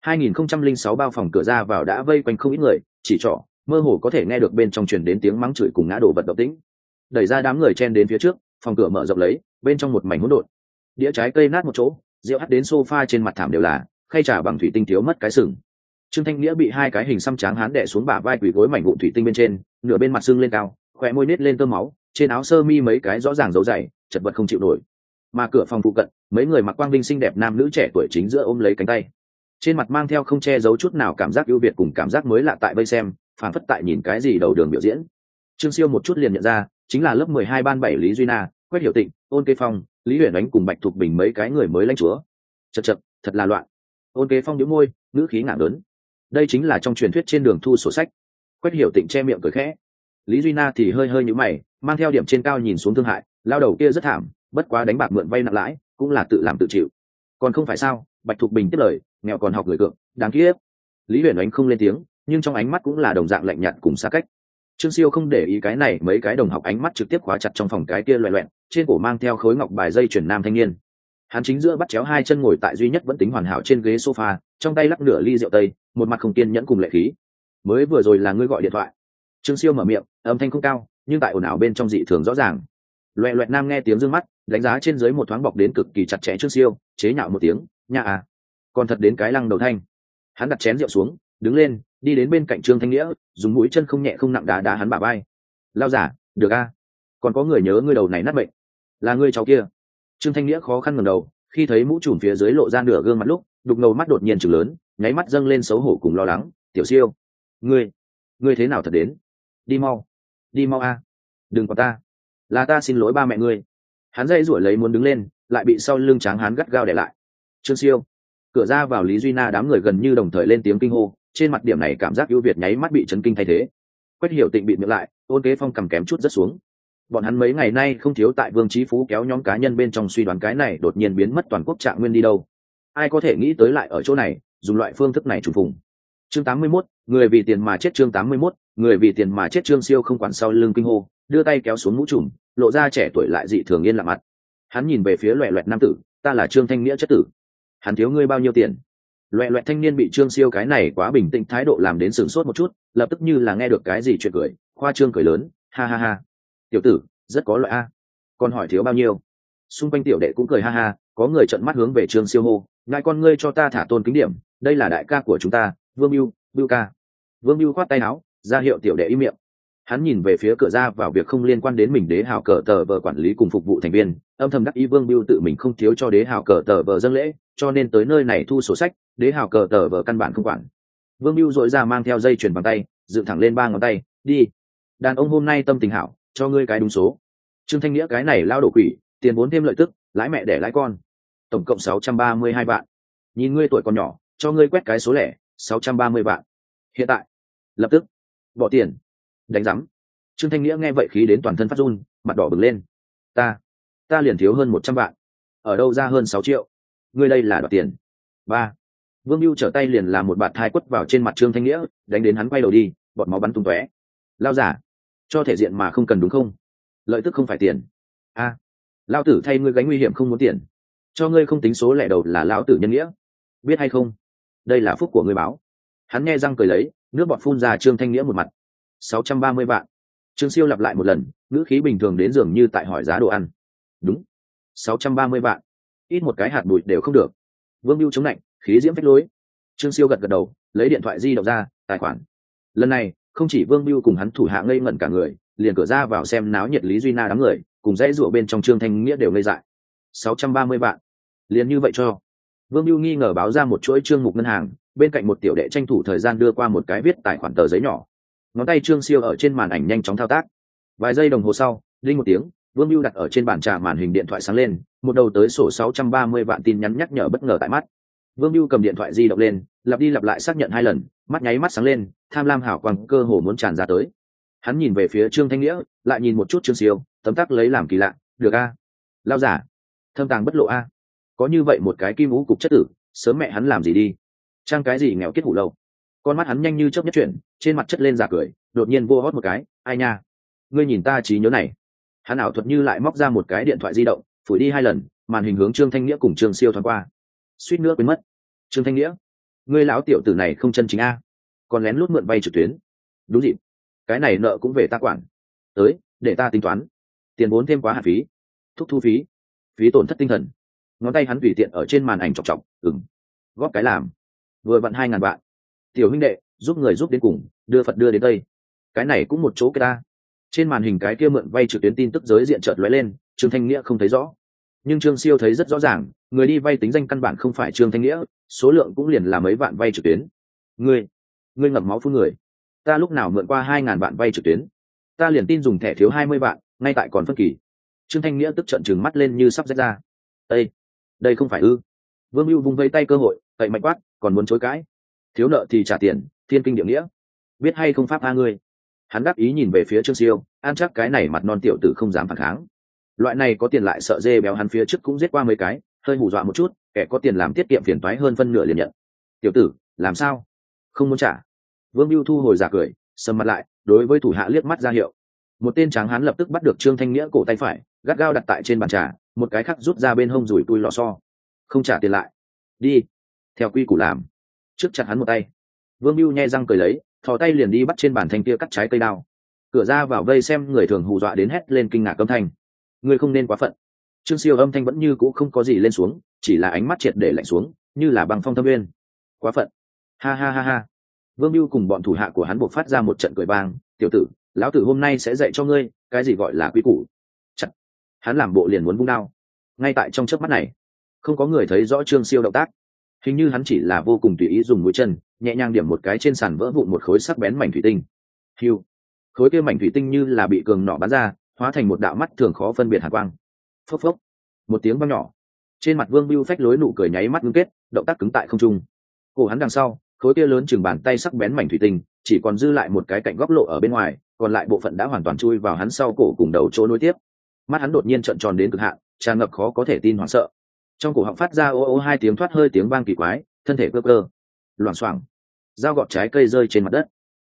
2006 bao phòng cửa ra vào đã vây quanh không ít người, chỉ trỏ, mơ hồ có thể nghe được bên trong truyền đến tiếng mắng chửi cùng ngã đổ vật động tĩnh. Đẩy ra đám người chen đến phía trước, phòng cửa mở rộng lấy, bên trong một mảnh hỗn độn. Đĩa trái cây nát một chỗ, rượu hắt đến sofa trên mặt thảm đều là, khay trà bằng thủy tinh thiếu mất cái sừng. Trương Thanh Nghĩa bị hai cái hình xăm tráng hán đè xuống bả vai quỳ gối mảnh vụn thủy tinh bên trên, nửa bên mặt sưng lên cao, khóe môi nết lên tơ máu, trên áo sơ mi mấy cái rõ ràng dấu dày, chật vật không chịu nổi. Mà cửa phòng phụ cận, mấy người mặc quang vinh xinh đẹp nam nữ trẻ tuổi chính giữa ôm lấy cánh tay. Trên mặt mang theo không che giấu chút nào cảm giác ưu việt cùng cảm giác mới lạ tại vây xem, phảng phất tại nhìn cái gì đầu đường biểu diễn. Trương Siêu một chút liền nhận ra, chính là lớp 12 ban 7 Lý Duy Na, Quét Hiểu Tịnh, Ôn Kế Phong, Lý Huyền Ánh cùng Bạch Thục Bình mấy cái người mới lãnh chúa. Chậc chậc, thật là loạn. Ôn Kế Phong nhíu môi, ngữ khí ngạo lớn. Đây chính là trong truyền thuyết trên đường thu sổ sách. Quét Hiểu Tịnh che miệng cười khẽ. Lý Duy Na thì hơi hơi nhíu mày, mang theo điểm trên cao nhìn xuống thương hại, lao đầu kia rất thảm, bất quá đánh bạc mượn vay nặng lãi, cũng là tự làm tự chịu. Còn không phải sao? Bạch Thục Bình tiếp lời, nghèo còn học người cượng, đáng kiếp. Lý Huyền Ánh không lên tiếng, nhưng trong ánh mắt cũng là đồng dạng lạnh nhạt cùng xa cách. Trương Siêu không để ý cái này, mấy cái đồng học ánh mắt trực tiếp khóa chặt trong phòng cái kia loẹt loẹt, trên cổ mang theo khối ngọc bài dây chuyền nam thanh niên. Hắn chính giữa bắt chéo hai chân ngồi tại duy nhất vẫn tính hoàn hảo trên ghế sofa, trong tay lắc nửa ly rượu tây, một mặt không kiên nhẫn cùng lệ khí. Mới vừa rồi là ngươi gọi điện thoại. Trương Siêu mở miệng, âm thanh không cao, nhưng tại ồn ào bên trong dị thường rõ ràng. Loẹt loẹt nam nghe tiếng dương mắt, đánh giá trên dưới một thoáng bọc đến cực kỳ chặt chẽ Trương Siêu, chế nhạo một tiếng, nha à, còn thật đến cái lăng đầu thanh. Hắn đặt chén rượu xuống, đứng lên, đi đến bên cạnh Trương Thanh Nghĩa, dùng mũi chân không nhẹ không nặng đá đá hắn bả vai. Lao giả, được a, còn có người nhớ ngươi đầu này nát bệnh, là ngươi cháu kia. Trương Thanh Nghĩa khó khăn ngẩng đầu, khi thấy mũ trùm phía dưới lộ ra nửa gương mặt lúc, đục ngầu mắt đột nhiên trừng lớn, nháy mắt dâng lên xấu hổ cùng lo lắng. Tiểu Siêu, ngươi thế nào thật đến? Đi mau a, đừng có ta, là ta xin lỗi ba mẹ ngươi. Hắn dây rủi lấy muốn đứng lên, lại bị sau lưng tráng hắn gắt gao để lại. Trương Siêu. Cửa ra vào Lý Duy Na đám người gần như đồng thời lên tiếng kinh hô, trên mặt điểm này cảm giác ưu việt nháy mắt bị chấn kinh thay thế. Quét Hiểu Tịnh bịt miệng lại, Ôn Kế Phong cầm kém chút rất xuống. Bọn hắn mấy ngày nay không thiếu tại Vương Chí Phú kéo nhóm cá nhân bên trong suy đoán cái này đột nhiên biến mất toàn quốc Trạng Nguyên đi đâu. Ai có thể nghĩ tới lại ở chỗ này, dùng loại phương thức này trùng phùng. Chương 81, người vì tiền mà chết. Chương 81, người vì tiền mà chết. Trương Siêu không quản sau lưng kinh hô, đưa tay kéo xuống mũ trùm, lộ ra trẻ tuổi lại dị thường yên lặng mặt. Hắn nhìn về phía loẹt loẹt nam tử, ta là Trương Thanh Nghĩa chất tử. Hắn thiếu ngươi bao nhiêu tiền? Loẹt loẹt thanh niên bị Trương Siêu cái này quá bình tĩnh thái độ làm đến sửng sốt một chút, lập tức như là nghe được cái gì chuyện cười, khoa trương cười lớn, ha ha ha. Tiểu tử, rất có loại a. Còn hỏi thiếu bao nhiêu? Xung quanh tiểu đệ cũng cười ha ha, có người trợn mắt hướng về Trương Siêu hô, ngài con ngươi cho ta thả tôn kính điểm, đây là đại ca của chúng ta, Vương Bưu, Bưu ca. Vương Bưu khoát tay áo, ra hiệu tiểu đệ im miệng. Hắn nhìn về phía cửa ra vào việc không liên quan đến mình đế hào cờ tờ vờ quản lý cùng phục vụ thành viên, âm thầm đắc ý Vương Bưu tự mình không thiếu cho đế hào cờ tờ vờ dâng lễ, cho nên tới nơi này thu sổ sách, đế hào cờ tờ vờ căn bản không quản, Vương Bưu dội ra mang theo dây chuyền bằng tay dựng thẳng lên 3 ngón tay. Đi, đàn ông hôm nay tâm tình hảo, cho ngươi cái đúng số. Trương Thanh Nghĩa cái này lao đổ quỷ, tiền vốn thêm lợi tức, lãi mẹ đẻ lãi con, tổng cộng 632 vạn. Nhìn ngươi tuổi còn nhỏ, cho ngươi quét cái số lẻ, 630 vạn. Hiện tại, lập tức bỏ tiền. Đánh rắm. Trương Thanh Nghĩa nghe vậy khí đến toàn thân phát run, mặt đỏ bừng lên. Ta liền thiếu hơn 100 vạn, ở đâu ra hơn 6 triệu? Ngươi đây là đoạt tiền. Ba. Vương Bưu trở tay liền làm một bạt thai quất vào trên mặt Trương Thanh Nghĩa, đánh đến hắn quay đầu đi, bọt máu bắn tung tóe. Lao giả, cho thể diện mà không cần đúng không? Lợi tức không phải tiền. A, lao tử thay ngươi gánh nguy hiểm không muốn tiền, cho ngươi không tính số lẻ đầu là lão tử nhân nghĩa, biết hay không? Đây là phúc của ngươi báo. Hắn nghe răng cười lấy, nước bọt phun ra Trương Thanh Nghĩa một mặt. 630 vạn. Trương Siêu lặp lại một lần, ngữ khí bình thường đến dường như tại hỏi giá đồ ăn. Đúng, 630 vạn, ít một cái hạt bụi đều không được. Vương Bưu chống lạnh, khí diễm phách lối. Trương Siêu gật gật đầu, lấy điện thoại di động ra, tài khoản. Lần này không chỉ Vương Bưu cùng hắn thủ hạ ngây ngẩn cả người, liền cửa ra vào xem náo nhiệt Lý Duy Na đám người cùng dãy rủa bên trong Trương Thanh Nghĩa đều ngây dại. 630 vạn, liền như vậy cho? Vương Bưu nghi ngờ báo ra một chuỗi trương mục ngân hàng, bên cạnh một tiểu đệ tranh thủ thời gian đưa qua một cái viết tài khoản tờ giấy nhỏ. Ngón tay Trương Siêu ở trên màn ảnh nhanh chóng thao tác. Vài giây đồng hồ sau, đinh một tiếng, Vương Bưu đặt ở trên bàn trà màn hình điện thoại sáng lên, một đầu tới sổ 630 vạn tin nhắn nhắc nhở bất ngờ tại mắt. Vương Bưu cầm điện thoại di động lên, lặp đi lặp lại xác nhận 2 lần, mắt nháy mắt sáng lên, tham lam hào quang cơ hồ muốn tràn ra tới. Hắn nhìn về phía Trương Thanh Nghĩa, lại nhìn một chút Trương Siêu, tấm tắc lấy làm kỳ lạ, được a, lao giả, thâm tàng bất lộ a, có như vậy một cái kim vũ cục chất tử, sớm mẹ hắn làm gì đi, trang cái gì nghèo kết hủ lâu. Con mắt hắn nhanh như chớp nhất chuyển, trên mặt chất lên giả cười, đột nhiên vô hót một cái, ai nha, ngươi nhìn ta trí nhớ này. Hắn ảo thuật như lại móc ra một cái điện thoại di động, phủi đi 2 lần, màn hình hướng Trương Thanh Nghĩa cùng Trương Siêu thoáng qua, suýt nữa quên mất. Trương Thanh Nghĩa, ngươi lão tiểu tử này không chân chính a, còn lén lút mượn vay trực tuyến. Đúng dịp, cái này nợ cũng về ta quản, tới để ta tính toán, tiền vốn thêm quá hạn phí, thúc thu phí, phí tổn thất tinh thần. Ngón tay hắn tùy tiện ở trên màn ảnh chọc chọc, góp cái làm, vừa vặn 2.000 vạn. Tiểu huynh đệ, giúp người giúp đến cùng, đưa Phật đưa đến Tây, cái này cũng một chỗ cái ta. Trên màn hình cái kia mượn vay trực tuyến tin tức giới diện chợt lóe lên, Trương Thanh Nghĩa không thấy rõ, nhưng Trương Siêu thấy rất rõ ràng, người đi vay tính danh căn bản không phải Trương Thanh Nghĩa, số lượng cũng liền là mấy vạn vay trực tuyến. Ngươi ngậm máu phun người, ta lúc nào mượn qua 2.000 vạn vay trực tuyến? Ta liền tin dùng thẻ thiếu 20 vạn, ngay tại còn phân kỳ. Trương Thanh Nghĩa tức trợn trừng mắt lên như sắp rách ra. Đây không phải ư? Vương Bưu vung vây tay cơ hội, cậy mạnh quát, còn muốn chối cãi? Thiếu nợ thì trả tiền, thiên kinh địa nghĩa, biết hay không pháp tha ngươi. Hắn đáp ý nhìn về phía Trương Siêu, an chắc cái này mặt non tiểu tử không dám phản kháng. Loại này có tiền lại sợ dê béo, hắn phía trước cũng giết qua mấy cái, hơi hù dọa một chút, kẻ có tiền làm tiết kiệm phiền toái hơn phân nửa liền nhận. Tiểu tử, làm sao? Không muốn trả? Vương Bưu thu hồi giả cười, sầm mặt lại, đối với thủ hạ liếc mắt ra hiệu. Một tên tráng hán lập tức bắt được Trương Thanh Nghĩa cổ tay phải, gắt gao đặt tại trên bàn trà, một cái khác rút ra bên hông rủi tui lò xo. Không trả tiền lại, đi, theo quy củ làm. Trước chặt hắn một tay. Vương Bưu nhe răng cười lấy, thò tay liền đi bắt trên bàn thanh kia cắt trái cây đao. Cửa ra vào vây xem người thường hù dọa đến hét lên kinh ngạc âm thanh. Ngươi không nên quá phận. Trương Siêu âm thanh vẫn như cũ không có gì lên xuống, chỉ là ánh mắt triệt để lạnh xuống, như là băng phong thâm nguyên. Quá phận. Ha ha ha ha. Vương Bưu cùng bọn thủ hạ của hắn buộc phát ra một trận cười vang. Tiểu tử, lão tử hôm nay sẽ dạy cho ngươi cái gì gọi là quy củ. Chặt. Hắn làm bộ liền muốn vung đao. Ngay tại trong chớp mắt này, không có người thấy rõ Trương Siêu động tác, hình như hắn chỉ là vô cùng tùy ý dùng mũi chân nhẹ nhàng điểm một cái trên sàn, vỡ vụn một khối sắc bén mảnh thủy tinh. Hiu. Khối kia mảnh thủy tinh như là bị cường nỏ bắn ra, hóa thành một đạo mắt thường khó phân biệt hàn quang. Phốc phốc. Một tiếng vang nhỏ, trên mặt Vương Bưu phách lối nụ cười nháy mắt ngưng kết, động tác cứng tại không trung. Cổ hắn đằng sau, khối kia lớn chừng bàn tay sắc bén mảnh thủy tinh chỉ còn dư lại một cái cạnh góc lộ ở bên ngoài, còn lại bộ phận đã hoàn toàn chui vào hắn sau cổ cùng đầu chỗ nối tiếp. Mắt hắn đột nhiên trợn tròn đến cực hạn, tràn ngập khó có thể tin hoảng sợ. Trong cổ họng phát ra ô ô 2 tiếng thoát hơi tiếng vang kỳ quái, thân thể cơ cơ loảng xoảng, dao gọt trái cây rơi trên mặt đất.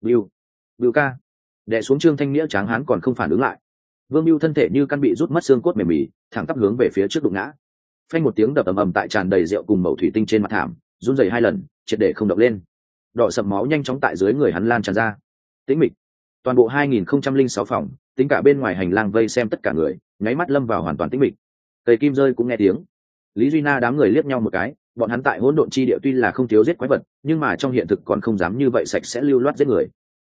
Bưu ca. Đè xuống Trương Thanh Nghĩa tráng hán còn không phản ứng lại. Vương Bưu thân thể như căn bị rút mất xương cốt mềm mỉ, thẳng tắp hướng về phía trước đụng ngã. Phanh một tiếng đập ầm ầm tại tràn đầy rượu cùng mẩu thủy tinh trên mặt thảm, run rẩy 2 lần, triệt để không động lên. Đỏ sậm máu nhanh chóng tại dưới người hắn lan tràn ra. Tĩnh mịch. Toàn bộ 2006 phòng, tính cả bên ngoài hành lang vây xem tất cả người, nháy mắt lâm vào hoàn toàn tĩnh mịch. Cây kim rơi cũng nghe tiếng. Lý Duy Na đám người liếc nhau một cái, bọn hắn tại hỗn độn chi địa tuy là không thiếu giết quái vật, nhưng mà trong hiện thực còn không dám như vậy sạch sẽ lưu loát giết người.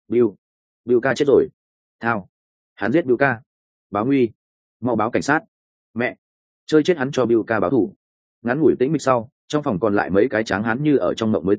Bưu ca chết rồi. Thao. Hắn giết Bưu ca. Báo nguy. Mau báo cảnh sát. Mẹ. Chơi chết hắn cho Bưu ca báo thủ. Ngắn ngủi tĩnh mịch sau, trong phòng còn lại mấy cái tráng hắn như ở trong mộng mới tỉnh,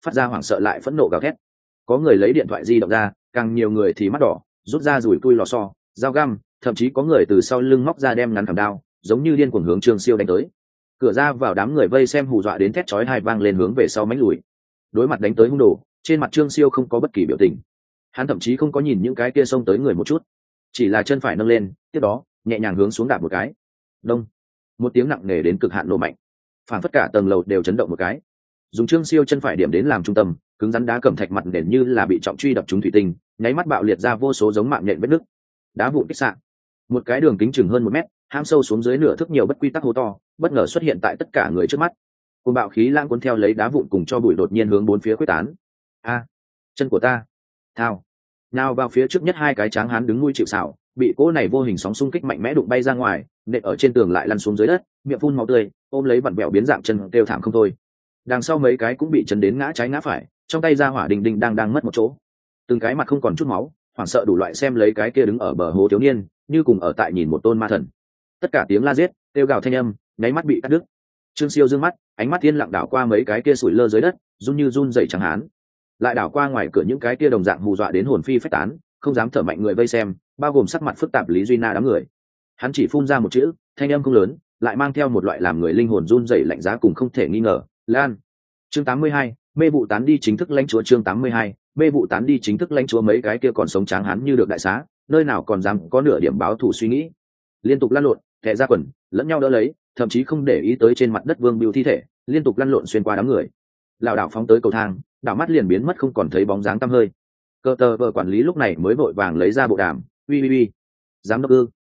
phát ra hoảng sợ lại phẫn nộ gào thét. Có người lấy điện thoại di động ra, càng nhiều người thì mắt đỏ, rút ra rủi tui lò xo, dao găm, thậm chí có người từ sau lưng móc ra đem ngắn khảm đao, giống như điên cuồng hướng Trương Siêu đánh tới. Cửa ra vào đám người vây xem hù dọa đến thét chói tai vang lên hướng về sau mánh lùi. Đối mặt đánh tới hung đồ, trên mặt Trương Siêu không có bất kỳ biểu tình. Hắn thậm chí không có nhìn những cái kia xông tới người một chút, chỉ là chân phải nâng lên, tiếp đó nhẹ nhàng hướng xuống đạp một cái. Đông, một tiếng nặng nề đến cực hạn nổ mạnh, phản phất cả tầng lầu đều chấn động một cái. Dùng Trương Siêu chân phải điểm đến làm trung tâm, cứng rắn đá cẩm thạch mặt nền như là bị trọng truy đập trúng thủy tinh, nháy mắt bạo liệt ra vô số giống mạng nhện vết nứt. Đá vụn kích xạ, một cái đường kính chừng hơn 1 mét, hãm sâu xuống dưới nửa thước nhiều bất quy tắc hố to, bất ngờ xuất hiện tại tất cả người trước mắt. Cuồng bạo khí lãng cuốn theo lấy đá vụn cùng cho bụi đột nhiên hướng bốn phía quyết tán. A, chân của ta! Thao! Nào vào phía trước nhất hai cái tráng hán đứng nuôi chịu sào, bị cỗ này vô hình sóng xung kích mạnh mẽ đụng bay ra ngoài, nện ở trên tường lại lăn xuống dưới đất, miệng phun máu tươi, ôm lấy vặn vẹo biến dạng chân kêu thảm không thôi. Đằng sau mấy cái cũng bị chấn đến ngã trái ngã phải, trong tay ra hỏa đình đình đang mất một chỗ. Từng cái mặt không còn chút máu, hoảng sợ đủ loại xem lấy cái kia đứng ở bờ hồ thiếu niên, như cùng ở tại nhìn một tôn ma thần. Tất cả tiếng la giết, kêu gào thanh âm, nháy mắt bị cắt đứt. Trương Siêu dương mắt, ánh mắt thiên lặng đảo qua mấy cái kia sủi lơ dưới đất, run như run rẩy chẳng hán, lại đảo qua ngoài cửa những cái kia đồng dạng hù dọa đến hồn phi phách tán, không dám thở mạnh người vây xem, bao gồm sắc mặt phức tạp Lý Duy Na đám người. Hắn chỉ phun ra một chữ, thanh âm không lớn, lại mang theo một loại làm người linh hồn run rẩy lạnh giá cùng không thể nghi ngờ, Lan. Chương 82, mê vụ tán đi chính thức lãnh chúa. Chương 82, mê vụ tán đi chính thức lãnh chúa. Mấy cái kia còn sống tráng hán như được đại xá, nơi nào còn dám có nửa điểm báo thù suy nghĩ, liên tục lăn lộn, thẻ ra quần, lẫn nhau đỡ lấy, thậm chí không để ý tới trên mặt đất Vương Bưu thi thể, liên tục lăn lộn xuyên qua đám người, lảo đảo phóng tới cầu thang, đảo mắt liền biến mất không còn thấy bóng dáng tăm hơi. Cơ tờ vợ quản lý lúc này mới vội vàng lấy ra bộ đàm, uy, giám đốc ư?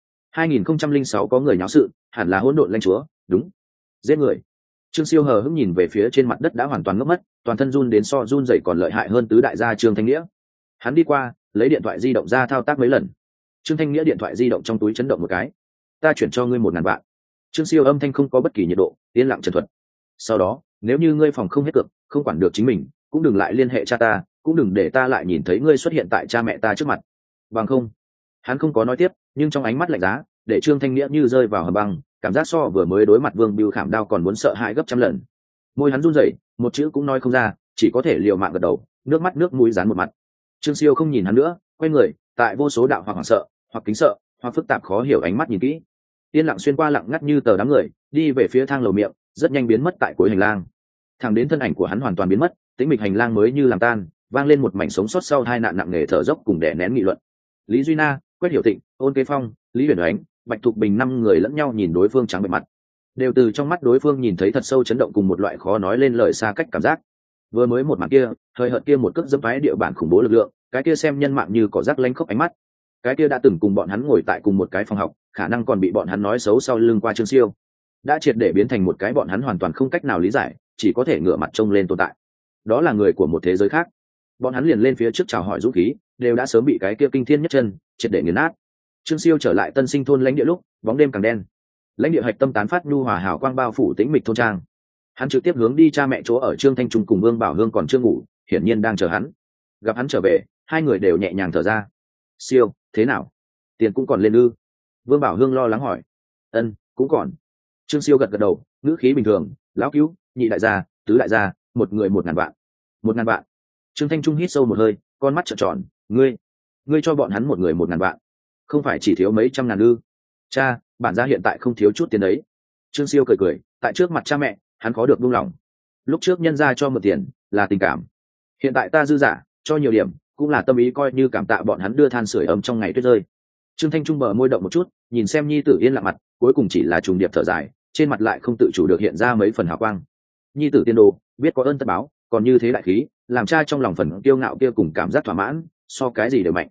2006 có người nháo sự, hẳn là hỗn độn lãnh chúa, đúng, giết người. Trương Siêu hờ hững nhìn về phía trên mặt đất đã hoàn toàn ngốc mất, toàn thân run đến so run dậy còn lợi hại hơn tứ đại gia Trương Thanh Nghĩa. Hắn đi qua, lấy điện thoại di động ra thao tác mấy lần. Trương Thanh Nghĩa điện thoại di động trong túi chấn động một cái. Ta chuyển cho ngươi 1.000 vạn. Trương Siêu âm thanh không có bất kỳ nhiệt độ, yên lặng trần thuật. Sau đó, nếu như ngươi phòng không hết cược, không quản được chính mình, cũng đừng lại liên hệ cha ta, cũng đừng để ta lại nhìn thấy ngươi xuất hiện tại cha mẹ ta trước mặt. Bằng không. Hắn không có nói tiếp, nhưng trong ánh mắt lạnh giá, để Trương Thanh Nghĩa như rơi vào hầm băng, cảm giác so vừa mới đối mặt Vương Bưu khảm đao còn muốn sợ hãi gấp trăm lần. Môi hắn run rẩy, một chữ cũng nói không ra, chỉ có thể liều mạng gật đầu, nước mắt nước mũi dán một mặt. Trương Siêu không nhìn hắn nữa, quay người, tại vô số đạo hoặc hoảng sợ, hoặc kính sợ, hoặc phức tạp khó hiểu ánh mắt nhìn kỹ. Yên lặng xuyên qua lặng ngắt như tờ đám người, đi về phía thang lầu miệng, rất nhanh biến mất tại cuối hành lang. Thẳng đến thân ảnh của hắn hoàn toàn biến mất, tĩnh mịch hành lang mới như làm tan, vang lên một mảnh sống sót sau tai nạn nặng nề thở dốc cùng đè nén nghị luận. Lý Duy Na, Quét Hiểu Tịnh, Ôn Kế Phong, Lý Huyền Oánh, Bạch Thục Bình 5 người lẫn nhau nhìn đối phương trắng bệ mặt, đều từ trong mắt đối phương nhìn thấy thật sâu chấn động cùng một loại khó nói lên lời xa cách cảm giác. Vừa mới một màn kia, thời hợt kia một cước dẫm phái địa bản khủng bố lực lượng, cái kia xem nhân mạng như cỏ rác lánh khốc ánh mắt, cái kia đã từng cùng bọn hắn ngồi tại cùng một cái phòng học, khả năng còn bị bọn hắn nói xấu sau lưng qua Trương Siêu, đã triệt để biến thành một cái bọn hắn hoàn toàn không cách nào lý giải, chỉ có thể ngửa mặt trông lên tồn tại. Đó là người của một thế giới khác. Bọn hắn liền lên phía trước chào hỏi dũng khí, đều đã sớm bị cái kia kinh thiên nhất chân triệt để nghiền nát. Trương Siêu trở lại Tân Sinh thôn lãnh địa lúc, bóng đêm càng đen, lãnh địa hạch tâm tán phát nhu hòa hào quang bao phủ tĩnh mịch thôn trang. Hắn trực tiếp hướng đi cha mẹ chỗ ở. Trương Thanh Trung cùng Vương Bảo Hương còn chưa ngủ, hiển nhiên đang chờ hắn. Gặp hắn trở về, hai người đều nhẹ nhàng thở ra. Siêu, thế nào? Tiền cũng còn lên ư? Vương Bảo Hương lo lắng hỏi. Ân, cũng còn. Trương Siêu gật gật đầu, ngữ khí bình thường. Lão cứu, nhị đại gia, tứ đại gia, một người 1.000 vạn. 1.000 vạn. Trương Thanh Trung hít sâu một hơi, con mắt trợn tròn. Ngươi cho bọn hắn một người 1.000 vạn, không phải chỉ thiếu mấy trăm ngàn ư? Cha, bản gia hiện tại không thiếu chút tiền đấy. Trương Siêu cười, tại trước mặt cha mẹ, hắn khó được buông lòng. Lúc trước nhân gia cho mượn tiền là tình cảm, hiện tại ta dư giả, cho nhiều điểm cũng là tâm ý, coi như cảm tạ bọn hắn đưa than sưởi ấm trong ngày tuyết rơi. Trương Thanh Trung bờ môi động một chút, nhìn xem nhi tử yên lặng mặt, cuối cùng chỉ là trùng điệp thở dài, trên mặt lại không tự chủ được hiện ra mấy phần hào quang. Nhi tử tiên đồ, biết có ơn tất báo, còn như thế đại khí, làm cha trong lòng phần kiêu ngạo kia cùng cảm giác thỏa mãn, so cái gì đều mạnh.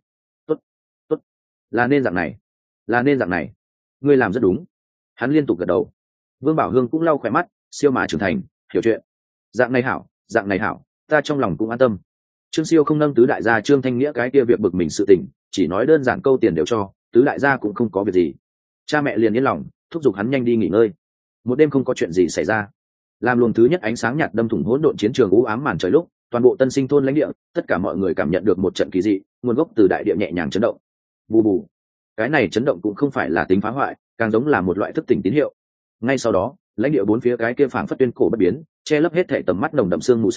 Tốt, là nên dạng này, ngươi làm rất đúng. Hắn liên tục gật đầu. Vương Bảo Hương cũng lau khỏe mắt, Siêu mà trưởng thành, hiểu chuyện. Dạng này hảo, ta trong lòng cũng an tâm. Trương Siêu không nâng tứ đại gia Trương Thanh Nghĩa cái kia việc bực mình sự tình, chỉ nói đơn giản câu tiền đều cho, tứ đại gia cũng không có việc gì. Cha mẹ liền yên lòng, thúc giục hắn nhanh đi nghỉ ngơi. Một đêm không có chuyện gì xảy ra. Làm luồng thứ nhất ánh sáng nhạt đâm thủng hỗn độn chiến trường u ám màn trời lúc, toàn bộ Tân Sinh thôn lãnh địa, tất cả mọi người cảm nhận được một trận kỳ dị, nguồn gốc từ đại địa nhẹ nhàng chấn động. Bù bù. Cái này chấn động cũng không phải là tính phá hoại, càng giống là một loại thức tỉnh tín hiệu. Ngay sau đó, lãnh địa bốn phía cái kia phảng phất tuyên cổ bất biến, che lấp hết thảy tầm mắt nồng đậm sương mù xám,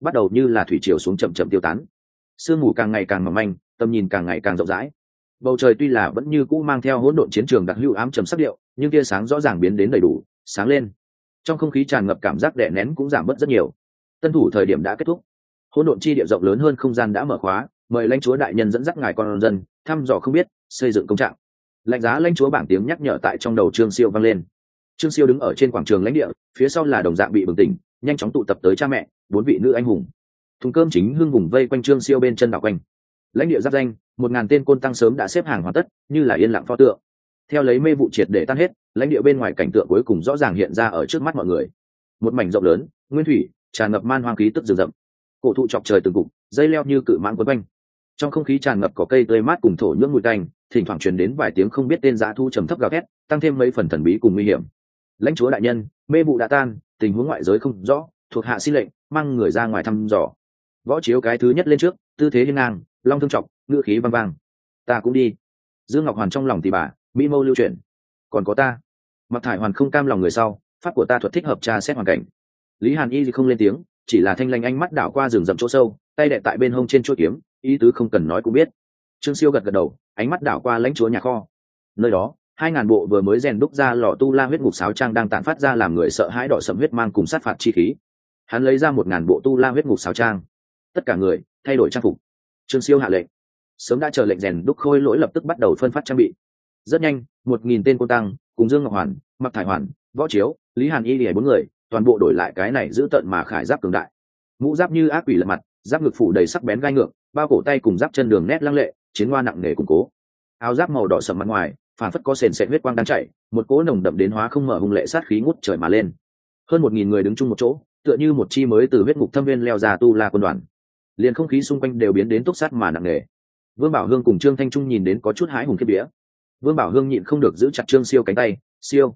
bắt đầu như là thủy triều xuống chậm chậm tiêu tán. Sương mù càng ngày càng mỏng manh, tầm nhìn càng ngày càng rộng rãi. Bầu trời tuy là vẫn như cũ mang theo hỗn độn chiến trường đặc hữu ám trầm sắc điệu, nhưng tia sáng rõ ràng biến đến đầy đủ, sáng lên. Trong không khí tràn ngập cảm giác đè nén cũng giảm bớt rất nhiều. Tân thủ thời điểm đã kết thúc. Hỗn độn chi địa rộng lớn hơn không gian đã mở khóa, mời lãnh chúa đại nhân dẫn dắt ngài con dân thăm dò không biết, xây dựng công trạng. Lạnh giá lãnh chúa bảng tiếng nhắc nhở tại trong đầu Trương Siêu vang lên. Trương Siêu đứng ở trên quảng trường lãnh địa, phía sau là đồng dạng bị bừng tỉnh, nhanh chóng tụ tập tới cha mẹ, 4 vị nữ anh hùng. Thùng cơm chính hưng vùng vây quanh Trương Siêu bên chân đảo quanh. Lãnh địa giáp danh, 1000 tên côn tăng sớm đã xếp hàng hoàn tất, như là yên lặng pho tượng. Theo lấy mê vụ triệt để tan hết, lãnh địa bên ngoài cảnh tượng cuối cùng rõ ràng hiện ra ở trước mắt mọi người. Một mảnh rộng lớn, nguyên thủy, tràn ngập man hoang khí tức rừng rậm. Cổ thụ chọc trời từng cục, dây leo như cự mãng quấn quanh. Trong không khí tràn ngập cỏ cây tươi mát cùng thổ nhưỡng mùi tanh, thỉnh thoảng truyền đến vài tiếng không biết tên dã thu trầm thấp gào thét, tăng thêm mấy phần thần bí cùng nguy hiểm. Lãnh chúa đại nhân, mê vụ đã tan, tình huống ngoại giới không rõ, thuộc hạ xin lệnh mang người ra ngoài thăm dò. Võ Chiếu cái thứ nhất lên trước, tư thế hiên ngang, long thương trọng, ngữ khí vang vang. Ta cũng đi. Dương Ngọc Hoàn trong lòng thì bà, mỹ mâu lưu chuyển. Còn có ta. Mặc Thải Hoàn không cam lòng người sau, pháp của ta thuật thích hợp tra xét hoàn cảnh. Lý Hàn Y không lên tiếng, chỉ là thanh lanh ánh mắt đảo qua rừng rậm chỗ sâu, tay đè tại bên hông trên chuôi kiếm, ý tứ không cần nói cũng biết. Trương Siêu gật gật đầu, ánh mắt đảo qua lãnh chúa nhà kho. Nơi đó, 2000 bộ vừa mới rèn đúc ra lò tu la huyết ngục sáo trang đang tản phát ra làm người sợ hãi đỏ sẫm huyết mang cùng sát phạt chi khí. Hắn lấy ra 1000 bộ tu la huyết ngục sáo trang. Tất cả người thay đổi trang phục. Trương Siêu hạ lệnh. Sớm đã chờ lệnh rèn đúc khôi lỗi lập tức bắt đầu phân phát trang bị. Rất nhanh, 1000 tên côn tăng, cùng Dương Ngọc Hoàn, Mặc Thải Hoàn, Võ Chiếu, Lý Hàn Y bốn người, toàn bộ đổi lại cái này giữ tận mà khải giáp cường đại. Mũ giáp như ác quỷ lật mặt, giáp ngực phủ đầy sắc bén gai ngược, bao cổ tay cùng giáp chân đường nét lăng lệ, chiến hoa nặng nề củng cố. Áo giáp màu đỏ sẫm mặt ngoài, phản phất có sền sệt huyết quang đang chảy, một cỗ nồng đậm đến hóa không mở hung lệ sát khí ngút trời mà lên. Hơn 1000 người đứng chung một chỗ, tựa như một chi mới từ huyết ngục thâm viên leo ra tu la quân đoàn. Liền không khí xung quanh đều biến đến túc sát mà nặng nề. Vương Bảo Hương cùng Trương Thanh Trung nhìn đến có chút hãi hùng khiếp vía. Vương Bảo Hương nhịn không được giữ chặt Trương Siêu cánh tay, "Siêu,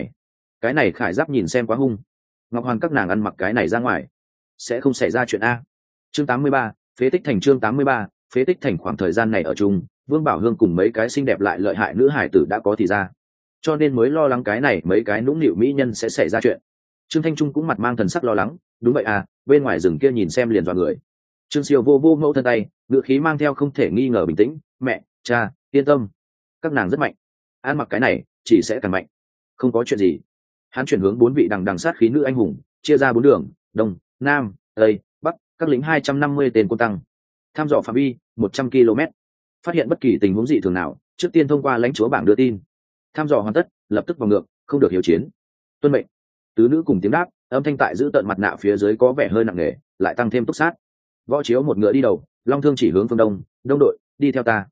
cái này khải giáp nhìn xem quá hung. Ngọc Hoàn các nàng ăn mặc cái này ra ngoài, sẽ không xảy ra chuyện a." Chương 83, phế tích thành. Chương 83, phế tích thành. Khoảng thời gian này ở chung, Vương Bảo Hương cùng mấy cái xinh đẹp lại lợi hại nữ hải tử đã có thì ra, cho nên mới lo lắng cái này mấy cái nũng nịu mỹ nhân sẽ xảy ra chuyện. Trương Thanh Trung cũng mặt mang thần sắc lo lắng, "Đúng vậy à, bên ngoài rừng kia nhìn xem liền dọa người." Trương Siêu vô vô mẫu thân tay, ngựa khí mang theo không thể nghi ngờ bình tĩnh, "Mẹ, cha, yên tâm, các nàng rất mạnh, ăn mặc cái này chỉ sẽ càng mạnh, không có chuyện gì." Hắn chuyển hướng 4 vị đằng sát khí nữ anh hùng, chia ra 4 đường, đông, nam, tây, bắc, các lính 250 tên quân tăng. Tham dò phạm vi 100 km. Phát hiện bất kỳ tình huống dị thường nào, trước tiên thông qua lãnh chúa bảng đưa tin. Tham dò hoàn tất, lập tức vào ngược, không được hiếu chiến. Tuân mệnh. Tứ nữ cùng tiếng đáp, âm thanh tại giữ tận mặt nạ phía dưới có vẻ hơi nặng nề, lại tăng thêm túc sát. Võ Chiếu một ngựa đi đầu, long thương chỉ hướng phương đông, "Đông đội, đi theo ta."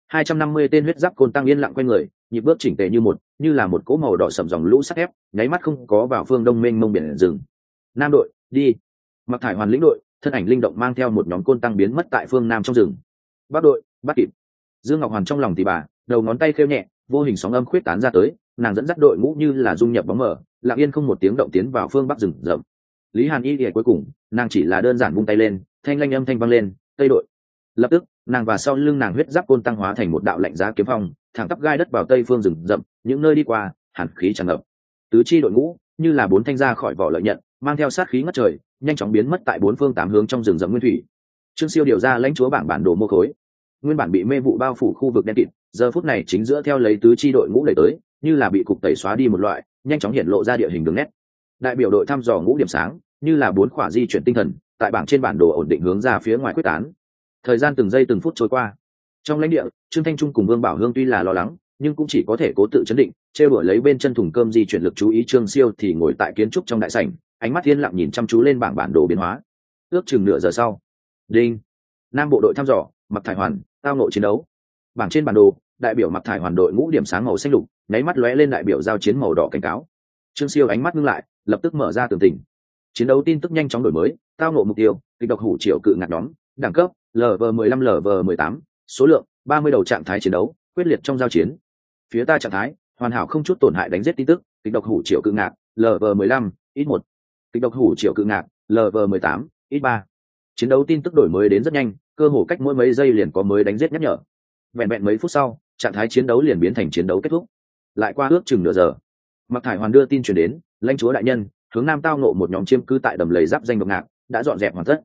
250 tên huyết giáp côn tăng yên lặng quanh người, nhịp bước chỉnh tề như một, như là một cỗ màu đỏ sẫm dòng lũ sắt thép, nháy mắt không có vào phương đông mênh mông biển rừng. "Nam đội, đi." Mặc Thải Hoàn lĩnh đội, thân ảnh linh động mang theo một nhóm côn tăng biến mất tại phương nam trong rừng. "Bắc đội, bắt kịp." Dương Ngọc Hoàn trong lòng thì bà, đầu ngón tay khêu nhẹ, vô hình sóng âm khuyết tán ra tới, nàng dẫn dắt đội ngũ như là dung nhập bóng mờ, lặng yên không một tiếng động tiến vào phương bắc rừng rậm. Lý Hàn Y cuối cùng, nàng chỉ là đơn giản vung tay lên, thanh lanh âm thanh vang lên, "Tây đội." Lập tức, nàng và sau lưng nàng huyết giáp côn tăng hóa thành một đạo lạnh giá kiếm phong, thẳng tắp gai đất vào tây phương rừng rậm, những nơi đi qua, hàn khí tràn ngập. Tứ chi đội ngũ như là 4 thanh ra khỏi vỏ lợi nhận, mang theo sát khí ngất trời, nhanh chóng biến mất tại 4 phương 8 hướng trong rừng rậm nguyên thủy. Trương Siêu điều ra lãnh chúa bảng bản đồ mô khối. Nguyên bản bị mê vụ bao phủ khu vực đen kịt, giờ phút này chính giữa theo lấy tứ chi đội ngũ đẩy tới, như là bị cục tẩy xóa đi một loại, nhanh chóng hiện lộ ra địa hình đường nét. Đại biểu đội thăm dò ngũ điểm sáng, như là 4 khỏa di chuyển tinh thần, tại bảng trên bản đồ ổn định hướng ra phía ngoài quyết tán. Thời gian từng giây từng phút trôi qua. Trong lãnh địa, Trương Thanh Trung cùng Vương Bảo Hương tuy là lo lắng, nhưng cũng chỉ có thể cố tự chấn định, trêu đuổi lấy bên chân thùng cơm di chuyển lực chú ý. Trương Siêu thì ngồi tại kiến trúc trong đại sảnh, ánh mắt yên lặng nhìn chăm chú lên bảng bản đồ biến hóa. Ước chừng nửa giờ sau, đinh, Nam bộ đội thăm dò, Mặc Thải Hoàn, tao nội chiến đấu. Bảng trên bản đồ, đại biểu Mặc Thải Hoàn đội ngũ điểm sáng màu xanh lục, nháy mắt lóe lên đại biểu giao chiến màu đỏ cảnh cáo. Trương Siêu ánh mắt ngưng lại, lập tức mở ra tường tình. Chiến đấu tin tức nhanh chóng đổi mới, tao ngộ mục tiêu, kịch độc hủ triệu cự ngạc nhóm, đẳng cấp LV15 LV18, số lượng 30 đầu trạng thái chiến đấu, quyết liệt trong giao chiến. Phía ta trạng thái hoàn hảo không chút tổn hại đánh giết tin tức, kịch độc hủ triệu cự ngạc LV15 x1, kịch độc hủ triệu cự ngạc LV18 x3. Chiến đấu tin tức đổi mới đến rất nhanh, cơ hồ cách mỗi mấy giây liền có mới đánh giết nhắc nhở. Vẹn vẹn mấy phút sau, trạng thái chiến đấu liền biến thành chiến đấu kết thúc. Lại qua ước chừng nửa giờ, Mặc Thải Hoàn đưa tin truyền đến, lãnh chúa đại nhân, hướng nam tao ngộ một nhóm chiêm cư tại đầm lầy giáp danh độc ngạc, đã dọn dẹp hoàn tất.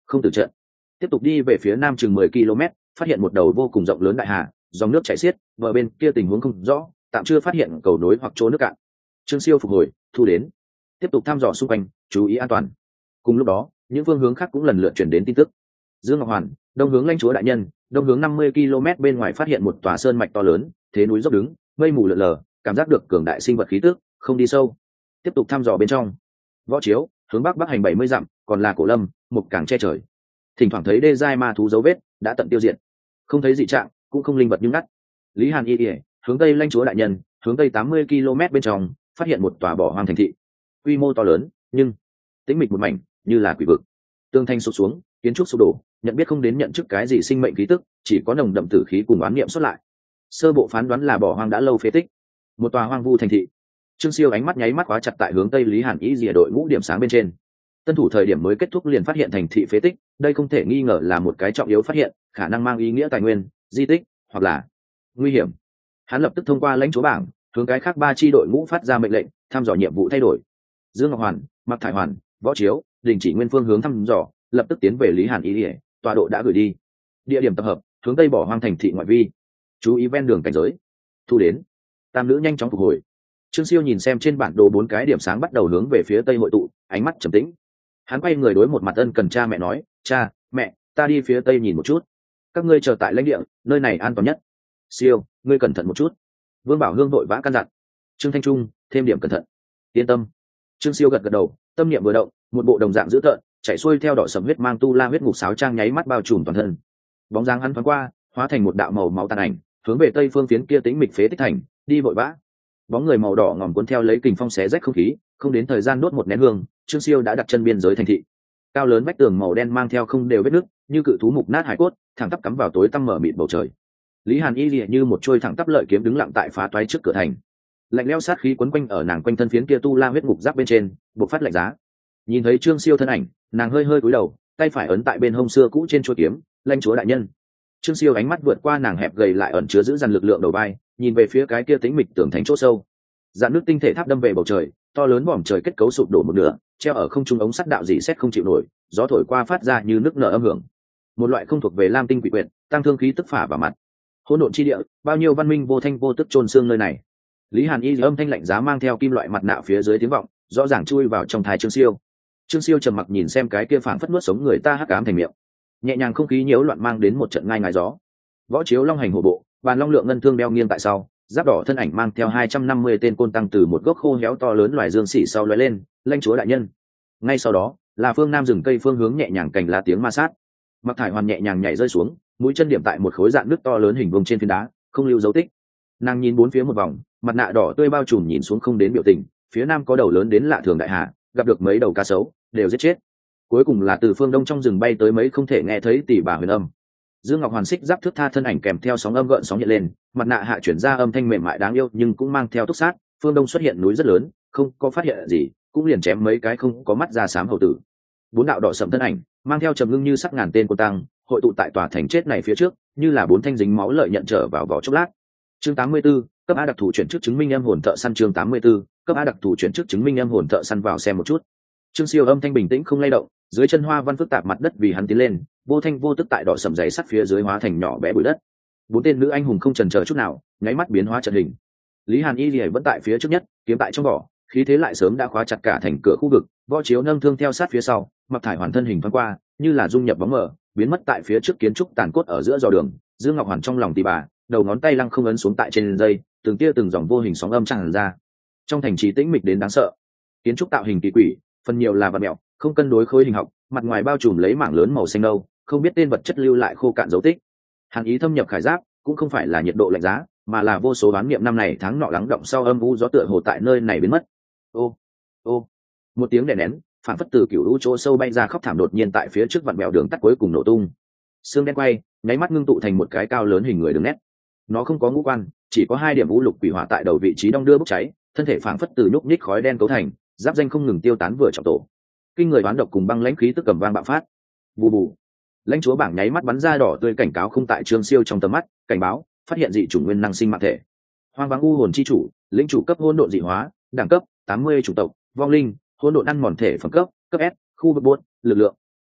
không từ trận. Tiếp tục đi về phía nam chừng 10 km, phát hiện một đầu vô cùng rộng lớn đại hà, dòng nước chảy xiết, bờ bên kia tình huống không rõ, tạm chưa phát hiện cầu nối hoặc chỗ nước cạn. Trương Siêu phục hồi, thu đến, tiếp tục thăm dò xung quanh, chú ý an toàn. Cùng lúc đó, những phương hướng khác cũng lần lượt chuyển đến tin tức. Dương Ngọc Hoàn, đông hướng lãnh chúa đại nhân, đông hướng 50 km bên ngoài phát hiện một tòa sơn mạch to lớn, thế núi dốc đứng, mây mù lượn lờ, cảm giác được cường đại sinh vật khí tức, không đi sâu. Tiếp tục thăm dò bên trong. Võ Chiếu, hướng bắc bắc hành 70 dặm, còn là Cổ Lâm, một càng che trời. Thỉnh thoảng thấy đê giai ma thú dấu vết, đã tận tiêu diệt. Không thấy dị trạng, cũng không linh vật nhưng ngắt. Lý Hàn Y, hướng tây lãnh chúa đại nhân, hướng tây 80 km bên trong, phát hiện một tòa bỏ hoang thành thị. Quy mô to lớn, nhưng tĩnh mịch một mảnh, như là quỷ vực. Tường thành sụp xuống, kiến trúc sụp đổ, nhận biết không đến nhận chức cái gì sinh mệnh khí tức, chỉ có nồng đậm tử khí cùng oán niệm xuất lại. Sơ bộ phán đoán là bỏ hoang đã lâu phế tích, một tòa hoang vu thành thị. Trương Siêu ánh mắt nháy mắt khóa chặt tại hướng tây Lý Hàn Ý rìa đội ngũ điểm sáng bên trên. Tân thủ thời điểm mới kết thúc liền phát hiện thành thị phế tích, đây không thể nghi ngờ là một cái trọng yếu phát hiện, khả năng mang ý nghĩa tài nguyên, di tích, hoặc là nguy hiểm. Hắn lập tức thông qua lãnh chúa bảng, hướng cái khác 3 chi đội ngũ phát ra mệnh lệnh, thăm dò nhiệm vụ thay đổi. Dương Ngọc Hoàn, Mạc Thải Hoàn, Võ Chiếu, đình chỉ nguyên phương hướng thăm dò, lập tức tiến về Lý Hàn Ý rìa, tọa độ đã gửi đi. Địa điểm tập hợp, hướng tây bỏ hoang thành thị ngoại vi. Chú ý ven đường cảnh giới. Thu đến. Tam nữ nhanh chóng phục hồi. Trương Siêu nhìn xem trên bản đồ 4 cái điểm sáng bắt đầu hướng về phía tây hội tụ, ánh mắt trầm tĩnh. Hắn quay người đối một mặt ân cần cha mẹ nói, cha, mẹ, ta đi phía tây nhìn một chút. Các ngươi chờ tại lãnh địa, nơi này an toàn nhất. Siêu, ngươi cẩn thận một chút. Vương Bảo Hương vội vã căn dặn. Trương Thanh Trung, thêm điểm cẩn thận. Yên tâm. Trương Siêu gật gật đầu, tâm niệm vừa động, một bộ đồng dạng dữ tợn, chạy xuôi theo đỏ sẫm huyết mang tu la huyết ngục sáo trang nháy mắt bao trùm toàn thân. Bóng dáng hắn thoáng qua, hóa thành một đạo màu máu tàn ảnh, hướng về tây phương phiến kia tĩnh mịch phế tích thành, đi vội vã. Bóng người màu đỏ ngòm cuốn theo lấy kình phong xé rách không khí, không đến thời gian đốt một nén hương, Trương Siêu đã đặt chân biên giới thành thị. Cao lớn vách tường màu đen mang theo không đều vết nứt, như cự thú mục nát hải cốt, thẳng tắp cắm vào tối tăm mở mịt bầu trời. Lý Hàn Y lìa như một trôi thẳng tắp lợi kiếm đứng lặng tại phá toái trước cửa thành. Lạnh lẽo sát khí quấn quanh ở nàng quanh thân phiến kia tu la huyết ngục giáp bên trên, bộc phát lạnh giá. Nhìn thấy Trương Siêu thân ảnh, nàng hơi hơi cúi đầu, tay phải ấn tại bên hông xưa cũ trên chuôi kiếm, lãnh chúa đại nhân. Trương Siêu ánh mắt vượt qua nàng hẹp gầy lại ẩn chứa giữ dằn lực lượng đầu vai, nhìn về phía cái kia tĩnh mịch tường thành chỗ sâu. Dạn nước tinh thể tháp đâm về bầu trời, to lớn vòm trời kết cấu sụp đổ một nửa, treo ở không trung ống sắt đạo dị xét không chịu nổi, gió thổi qua phát ra như nước nở âm hưởng. Một loại không thuộc về lam tinh quỷ quyệt, tăng thương khí tức phả vào mặt. Hỗn độn chi địa, bao nhiêu văn minh vô thanh vô tức chôn xương nơi này. Lý Hàn Y âm thanh lạnh giá mang theo kim loại mặt nạ phía dưới tiếng vọng, rõ ràng chui vào trong tai Trương Siêu. Trương Siêu trầm mặc nhìn xem cái kia phảng phất nuốt sống người ta hắc ám thành miệng. Nhẹ nhàng không khí nhiễu loạn mang đến một trận ngai ngái gió. Võ Chiếu long hành hổ bộ, bàn long lượng ngân thương đeo nghiêng tại sau, giáp đỏ thân ảnh mang theo 250 tên côn tăng từ một gốc khô héo to lớn loài dương xỉ sau lóe lên, lãnh chúa đại nhân. Ngay sau đó, là phương nam rừng cây phương hướng nhẹ nhàng cành lá tiếng ma sát. Mặc Thải Hoàn nhẹ nhàng nhảy rơi xuống, mũi chân điểm tại một khối dạn nước to lớn hình vuông trên phiến đá, không lưu dấu tích. Nàng nhìn bốn phía một vòng, mặt nạ đỏ tươi bao trùm nhìn xuống không đến biểu tình, phía nam có đầu lớn đến lạ thường đại hà, gặp được mấy đầu cá sấu, đều giết chết. Cuối cùng là từ phương đông trong rừng bay tới mấy không thể nghe thấy tỉ bà huyền âm. Dương Ngọc Hoàn xích giáp thước tha thân ảnh kèm theo sóng âm gợn sóng nhẹ lên, mặt nạ hạ chuyển ra âm thanh mềm mại đáng yêu nhưng cũng mang theo túc sát. Phương đông xuất hiện núi rất lớn, không có phát hiện gì, cũng liền chém mấy cái không có mắt ra xám hầu tử. 4 đạo đỏ sẫm thân ảnh mang theo trầm ngưng như sắc ngàn tên quân tăng, hội tụ tại tòa thành chết này phía trước, như là 4 thanh dính máu lợi nhận trở vào vỏ chốc lát. Chương 84, cấp A đặc thù chuyển chức chứng minh âm hồn thợ săn. Chương 84, cấp A đặc thù chuyển chức chứng minh âm hồn thợ săn. Vào xem một chút. Trương Siêu âm thanh bình tĩnh không lay động, dưới chân hoa văn phức tạp mặt đất vì hắn tiến lên, vô thanh vô tức tại đỏ sầm dày sắt phía dưới hóa thành nhỏ bé bụi đất. 4 tên nữ anh hùng không chần chờ chút nào, nháy mắt biến hóa trận hình. Lý Hàn Y Lệ vẫn tại phía trước nhất, kiếm tại trong vỏ, khí thế lại sớm đã khóa chặt cả thành cửa khu vực. Võ Chiếu nâng thương theo sát phía sau, Mặc Thải Hoàn thân hình thoáng qua, như là dung nhập bóng mờ, biến mất tại phía trước kiến trúc tàn cốt ở giữa dò đường. Dương Ngọc Hoàn trong lòng tỉ bà, đầu ngón tay lăng không ấn xuống tại trên dây, từng tia từng dòng vô hình sóng âm tràn ra. Trong thành trì tĩnh mịch đến đáng sợ, kiến trúc tạo hình kỳ quỷ, phần nhiều là vật mèo, không cân đối khối hình học, mặt ngoài bao trùm lấy mảng lớn màu xanh nâu, không biết tên vật chất lưu lại khô cạn dấu tích. Hàn ý thâm nhập khải giáp, cũng không phải là nhiệt độ lạnh giá, mà là vô số đoán niệm năm này tháng nọ lắng động sau âm u gió tựa hồ tại nơi này biến mất. Ô, ô, một tiếng đè nén, phản phất từ cửu u chỗ sâu bay ra khóc thảm đột nhiên tại phía trước vặn mèo đường tắt cuối cùng nổ tung. Xương đen quay, nháy mắt ngưng tụ thành một cái cao lớn hình người đường nét. Nó không có ngũ quan, chỉ có 2 điểm u lục quỷ hỏa tại đầu vị trí đong đưa bốc cháy, thân thể phản phất từ nhúc nhích khói đen cấu thành, giáp danh không ngừng tiêu tán vừa trọng tổ. Kinh người đoán độc cùng băng lãnh khí tức cầm vang bạo phát. Bù bù. Lãnh chúa bảng nháy mắt bắn ra đỏ tươi cảnh cáo không tại Trương Siêu trong tầm mắt, cảnh báo, phát hiện dị chủng nguyên năng sinh mạng thể. Hoang vắng u hồn chi chủ, lĩnh chủ cấp hỗn độn dị hóa, đẳng cấp 80 chủng tộc, vong linh, hỗn độn ăn mòn thể phẩm cấp S, khu vực 4, lực lượng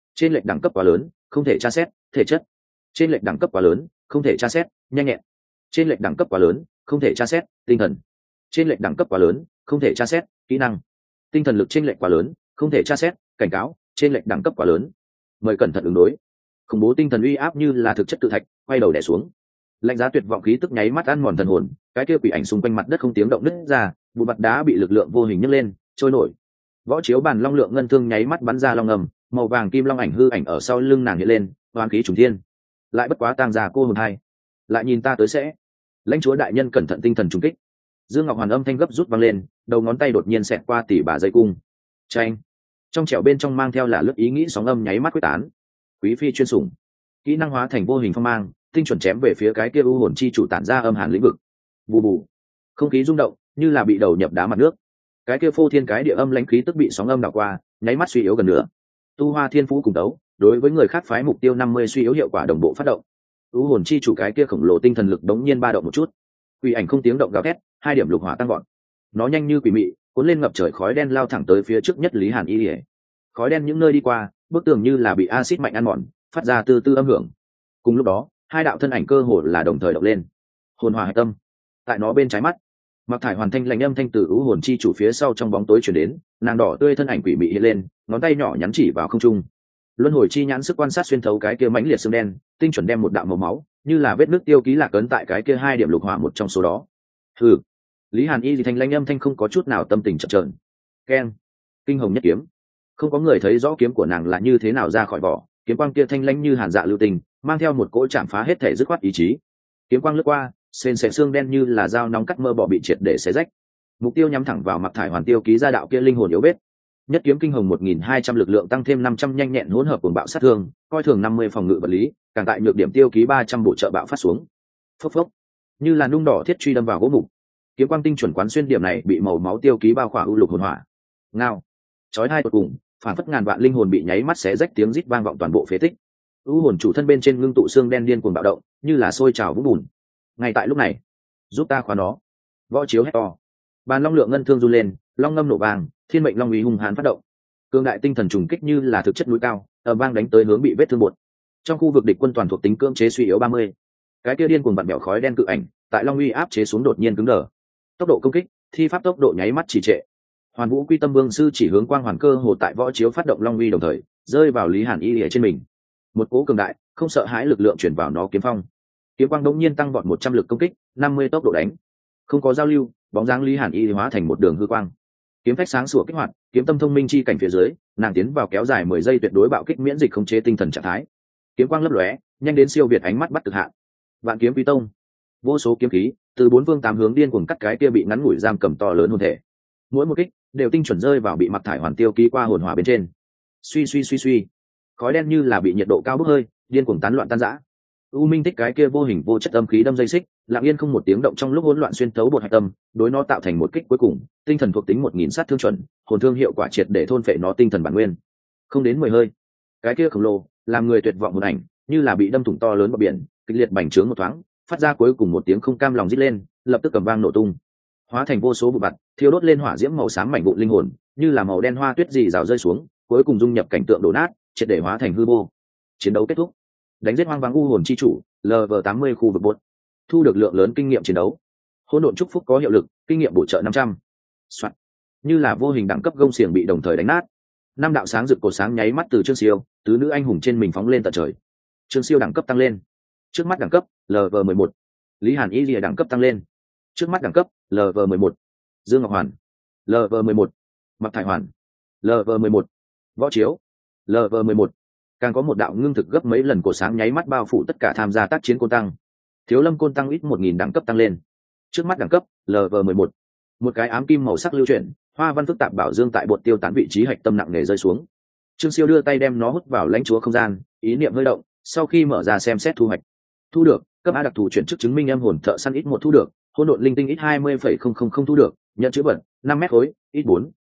trên lệch đẳng cấp quá lớn, không thể tra xét, thể chất. Trên lệch đẳng cấp quá lớn, không thể tra xét, nhanh nhẹn. Trên lệch đẳng cấp quá lớn, không thể tra xét, tinh thần. Trên lệch đẳng cấp quá lớn, không thể tra xét, kỹ năng. Tinh thần lực trên lệch quá lớn, không thể tra xét, cảnh cáo. Trên lệch đẳng cấp quá lớn, mời cẩn thận ứng đối. Khủng bố tinh thần uy áp như là thực chất tự thạch, quay đầu đè xuống. Lạnh giá tuyệt vọng khí tức nháy mắt ăn mòn thần hồn, cái kia quỷ ảnh xung quanh mặt đất không tiếng động nứt ra, bụi mặt đá bị lực lượng vô hình nhấc lên, trôi nổi. Võ chiếu bàn long lượng ngân thương nháy mắt bắn ra long ngầm, màu vàng kim long ảnh hư ảnh ở sau lưng nàng hiện lên, oán khí trùng thiên. Lại bất quá tang già cô hồn hai, lại nhìn ta tới sẽ. Lãnh chúa đại nhân cẩn thận tinh thần trùng kích. Dương Ngọc Hoàn âm thanh gấp rút vang lên, đầu ngón tay đột nhiên xẹt qua tỉ bà dây cung. Chanh. Trong trẻo bên trong mang theo là lớp ý nghĩ sóng âm nháy mắt quyết tán. Quý phi chuyên sủng, kỹ năng hóa thành vô hình phong mang, tinh chuẩn chém về phía cái kia u hồn chi chủ tản ra âm hàn lĩnh vực. Bù bù. Không khí rung động, như là bị đầu nhập đá mặt nước. Cái kia phô thiên cái địa âm lãnh khí tức bị sóng âm đảo qua, nháy mắt suy yếu gần nữa. Tu Hoa Thiên Phú cùng đấu, đối với người khác phái mục tiêu 50 suy yếu hiệu quả đồng bộ phát động. U hồn chi chủ cái kia khổng lồ tinh thần lực đống nhiên ba động một chút. Quỷ ảnh không tiếng động gào thét, 2 điểm lục hỏa tăng gọn. Nó nhanh như quỷ mị, cuốn lên ngập trời khói đen lao thẳng tới phía trước nhất Lý Hàn Y. Khói đen những nơi đi qua, bức tường như là bị axit mạnh ăn mòn, phát ra từ từ âm hưởng. Cùng lúc đó, 2 đạo thân ảnh cơ hồ là đồng thời động lên. Hồn hỏa hải tâm, tại nó bên trái mắt, Mặc Thải Hoàn thanh lạnh âm thanh từ u hồn chi chủ phía sau trong bóng tối truyền đến, nàng đỏ tươi thân ảnh quỷ mị hiện lên, ngón tay nhỏ nhắn chỉ vào không trung. Luân hồi chi nhãn sức quan sát xuyên thấu cái kia mãnh liệt xương đen, tinh chuẩn đem một đạo màu máu, như là vết nước tiêu ký lạc ấn tại cái kia 2 điểm lục hỏa một trong số đó. Hừ. Lý Hàn Y thì thanh lãnh âm thanh không có chút nào tâm tình chợt chờn. Keng. Kinh hồng nhất kiếm. Không có người thấy rõ kiếm của nàng là như thế nào ra khỏi vỏ, kiếm quang kia thanh lãnh như hàn dạ lưu tình, mang theo một cỗ chạm phá hết thể dứt khoát ý chí. Kiếm quang lướt qua, sền sệt xương đen như là dao nóng cắt mơ bỏ bị triệt để xé rách. Mục tiêu nhắm thẳng vào Mặc Thải Hoàn tiêu ký ra đạo kia linh hồn yếu bết. Nhất kiếm kinh hồng 1200 lực lượng tăng thêm 500 nhanh nhẹn hỗn hợp cuồng bạo sát thương, coi thường 50 phòng ngự vật lý, càng tại nhược điểm tiêu ký 300 bổ trợ bạo phát xuống. Phốc phốc, như là nung đỏ thiết truy đâm vào gỗ mục. Kiếm quang tinh chuẩn quán xuyên điểm này bị màu máu tiêu ký bao khỏa u lục hồn hỏa. Ngao, chói tai tột cùng, phản phất ngàn vạn linh hồn bị nháy mắt xé rách tiếng rít vang vọng toàn bộ phế tích. U hồn chủ thân bên trên ngưng tụ xương đen điên cuồng bạo động, như là sôi trào vũng bùn. Ngay tại lúc này, giúp ta khóa nó. Võ chiếu hét to. Bàn long lượng ngân thương run lên, long ngâm nổ vàng, thiên mệnh long uy hung hãn phát động. Cương đại tinh thần trùng kích như là thực chất núi cao, ở vang đánh tới hướng bị vết thương bột. Trong khu vực địch quân toàn thuộc tính cưỡng chế suy yếu 30. Cái kia điên cuồng vặn bẹo khói đen cự ảnh, tại long uy áp chế xuống đột nhiên cứng đờ. Tốc độ công kích, thi pháp tốc độ nháy mắt trì trệ. Hoàn Vũ Quy Tâm Vương sư chỉ hướng quang hoàn cơ hồ tại võ chiếu phát động long uy đồng thời, rơi vào Lý Hàn Y ở trên mình. Một cỗ cường đại, không sợ hãi lực lượng chuyển vào nó kiếm phong. Kiếm quang đống nhiên tăng vọt 100 lực công kích, 50 tốc độ đánh. Không có giao lưu, bóng dáng Lý Hàn Y hóa thành một đường hư quang. Kiếm phách sáng sủa kích hoạt, kiếm tâm thông minh chi cảnh phía dưới, nàng tiến vào kéo dài 10 giây tuyệt đối bạo kích miễn dịch khống chế tinh thần trạng thái. Kiếm quang lấp lóe, nhanh đến siêu việt ánh mắt bắt cực hạn. Vạn kiếm quý tông, vô số kiếm khí từ 4 phương 8 hướng điên cuồng cắt cái kia bị ngắn ngủi giam cầm to lớn hồn thể. Mỗi một kích đều tinh chuẩn rơi vào bị Mặc Thải Hoàn tiêu ký qua hồn hỏa bên trên. Suy suy suy suy, khói đen như là bị nhiệt độ cao bốc hơi, điên cuồng tán loạn tan rã. U Minh Tích cái kia vô hình vô chất âm khí đâm dây xích, lặng yên không một tiếng động trong lúc hỗn loạn xuyên thấu bột hạch tâm, đối nó tạo thành một kích cuối cùng, tinh thần thuộc tính 1000 sát thương chuẩn, hồn thương hiệu quả triệt để thôn phệ nó tinh thần bản nguyên. Không đến 10 hơi, cái kia khổng lồ, làm người tuyệt vọng hồn ảnh, như là bị đâm thủng to lớn vào biển, kịch liệt bành trướng một thoáng, phát ra cuối cùng một tiếng không cam lòng rít lên, lập tức cầm vang nổ tung, hóa thành vô số bụi bặm, thiêu đốt lên hỏa diễm màu xám mảnh vụn linh hồn, như là màu đen hoa tuyết rì rào rơi xuống, cuối cùng dung nhập cảnh tượng đổ nát, triệt để hóa thành hư vô. Chiến đấu kết thúc. Đánh giết hoang vắng u hồn chi chủ, LV80 khu vực bột, thu được lượng lớn kinh nghiệm chiến đấu. Hỗn độn chúc phúc có hiệu lực, kinh nghiệm bổ trợ 500. Soạn. Như là vô hình đẳng cấp gông xiềng bị đồng thời đánh nát. 5 đạo sáng rực cột sáng nháy mắt từ Trương Siêu, tứ nữ anh hùng trên mình phóng lên tận trời. Trương Siêu đẳng cấp tăng lên. Trước mắt đẳng cấp LV11. Lý Hàn Y Lìa đẳng cấp tăng lên. Trước mắt đẳng cấp LV11. Dương Ngọc Hoàn LV11. Mặc Thải Hoàn LV11. Võ Chiếu LV11. Càng có một đạo ngưng thực gấp mấy lần cổ sáng nháy mắt bao phủ tất cả tham gia tác chiến côn tăng. Thiếu Lâm côn tăng ít 1000 đẳng cấp tăng lên. Trước mắt đẳng cấp LV11. Một cái ám kim màu sắc lưu chuyển, hoa văn phức tạp bảo dương tại bột tiêu tán vị trí hạch tâm nặng nề rơi xuống. Trương Siêu đưa tay đem nó hút vào lãnh chúa không gian, ý niệm hơi động, sau khi mở ra xem xét thu hoạch. Thu được, cấp A đặc thù chuyển chức chứng minh âm hồn thợ săn ít 1 thu được, hỗn độn linh tinh ít 20,000 thu được, nhận chữ vật 5 mét khối, ít 4.